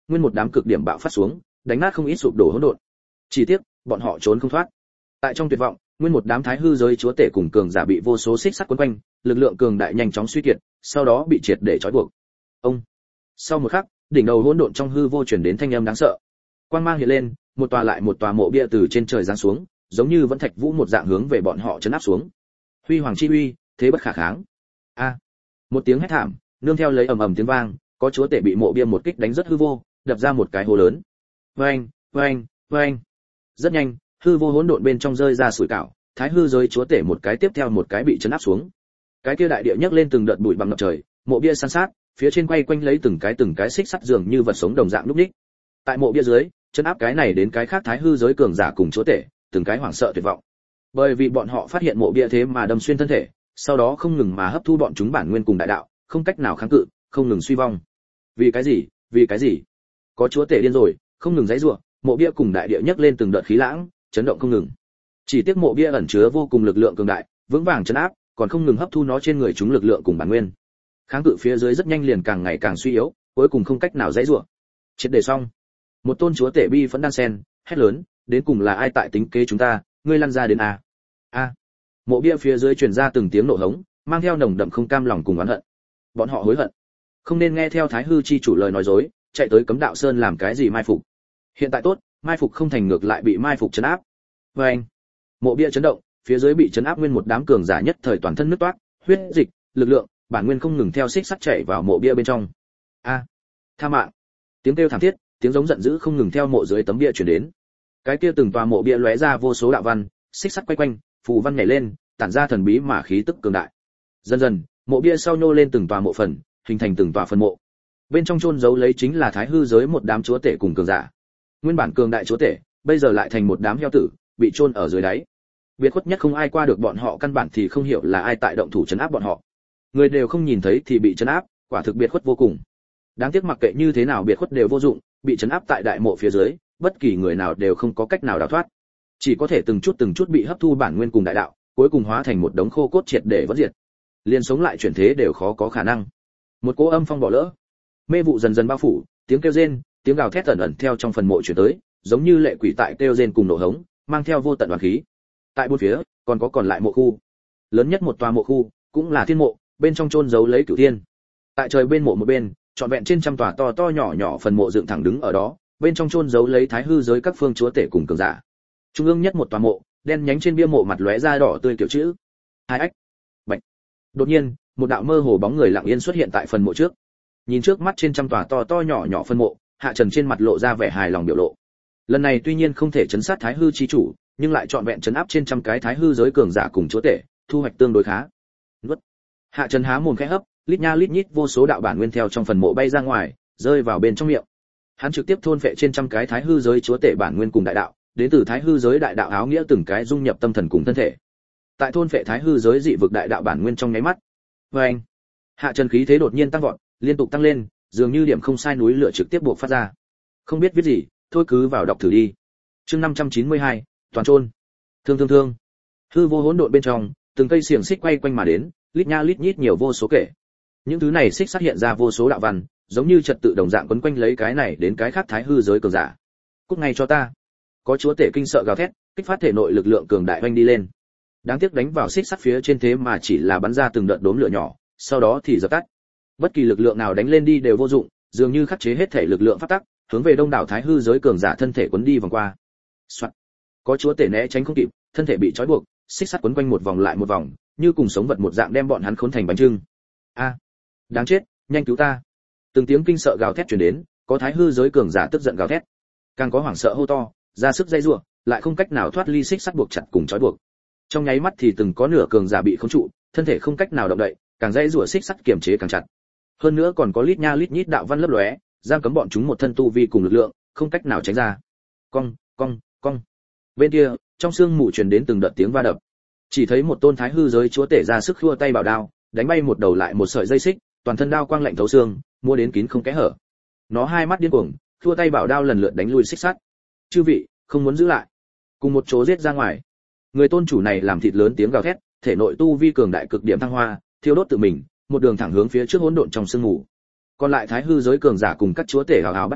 nguyên một đám cực điểm bạo phát xuống, đánh nát không ít sụp đổ hỗn độn. Chỉ tiếc, bọn họ trốn không thoát. Tại trong tuyệt vọng, nguyên một đám thái hư giới chúa tể cùng cường giả bị vô số xích sắt quấn quanh, lực lượng cường đại nhanh chóng suy kiệt, sau đó bị triệt để trói buộc. Ông. Sau một khắc, đỉnh đầu hỗn độn trong hư vô truyền đến thanh âm đáng sợ. Quang mang hiện lên, một tòa lại một tòa mộ bia từ trên trời giáng xuống, giống như vẫn thạch vũ một dạng hướng về bọn họ chấn áp xuống. Huy hoàng chi uy, thế bất khả kháng. A. Một tiếng hét thảm, nương theo lấy ầm ầm tiếng vang, có chúa tể bị mộ bia một kích đánh rất hư vô, đập ra một cái hố lớn. Oeng, oeng, oeng. Rất nhanh, hư vô hỗn độn bên trong rơi ra sủi cảo, thái hư giới chúa tể một cái tiếp theo một cái bị chấn áp xuống. Cái kia đại địa nhấc lên từng đợt bụi bằng ngập trời, mộ bia san sát, phía trên quay quanh lấy từng cái từng cái xích sắt dường như vật sống đồng dạng lúc ních. Tại mộ bia dưới, chấn áp cái này đến cái khác thái hư giới cường giả cùng chúa tể, từng cái hoảng sợ tuyệt vọng. Bởi vì bọn họ phát hiện mộ bia thế mà đâm xuyên thân thể, sau đó không ngừng mà hấp thu bọn chúng bản nguyên cùng đại đạo, không cách nào kháng cự, không ngừng suy vong. Vì cái gì? Vì cái gì? Có chúa tể điên rồi, không ngừng giãy giụa, mộ bia cùng đại địa nhấc lên từng đợt khí lãng, chấn động không ngừng. Chỉ tiếc mộ bia ẩn chứa vô cùng lực lượng cường đại, vững vàng chấn áp, còn không ngừng hấp thu nó trên người chúng lực lượng cùng bản nguyên. Kháng cự phía dưới rất nhanh liền càng ngày càng suy yếu, cuối cùng không cách nào giãy giụa. Triệt để xong. Một tôn chúa tể bi phẫn đan sen, hét lớn, đến cùng là ai tại tính kế chúng ta, ngươi lăn ra đến a. A. Mộ bia phía dưới truyền ra từng tiếng nổ hống, mang theo nồng đậm không cam lòng cùng oán hận. Bọn họ hối hận, không nên nghe theo Thái hư chi chủ lời nói dối, chạy tới Cấm Đạo Sơn làm cái gì mai phục. Hiện tại tốt, mai phục không thành ngược lại bị mai phục trấn áp. Và anh. Mộ bia chấn động, phía dưới bị trấn áp nguyên một đám cường giả nhất thời toàn thân nứt toát, huyết dịch, lực lượng, bản nguyên không ngừng theo xích sắt chảy vào mộ bia bên trong. A. Tha mạng. Tiếng kêu thảm thiết, tiếng giống giận dữ không ngừng theo mộ dưới tấm bia truyền đến. Cái kia từng tòa mộ bia lóe ra vô số đạo văn, xích sắt quay quanh, phù văn nhảy lên, tản ra thần bí mà khí tức cường đại. Dần dần, mộ bia sau nhô lên từng tòa mộ phần, hình thành từng tòa phần mộ. Bên trong chôn giấu lấy chính là Thái hư giới một đám chúa tể cùng cường giả. Nguyên bản cường đại chúa tể, bây giờ lại thành một đám heo tử, bị chôn ở dưới đáy. Biệt khuất nhất không ai qua được bọn họ, căn bản thì không hiểu là ai tại động thủ trấn áp bọn họ. Người đều không nhìn thấy thì bị trấn áp, quả thực biệt khuất vô cùng. Đáng tiếc mặc kệ như thế nào biệt khuất đều vô dụng, bị trấn áp tại đại mộ phía dưới, bất kỳ người nào đều không có cách nào đào thoát. Chỉ có thể từng chút từng chút bị hấp thu bản nguyên cùng đại đạo, cuối cùng hóa thành một đống khô cốt triệt để vỡ diệt. Liên sống lại chuyển thế đều khó có khả năng. Một cỗ âm phong bỏ lỡ, mê vụ dần dần bao phủ, tiếng kêu rên, tiếng gào thét ẩn ẩn theo trong phần mộ truyền tới, giống như lệ quỷ tại kêu rên cùng nổ hống, mang theo vô tận oán khí. Tại bốn phía, còn có còn lại mộ khu. Lớn nhất một tòa mộ khu, cũng là thiên mộ, bên trong chôn giấu lấy cửu thiên. Tại trời bên mộ một bên, trọn vẹn trên trăm tòa to to nhỏ nhỏ phần mộ dựng thẳng đứng ở đó, bên trong chôn giấu lấy Thái hư giới các phương chúa tể cùng cường giả. Trung ương nhất một tòa mộ, đen nhánh trên bia mộ mặt lóe ra đỏ tươi kiểu chữ. Hai ách. Bạch. Đột nhiên, một đạo mơ hồ bóng người lặng yên xuất hiện tại phần mộ trước. Nhìn trước mắt trên trăm tòa to to nhỏ nhỏ phân mộ, Hạ Trần trên mặt lộ ra vẻ hài lòng biểu lộ. Lần này tuy nhiên không thể chấn sát Thái hư chi chủ, nhưng lại trọn vẹn chấn áp trên trăm cái Thái hư giới cường giả cùng chúa tể, thu hoạch tương đối khá. Nuốt. Hạ Trần há mồm khẽ hấp, lít nha lít nhít vô số đạo bản nguyên theo trong phần mộ bay ra ngoài, rơi vào bên trong miệng. Hắn trực tiếp thôn phệ trên trăm cái Thái hư giới chúa tể bản nguyên cùng đại đạo, đến từ Thái hư giới đại đạo áo nghĩa từng cái dung nhập tâm thần cùng thân thể. Tại thôn phệ Thái hư giới dị vực đại đạo bản nguyên trong nháy mắt. Và anh. Hạ Trần khí thế đột nhiên tăng vọt, liên tục tăng lên, dường như điểm không sai núi lửa trực tiếp buộc phát ra. Không biết viết gì, thôi cứ vào đọc thử đi. Chương năm trăm chín mươi hai, toàn trôn. Thương thương thương. Hư vô hỗn độn bên trong, từng cây xiềng xích quay quanh mà đến, lít nha lít nhít nhiều vô số kể. Những thứ này xích xuất hiện ra vô số đạo văn, giống như trật tự đồng dạng quấn quanh lấy cái này đến cái khác Thái hư giới cường giả. Cút ngay cho ta. Có chúa tể kinh sợ gào thét, kích phát thể nội lực lượng cường đại oanh đi lên. Đáng tiếc đánh vào xích sắt phía trên thế mà chỉ là bắn ra từng đợt đốm lửa nhỏ, sau đó thì dập tắt. Bất kỳ lực lượng nào đánh lên đi đều vô dụng, dường như khắc chế hết thể lực lượng pháp tắc, hướng về đông đảo Thái hư giới cường giả thân thể quấn đi vòng qua. Soạn. Có chúa tể né tránh không kịp, thân thể bị trói buộc, xích sắt quấn quanh một vòng lại một vòng, như cùng sống vật một dạng đem bọn hắn khốn thành bánh trưng. A, đáng chết, nhanh cứu ta! Từng tiếng kinh sợ gào thét truyền đến, có Thái hư giới cường giả tức giận gào thét, càng có hoảng sợ hô to, ra sức dây rủa, lại không cách nào thoát ly xích sắt buộc chặt cùng trói buộc. Trong nháy mắt thì từng có nửa cường giả bị khống trụ, thân thể không cách nào động đậy, càng dây rủa xích sắt kiềm chế càng chặt. Hơn nữa còn có lít nha lít nhít đạo văn lấp lóe, giam cấm bọn chúng một thân tu vi cùng lực lượng, không cách nào tránh ra. Cong, cong, cong. Bên kia, trong xương mù truyền đến từng đợt tiếng va đập. Chỉ thấy một tôn Thái hư giới chúa tể ra sức khua tay bảo đao, đánh bay một đầu lại một sợi dây xích, toàn thân đao quang lạnh thấu xương, mua đến kín không kẽ hở. Nó hai mắt điên cuồng, khua tay bảo đao lần lượt đánh lui xích sắt. Chư vị, không muốn giữ lại, cùng một chỗ giết ra ngoài. Người tôn chủ này làm thịt lớn tiếng gào thét, thể nội tu vi cường đại cực điểm thăng hoa, thiêu đốt tự mình, một đường thẳng hướng phía trước hỗn độn trong sương mù. Còn lại Thái hư giới cường giả cùng các chúa tể hào hào bắt trước,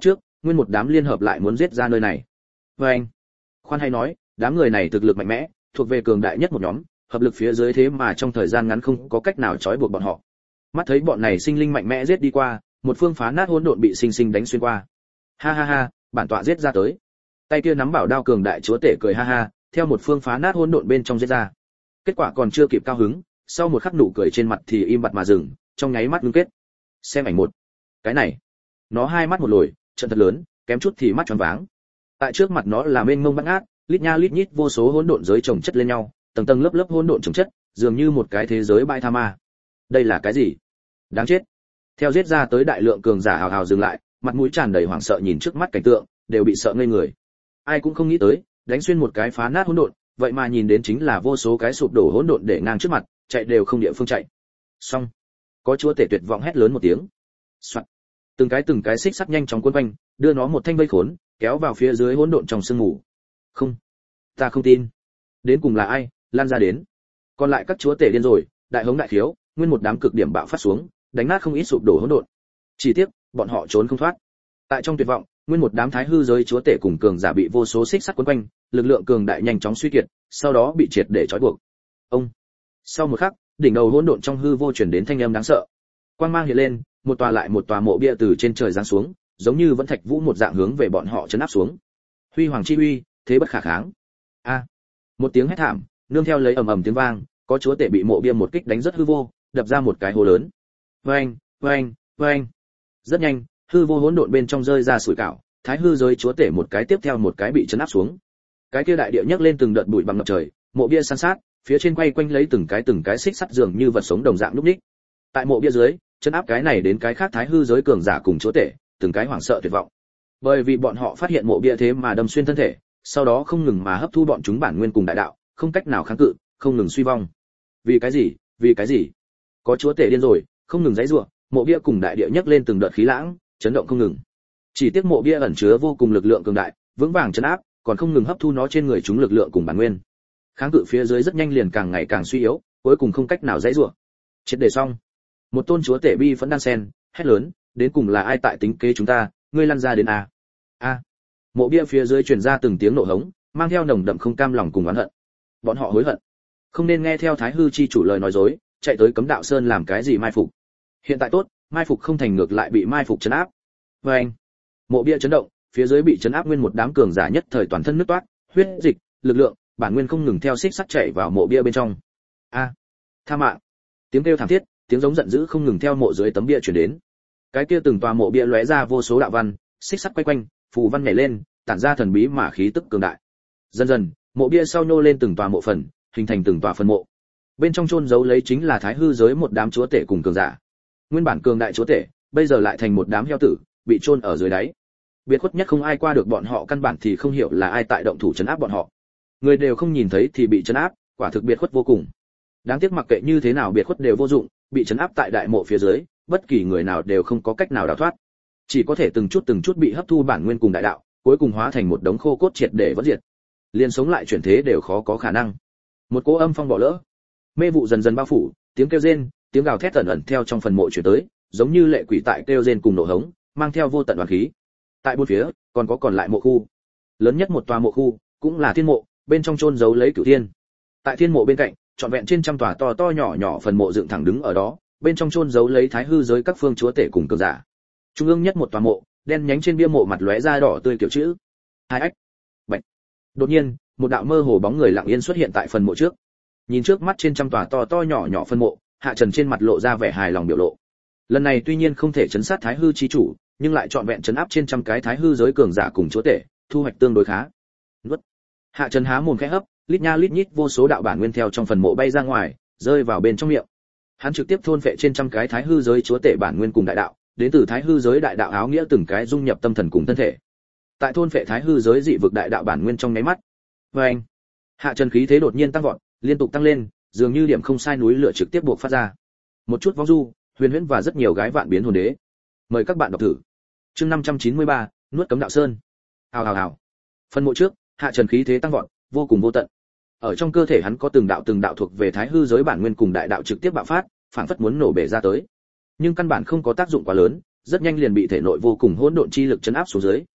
nguyên một đám liên hợp lại muốn giết ra nơi này. Và anh, khoan hay nói, đám người này thực lực mạnh mẽ, thuộc về cường đại nhất một nhóm, hợp lực phía dưới thế mà trong thời gian ngắn không có cách nào trói buộc bọn họ. Mắt thấy bọn này sinh linh mạnh mẽ giết đi qua, một phương phá nát hỗn độn bị sinh sinh đánh xuyên qua. Ha ha ha, bản tọa giết ra tới. Tay kia nắm bảo đao cường đại chúa tể cười ha ha, theo một phương phá nát hỗn độn bên trong giết ra. Kết quả còn chưa kịp cao hứng, sau một khắc nụ cười trên mặt thì im bặt mà dừng, trong nháy mắt ngưng kết. Xem ảnh một. Cái này, nó hai mắt một lồi, trận thật lớn, kém chút thì mắt tròn váng. Tại trước mặt nó là mênh mông bát ngát, lít nha lít nhít vô số hỗn độn giới chồng chất lên nhau, tầng tầng lớp lớp hỗn độn chồng chất, dường như một cái thế giới bãi tha ma. Đây là cái gì? Đáng chết. Theo giết ra tới đại lượng cường giả hào hào dừng lại, mặt mũi tràn đầy hoảng sợ nhìn trước mắt cảnh tượng, đều bị sợ ngây người. Ai cũng không nghĩ tới, đánh xuyên một cái phá nát hỗn độn, vậy mà nhìn đến chính là vô số cái sụp đổ hỗn độn để ngang trước mặt, chạy đều không địa phương chạy. Xong, có chúa tể tuyệt vọng hét lớn một tiếng. Soạt. Từng cái từng cái xích sắt nhanh chóng cuốn quanh, đưa nó một thanh vây khốn, kéo vào phía dưới hỗn độn trong sương mù. Không, ta không tin. Đến cùng là ai, lan ra đến. Còn lại các chúa tể điên rồi, đại hống đại khiếu, nguyên một đám cực điểm bạo phát xuống, đánh nát không ít sụp đổ hỗn độn. Chỉ tiếc, bọn họ trốn không thoát. Tại trong tuyệt vọng, nguyên một đám thái hư giới chúa tể cùng cường giả bị vô số xích sắt quấn quanh, lực lượng cường đại nhanh chóng suy kiệt, sau đó bị triệt để trói buộc. Ông. Sau một khắc, đỉnh đầu hỗn độn trong hư vô truyền đến thanh âm đáng sợ. Quang mang hiện lên, một tòa lại một tòa mộ bia từ trên trời giáng xuống, giống như vẫn thạch vũ một dạng hướng về bọn họ chấn áp xuống. Huy hoàng chi uy, thế bất khả kháng. A. Một tiếng hét thảm, nương theo lấy ầm ầm tiếng vang, có chúa tể bị mộ bia một kích đánh rất hư vô, đập ra một cái hố lớn. Oeng, oeng, oeng. Rất nhanh, hư vô hỗn độn bên trong rơi ra sủi cảo, thái hư giới chúa tể một cái tiếp theo một cái bị chấn áp xuống. Cái kia đại địa nhấc lên từng đợt bụi bằng ngập trời, mộ bia san sát, phía trên quay quanh lấy từng cái từng cái xích sắt dường như vật sống đồng dạng lúc ních. Tại mộ bia dưới, chấn áp cái này đến cái khác thái hư giới cường giả cùng chúa tể, từng cái hoảng sợ tuyệt vọng. Bởi vì bọn họ phát hiện mộ bia thế mà đâm xuyên thân thể, sau đó không ngừng mà hấp thu bọn chúng bản nguyên cùng đại đạo, không cách nào kháng cự, không ngừng suy vong. Vì cái gì? Vì cái gì? Có chúa tể điên rồi, không ngừng giãy giụa, mộ bia cùng đại địa nhấc lên từng đợt khí lãng, chấn động không ngừng. Chỉ tiếc mộ bia ẩn chứa vô cùng lực lượng cường đại, vững vàng chấn áp, còn không ngừng hấp thu nó trên người chúng lực lượng cùng bản nguyên. Kháng cự phía dưới rất nhanh liền càng ngày càng suy yếu, cuối cùng không cách nào giãy giụa. Triệt để xong. Một tôn chúa tể bi vẫn đang sen, hét lớn, đến cùng là ai tại tính kế chúng ta, ngươi lăn ra đến a. A. Mộ bia phía dưới truyền ra từng tiếng nổ hống, mang theo nồng đậm không cam lòng cùng oán hận. Bọn họ hối hận, không nên nghe theo thái hư chi chủ lời nói dối, chạy tới cấm đạo sơn làm cái gì mai phục. Hiện tại tốt, mai phục không thành ngược lại bị mai phục chấn áp. Và anh, mộ bia chấn động, phía dưới bị chấn áp nguyên một đám cường giả nhất thời toàn thân nứt toát, huyết dịch, lực lượng, bản nguyên không ngừng theo xích sắt chảy vào mộ bia bên trong. A, tha mạng! Tiếng kêu thảm thiết, tiếng giống giận dữ không ngừng theo mộ dưới tấm bia truyền đến. Cái kia từng tòa mộ bia lóe ra vô số đạo văn, xích sắt quay quanh, phù văn nhảy lên, tản ra thần bí mà khí tức cường đại. Dần dần, mộ bia sau nhô lên từng tòa mộ phần, hình thành từng tòa phần mộ. Bên trong chôn giấu lấy chính là thái hư giới một đám chúa tể cùng cường giả. Nguyên bản cường đại chúa tể, bây giờ lại thành một đám heo tử, bị chôn ở dưới đáy. Biệt khuất nhất không ai qua được bọn họ, căn bản thì không hiểu là ai tại động thủ trấn áp bọn họ. Người đều không nhìn thấy thì bị trấn áp, quả thực biệt khuất vô cùng. Đáng tiếc mặc kệ như thế nào biệt khuất đều vô dụng, bị trấn áp tại đại mộ phía dưới, bất kỳ người nào đều không có cách nào đào thoát. Chỉ có thể từng chút từng chút bị hấp thu bản nguyên cùng đại đạo, cuối cùng hóa thành một đống khô cốt triệt để vỡ diệt. Liên sống lại chuyển thế đều khó có khả năng. Một cỗ âm phong bỏ lỡ, mê vụ dần dần bao phủ, tiếng kêu rên, tiếng gào thét ẩn ẩn theo trong phần mộ truyền tới, giống như lệ quỷ tại kêu rên cùng nổ hống, mang theo vô tận oán khí. Tại bốn phía, còn có còn lại mộ khu. Lớn nhất một tòa mộ khu, cũng là thiên mộ, bên trong chôn giấu lấy cửu thiên. Tại thiên mộ bên cạnh, trọn vẹn trên trăm tòa to to nhỏ nhỏ phần mộ dựng thẳng đứng ở đó, bên trong chôn giấu lấy thái hư giới các phương chúa tể cùng cường giả. Trung ương nhất một tòa mộ, đen nhánh trên bia mộ mặt lóe ra đỏ tươi kiểu chữ. Hai ách. Bạch. Đột nhiên, một đạo mơ hồ bóng người lặng yên xuất hiện tại phần mộ trước. Nhìn trước mắt trên trăm tòa to to nhỏ nhỏ phân mộ, Hạ Trần trên mặt lộ ra vẻ hài lòng biểu lộ. Lần này tuy nhiên không thể chấn sát thái hư chi chủ, nhưng lại trọn vẹn chấn áp trên trăm cái thái hư giới cường giả cùng chúa tể, thu hoạch tương đối khá. Nuốt. Hạ Trần há mồm khẽ hấp, lít nha lít nhít vô số đạo bản nguyên theo trong phần mộ bay ra ngoài, rơi vào bên trong miệng. Hắn trực tiếp thôn phệ trên trăm cái thái hư giới chúa tể bản nguyên cùng đại đạo, đến từ thái hư giới đại đạo áo nghĩa từng cái dung nhập tâm thần cùng thân thể. Tại thôn phệ thái hư giới dị vực đại đạo bản nguyên trong nháy mắt. Oeng. Hạ Trần khí thế đột nhiên tăng vọt, liên tục tăng lên, dường như điểm không sai núi lửa trực tiếp buộc phát ra. Một chút vong du, huyền huyễn và rất nhiều gái vạn biến hồn đế. Mời các bạn đọc thử. Chương năm trăm chín mươi ba, nuốt cấm đạo sơn. Hào hào hào. Phần mộ trước, Hạ Trần khí thế tăng vọt, vô cùng vô tận. Ở trong cơ thể hắn có từng đạo từng đạo thuộc về thái hư giới bản nguyên cùng đại đạo trực tiếp bạo phát, phản phất muốn nổ bể ra tới. Nhưng căn bản không có tác dụng quá lớn, rất nhanh liền bị thể nội vô cùng hỗn độn chi lực chấn áp xuống dưới,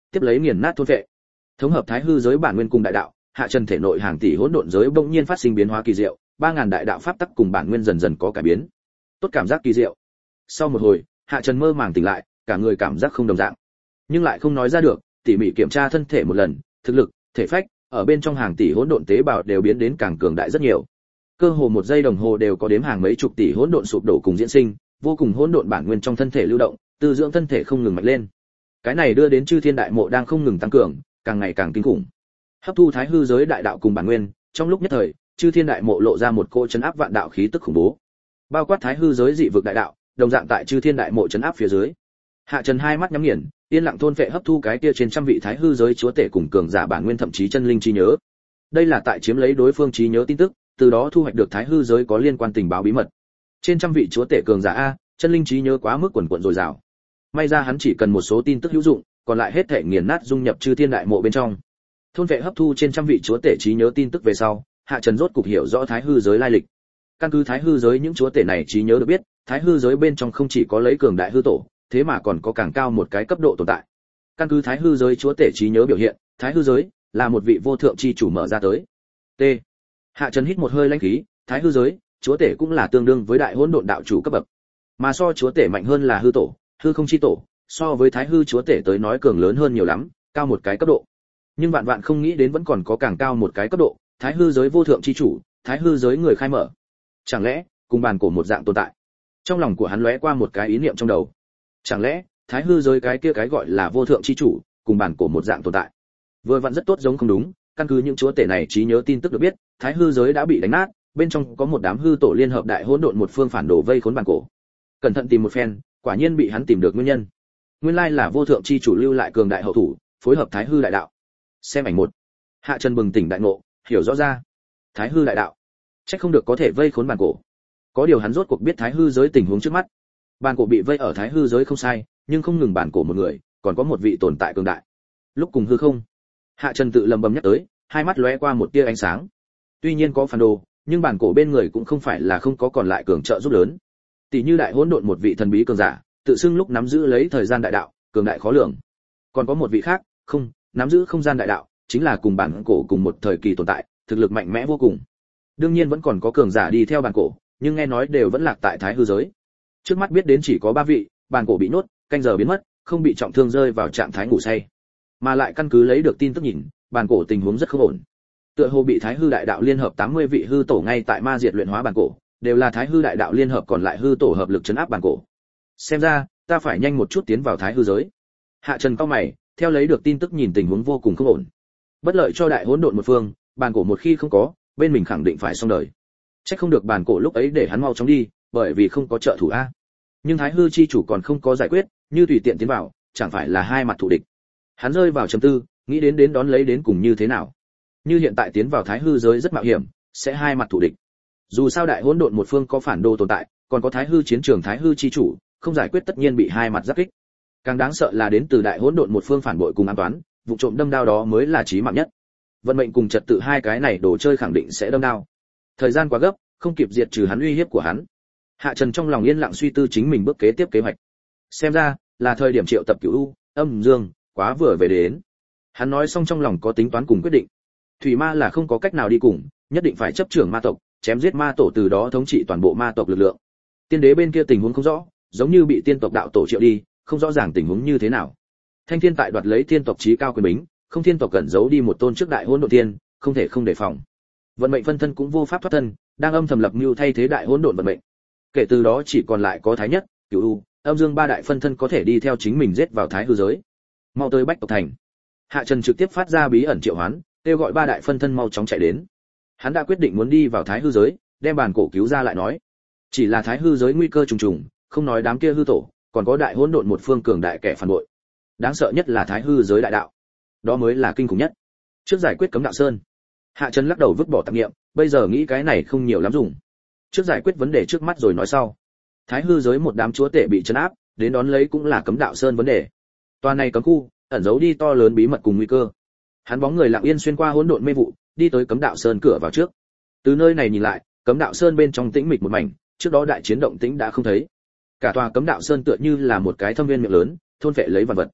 tiếp lấy nghiền nát thôn vệ. Thống hợp thái hư giới bản nguyên cùng đại đạo, Hạ Trần thể nội hàng tỷ hỗn độn giới bỗng nhiên phát sinh biến hóa kỳ diệu, ba ngàn đại đạo pháp tắc cùng bản nguyên dần dần có cải biến. Tốt cảm giác kỳ diệu. Sau một hồi, Hạ Trần mơ màng tỉnh lại, cả người cảm giác không đồng dạng, nhưng lại không nói ra được, tỉ mỉ kiểm tra thân thể một lần, thực lực, thể phách, ở bên trong hàng tỷ hỗn độn tế bào đều biến đến càng cường đại rất nhiều. Cơ hồ một giây đồng hồ đều có đếm hàng mấy chục tỷ hỗn độn sụp đổ cùng diễn sinh, vô cùng hỗn độn bản nguyên trong thân thể lưu động, tư dưỡng thân thể không ngừng mạnh lên. Cái này đưa đến Chư Thiên Đại Mộ đang không ngừng tăng cường, càng ngày càng kinh khủng. Hấp thu thái hư giới đại đạo cùng bản nguyên, trong lúc nhất thời, Chư Thiên Đại Mộ lộ ra một cỗ trấn áp vạn đạo khí tức khủng bố. Bao quát thái hư giới dị vực đại đạo, đồng dạng tại Chư Thiên Đại Mộ trấn áp phía dưới. Hạ Trần hai mắt nhắm nghiền, yên lặng thôn phệ hấp thu cái kia trên trăm vị thái hư giới chúa tể cùng cường giả bản nguyên thậm chí chân linh trí nhớ. Đây là tại chiếm lấy đối phương trí nhớ tin tức, từ đó thu hoạch được thái hư giới có liên quan tình báo bí mật. Trên trăm vị chúa tể cường giả a, chân linh trí nhớ quá mức quần quật dồi dào. May ra hắn chỉ cần một số tin tức hữu dụng, còn lại hết thể nghiền nát dung nhập Chư Thiên Đại Mộ bên trong. Thôn vệ hấp thu trên trăm vị chúa tể trí nhớ tin tức về sau, Hạ Trần rốt cục hiểu rõ thái hư giới lai lịch. Căn cứ thái hư giới những chúa tể này trí nhớ được biết, thái hư giới bên trong không chỉ có lấy cường đại hư tổ, thế mà còn có càng cao một cái cấp độ tồn tại. Căn cứ thái hư giới chúa tể trí nhớ biểu hiện, thái hư giới là một vị vô thượng chi chủ mở ra tới. T. Hạ Trần hít một hơi lãnh khí, thái hư giới, chúa tể cũng là tương đương với đại hỗn độn đạo chủ cấp bậc. Mà so chúa tể mạnh hơn là hư tổ, hư không chi tổ, so với thái hư chúa tể tới nói cường lớn hơn nhiều lắm, cao một cái cấp độ. Nhưng vạn vạn không nghĩ đến vẫn còn có càng cao một cái cấp độ, thái hư giới vô thượng chi chủ, thái hư giới người khai mở. Chẳng lẽ cùng bàn cổ một dạng tồn tại? Trong lòng của hắn lóe qua một cái ý niệm trong đầu. Chẳng lẽ thái hư giới cái kia cái gọi là vô thượng chi chủ, cùng bàn cổ một dạng tồn tại? Vừa vặn rất tốt giống không đúng, căn cứ những chúa tể này trí nhớ tin tức được biết, thái hư giới đã bị đánh nát, bên trong có một đám hư tổ liên hợp đại hỗn độn một phương phản đồ vây khốn bàn cổ. Cẩn thận tìm một phen, quả nhiên bị hắn tìm được nguyên nhân. Nguyên lai là vô thượng chi chủ lưu lại cường đại hậu thủ, phối hợp thái hư đại đạo. Xem ảnh một. Hạ Trần bừng tỉnh đại ngộ, hiểu rõ ra. Thái hư đại đạo, chắc không được có thể vây khốn bàn cổ. Có điều hắn rốt cuộc biết thái hư giới tình huống trước mắt. Bàn cổ bị vây ở thái hư giới không sai, nhưng không ngừng bàn cổ một người, còn có một vị tồn tại cường đại. Lúc cùng hư không, Hạ Trần tự lầm bầm nhắc tới, hai mắt lóe qua một tia ánh sáng. Tuy nhiên có phản đồ, nhưng bàn cổ bên người cũng không phải là không có còn lại cường trợ giúp lớn. Tỷ như đại hỗn độn một vị thần bí cường giả, tự xưng lúc nắm giữ lấy thời gian đại đạo, cường đại khó lường. Còn có một vị khác, không, nắm giữ không gian đại đạo, chính là cùng bản cổ cùng một thời kỳ tồn tại, thực lực mạnh mẽ vô cùng. Đương nhiên vẫn còn có cường giả đi theo bản cổ, nhưng nghe nói đều vẫn lạc tại thái hư giới. Trước mắt biết đến chỉ có ba vị, bản cổ bị nhốt, canh giờ biến mất, không bị trọng thương rơi vào trạng thái ngủ say. Mà lại căn cứ lấy được tin tức nhìn, bản cổ tình huống rất không ổn. Tựa hồ bị thái hư đại đạo liên hợp tám mươi vị hư tổ ngay tại ma diệt luyện hóa bản cổ, đều là thái hư đại đạo liên hợp còn lại hư tổ hợp lực trấn áp bản cổ. Xem ra, ta phải nhanh một chút tiến vào thái hư giới. Hạ Trần cao mày, theo lấy được tin tức nhìn tình huống vô cùng không ổn. Bất lợi cho đại hỗn độn một phương, bản cổ một khi không có, bên mình khẳng định phải xong đời. Chắc không được bản cổ lúc ấy để hắn mau chóng đi, bởi vì không có trợ thủ a. Nhưng thái hư chi chủ còn không có giải quyết, như tùy tiện tiến vào, chẳng phải là hai mặt thù địch. Hắn rơi vào trầm tư, nghĩ đến đến đón lấy đến cùng như thế nào. Như hiện tại tiến vào thái hư giới rất mạo hiểm, sẽ hai mặt thù địch. Dù sao đại hỗn độn một phương có phản đồ tồn tại, còn có thái hư chiến trường thái hư chi chủ, không giải quyết tất nhiên bị hai mặt giáp kích. Càng đáng sợ là đến từ đại hỗn độn một phương phản bội cùng ám toán, vụ trộm đâm đao đó mới là chí mạng nhất. Vận mệnh cùng trật tự hai cái này đồ chơi khẳng định sẽ đâm đao. Thời gian quá gấp, không kịp diệt trừ hắn uy hiếp của hắn. Hạ Trần trong lòng yên lặng suy tư chính mình bước kế tiếp kế hoạch. Xem ra là thời điểm triệu tập Cửu U, Âm Dương, quá vừa về đến. Hắn nói xong trong lòng có tính toán cùng quyết định. Thủy Ma là không có cách nào đi cùng, nhất định phải chấp trưởng ma tộc, chém giết ma tổ từ đó thống trị toàn bộ ma tộc lực lượng. Tiên đế bên kia tình huống không rõ, giống như bị tiên tộc đạo tổ triệu đi, không rõ ràng tình huống như thế nào. Thanh Thiên tại đoạt lấy tiên tộc chí cao quyền bính, không thiên tộc cẩn giấu đi một tôn trước đại hỗn độn tiên, không thể không đề phòng. Vận mệnh phân thân cũng vô pháp thoát thân, đang âm thầm lập mưu thay thế đại hỗn độn vận mệnh. Kể từ đó chỉ còn lại có Thái Nhất, Cửu U, Âm Dương ba đại phân thân có thể đi theo chính mình giết vào thái hư giới. Mau tới Bách tộc thành. Hạ Trần trực tiếp phát ra bí ẩn triệu hoán, kêu gọi ba đại phân thân mau chóng chạy đến. Hắn đã quyết định muốn đi vào thái hư giới, đem bản cổ cứu ra lại nói. Chỉ là thái hư giới nguy cơ trùng trùng, không nói đám kia hư tổ, còn có đại hỗn độn một phương cường đại kẻ phản bội. Đáng sợ nhất là thái hư giới đại đạo, đó mới là kinh khủng nhất. Trước giải quyết cấm đạo sơn, Hạ Trần lắc đầu vứt bỏ tạp niệm, bây giờ nghĩ cái này không nhiều lắm dùng. Trước giải quyết vấn đề trước mắt rồi nói sau. Thái hư giới một đám chúa tể bị trấn áp, đến đón lấy cũng là cấm đạo sơn vấn đề. Toàn này cấm khu, ẩn giấu đi to lớn bí mật cùng nguy cơ. Hắn bóng người lặng yên xuyên qua hỗn độn mê vụ, đi tới cấm đạo sơn cửa vào trước. Từ nơi này nhìn lại, cấm đạo sơn bên trong tĩnh mịch một mảnh, trước đó đại chiến động tĩnh đã không thấy. Cả tòa cấm đạo sơn tựa như là một cái thâm viên miệng lớn, thôn phệ lấy vạn vật.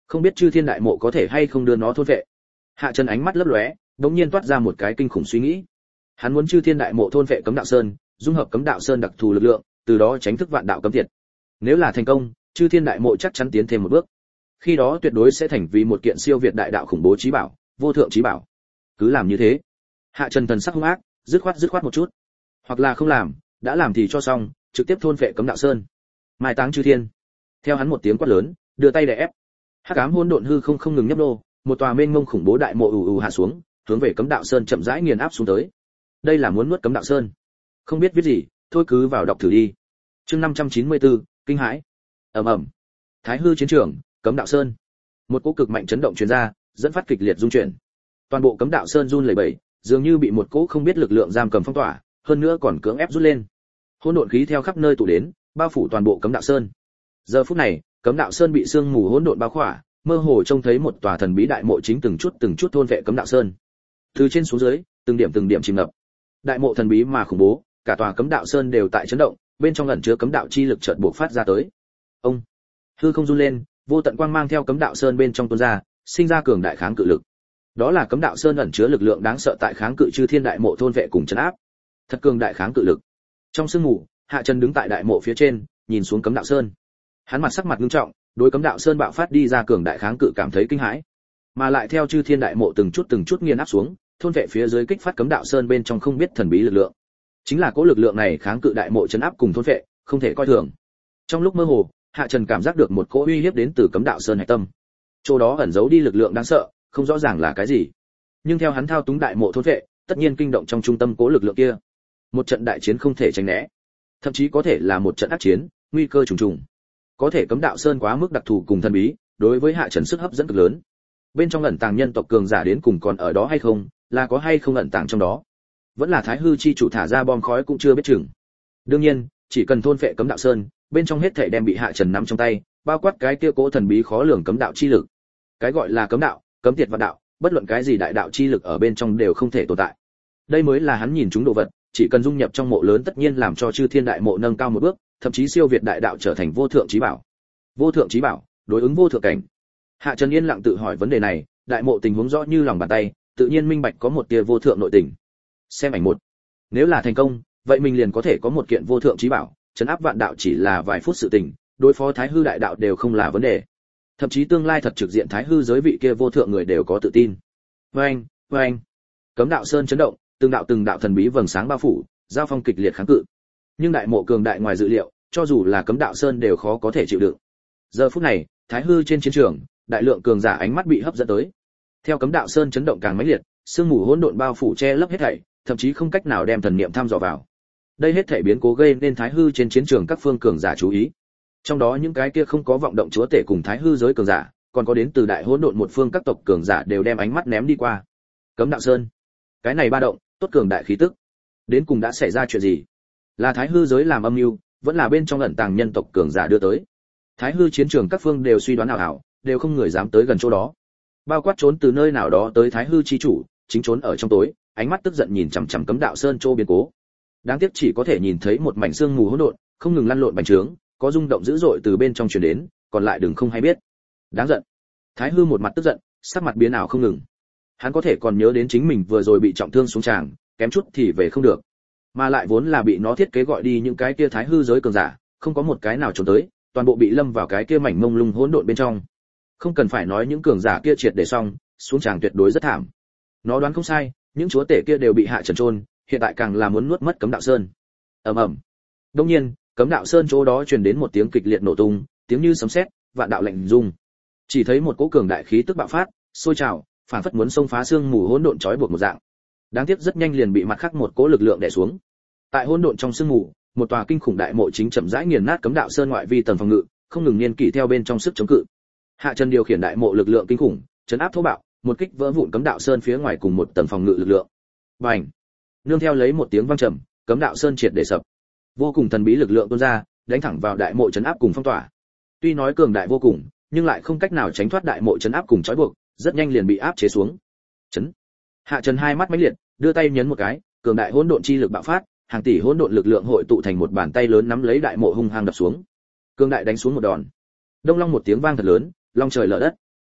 Không biết chư thiên đại mộ có thể hay không đưa nó thôn vệ. Hạ Trần ánh mắt lấp lóe, đống nhiên toát ra một cái kinh khủng suy nghĩ. Hắn muốn chư thiên đại mộ thôn vệ cấm đạo sơn, dung hợp cấm đạo sơn đặc thù lực lượng, từ đó tránh thức vạn đạo cấm tiệt. Nếu là thành công, chư thiên đại mộ chắc chắn tiến thêm một bước. Khi đó tuyệt đối sẽ thành vì một kiện siêu việt đại đạo khủng bố chí bảo, vô thượng chí bảo. Cứ làm như thế. Hạ Trần thần sắc hung ác, dứt khoát dứt khoát một chút. Hoặc là không làm, đã làm thì cho xong, trực tiếp thôn vệ cấm đạo sơn. Mai táng chư thiên. Theo hắn một tiếng quát lớn, đưa tay đè ép. Hắc ám hỗn độn hư không không ngừng nhấp nô, một tòa mênh mông khủng bố đại mộ ù ù hạ xuống, hướng về cấm đạo sơn chậm rãi nghiền áp xuống tới. Đây là muốn nuốt cấm đạo sơn. Không biết viết gì, thôi cứ vào đọc thử đi. Chương năm trăm chín mươi tư, kinh hãi. Ầm ầm. Thái hư chiến trường, cấm đạo sơn. Một cỗ cực mạnh chấn động truyền ra, dẫn phát kịch liệt rung chuyển. Toàn bộ cấm đạo sơn run lẩy bẩy, dường như bị một cỗ không biết lực lượng giam cầm phong tỏa, hơn nữa còn cưỡng ép rút lên. Hỗn độn khí theo khắp nơi tụ đến, bao phủ toàn bộ cấm đạo sơn. Giờ phút này, cấm đạo sơn bị sương mù hỗn độn bao khỏa, mơ hồ trông thấy một tòa thần bí đại mộ chính từng chút từng chút thôn vệ cấm đạo sơn. Từ trên xuống dưới, từng điểm từng điểm chìm ngập. Đại mộ thần bí mà khủng bố, cả tòa cấm đạo sơn đều tại chấn động, bên trong ẩn chứa cấm đạo chi lực chợt bộc phát ra tới. Ông, hư không run lên, vô tận quang mang theo cấm đạo sơn bên trong tuôn ra, sinh ra cường đại kháng cự lực. Đó là cấm đạo sơn ẩn chứa lực lượng đáng sợ tại kháng cự chư thiên đại mộ thôn vệ cùng trấn áp. Thật cường đại kháng cự lực. Trong sương mù, Hạ Trần đứng tại đại mộ phía trên, nhìn xuống cấm đạo sơn. Hắn mặt sắc mặt nghiêm trọng, đối cấm đạo sơn bạo phát đi ra cường đại kháng cự cảm thấy kinh hãi, mà lại theo chư thiên đại mộ từng chút từng chút nghiền áp xuống, thôn vệ phía dưới kích phát cấm đạo sơn bên trong không biết thần bí lực lượng. Chính là cỗ lực lượng này kháng cự đại mộ trấn áp cùng thôn vệ, không thể coi thường. Trong lúc mơ hồ, Hạ Trần cảm giác được một cỗ uy hiếp đến từ cấm đạo sơn hạch tâm. Chỗ đó ẩn giấu đi lực lượng đáng sợ, không rõ ràng là cái gì. Nhưng theo hắn thao túng đại mộ thôn vệ, tất nhiên kinh động trong trung tâm cỗ lực lượng kia. Một trận đại chiến không thể tránh né, thậm chí có thể là một trận ác chiến, nguy cơ trùng trùng. Có thể cấm đạo sơn quá mức đặc thù cùng thần bí, đối với Hạ Trần sức hấp dẫn cực lớn. Bên trong ẩn tàng nhân tộc cường giả đến cùng còn ở đó hay không, là có hay không ẩn tàng trong đó, vẫn là Thái hư chi chủ thả ra bom khói cũng chưa biết chừng. Đương nhiên, chỉ cần thôn phệ cấm đạo sơn, bên trong hết thảy đem bị Hạ Trần nắm trong tay, bao quát cái kia cố thần bí khó lường cấm đạo chi lực. Cái gọi là cấm đạo, cấm tiệt vạn đạo, bất luận cái gì đại đạo chi lực ở bên trong đều không thể tồn tại. Đây mới là hắn nhìn chúng đồ vật, chỉ cần dung nhập trong mộ lớn tất nhiên làm cho chư thiên đại mộ nâng cao một bước, thậm chí siêu việt đại đạo trở thành vô thượng chí bảo. Vô thượng chí bảo, đối ứng vô thượng cảnh. Hạ Trần yên lặng tự hỏi vấn đề này, đại mộ tình huống rõ như lòng bàn tay, tự nhiên minh bạch có một tia vô thượng nội tình. Xem ảnh một. Nếu là thành công, vậy mình liền có thể có một kiện vô thượng chí bảo, trấn áp vạn đạo chỉ là vài phút sự tình, đối phó Thái hư đại đạo đều không là vấn đề. Thậm chí tương lai thật trực diện Thái hư giới vị kia vô thượng người đều có tự tin. Oeng, oeng. Cấm đạo sơn chấn động, từng đạo từng đạo thần bí vầng sáng bao phủ, giao phong kịch liệt kháng cự. Nhưng đại mộ cường đại ngoài dự liệu, cho dù là cấm đạo sơn đều khó có thể chịu đựng. Giờ phút này, Thái hư trên chiến trường, đại lượng cường giả ánh mắt bị hấp dẫn tới. Theo cấm đạo sơn chấn động càng mãnh liệt, sương mù hỗn độn bao phủ che lấp hết thảy, thậm chí không cách nào đem thần niệm thăm dò vào. Đây hết thảy biến cố gây nên Thái hư trên chiến trường các phương cường giả chú ý. Trong đó những cái kia không có vọng động chúa tể cùng Thái hư giới cường giả, còn có đến từ đại hỗn độn một phương các tộc cường giả đều đem ánh mắt ném đi qua. Cấm đạo sơn, cái này ba động, tốt cường đại khí tức. Đến cùng đã xảy ra chuyện gì? Là Thái hư giới làm âm mưu, vẫn là bên trong ẩn tàng nhân tộc cường giả đưa tới? Thái hư chiến trường các phương đều suy đoán ảo ảo, đều không người dám tới gần chỗ đó. Bao quát trốn từ nơi nào đó tới Thái hư chi chủ, chính trốn ở trong tối, ánh mắt tức giận nhìn chằm chằm cấm đạo sơn chỗ biến cố. Đáng tiếc chỉ có thể nhìn thấy một mảnh sương mù hỗn độn, không ngừng lăn lộn bành trướng, có rung động dữ dội từ bên trong truyền đến, còn lại đừng không hay biết. Đáng giận. Thái hư một mặt tức giận, sắc mặt biến ảo không ngừng. Hắn có thể còn nhớ đến chính mình vừa rồi bị trọng thương xuống tràng, kém chút thì về không được. Mà lại vốn là bị nó thiết kế gọi đi những cái kia Thái hư giới cường giả, không có một cái nào trốn tới, toàn bộ bị lâm vào cái kia mảnh mông lung hỗn độn bên trong. Không cần phải nói những cường giả kia triệt để xong, xuống tràng tuyệt đối rất thảm. Nó đoán không sai, những chúa tể kia đều bị Hạ Trần chôn, hiện tại càng là muốn nuốt mất cấm đạo sơn. Ầm ầm. Đương nhiên, cấm đạo sơn chỗ đó truyền đến một tiếng kịch liệt nổ tung, tiếng như sấm sét, vạn đạo lạnh rung. Chỉ thấy một cỗ cường đại khí tức bạo phát, sôi trào, phản phất muốn xông phá xương mù hỗn độn trói buộc một dạng. Đáng tiếc rất nhanh liền bị mặt khác một cỗ lực lượng đè xuống. Tại hỗn độn trong sương mù, một tòa kinh khủng đại mộ chính chậm rãi nghiền nát cấm đạo sơn ngoại vi tầng phòng ngự, không ngừng niên kỷ theo bên trong sức chống cự. Hạ Trần điều khiển đại mộ lực lượng kinh khủng, chấn áp thô bạo, một kích vỡ vụn cấm đạo sơn phía ngoài cùng một tầng phòng ngự lực lượng. Bành! Nương theo lấy một tiếng vang trầm, cấm đạo sơn triệt để sập. Vô cùng thần bí lực lượng tuôn ra, đánh thẳng vào đại mộ chấn áp cùng phong tỏa. Tuy nói cường đại vô cùng, nhưng lại không cách nào tránh thoát đại mộ chấn áp cùng trói buộc, rất nhanh liền bị áp chế xuống. Chấn! Hạ Trần hai mắt mãnh liệt, đưa tay nhấn một cái, cường đại hỗn độn chi lực bạo phát, hàng tỷ hỗn độn lực lượng hội tụ thành một bàn tay lớn nắm lấy đại mộ hung hăng đập xuống. Cường đại đánh xuống một đòn. Đông long một tiếng vang thật lớn, long trời lở đất.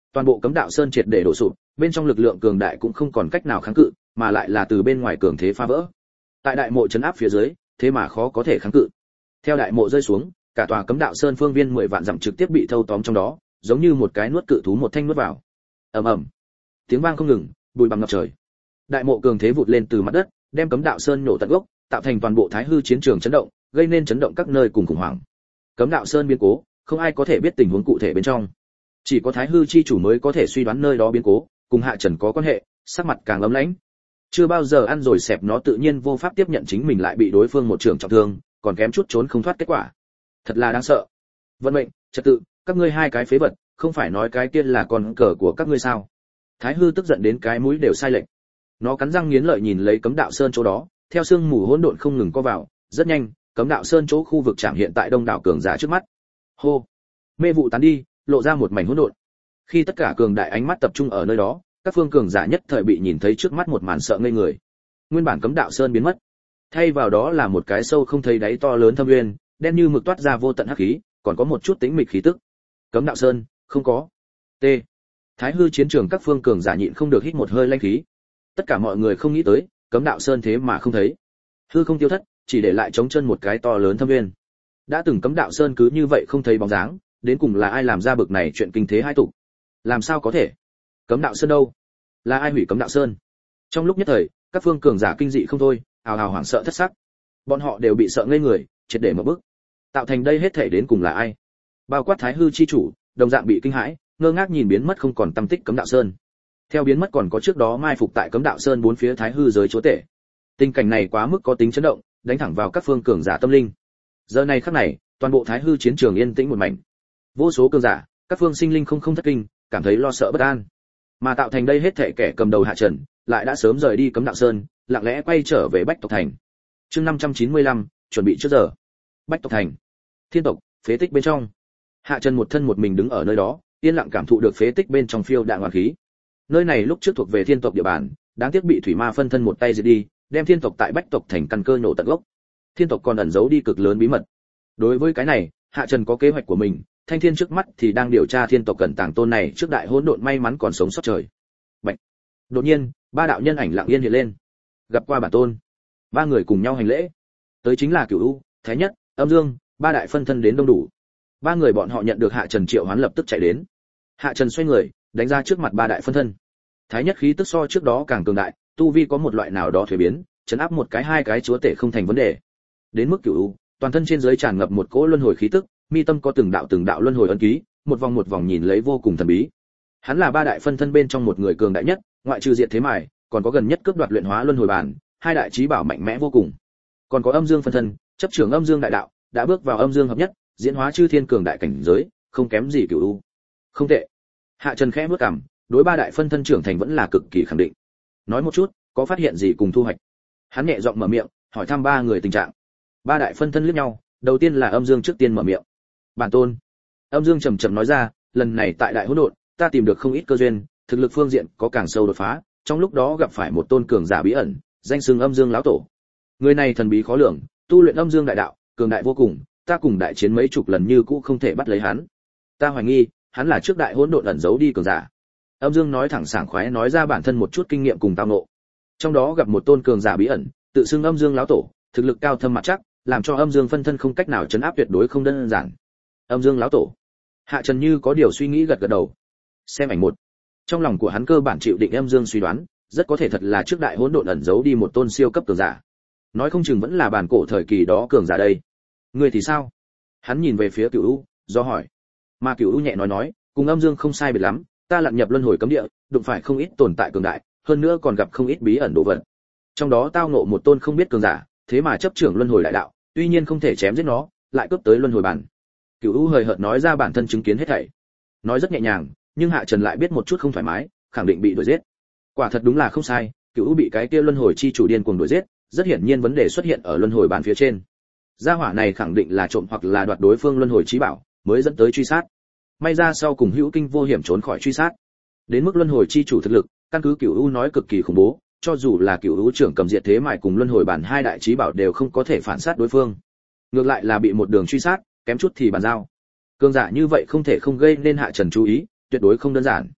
Toàn bộ cấm đạo sơn triệt để đổ sụp, bên trong lực lượng cường đại cũng không còn cách nào kháng cự, mà lại là từ bên ngoài cường thế phá vỡ. Tại đại mộ trấn áp phía dưới, thế mà khó có thể kháng cự. Theo đại mộ rơi xuống, cả tòa cấm đạo sơn phương viên mười vạn dặm trực tiếp bị thâu tóm trong đó, giống như một cái nuốt cự thú một thanh nuốt vào. Ầm ầm. Tiếng vang không ngừng, bụi bặm ngập trời. Đại mộ cường thế vụt lên từ mặt đất, đem cấm đạo sơn nổ tận gốc, tạo thành toàn bộ Thái Hư chiến trường chấn động, gây nên chấn động các nơi cùng khủng hoảng. Cấm đạo sơn biến cố, không ai có thể biết tình huống cụ thể bên trong. Chỉ có Thái Hư chi chủ mới có thể suy đoán nơi đó biến cố, cùng Hạ Trần có quan hệ, sắc mặt càng ấm lãnh. Chưa bao giờ ăn rồi xẹp nó tự nhiên vô pháp tiếp nhận chính mình lại bị đối phương một trường trọng thương, còn kém chút trốn không thoát kết quả. Thật là đáng sợ. Vận mệnh, trật tự, các ngươi hai cái phế vật, không phải nói cái kia là con cờ của các ngươi sao? Thái Hư tức giận đến cái mũi đều sai lệch. Nó cắn răng nghiến lợi nhìn lấy cấm đạo sơn chỗ đó, theo sương mù hỗn độn không ngừng co vào, rất nhanh, cấm đạo sơn chỗ khu vực chạm hiện tại đông đảo cường giả trước mắt. Hô, mê vụ tán đi, lộ ra một mảnh hỗn độn. Khi tất cả cường đại ánh mắt tập trung ở nơi đó, các phương cường giả nhất thời bị nhìn thấy trước mắt một màn sợ ngây người. Nguyên bản cấm đạo sơn biến mất, thay vào đó là một cái sâu không thấy đáy to lớn thâm nguyên, đen như mực toát ra vô tận hắc khí, còn có một chút tĩnh mịch khí tức. Cấm đạo sơn, không có. T. Thái Hư chiến trường các phương cường giả nhịn không được hít một hơi lãnh khí. Tất cả mọi người không nghĩ tới, cấm đạo sơn thế mà không thấy. Hư không tiêu thất, chỉ để lại trống chân một cái to lớn thâm nguyên. Đã từng cấm đạo sơn cứ như vậy không thấy bóng dáng, đến cùng là ai làm ra bực này chuyện kinh thế hai tục? Làm sao có thể? Cấm đạo sơn đâu? Là ai hủy cấm đạo sơn? Trong lúc nhất thời, các phương cường giả kinh dị không thôi, ào ào hoảng sợ thất sắc. Bọn họ đều bị sợ ngây người, triệt để mở bức. Tạo thành đây hết thể đến cùng là ai? Bao quát Thái Hư chi chủ, đồng dạng bị kinh hãi, ngơ ngác nhìn biến mất không còn tăm tích cấm đạo sơn. Theo biến mất còn có trước đó mai phục tại cấm đạo sơn bốn phía Thái Hư giới chúa tể. Tình cảnh này quá mức có tính chấn động, đánh thẳng vào các phương cường giả tâm linh. Giờ này khắc này, toàn bộ Thái Hư chiến trường yên tĩnh một mảnh. Vô số cường giả, các phương sinh linh không không thất kinh, cảm thấy lo sợ bất an. Mà tạo thành đây hết thảy kẻ cầm đầu Hạ Trần, lại đã sớm rời đi cấm đạo sơn, lặng lẽ quay trở về Bách tộc thành. Chương năm trăm chín mươi lăm, chuẩn bị trước giờ. Bách tộc thành. Thiên tộc, phế tích bên trong. Hạ Trần một thân một mình đứng ở nơi đó, yên lặng cảm thụ được phế tích bên trong phiêu đạn hoàn khí. Nơi này lúc trước thuộc về thiên tộc địa bàn, đáng tiếc bị thủy ma phân thân một tay diệt đi, đem thiên tộc tại Bách tộc thành căn cơ nổ tận gốc. Thiên tộc còn ẩn giấu đi cực lớn bí mật. Đối với cái này, Hạ Trần có kế hoạch của mình, Thanh Thiên trước mắt thì đang điều tra thiên tộc cẩn tàng tôn này trước đại hỗn độn may mắn còn sống sót trời. Bạch. Đột nhiên, ba đạo nhân ảnh lặng yên hiện lên. Gặp qua bản tôn. Ba người cùng nhau hành lễ. Tới chính là Cửu U, Thái Nhất, Âm Dương, ba đại phân thân đến đông đủ. Ba người bọn họ nhận được Hạ Trần triệu hoán lập tức chạy đến. Hạ Trần xoay người, đánh ra trước mặt ba đại phân thân. Thái Nhất khí tức so trước đó càng cường đại, tu vi có một loại nào đó thuế biến, chấn áp một cái hai cái chúa tể không thành vấn đề. Đến mức Cửu U, toàn thân trên dưới tràn ngập một cỗ luân hồi khí tức, mi tâm có từng đạo từng đạo luân hồi ấn ký, một vòng một vòng nhìn lấy vô cùng thần bí. Hắn là ba đại phân thân bên trong một người cường đại nhất, ngoại trừ Diệt Thế Mài, còn có gần nhất cướp đoạt luyện hóa luân hồi bản, hai đại chí bảo mạnh mẽ vô cùng. Còn có Âm Dương phân thân, chấp trưởng Âm Dương đại đạo, đã bước vào Âm Dương hợp nhất, diễn hóa chư thiên cường đại cảnh giới, không kém gì Cửu U. Không tệ. Hạ Trần khẽ bước cằm, đối ba đại phân thân trưởng thành vẫn là cực kỳ khẳng định. Nói một chút, có phát hiện gì cùng thu hoạch? Hắn nhẹ giọng mở miệng, hỏi thăm ba người tình trạng. Ba đại phân thân liếc nhau, đầu tiên là Âm Dương trước tiên mở miệng. Bản tôn. Âm Dương trầm trầm nói ra, lần này tại đại hỗn độn, ta tìm được không ít cơ duyên, thực lực phương diện có càng sâu đột phá, trong lúc đó gặp phải một tôn cường giả bí ẩn, danh xưng Âm Dương lão tổ. Người này thần bí khó lường, tu luyện Âm Dương đại đạo, cường đại vô cùng, ta cùng đại chiến mấy chục lần như cũ không thể bắt lấy hắn. Ta hoài nghi, hắn là trước đại hỗn độn ẩn giấu đi cường giả. Âm Dương nói thẳng sảng khoái nói ra bản thân một chút kinh nghiệm cùng tao ngộ. Trong đó gặp một tôn cường giả bí ẩn, tự xưng Âm Dương lão tổ, thực lực cao thâm mặt chắc, làm cho Âm Dương phân thân không cách nào chấn áp tuyệt đối không đơn giản. Âm Dương lão tổ. Hạ Trần như có điều suy nghĩ gật gật đầu. Xem ảnh một. Trong lòng của hắn cơ bản chịu định Âm Dương suy đoán, rất có thể thật là trước đại hỗn độn ẩn giấu đi một tôn siêu cấp cường giả. Nói không chừng vẫn là bản cổ thời kỳ đó cường giả đây. Ngươi thì sao? Hắn nhìn về phía Cửu U, do hỏi. Mà Cửu U nhẹ nói nói, cùng Âm Dương không sai biệt lắm, ta lặn nhập luân hồi cấm địa, đụng phải không ít tồn tại cường đại, hơn nữa còn gặp không ít bí ẩn đồ vật. Trong đó tao ngộ một tôn không biết cường giả, thế mà chấp trưởng luân hồi đại đạo, tuy nhiên không thể chém giết nó, lại cướp tới luân hồi bản. Cửu U hời hợt nói ra bản thân chứng kiến hết thảy. Nói rất nhẹ nhàng, nhưng Hạ Trần lại biết một chút không thoải mái, khẳng định bị đuổi giết. Quả thật đúng là không sai, Cửu U bị cái kia luân hồi chi chủ điên cuồng đuổi giết, rất hiển nhiên vấn đề xuất hiện ở luân hồi bản phía trên. Gia hỏa này khẳng định là trộm hoặc là đoạt đối phương luân hồi chí bảo, mới dẫn tới truy sát. May ra sau cùng hữu kinh vô hiểm trốn khỏi truy sát. Đến mức luân hồi chi chủ thực lực, căn cứ Cửu U nói cực kỳ khủng bố, cho dù là Cửu U trưởng cầm Diệt Thế Mại cùng luân hồi bản hai đại chí bảo đều không có thể phản sát đối phương. Ngược lại là bị một đường truy sát, kém chút thì bàn giao. Cường giả như vậy không thể không gây nên Hạ Trần chú ý, tuyệt đối không đơn giản.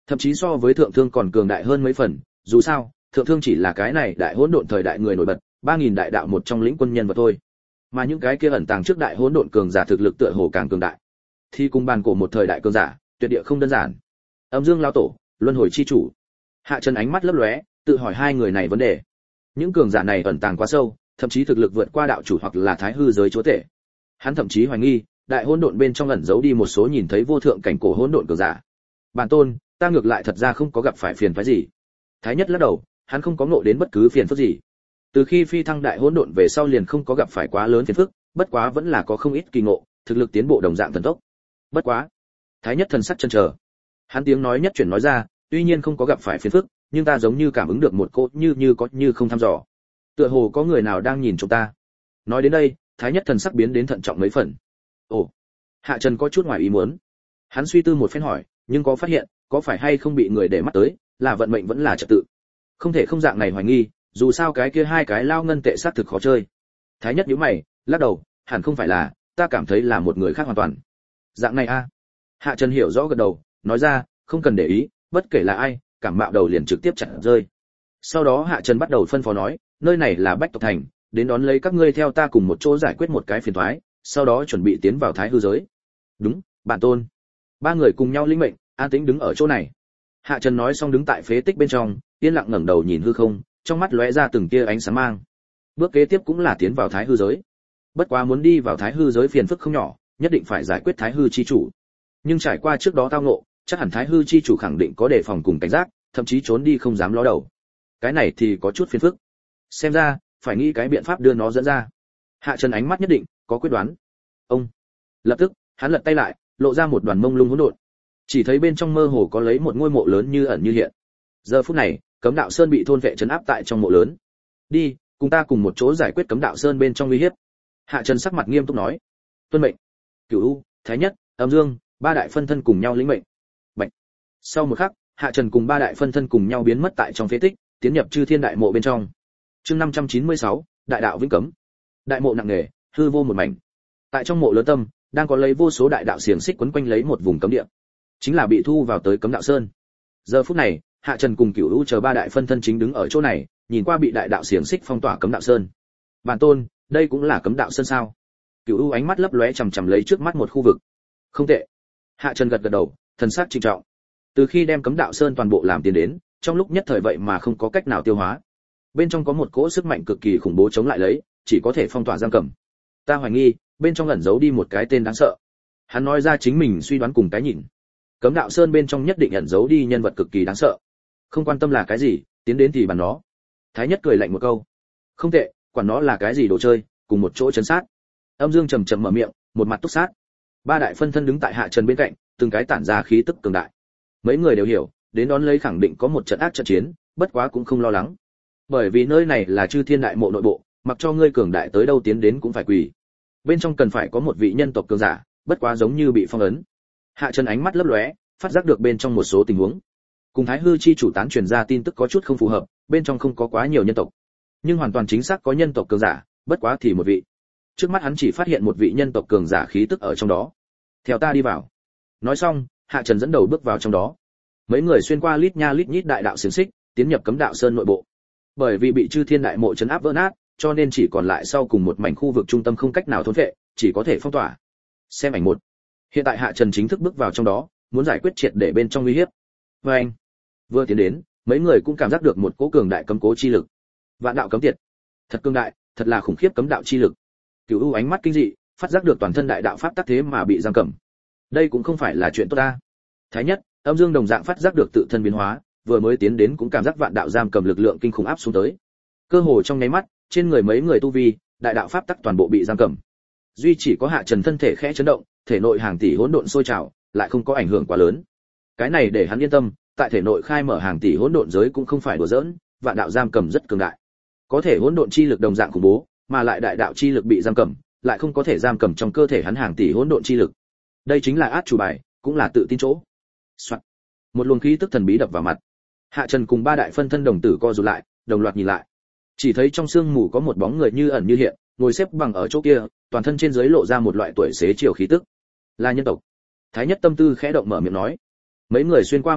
thậm chí so với thượng thương còn cường đại hơn mấy phần, dù sao, thượng thương chỉ là cái này đại hỗn độn thời đại người nổi bật, ba nghìn đại đạo một trong lĩnh quân nhân vật thôi. Mà những cái kia ẩn tàng trước đại hỗn độn cường giả thực lực tựa hồ càng cường đại. Thì cùng bàn cổ một thời đại cường giả, tuyệt địa không đơn giản. Âm Dương lão tổ, luân hồi chi chủ. Hạ Trần ánh mắt lấp lóe, tự hỏi hai người này vấn đề. Những cường giả này ẩn tàng quá sâu, thậm chí thực lực vượt qua đạo chủ hoặc là thái hư giới chúa tể. Hắn thậm chí hoài nghi, đại hỗn độn bên trong ẩn giấu đi một số nhìn thấy vô thượng cảnh cổ hỗn độn cường giả. Bản tôn, ta ngược lại thật ra không có gặp phải phiền phức gì. Thái Nhất lắc đầu, hắn không có ngộ đến bất cứ phiền phức gì. Từ khi phi thăng đại hỗn độn về sau liền không có gặp phải quá lớn phiền phức, bất quá vẫn là có không ít kỳ ngộ, thực lực tiến bộ đồng dạng thần tốc. Bất quá, Thái Nhất thần sắc chần chờ. Hắn tiếng nói nhất chuyển nói ra, tuy nhiên không có gặp phải phiền phức, nhưng ta giống như cảm ứng được một cỗ như như có như không thăm dò. Tựa hồ có người nào đang nhìn chúng ta. Nói đến đây, Thái Nhất thần sắc biến đến thận trọng mấy phần. Ồ, Hạ Trần có chút ngoài ý muốn. Hắn suy tư một phen hỏi, nhưng có phát hiện, có phải hay không bị người để mắt tới, là vận mệnh vẫn là trật tự. Không thể không dạng này hoài nghi, dù sao cái kia hai cái lao ngân tệ sát thực khó chơi. Thái Nhất nhíu mày, lắc đầu, hẳn không phải là, ta cảm thấy là một người khác hoàn toàn. Dạng này a? À? Hạ Trần hiểu rõ gật đầu, nói ra, không cần để ý, bất kể là ai, cảm mạo đầu liền trực tiếp chặn rơi. Sau đó Hạ Trần bắt đầu phân phó nói, nơi này là Bách Tộc Thành, đến đón lấy các ngươi theo ta cùng một chỗ giải quyết một cái phiền toái, sau đó chuẩn bị tiến vào Thái hư giới. Đúng, bản tôn. Ba người cùng nhau linh mệnh, an tĩnh đứng ở chỗ này. Hạ Trần nói xong đứng tại phế tích bên trong, yên lặng ngẩng đầu nhìn hư không, trong mắt lóe ra từng tia ánh sáng mang. Bước kế tiếp cũng là tiến vào Thái hư giới. Bất quá muốn đi vào Thái hư giới phiền phức không nhỏ, nhất định phải giải quyết Thái hư chi chủ. Nhưng trải qua trước đó tao ngộ, chắc hẳn Thái hư chi chủ khẳng định có đề phòng cùng cảnh giác, thậm chí trốn đi không dám ló đầu. Cái này thì có chút phiền phức. Xem ra, phải nghĩ cái biện pháp đưa nó dẫn ra. Hạ Trần ánh mắt nhất định có quyết đoán. Ông. Lập tức, hắn lật tay lại, lộ ra một đoàn mông lung hỗn độn. Chỉ thấy bên trong mơ hồ có lấy một ngôi mộ lớn như ẩn như hiện. Giờ phút này, Cấm Đạo Sơn bị thôn vệ trấn áp tại trong mộ lớn. Đi, cùng ta cùng một chỗ giải quyết Cấm Đạo Sơn bên trong uy hiếp. Hạ Trần sắc mặt nghiêm túc nói. Tuân mệnh. Cửu U, Thái Nhất, Âm Dương, ba đại phân thân cùng nhau lĩnh mệnh. Bạch. Sau một khắc, Hạ Trần cùng ba đại phân thân cùng nhau biến mất tại trong phế tích, tiến nhập Chư Thiên Đại Mộ bên trong. Chương năm trăm chín mươi sáu, Đại đạo vĩnh cấm. Đại mộ nặng nề, hư vô một mảnh. Tại trong mộ lớn tâm, đang có lấy vô số đại đạo xiềng xích quấn quanh lấy một vùng cấm địa, chính là bị thu vào tới Cấm Đạo Sơn. Giờ phút này, Hạ Trần cùng Cửu U chờ ba đại phân thân chính đứng ở chỗ này, nhìn qua bị đại đạo xiềng xích phong tỏa Cấm Đạo Sơn. Bản tôn, đây cũng là Cấm Đạo Sơn sao? Cửu U ánh mắt lấp lóe chằm chằm lấy trước mắt một khu vực. Không tệ. Hạ Trần gật gật đầu, thần sắc trịnh trọng. Từ khi đem Cấm Đạo Sơn toàn bộ làm tiền đến, trong lúc nhất thời vậy mà không có cách nào tiêu hóa. Bên trong có một cỗ sức mạnh cực kỳ khủng bố chống lại lấy, chỉ có thể phong tỏa giam cầm. Ta hoài nghi, bên trong ẩn giấu đi một cái tên đáng sợ. Hắn nói ra chính mình suy đoán cùng cái nhìn. Cấm Đạo Sơn bên trong nhất định ẩn giấu đi nhân vật cực kỳ đáng sợ. Không quan tâm là cái gì, tiến đến thì bàn nó. Thái Nhất cười lạnh một câu. Không tệ, quản nó là cái gì đồ chơi, cùng một chỗ chấn sát. Âm Dương trầm trầm mở miệng, một mặt túc sát. Ba đại phân thân đứng tại Hạ Trần bên cạnh, từng cái tản ra khí tức cường đại. Mấy người đều hiểu, đến đón lấy khẳng định có một trận ác trận chiến, bất quá cũng không lo lắng. Bởi vì nơi này là Chư Thiên Đại Mộ nội bộ, mặc cho ngươi cường đại tới đâu tiến đến cũng phải quỳ. Bên trong cần phải có một vị nhân tộc cường giả, bất quá giống như bị phong ấn. Hạ Trần ánh mắt lấp lóe, phát giác được bên trong một số tình huống. Cùng Thái hư chi chủ tán truyền ra tin tức có chút không phù hợp, bên trong không có quá nhiều nhân tộc, nhưng hoàn toàn chính xác có nhân tộc cường giả, bất quá thì một vị. Trước mắt hắn chỉ phát hiện một vị nhân tộc cường giả khí tức ở trong đó. Theo ta đi vào. Nói xong, Hạ Trần dẫn đầu bước vào trong đó. Mấy người xuyên qua lít nha lít nhít đại đạo xiềng xích, tiến nhập Cấm Đạo Sơn nội bộ. Bởi vì bị Chư Thiên Đại Mộ trấn áp vỡ nát, cho nên chỉ còn lại sau cùng một mảnh khu vực trung tâm không cách nào thôn vệ, chỉ có thể phong tỏa. Xem ảnh một. Hiện tại Hạ Trần chính thức bước vào trong đó, muốn giải quyết triệt để bên trong uy hiếp. Và anh, vừa tiến đến, mấy người cũng cảm giác được một cỗ cường đại cấm cố chi lực. Vạn đạo cấm tiệt, thật cường đại, thật là khủng khiếp cấm đạo chi lực. Cửu U ánh mắt kinh dị, phát giác được toàn thân đại đạo pháp tắc thế mà bị giam cầm. Đây cũng không phải là chuyện tốt ta. Thái Nhất, Âm Dương đồng dạng phát giác được tự thân biến hóa, vừa mới tiến đến cũng cảm giác vạn đạo giam cầm lực lượng kinh khủng áp xuống tới. Cơ hồ trong nháy mắt, trên người mấy người tu vi, đại đạo pháp tắc toàn bộ bị giam cầm. Duy chỉ có Hạ Trần thân thể khẽ chấn động, thể nội hàng tỷ hỗn độn sôi trào, lại không có ảnh hưởng quá lớn. Cái này để hắn yên tâm, tại thể nội khai mở hàng tỷ hỗn độn giới cũng không phải đùa giỡn, vạn đạo giam cầm rất cường đại. Có thể hỗn độn chi lực đồng dạng khủng bố, mà lại đại đạo chi lực bị giam cầm, lại không có thể giam cầm trong cơ thể hắn hàng tỷ hỗn độn chi lực. Đây chính là át chủ bài, cũng là tự tin chỗ. Soạn. Một luồng khí tức thần bí đập vào mặt. Hạ Trần cùng ba đại phân thân đồng tử co rụt lại, đồng loạt nhìn lại. Chỉ thấy trong sương mù có một bóng người như ẩn như hiện, ngồi xếp bằng ở chỗ kia, toàn thân trên dưới lộ ra một loại tuổi xế chiều khí tức. Là nhân tộc. Thái Nhất tâm tư khẽ động mở miệng nói. Mấy người xuyên qua mê vụ,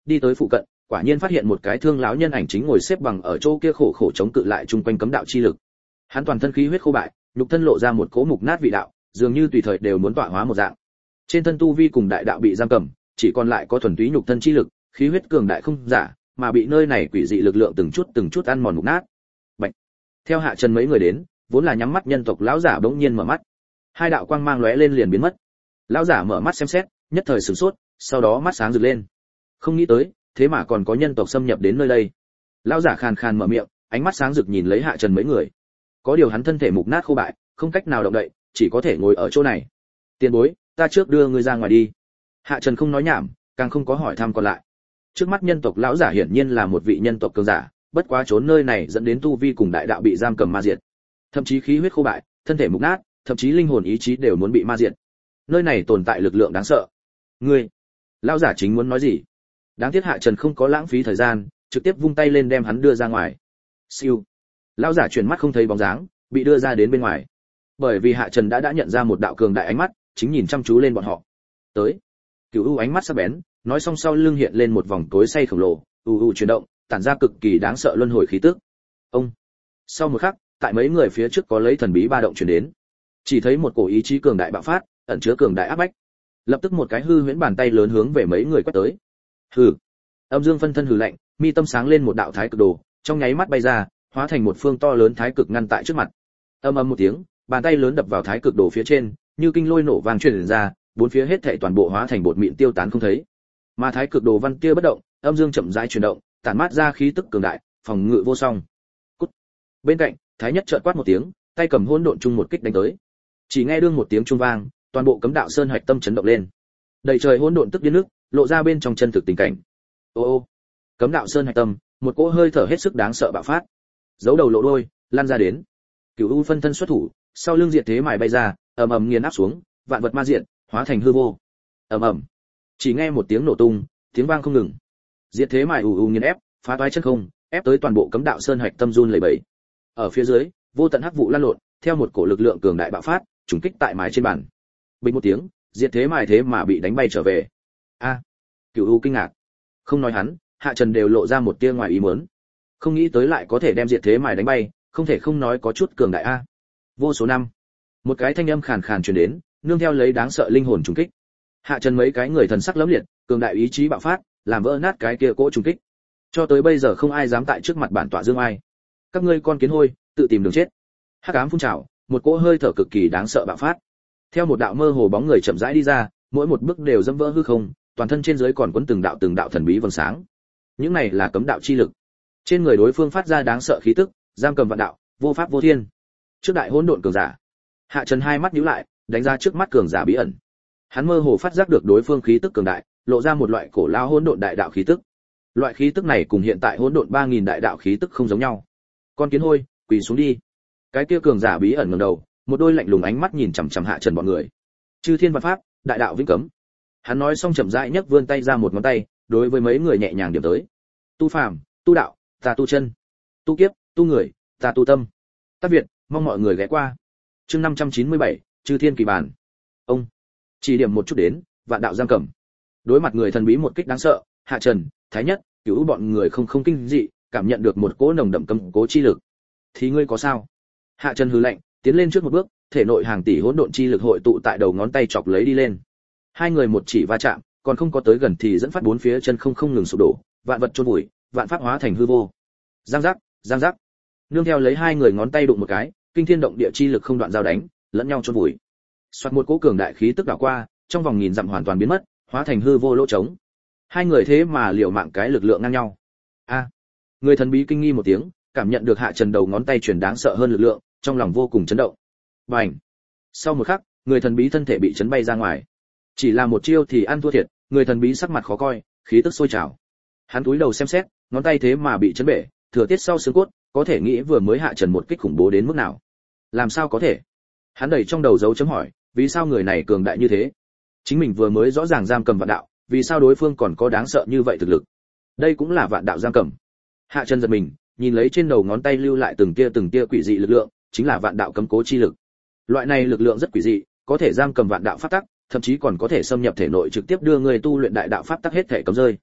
đi tới phụ cận, quả nhiên phát hiện một cái thương lão nhân ảnh chính ngồi xếp bằng ở chỗ kia khổ khổ chống cự lại chung quanh cấm đạo chi lực. Hắn toàn thân khí huyết khô bại, nhục thân lộ ra một cỗ mục nát vị đạo, dường như tùy thời đều muốn tọa hóa một dạng. Trên thân tu vi cùng đại đạo bị giam cầm, chỉ còn lại có thuần túy nhục thân chi lực, khí huyết cường đại không giả, mà bị nơi này quỷ dị lực lượng từng chút từng chút ăn mòn mục nát. Bạch. Theo Hạ Trần mấy người đến, vốn là nhắm mắt nhân tộc lão giả bỗng nhiên mở mắt. Hai đạo quang mang lóe lên liền biến mất. Lão giả mở mắt xem xét, nhất thời sửng sốt, sau đó mắt sáng rực lên. Không nghĩ tới, thế mà còn có nhân tộc xâm nhập đến nơi đây. Lão giả khàn khàn mở miệng, ánh mắt sáng rực nhìn lấy Hạ Trần mấy người. Có điều hắn thân thể mục nát khô bại, không cách nào động đậy, chỉ có thể ngồi ở chỗ này. Tiền bối, ta trước đưa ngươi ra ngoài đi. Hạ Trần không nói nhảm, càng không có hỏi thăm còn lại. Trước mắt nhân tộc lão giả hiển nhiên là một vị nhân tộc cường giả, bất quá trốn nơi này dẫn đến tu vi cùng đại đạo bị giam cầm ma diệt. Thậm chí khí huyết khô bại, thân thể mục nát, thậm chí linh hồn ý chí đều muốn bị ma diệt. Nơi này tồn tại lực lượng đáng sợ. Ngươi, lão giả chính muốn nói gì? Đáng tiếc Hạ Trần không có lãng phí thời gian, trực tiếp vung tay lên đem hắn đưa ra ngoài. Siêu. Lão giả chuyển mắt không thấy bóng dáng, bị đưa ra đến bên ngoài. Bởi vì Hạ Trần đã đã nhận ra một đạo cường đại ánh mắt, chính nhìn chăm chú lên bọn họ. Tới. Cửu U ánh mắt sắc bén, nói xong sau lưng hiện lên một vòng tối say khổng lồ, u u chuyển động, tản ra cực kỳ đáng sợ luân hồi khí tức. Ông. Sau một khắc, tại mấy người phía trước có lấy thần bí ba động truyền đến. Chỉ thấy một cổ ý chí cường đại bạo phát, ẩn chứa cường đại áp bách. Lập tức một cái hư huyễn bàn tay lớn hướng về mấy người quét tới. Hừ. Âm Dương phân thân hừ lạnh, mi tâm sáng lên một đạo thái cực đồ, trong nháy mắt bay ra, hóa thành một phương to lớn thái cực ngăn tại trước mặt. Âm ầm một tiếng, bàn tay lớn đập vào thái cực đồ phía trên, như kinh lôi nổ vang truyền ra, bốn phía hết thảy toàn bộ hóa thành bột mịn tiêu tán không thấy. Mà thái cực đồ văn kia bất động, âm dương chậm rãi chuyển động, tản mát ra khí tức cường đại, phòng ngự vô song. Cút. Bên cạnh, thái nhất chợt quát một tiếng, tay cầm hỗn độn chung một kích đánh tới. Chỉ nghe đương một tiếng trung vang, toàn bộ cấm đạo sơn hạch tâm chấn động lên. Đầy trời hỗn độn tức điên nước, lộ ra bên trong chân thực tình cảnh. Ô ô. Cấm đạo sơn hạch tâm, một cỗ hơi thở hết sức đáng sợ bạo phát. Giấu đầu lộ đôi, lan ra đến. Cửu U phân thân xuất thủ, sau lưng diệt thế mài bay ra, ầm ầm nghiền áp xuống, vạn vật ma diện, hóa thành hư vô. Ầm ầm. Chỉ nghe một tiếng nổ tung, tiếng vang không ngừng. Diệt thế mài ù ù nghiền ép, phá toái chân không, ép tới toàn bộ cấm đạo sơn hạch tâm run lẩy bẩy. Ở phía dưới, vô tận hắc vụ lan lộn, theo một cổ lực lượng cường đại bạo phát, trùng kích tại mái trên bàn. Bình một tiếng, diệt thế mài thế mà bị đánh bay trở về. A. Cửu U kinh ngạc. Không nói hắn, Hạ Trần đều lộ ra một tia ngoài ý muốn. Không nghĩ tới lại có thể đem diệt thế mài đánh bay, không thể không nói có chút cường đại a. Vô số năm. Một cái thanh âm khàn khàn truyền đến, nương theo lấy đáng sợ linh hồn trùng kích. Hạ Trần mấy cái người thần sắc lẫm liệt, cường đại ý chí bạo phát, làm vỡ nát cái kia cỗ trùng kích. Cho tới bây giờ không ai dám tại trước mặt bản tọa dương ai. Các ngươi con kiến hôi, tự tìm đường chết. Hắc ám phun trào, một cỗ hơi thở cực kỳ đáng sợ bạo phát. Theo một đạo mơ hồ bóng người chậm rãi đi ra, mỗi một bước đều dẫm vỡ hư không, toàn thân trên dưới còn quấn từng đạo từng đạo thần bí vầng sáng. Những này là cấm đạo chi lực. Trên người đối phương phát ra đáng sợ khí tức, giam cầm vạn đạo, vô pháp vô thiên. Trước đại hỗn độn cường giả, Hạ Trần hai mắt nhíu lại, đánh ra trước mắt cường giả bí ẩn. Hắn mơ hồ phát giác được đối phương khí tức cường đại, lộ ra một loại cổ lao hỗn độn đại đạo khí tức. Loại khí tức này cùng hiện tại hỗn độn ba nghìn đại đạo khí tức không giống nhau. Con kiến hôi, quỳ xuống đi. Cái kia cường giả bí ẩn ngẩng đầu, một đôi lạnh lùng ánh mắt nhìn chằm chằm Hạ Trần bọn người. Chư thiên vạn pháp, đại đạo vĩnh cấm. Hắn nói xong chậm rãi nhấc vươn tay ra một ngón tay, đối với mấy người nhẹ nhàng điểm tới. Tu phàm, tu đạo, ta tu chân. Tu kiếp, tu người, ta tu tâm. Tác Việt, mong mọi người ghé qua. Chương năm trăm chín mươi bảy, Chư Thiên Kỳ Bản. Ông chỉ điểm một chút đến, vạn đạo giam cầm. Đối mặt người thần bí một kích đáng sợ, Hạ Trần, Thái Nhất, Cửu bọn người không không kinh dị, cảm nhận được một cỗ nồng đậm cấm cố chi lực. Thì ngươi có sao? Hạ Trần hừ lạnh, tiến lên trước một bước, thể nội hàng tỷ hỗn độn chi lực hội tụ tại đầu ngón tay chọc lấy đi lên. Hai người một chỉ va chạm, còn không có tới gần thì dẫn phát bốn phía chân không không ngừng sụp đổ, vạn vật chôn vùi, vạn pháp hóa thành hư vô. Giang giác, giang giác. Nương theo lấy hai người ngón tay đụng một cái, kinh thiên động địa chi lực không đoạn giao đánh, lẫn nhau chôn vùi. Soạt một cỗ cường đại khí tức đảo qua, trong vòng nghìn dặm hoàn toàn biến mất, hóa thành hư vô lỗ trống. Hai người thế mà liều mạng cái lực lượng ngang nhau. A. Người thần bí kinh nghi một tiếng, cảm nhận được Hạ Trần đầu ngón tay truyền đáng sợ hơn lực lượng, trong lòng vô cùng chấn động. Bành. Sau một khắc, người thần bí thân thể bị chấn bay ra ngoài. Chỉ là một chiêu thì ăn thua thiệt, người thần bí sắc mặt khó coi, khí tức sôi trào. Hắn cúi đầu xem xét, ngón tay thế mà bị chấn bể, thừa tiết sau xương cốt, có thể nghĩ vừa mới Hạ Trần một kích khủng bố đến mức nào. Làm sao có thể? Hắn đầy trong đầu dấu chấm hỏi, vì sao người này cường đại như thế? Chính mình vừa mới rõ ràng giam cầm vạn đạo, vì sao đối phương còn có đáng sợ như vậy thực lực? Đây cũng là vạn đạo giam cầm. Hạ Trần giật mình, nhìn lấy trên đầu ngón tay lưu lại từng tia từng tia quỷ dị lực lượng, chính là vạn đạo cấm cố chi lực. Loại này lực lượng rất quỷ dị, có thể giam cầm vạn đạo pháp tắc, thậm chí còn có thể xâm nhập thể nội trực tiếp đưa người tu luyện đại đạo pháp tắc hết thể cấm rơi.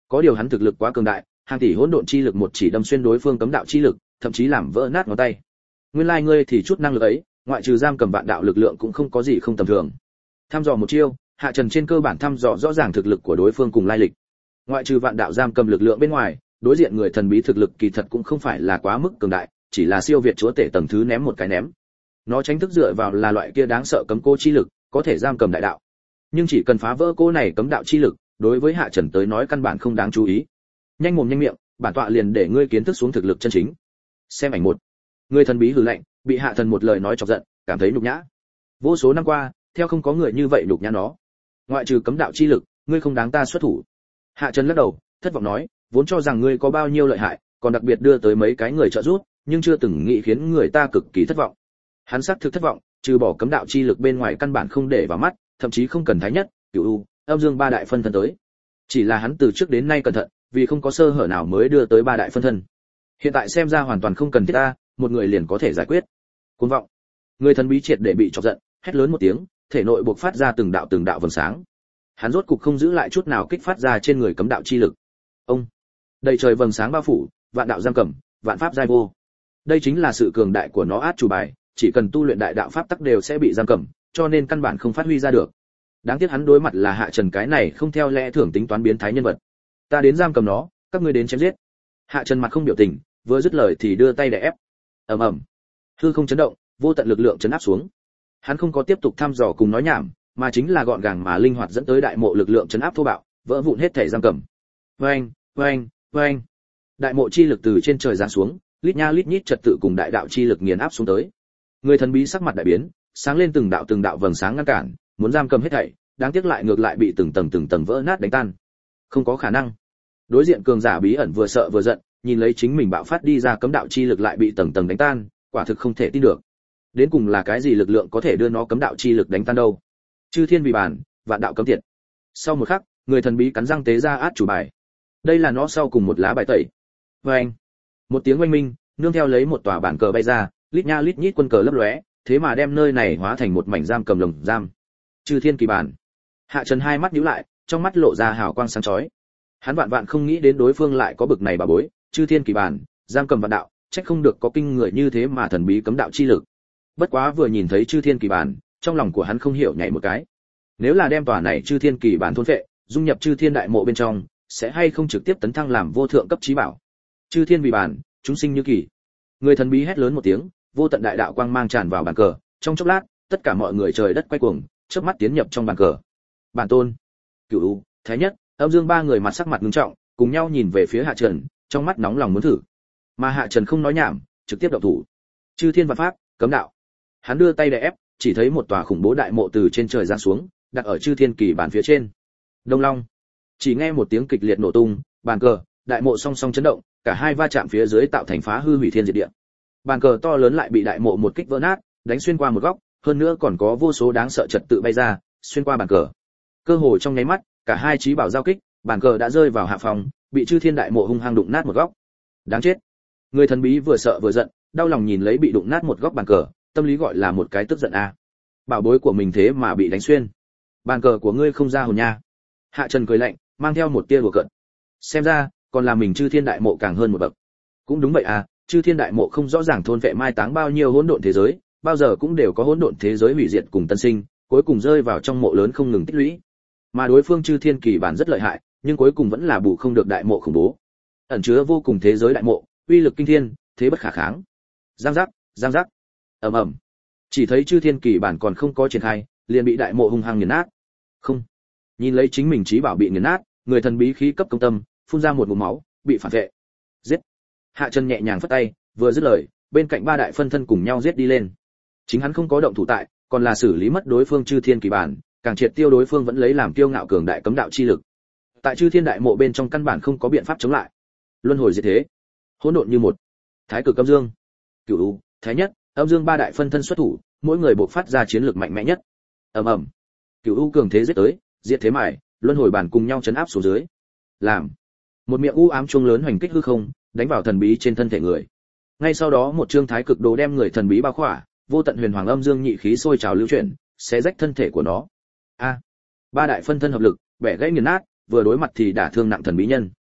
Có điều hắn thực lực quá cường đại, hàng tỷ hỗn độn chi lực một chỉ đâm xuyên đối phương cấm đạo chi lực, thậm chí làm vỡ nát ngón tay. Nguyên lai like ngươi thì chút năng lực ấy, ngoại trừ giam cầm vạn đạo lực lượng cũng không có gì không tầm thường. Thăm dò một chiêu, Hạ Trần trên cơ bản thăm dò rõ ràng thực lực của đối phương cùng lai lịch. Ngoại trừ vạn đạo giam cầm lực lượng bên ngoài, đối diện người thần bí thực lực kỳ thật cũng không phải là quá mức cường đại, chỉ là siêu việt chúa tể tầng thứ ném một cái ném. Nó tránh thức dựa vào là loại kia đáng sợ cấm cô chi lực, có thể giam cầm đại đạo. Nhưng chỉ cần phá vỡ cô này cấm đạo chi lực, đối với Hạ Trần tới nói căn bản không đáng chú ý. Nhanh mồm nhanh miệng, bản tọa liền để ngươi kiến thức xuống thực lực chân chính. Xem ảnh một. Người thần bí hừ lạnh, bị Hạ Thần một lời nói chọc giận, cảm thấy nhục nhã. Vô số năm qua, theo không có người như vậy nhục nhã nó. Ngoại trừ cấm đạo chi lực, ngươi không đáng ta xuất thủ. Hạ Trần lắc đầu, thất vọng nói, vốn cho rằng ngươi có bao nhiêu lợi hại, còn đặc biệt đưa tới mấy cái người trợ giúp, nhưng chưa từng nghĩ khiến người ta cực kỳ thất vọng. Hắn xác thực thất vọng, trừ bỏ cấm đạo chi lực bên ngoài căn bản không để vào mắt, thậm chí không cần thái nhất, cửu u, âm dương ba đại phân thân tới. Chỉ là hắn từ trước đến nay cẩn thận, vì không có sơ hở nào mới đưa tới ba đại phân thân. Hiện tại xem ra hoàn toàn không cần thiết ta, một người liền có thể giải quyết. Cuồng vọng. Người thần bí triệt để bị chọc giận, hét lớn một tiếng, thể nội bộc phát ra từng đạo từng đạo vầng sáng. Hắn rốt cục không giữ lại chút nào kích phát ra trên người cấm đạo chi lực. Ông. Đầy trời vầng sáng bao phủ, vạn đạo giam cầm, vạn pháp giai vô. Đây chính là sự cường đại của nó át chủ bài, chỉ cần tu luyện đại đạo pháp tắc đều sẽ bị giam cầm, cho nên căn bản không phát huy ra được. Đáng tiếc hắn đối mặt là Hạ Trần cái này không theo lẽ thường tính toán biến thái nhân vật. Ta đến giam cầm nó, các ngươi đến chém giết. Hạ Trần mặt không biểu tình, vừa dứt lời thì đưa tay để ép. Ầm ầm. Hư không chấn động, vô tận lực lượng chấn áp xuống. Hắn không có tiếp tục thăm dò cùng nói nhảm, mà chính là gọn gàng mà linh hoạt dẫn tới đại mộ lực lượng chấn áp thô bạo, vỡ vụn hết thể giam cầm. Oeng, oeng, oeng. Đại mộ chi lực từ trên trời giáng xuống, lít nha lít nhít trật tự cùng đại đạo chi lực nghiền áp xuống tới. Người thần bí sắc mặt đại biến, sáng lên từng đạo từng đạo vầng sáng ngăn cản, muốn giam cầm hết thảy, đáng tiếc lại ngược lại bị từng tầng từng tầng vỡ nát đánh tan. Không có khả năng. Đối diện cường giả bí ẩn vừa sợ vừa giận, nhìn lấy chính mình bạo phát đi ra cấm đạo chi lực lại bị tầng tầng đánh tan, quả thực không thể tin được. Đến cùng là cái gì lực lượng có thể đưa nó cấm đạo chi lực đánh tan đâu? Chư thiên vì bản, vạn đạo cấm tiệt. Sau một khắc, người thần bí cắn răng tế ra át chủ bài. Đây là nó sau cùng một lá bài tẩy. Oeng. Một tiếng oanh minh, nương theo lấy một tòa bản cờ bay ra, lít nha lít nhít quân cờ lấp lóe, thế mà đem nơi này hóa thành một mảnh giam cầm lồng giam. Chư thiên kỳ bản. Hạ Trần hai mắt nhíu lại, trong mắt lộ ra hào quang sáng chói. Hắn vạn vạn không nghĩ đến đối phương lại có bực này bà bối, chư thiên kỳ bản, giam cầm vạn đạo, trách không được có kinh người như thế mà thần bí cấm đạo chi lực. Bất quá vừa nhìn thấy chư thiên kỳ bản, trong lòng của hắn không hiểu nhảy một cái. Nếu là đem tòa này chư thiên kỳ bản thôn phệ, dung nhập chư thiên đại mộ bên trong, sẽ hay không trực tiếp tấn thăng làm vô thượng cấp chí bảo. Chư thiên vì bản, chúng sinh như kỳ. Người thần bí hét lớn một tiếng, vô tận đại đạo quang mang tràn vào bàn cờ, trong chốc lát, tất cả mọi người trời đất quay cuồng, chớp mắt tiến nhập trong bàn cờ. Bản tôn, Cửu, Thái Nhất, Âm Dương ba người mặt sắc mặt nghiêm trọng, cùng nhau nhìn về phía Hạ Trần, trong mắt nóng lòng muốn thử. Mà Hạ Trần không nói nhảm, trực tiếp động thủ. Chư thiên vạn pháp, cấm đạo. Hắn đưa tay đè ép, chỉ thấy một tòa khủng bố đại mộ từ trên trời giáng xuống, đặt ở chư thiên kỳ bản phía trên. Đông Long. Chỉ nghe một tiếng kịch liệt nổ tung, bàn cờ, đại mộ song song chấn động, cả hai va chạm phía dưới tạo thành phá hư hủy thiên diệt địa. Bàn cờ to lớn lại bị đại mộ một kích vỡ nát, đánh xuyên qua một góc, hơn nữa còn có vô số đáng sợ trật tự bay ra, xuyên qua bàn cờ. Cơ hồ trong nháy mắt, cả hai chí bảo giao kích, bàn cờ đã rơi vào hạ phòng, bị chư thiên đại mộ hung hăng đụng nát một góc. Đáng chết. Người thần bí vừa sợ vừa giận, đau lòng nhìn lấy bị đụng nát một góc bàn cờ, tâm lý gọi là một cái tức giận a. À. Bảo bối của mình thế mà bị đánh xuyên. Bàn cờ của ngươi không ra hồn nha. Hạ Trần cười lạnh, mang theo một tia đùa cợt. Xem ra, còn là mình chư thiên đại mộ càng hơn một bậc. Cũng đúng vậy à, chư thiên đại mộ không rõ ràng thôn vệ mai táng bao nhiêu hỗn độn thế giới, bao giờ cũng đều có hỗn độn thế giới hủy diệt cùng tân sinh, cuối cùng rơi vào trong mộ lớn không ngừng tích lũy. Mà đối phương chư thiên kỳ bản rất lợi hại, nhưng cuối cùng vẫn là bù không được đại mộ khủng bố. Ẩn chứa vô cùng thế giới đại mộ, uy lực kinh thiên, thế bất khả kháng. Giang giác, giang giác. Ầm ầm. Chỉ thấy chư thiên kỳ bản còn không có triển khai, liền bị đại mộ hung hăng nghiền nát. Không. Nhìn lấy chính mình chí bảo bị nghiền nát, người thần bí khí cấp công tâm, phun ra một ngụm máu, bị phản vệ. Giết. Hạ Trần nhẹ nhàng phất tay, vừa dứt lời, bên cạnh ba đại phân thân cùng nhau giết đi lên. Chính hắn không có động thủ tại, còn là xử lý mất đối phương chư thiên kỳ bản, càng triệt tiêu đối phương vẫn lấy làm kiêu ngạo cường đại cấm đạo chi lực. Tại chư thiên đại mộ bên trong căn bản không có biện pháp chống lại. Luân hồi diệt thế, hỗn độn như một. Thái cực âm dương, Cửu, Thái Nhất, Âm Dương ba đại phân thân xuất thủ, mỗi người bộc phát ra chiến lược mạnh mẽ nhất. Ầm ầm. Cửu cường thế giết tới, diệt thế mài, luân hồi bản cùng nhau chấn áp xuống dưới. Làm. Một miệng u ám chuông lớn hoành kích hư không, đánh vào thần bí trên thân thể người. Ngay sau đó một trương thái cực đồ đem người thần bí bao khỏa, vô tận huyền hoàng âm dương nhị khí sôi trào lưu chuyển, xé rách thân thể của nó. A. Ba đại phân thân hợp lực, bẻ gãy nghiền nát, vừa đối mặt thì đả thương nặng thần bí nhân.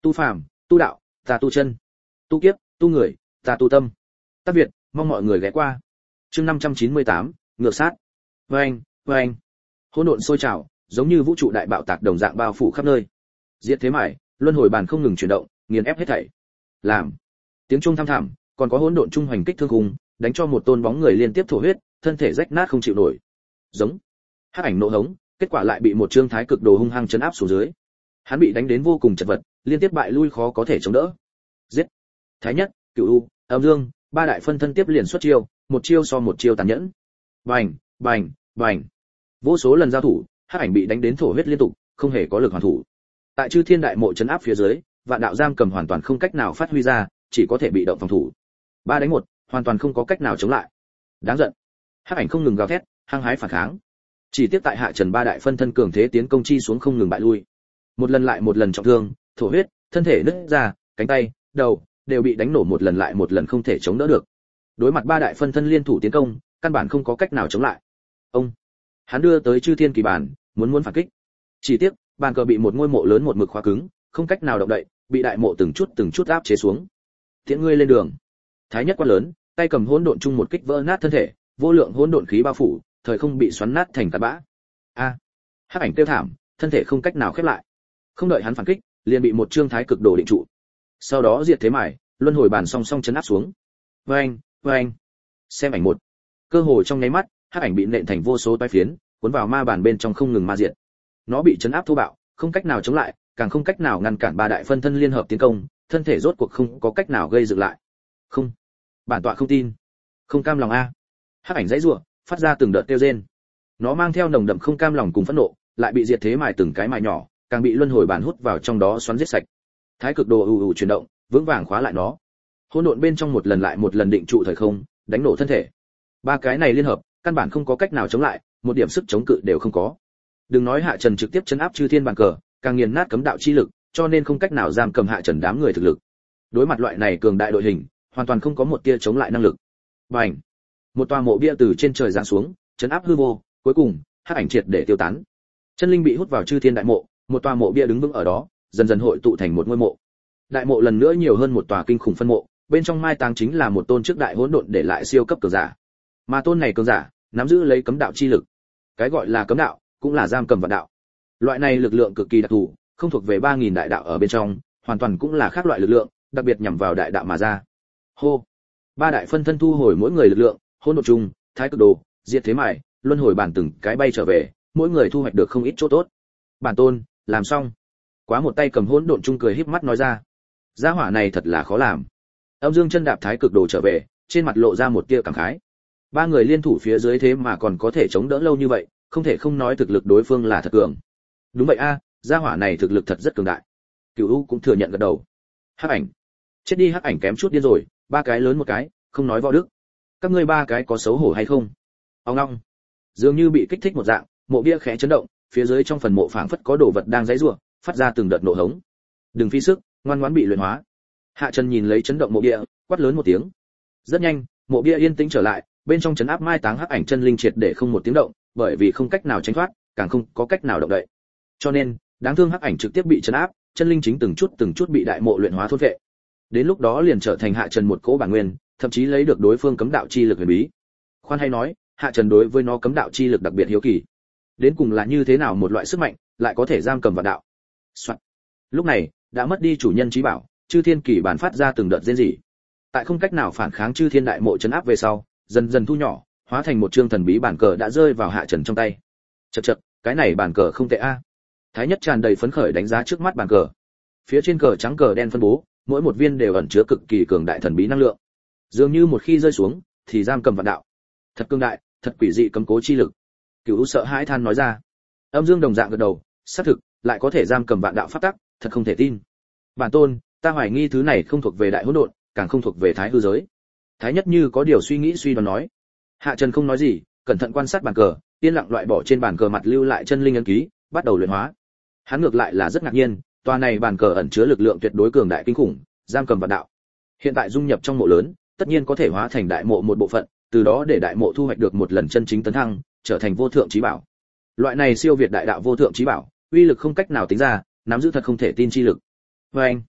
Tu phàm, tu đạo, ta tu chân. Tu kiếp, tu người, ta tu tâm. Tác Việt, mong mọi người ghé qua. Chương năm trăm chín mươi tám, ngược sát. Oeng, oeng. Hỗn độn sôi trào, giống như vũ trụ đại bạo tạc đồng dạng bao phủ khắp nơi. Diệt thế mải, luân hồi bàn không ngừng chuyển động, nghiền ép hết thảy. Làm. Tiếng chuông thăm thẳm, còn có hỗn độn trung hoành kích thương khung, đánh cho một tôn bóng người liên tiếp thổ huyết, thân thể rách nát không chịu nổi. Giống. Hắc ảnh nộ hống, kết quả lại bị một trương thái cực đồ hung hăng chấn áp xuống dưới. Hắn bị đánh đến vô cùng chật vật, liên tiếp bại lui khó có thể chống đỡ. Giết. Thái nhất, Cửu U, Âm Dương, ba đại phân thân tiếp liền xuất chiêu, một chiêu so một chiêu tàn nhẫn. Bành, bành, bành. Vô số lần giao thủ, Hắc ảnh bị đánh đến thổ huyết liên tục, không hề có lực hoàn thủ. Tại Chư Thiên Đại Mộ trấn áp phía dưới, Vạn Đạo giam cầm hoàn toàn không cách nào phát huy ra, chỉ có thể bị động phòng thủ. Ba đánh một, hoàn toàn không có cách nào chống lại. Đáng giận. Hắc ảnh không ngừng gào thét, hăng hái phản kháng. Chỉ tiếc tại hạ trần ba đại phân thân cường thế tiến công chi xuống không ngừng bại lui. Một lần lại một lần trọng thương, thổ huyết, thân thể nứt ra, cánh tay, đầu đều bị đánh nổ một lần lại một lần không thể chống đỡ được. Đối mặt ba đại phân thân liên thủ tiến công, căn bản không có cách nào chống lại. Ông, hắn đưa tới Chư Thiên Kỳ bản, muốn muốn phản kích. Chỉ tiếc, bàn cờ bị một ngôi mộ lớn một mực khóa cứng, không cách nào động đậy, bị đại mộ từng chút từng chút áp chế xuống. Tiễn ngươi lên đường. Thái nhất quát lớn, tay cầm hỗn độn chung một kích vỡ nát thân thể, vô lượng hỗn độn khí bao phủ, thời không bị xoắn nát thành tạt bã. A! Hắc ảnh kêu thảm, thân thể không cách nào khép lại. Không đợi hắn phản kích, liền bị một trương thái cực đồ định trụ. Sau đó diệt thế mải, luân hồi bàn song song chấn áp xuống. Oeng, oeng. Xem ảnh một. Cơ hồ trong nháy mắt, hắc ảnh bị nện thành vô số toái phiến, cuốn vào ma bàn bên trong không ngừng ma diệt. Nó bị chấn áp thô bạo, không cách nào chống lại, càng không cách nào ngăn cản ba đại phân thân liên hợp tiến công, thân thể rốt cuộc không có cách nào gây dựng lại. Không, bản tọa không tin, không cam lòng a. Hắc ảnh dãy rủa, phát ra từng đợt kêu rên. Nó mang theo nồng đậm không cam lòng cùng phẫn nộ, lại bị diệt thế mài từng cái mài nhỏ, càng bị luân hồi bản hút vào trong đó xoắn giết sạch. Thái cực đồ ù ù chuyển động, vững vàng khóa lại nó. Hỗn độn bên trong một lần lại một lần định trụ thời không, đánh nổ thân thể. Ba cái này liên hợp, căn bản không có cách nào chống lại, một điểm sức chống cự đều không có. Đừng nói hạ trần trực tiếp chấn áp chư thiên bàn cờ, càng nghiền nát cấm đạo chi lực, cho nên không cách nào giam cầm hạ trần đám người thực lực. Đối mặt loại này cường đại đội hình, hoàn toàn không có một tia chống lại năng lực. Bành! Một tòa mộ bia từ trên trời giáng xuống, chấn áp hư vô, cuối cùng, hắc ảnh triệt để tiêu tán. Chân linh bị hút vào chư thiên đại mộ, một tòa mộ bia đứng vững ở đó, dần dần hội tụ thành một ngôi mộ. Đại mộ lần nữa nhiều hơn một tòa kinh khủng phân mộ, bên trong mai táng chính là một tôn trước đại hỗn độn để lại siêu cấp cường giả. Mà tôn này cường giả, nắm giữ lấy cấm đạo chi lực. Cái gọi là cấm đạo, cũng là giam cầm vạn đạo. Loại này lực lượng cực kỳ đặc thù, không thuộc về ba nghìn đại đạo ở bên trong, hoàn toàn cũng là khác loại lực lượng, đặc biệt nhằm vào đại đạo mà ra. Hô. Ba đại phân thân thu hồi mỗi người lực lượng, hỗn độn chung, thái cực đồ, diệt thế mải, luân hồi bản từng cái bay trở về, mỗi người thu hoạch được không ít chỗ tốt. Bản tôn, làm xong. Quá một tay cầm hỗn độn chung cười híp mắt nói ra. Gia hỏa này thật là khó làm. Âm Dương chân đạp thái cực đồ trở về, trên mặt lộ ra một tia cảm khái. Ba người liên thủ phía dưới thế mà còn có thể chống đỡ lâu như vậy, không thể không nói thực lực đối phương là thật cường. Đúng vậy a, gia hỏa này thực lực thật rất cường đại. Cửu U cũng thừa nhận gật đầu. Hắc ảnh. Chết đi hắc ảnh kém chút điên rồi, ba cái lớn một cái, không nói võ đức. Các ngươi ba cái có xấu hổ hay không? Ông long. Dường như bị kích thích một dạng, mộ bia khẽ chấn động, phía dưới trong phần mộ phảng phất có đồ vật đang giãy giụa, phát ra từng đợt nổ hống. Đừng phí sức, ngoan ngoãn bị luyện hóa. Hạ Trần nhìn lấy chấn động mộ bia, quát lớn một tiếng. Rất nhanh, mộ bia yên tĩnh trở lại, bên trong chấn áp mai táng hắc ảnh chân linh triệt để không một tiếng động, bởi vì không cách nào tránh thoát, càng không có cách nào động đậy. Cho nên, đáng thương hắc ảnh trực tiếp bị chấn áp, chân linh chính từng chút từng chút bị đại mộ luyện hóa thôn phệ. Đến lúc đó liền trở thành Hạ Trần một cỗ bản nguyên, thậm chí lấy được đối phương cấm đạo chi lực huyền bí. Khoan hay nói, Hạ Trần đối với nó cấm đạo chi lực đặc biệt hiếu kỳ. Đến cùng là như thế nào một loại sức mạnh, lại có thể giam cầm vạn đạo. Soạn. Lúc này, đã mất đi chủ nhân trí bảo, Chư Thiên Kỳ bản phát ra từng đợt rên rỉ. Tại không cách nào phản kháng Chư Thiên Đại Mộ trấn áp về sau, dần dần thu nhỏ, hóa thành một chương thần bí bản cờ đã rơi vào Hạ Trần trong tay. Chậc chậc, cái này bản cờ không tệ a. Thái Nhất tràn đầy phấn khởi đánh giá trước mắt bản cờ. Phía trên cờ trắng cờ đen phân bố, mỗi một viên đều ẩn chứa cực kỳ cường đại thần bí năng lượng. Dường như một khi rơi xuống, thì giam cầm vạn đạo. Thật cường đại, thật quỷ dị cấm cố chi lực. Cửu sợ hãi than nói ra. Âm Dương đồng dạng gật đầu, xác thực, lại có thể giam cầm vạn đạo pháp tắc, thật không thể tin. Bản tôn, ta hoài nghi thứ này không thuộc về đại hỗn độn, càng không thuộc về thái hư giới. Thái Nhất như có điều suy nghĩ suy đoán nói. Hạ Trần không nói gì, cẩn thận quan sát bàn cờ, yên lặng loại bỏ trên bàn cờ mặt lưu lại chân linh ấn ký, bắt đầu luyện hóa. Hắn ngược lại là rất ngạc nhiên, tòa này bàn cờ ẩn chứa lực lượng tuyệt đối cường đại kinh khủng, giam cầm vạn đạo. Hiện tại dung nhập trong mộ lớn, tất nhiên có thể hóa thành đại mộ một bộ phận, từ đó để đại mộ thu hoạch được một lần chân chính tấn thăng, trở thành vô thượng chí bảo. Loại này siêu việt đại đạo vô thượng chí bảo, uy lực không cách nào tính ra, nắm giữ thật không thể tin chi lực. Và anh,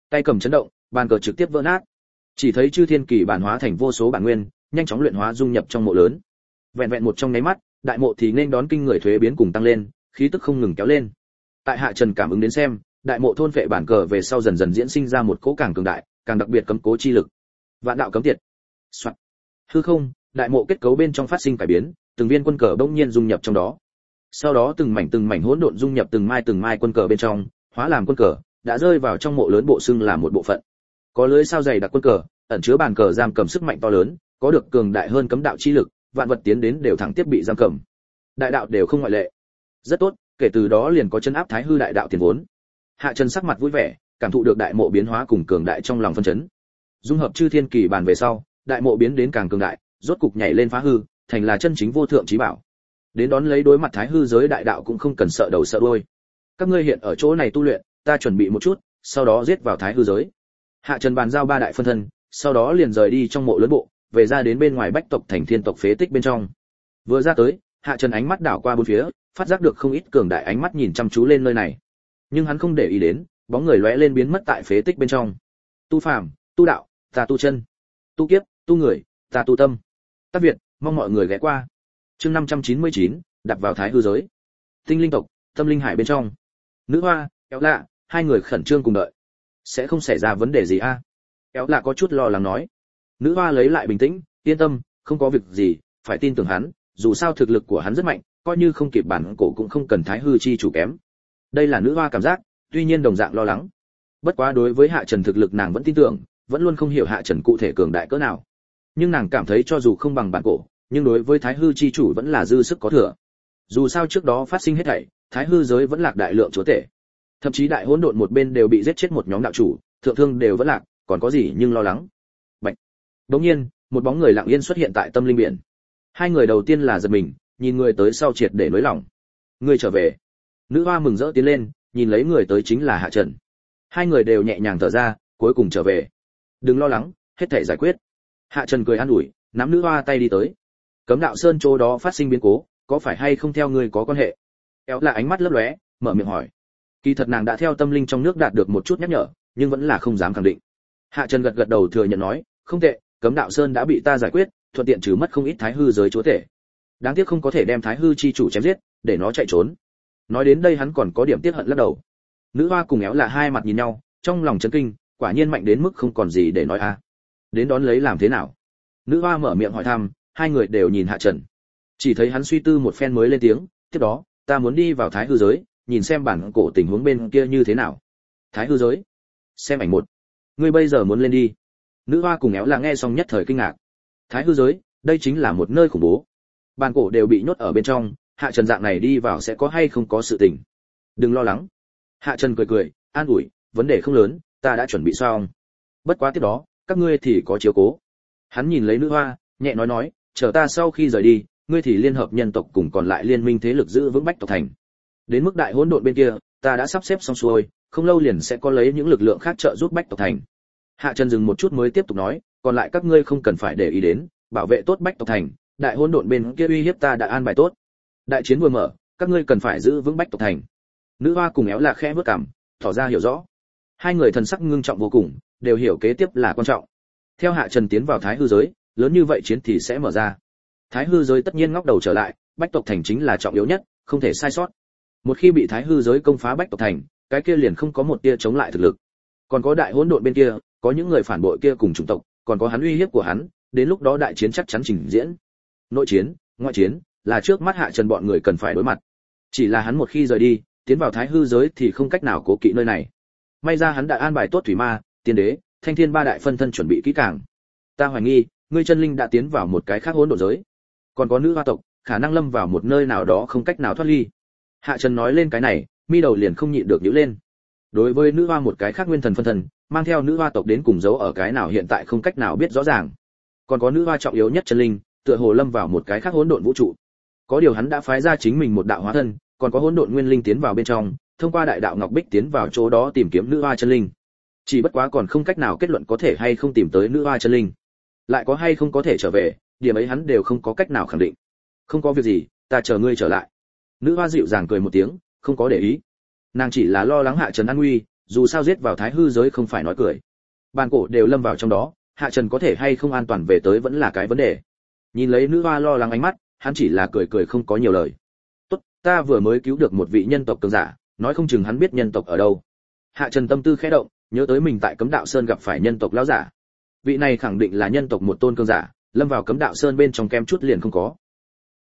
Tay cầm chấn động, bàn cờ trực tiếp vỡ nát. Chỉ thấy chư thiên kỳ bản hóa thành vô số bản nguyên, nhanh chóng luyện hóa dung nhập trong mộ lớn. Vẹn vẹn một trong nháy mắt, đại mộ thì nên đón kinh người thuế biến cùng tăng lên, khí tức không ngừng kéo lên. Tại Hạ Trần cảm ứng đến xem, đại mộ thôn vệ bản cờ về sau dần dần diễn sinh ra một cỗ càng cường đại, càng đặc biệt cấm cố chi lực. Vạn đạo cấm tiệt. Soạn. Hư không, đại mộ kết cấu bên trong phát sinh cải biến, từng viên quân cờ bỗng nhiên dung nhập trong đó. Sau đó từng mảnh từng mảnh hỗn độn dung nhập từng mai từng mai quân cờ bên trong, hóa làm quân cờ, đã rơi vào trong mộ lớn bộ xưng là một bộ phận. Có lưới sao dày đặc quân cờ, ẩn chứa bàn cờ giam cầm sức mạnh to lớn, có được cường đại hơn cấm đạo chi lực, vạn vật tiến đến đều thẳng tiếp bị giam cầm. Đại đạo đều không ngoại lệ. Rất tốt, kể từ đó liền có chân áp thái hư đại đạo tiền vốn. Hạ Trần sắc mặt vui vẻ, cảm thụ được đại mộ biến hóa cùng cường đại trong lòng phân chấn. Dung hợp chư thiên kỳ bàn về sau, đại mộ biến đến càng cường đại, rốt cục nhảy lên phá hư, thành là chân chính vô thượng chí bảo. Đến đón lấy đối mặt thái hư giới đại đạo cũng không cần sợ đầu sợ đuôi. Các ngươi hiện ở chỗ này tu luyện, ta chuẩn bị một chút, sau đó giết vào thái hư giới. Hạ Trần bàn giao ba đại phân thân, sau đó liền rời đi trong mộ lớn bộ, về ra đến bên ngoài bách tộc thành thiên tộc phế tích bên trong. Vừa ra tới, Hạ Trần ánh mắt đảo qua bốn phía, phát giác được không ít cường đại ánh mắt nhìn chăm chú lên nơi này. Nhưng hắn không để ý đến, bóng người lóe lên biến mất tại phế tích bên trong. Tu phàm, tu đạo, ta tu chân. Tu kiếp, tu người, ta tu tâm. Tác Việt, mong mọi người ghé qua. Chương năm trăm chín mươi chín, đặt vào thái hư giới. Tinh linh tộc, tâm linh hải bên trong. Nữ hoa, Kéo Lạ, hai người khẩn trương cùng đợi. Sẽ không xảy ra vấn đề gì a? À? Kéo Lạ có chút lo lắng nói. Nữ hoa lấy lại bình tĩnh, yên tâm, không có việc gì, phải tin tưởng hắn, dù sao thực lực của hắn rất mạnh, coi như không kịp bản cổ cũng không cần thái hư chi chủ kém. Đây là nữ hoa cảm giác, tuy nhiên đồng dạng lo lắng. Bất quá đối với Hạ Trần thực lực nàng vẫn tin tưởng, vẫn luôn không hiểu Hạ Trần cụ thể cường đại cỡ nào. Nhưng nàng cảm thấy cho dù không bằng bản cổ, nhưng đối với thái hư chi chủ vẫn là dư sức có thừa. Dù sao trước đó phát sinh hết thảy, thái hư giới vẫn lạc đại lượng chúa tể. Thậm chí đại hỗn độn một bên đều bị giết chết một nhóm đạo chủ, thượng thương đều vẫn lạc, còn có gì nhưng lo lắng. Bạch. Đột nhiên, một bóng người lặng yên xuất hiện tại tâm linh biển. Hai người đầu tiên là giật mình, nhìn người tới sau triệt để nới lỏng. Người trở về. Nữ hoa mừng rỡ tiến lên, nhìn lấy người tới chính là Hạ Trần. Hai người đều nhẹ nhàng thở ra, cuối cùng trở về. Đừng lo lắng, hết thảy giải quyết. Hạ Trần cười an ủi, nắm nữ hoa tay đi tới. Cấm đạo sơn chỗ đó phát sinh biến cố, có phải hay không theo ngươi có quan hệ? Kéo là ánh mắt lấp lóe, mở miệng hỏi. Kỳ thật nàng đã theo tâm linh trong nước đạt được một chút nhắc nhở, nhưng vẫn là không dám khẳng định. Hạ Trần gật gật đầu thừa nhận nói, không tệ, cấm đạo sơn đã bị ta giải quyết, thuận tiện trừ mất không ít thái hư giới chúa tể. Đáng tiếc không có thể đem thái hư chi chủ chém giết, để nó chạy trốn. Nói đến đây hắn còn có điểm tiếc hận lắc đầu. Nữ hoa cùng Éo là hai mặt nhìn nhau, trong lòng chấn kinh, quả nhiên mạnh đến mức không còn gì để nói a. À. Đến đón lấy làm thế nào? Nữ hoa mở miệng hỏi thăm, hai người đều nhìn Hạ Trần. Chỉ thấy hắn suy tư một phen mới lên tiếng, tiếp đó, ta muốn đi vào thái hư giới, nhìn xem bản cổ tình huống bên kia như thế nào. Thái hư giới? Xem ảnh một. Ngươi bây giờ muốn lên đi? Nữ hoa cùng Éo là nghe xong nhất thời kinh ngạc. Thái hư giới, đây chính là một nơi khủng bố. Bản cổ đều bị nhốt ở bên trong, Hạ Trần dạng này đi vào sẽ có hay không có sự tình. Đừng lo lắng. Hạ Trần cười cười, an ủi, vấn đề không lớn, ta đã chuẩn bị xong. Bất quá tiếp đó, các ngươi thì có chiếu cố. Hắn nhìn lấy nữ hoa, nhẹ nói nói, chờ ta sau khi rời đi, ngươi thì liên hợp nhân tộc cùng còn lại liên minh thế lực giữ vững bách tộc thành. Đến mức đại hỗn độn bên kia, ta đã sắp xếp xong xuôi, không lâu liền sẽ có lấy những lực lượng khác trợ giúp bách tộc thành. Hạ Trần dừng một chút mới tiếp tục nói, còn lại các ngươi không cần phải để ý đến, bảo vệ tốt bách tộc thành, đại hỗn độn bên kia uy hiếp ta đã an bài tốt. Đại chiến vừa mở, các ngươi cần phải giữ vững bách tộc thành. Nữ hoa cùng Éo là khẽ bước cằm, tỏ ra hiểu rõ. Hai người thần sắc ngưng trọng vô cùng, đều hiểu kế tiếp là quan trọng. Theo Hạ Trần tiến vào thái hư giới, lớn như vậy chiến thì sẽ mở ra. Thái hư giới tất nhiên ngóc đầu trở lại, bách tộc thành chính là trọng yếu nhất, không thể sai sót. Một khi bị thái hư giới công phá bách tộc thành, cái kia liền không có một tia chống lại thực lực. Còn có đại hỗn độn bên kia, có những người phản bội kia cùng chủng tộc, còn có hắn uy hiếp của hắn, đến lúc đó đại chiến chắc chắn trình diễn. Nội chiến, ngoại chiến, là trước mắt Hạ Trần bọn người cần phải đối mặt. Chỉ là hắn một khi rời đi, tiến vào thái hư giới thì không cách nào cố kỵ nơi này. May ra hắn đã an bài tốt thủy ma, tiên đế, thanh thiên ba đại phân thân chuẩn bị kỹ càng. Ta hoài nghi, ngươi chân linh đã tiến vào một cái khác hỗn độn giới. Còn có nữ hoa tộc, khả năng lâm vào một nơi nào đó không cách nào thoát ly. Hạ Trần nói lên cái này, mi đầu liền không nhịn được nhíu lên. Đối với nữ hoa một cái khác nguyên thần phân thân, mang theo nữ hoa tộc đến cùng giấu ở cái nào hiện tại không cách nào biết rõ ràng. Còn có nữ hoa trọng yếu nhất chân linh, tựa hồ lâm vào một cái khác hỗn độn vũ trụ. Có điều hắn đã phái ra chính mình một đạo hóa thân, còn có hỗn độn nguyên linh tiến vào bên trong, thông qua đại đạo ngọc bích tiến vào chỗ đó tìm kiếm nữ hoa chân linh. Chỉ bất quá còn không cách nào kết luận có thể hay không tìm tới nữ hoa chân linh, lại có hay không có thể trở về, điểm ấy hắn đều không có cách nào khẳng định. Không có việc gì, ta chờ ngươi trở lại. Nữ hoa dịu dàng cười một tiếng, không có để ý. Nàng chỉ là lo lắng Hạ Trần an nguy, dù sao giết vào thái hư giới không phải nói cười. Bàn cổ đều lâm vào trong đó, Hạ Trần có thể hay không an toàn về tới vẫn là cái vấn đề. Nhìn lấy nữ hoa lo lắng ánh mắt, hắn chỉ là cười cười không có nhiều lời. Tốt, ta vừa mới cứu được một vị nhân tộc cường giả, nói không chừng hắn biết nhân tộc ở đâu. Hạ Trần tâm tư khẽ động, nhớ tới mình tại Cấm Đạo Sơn gặp phải nhân tộc lão giả. Vị này khẳng định là nhân tộc một tôn cường giả, lâm vào Cấm Đạo Sơn bên trong kem chút liền không có.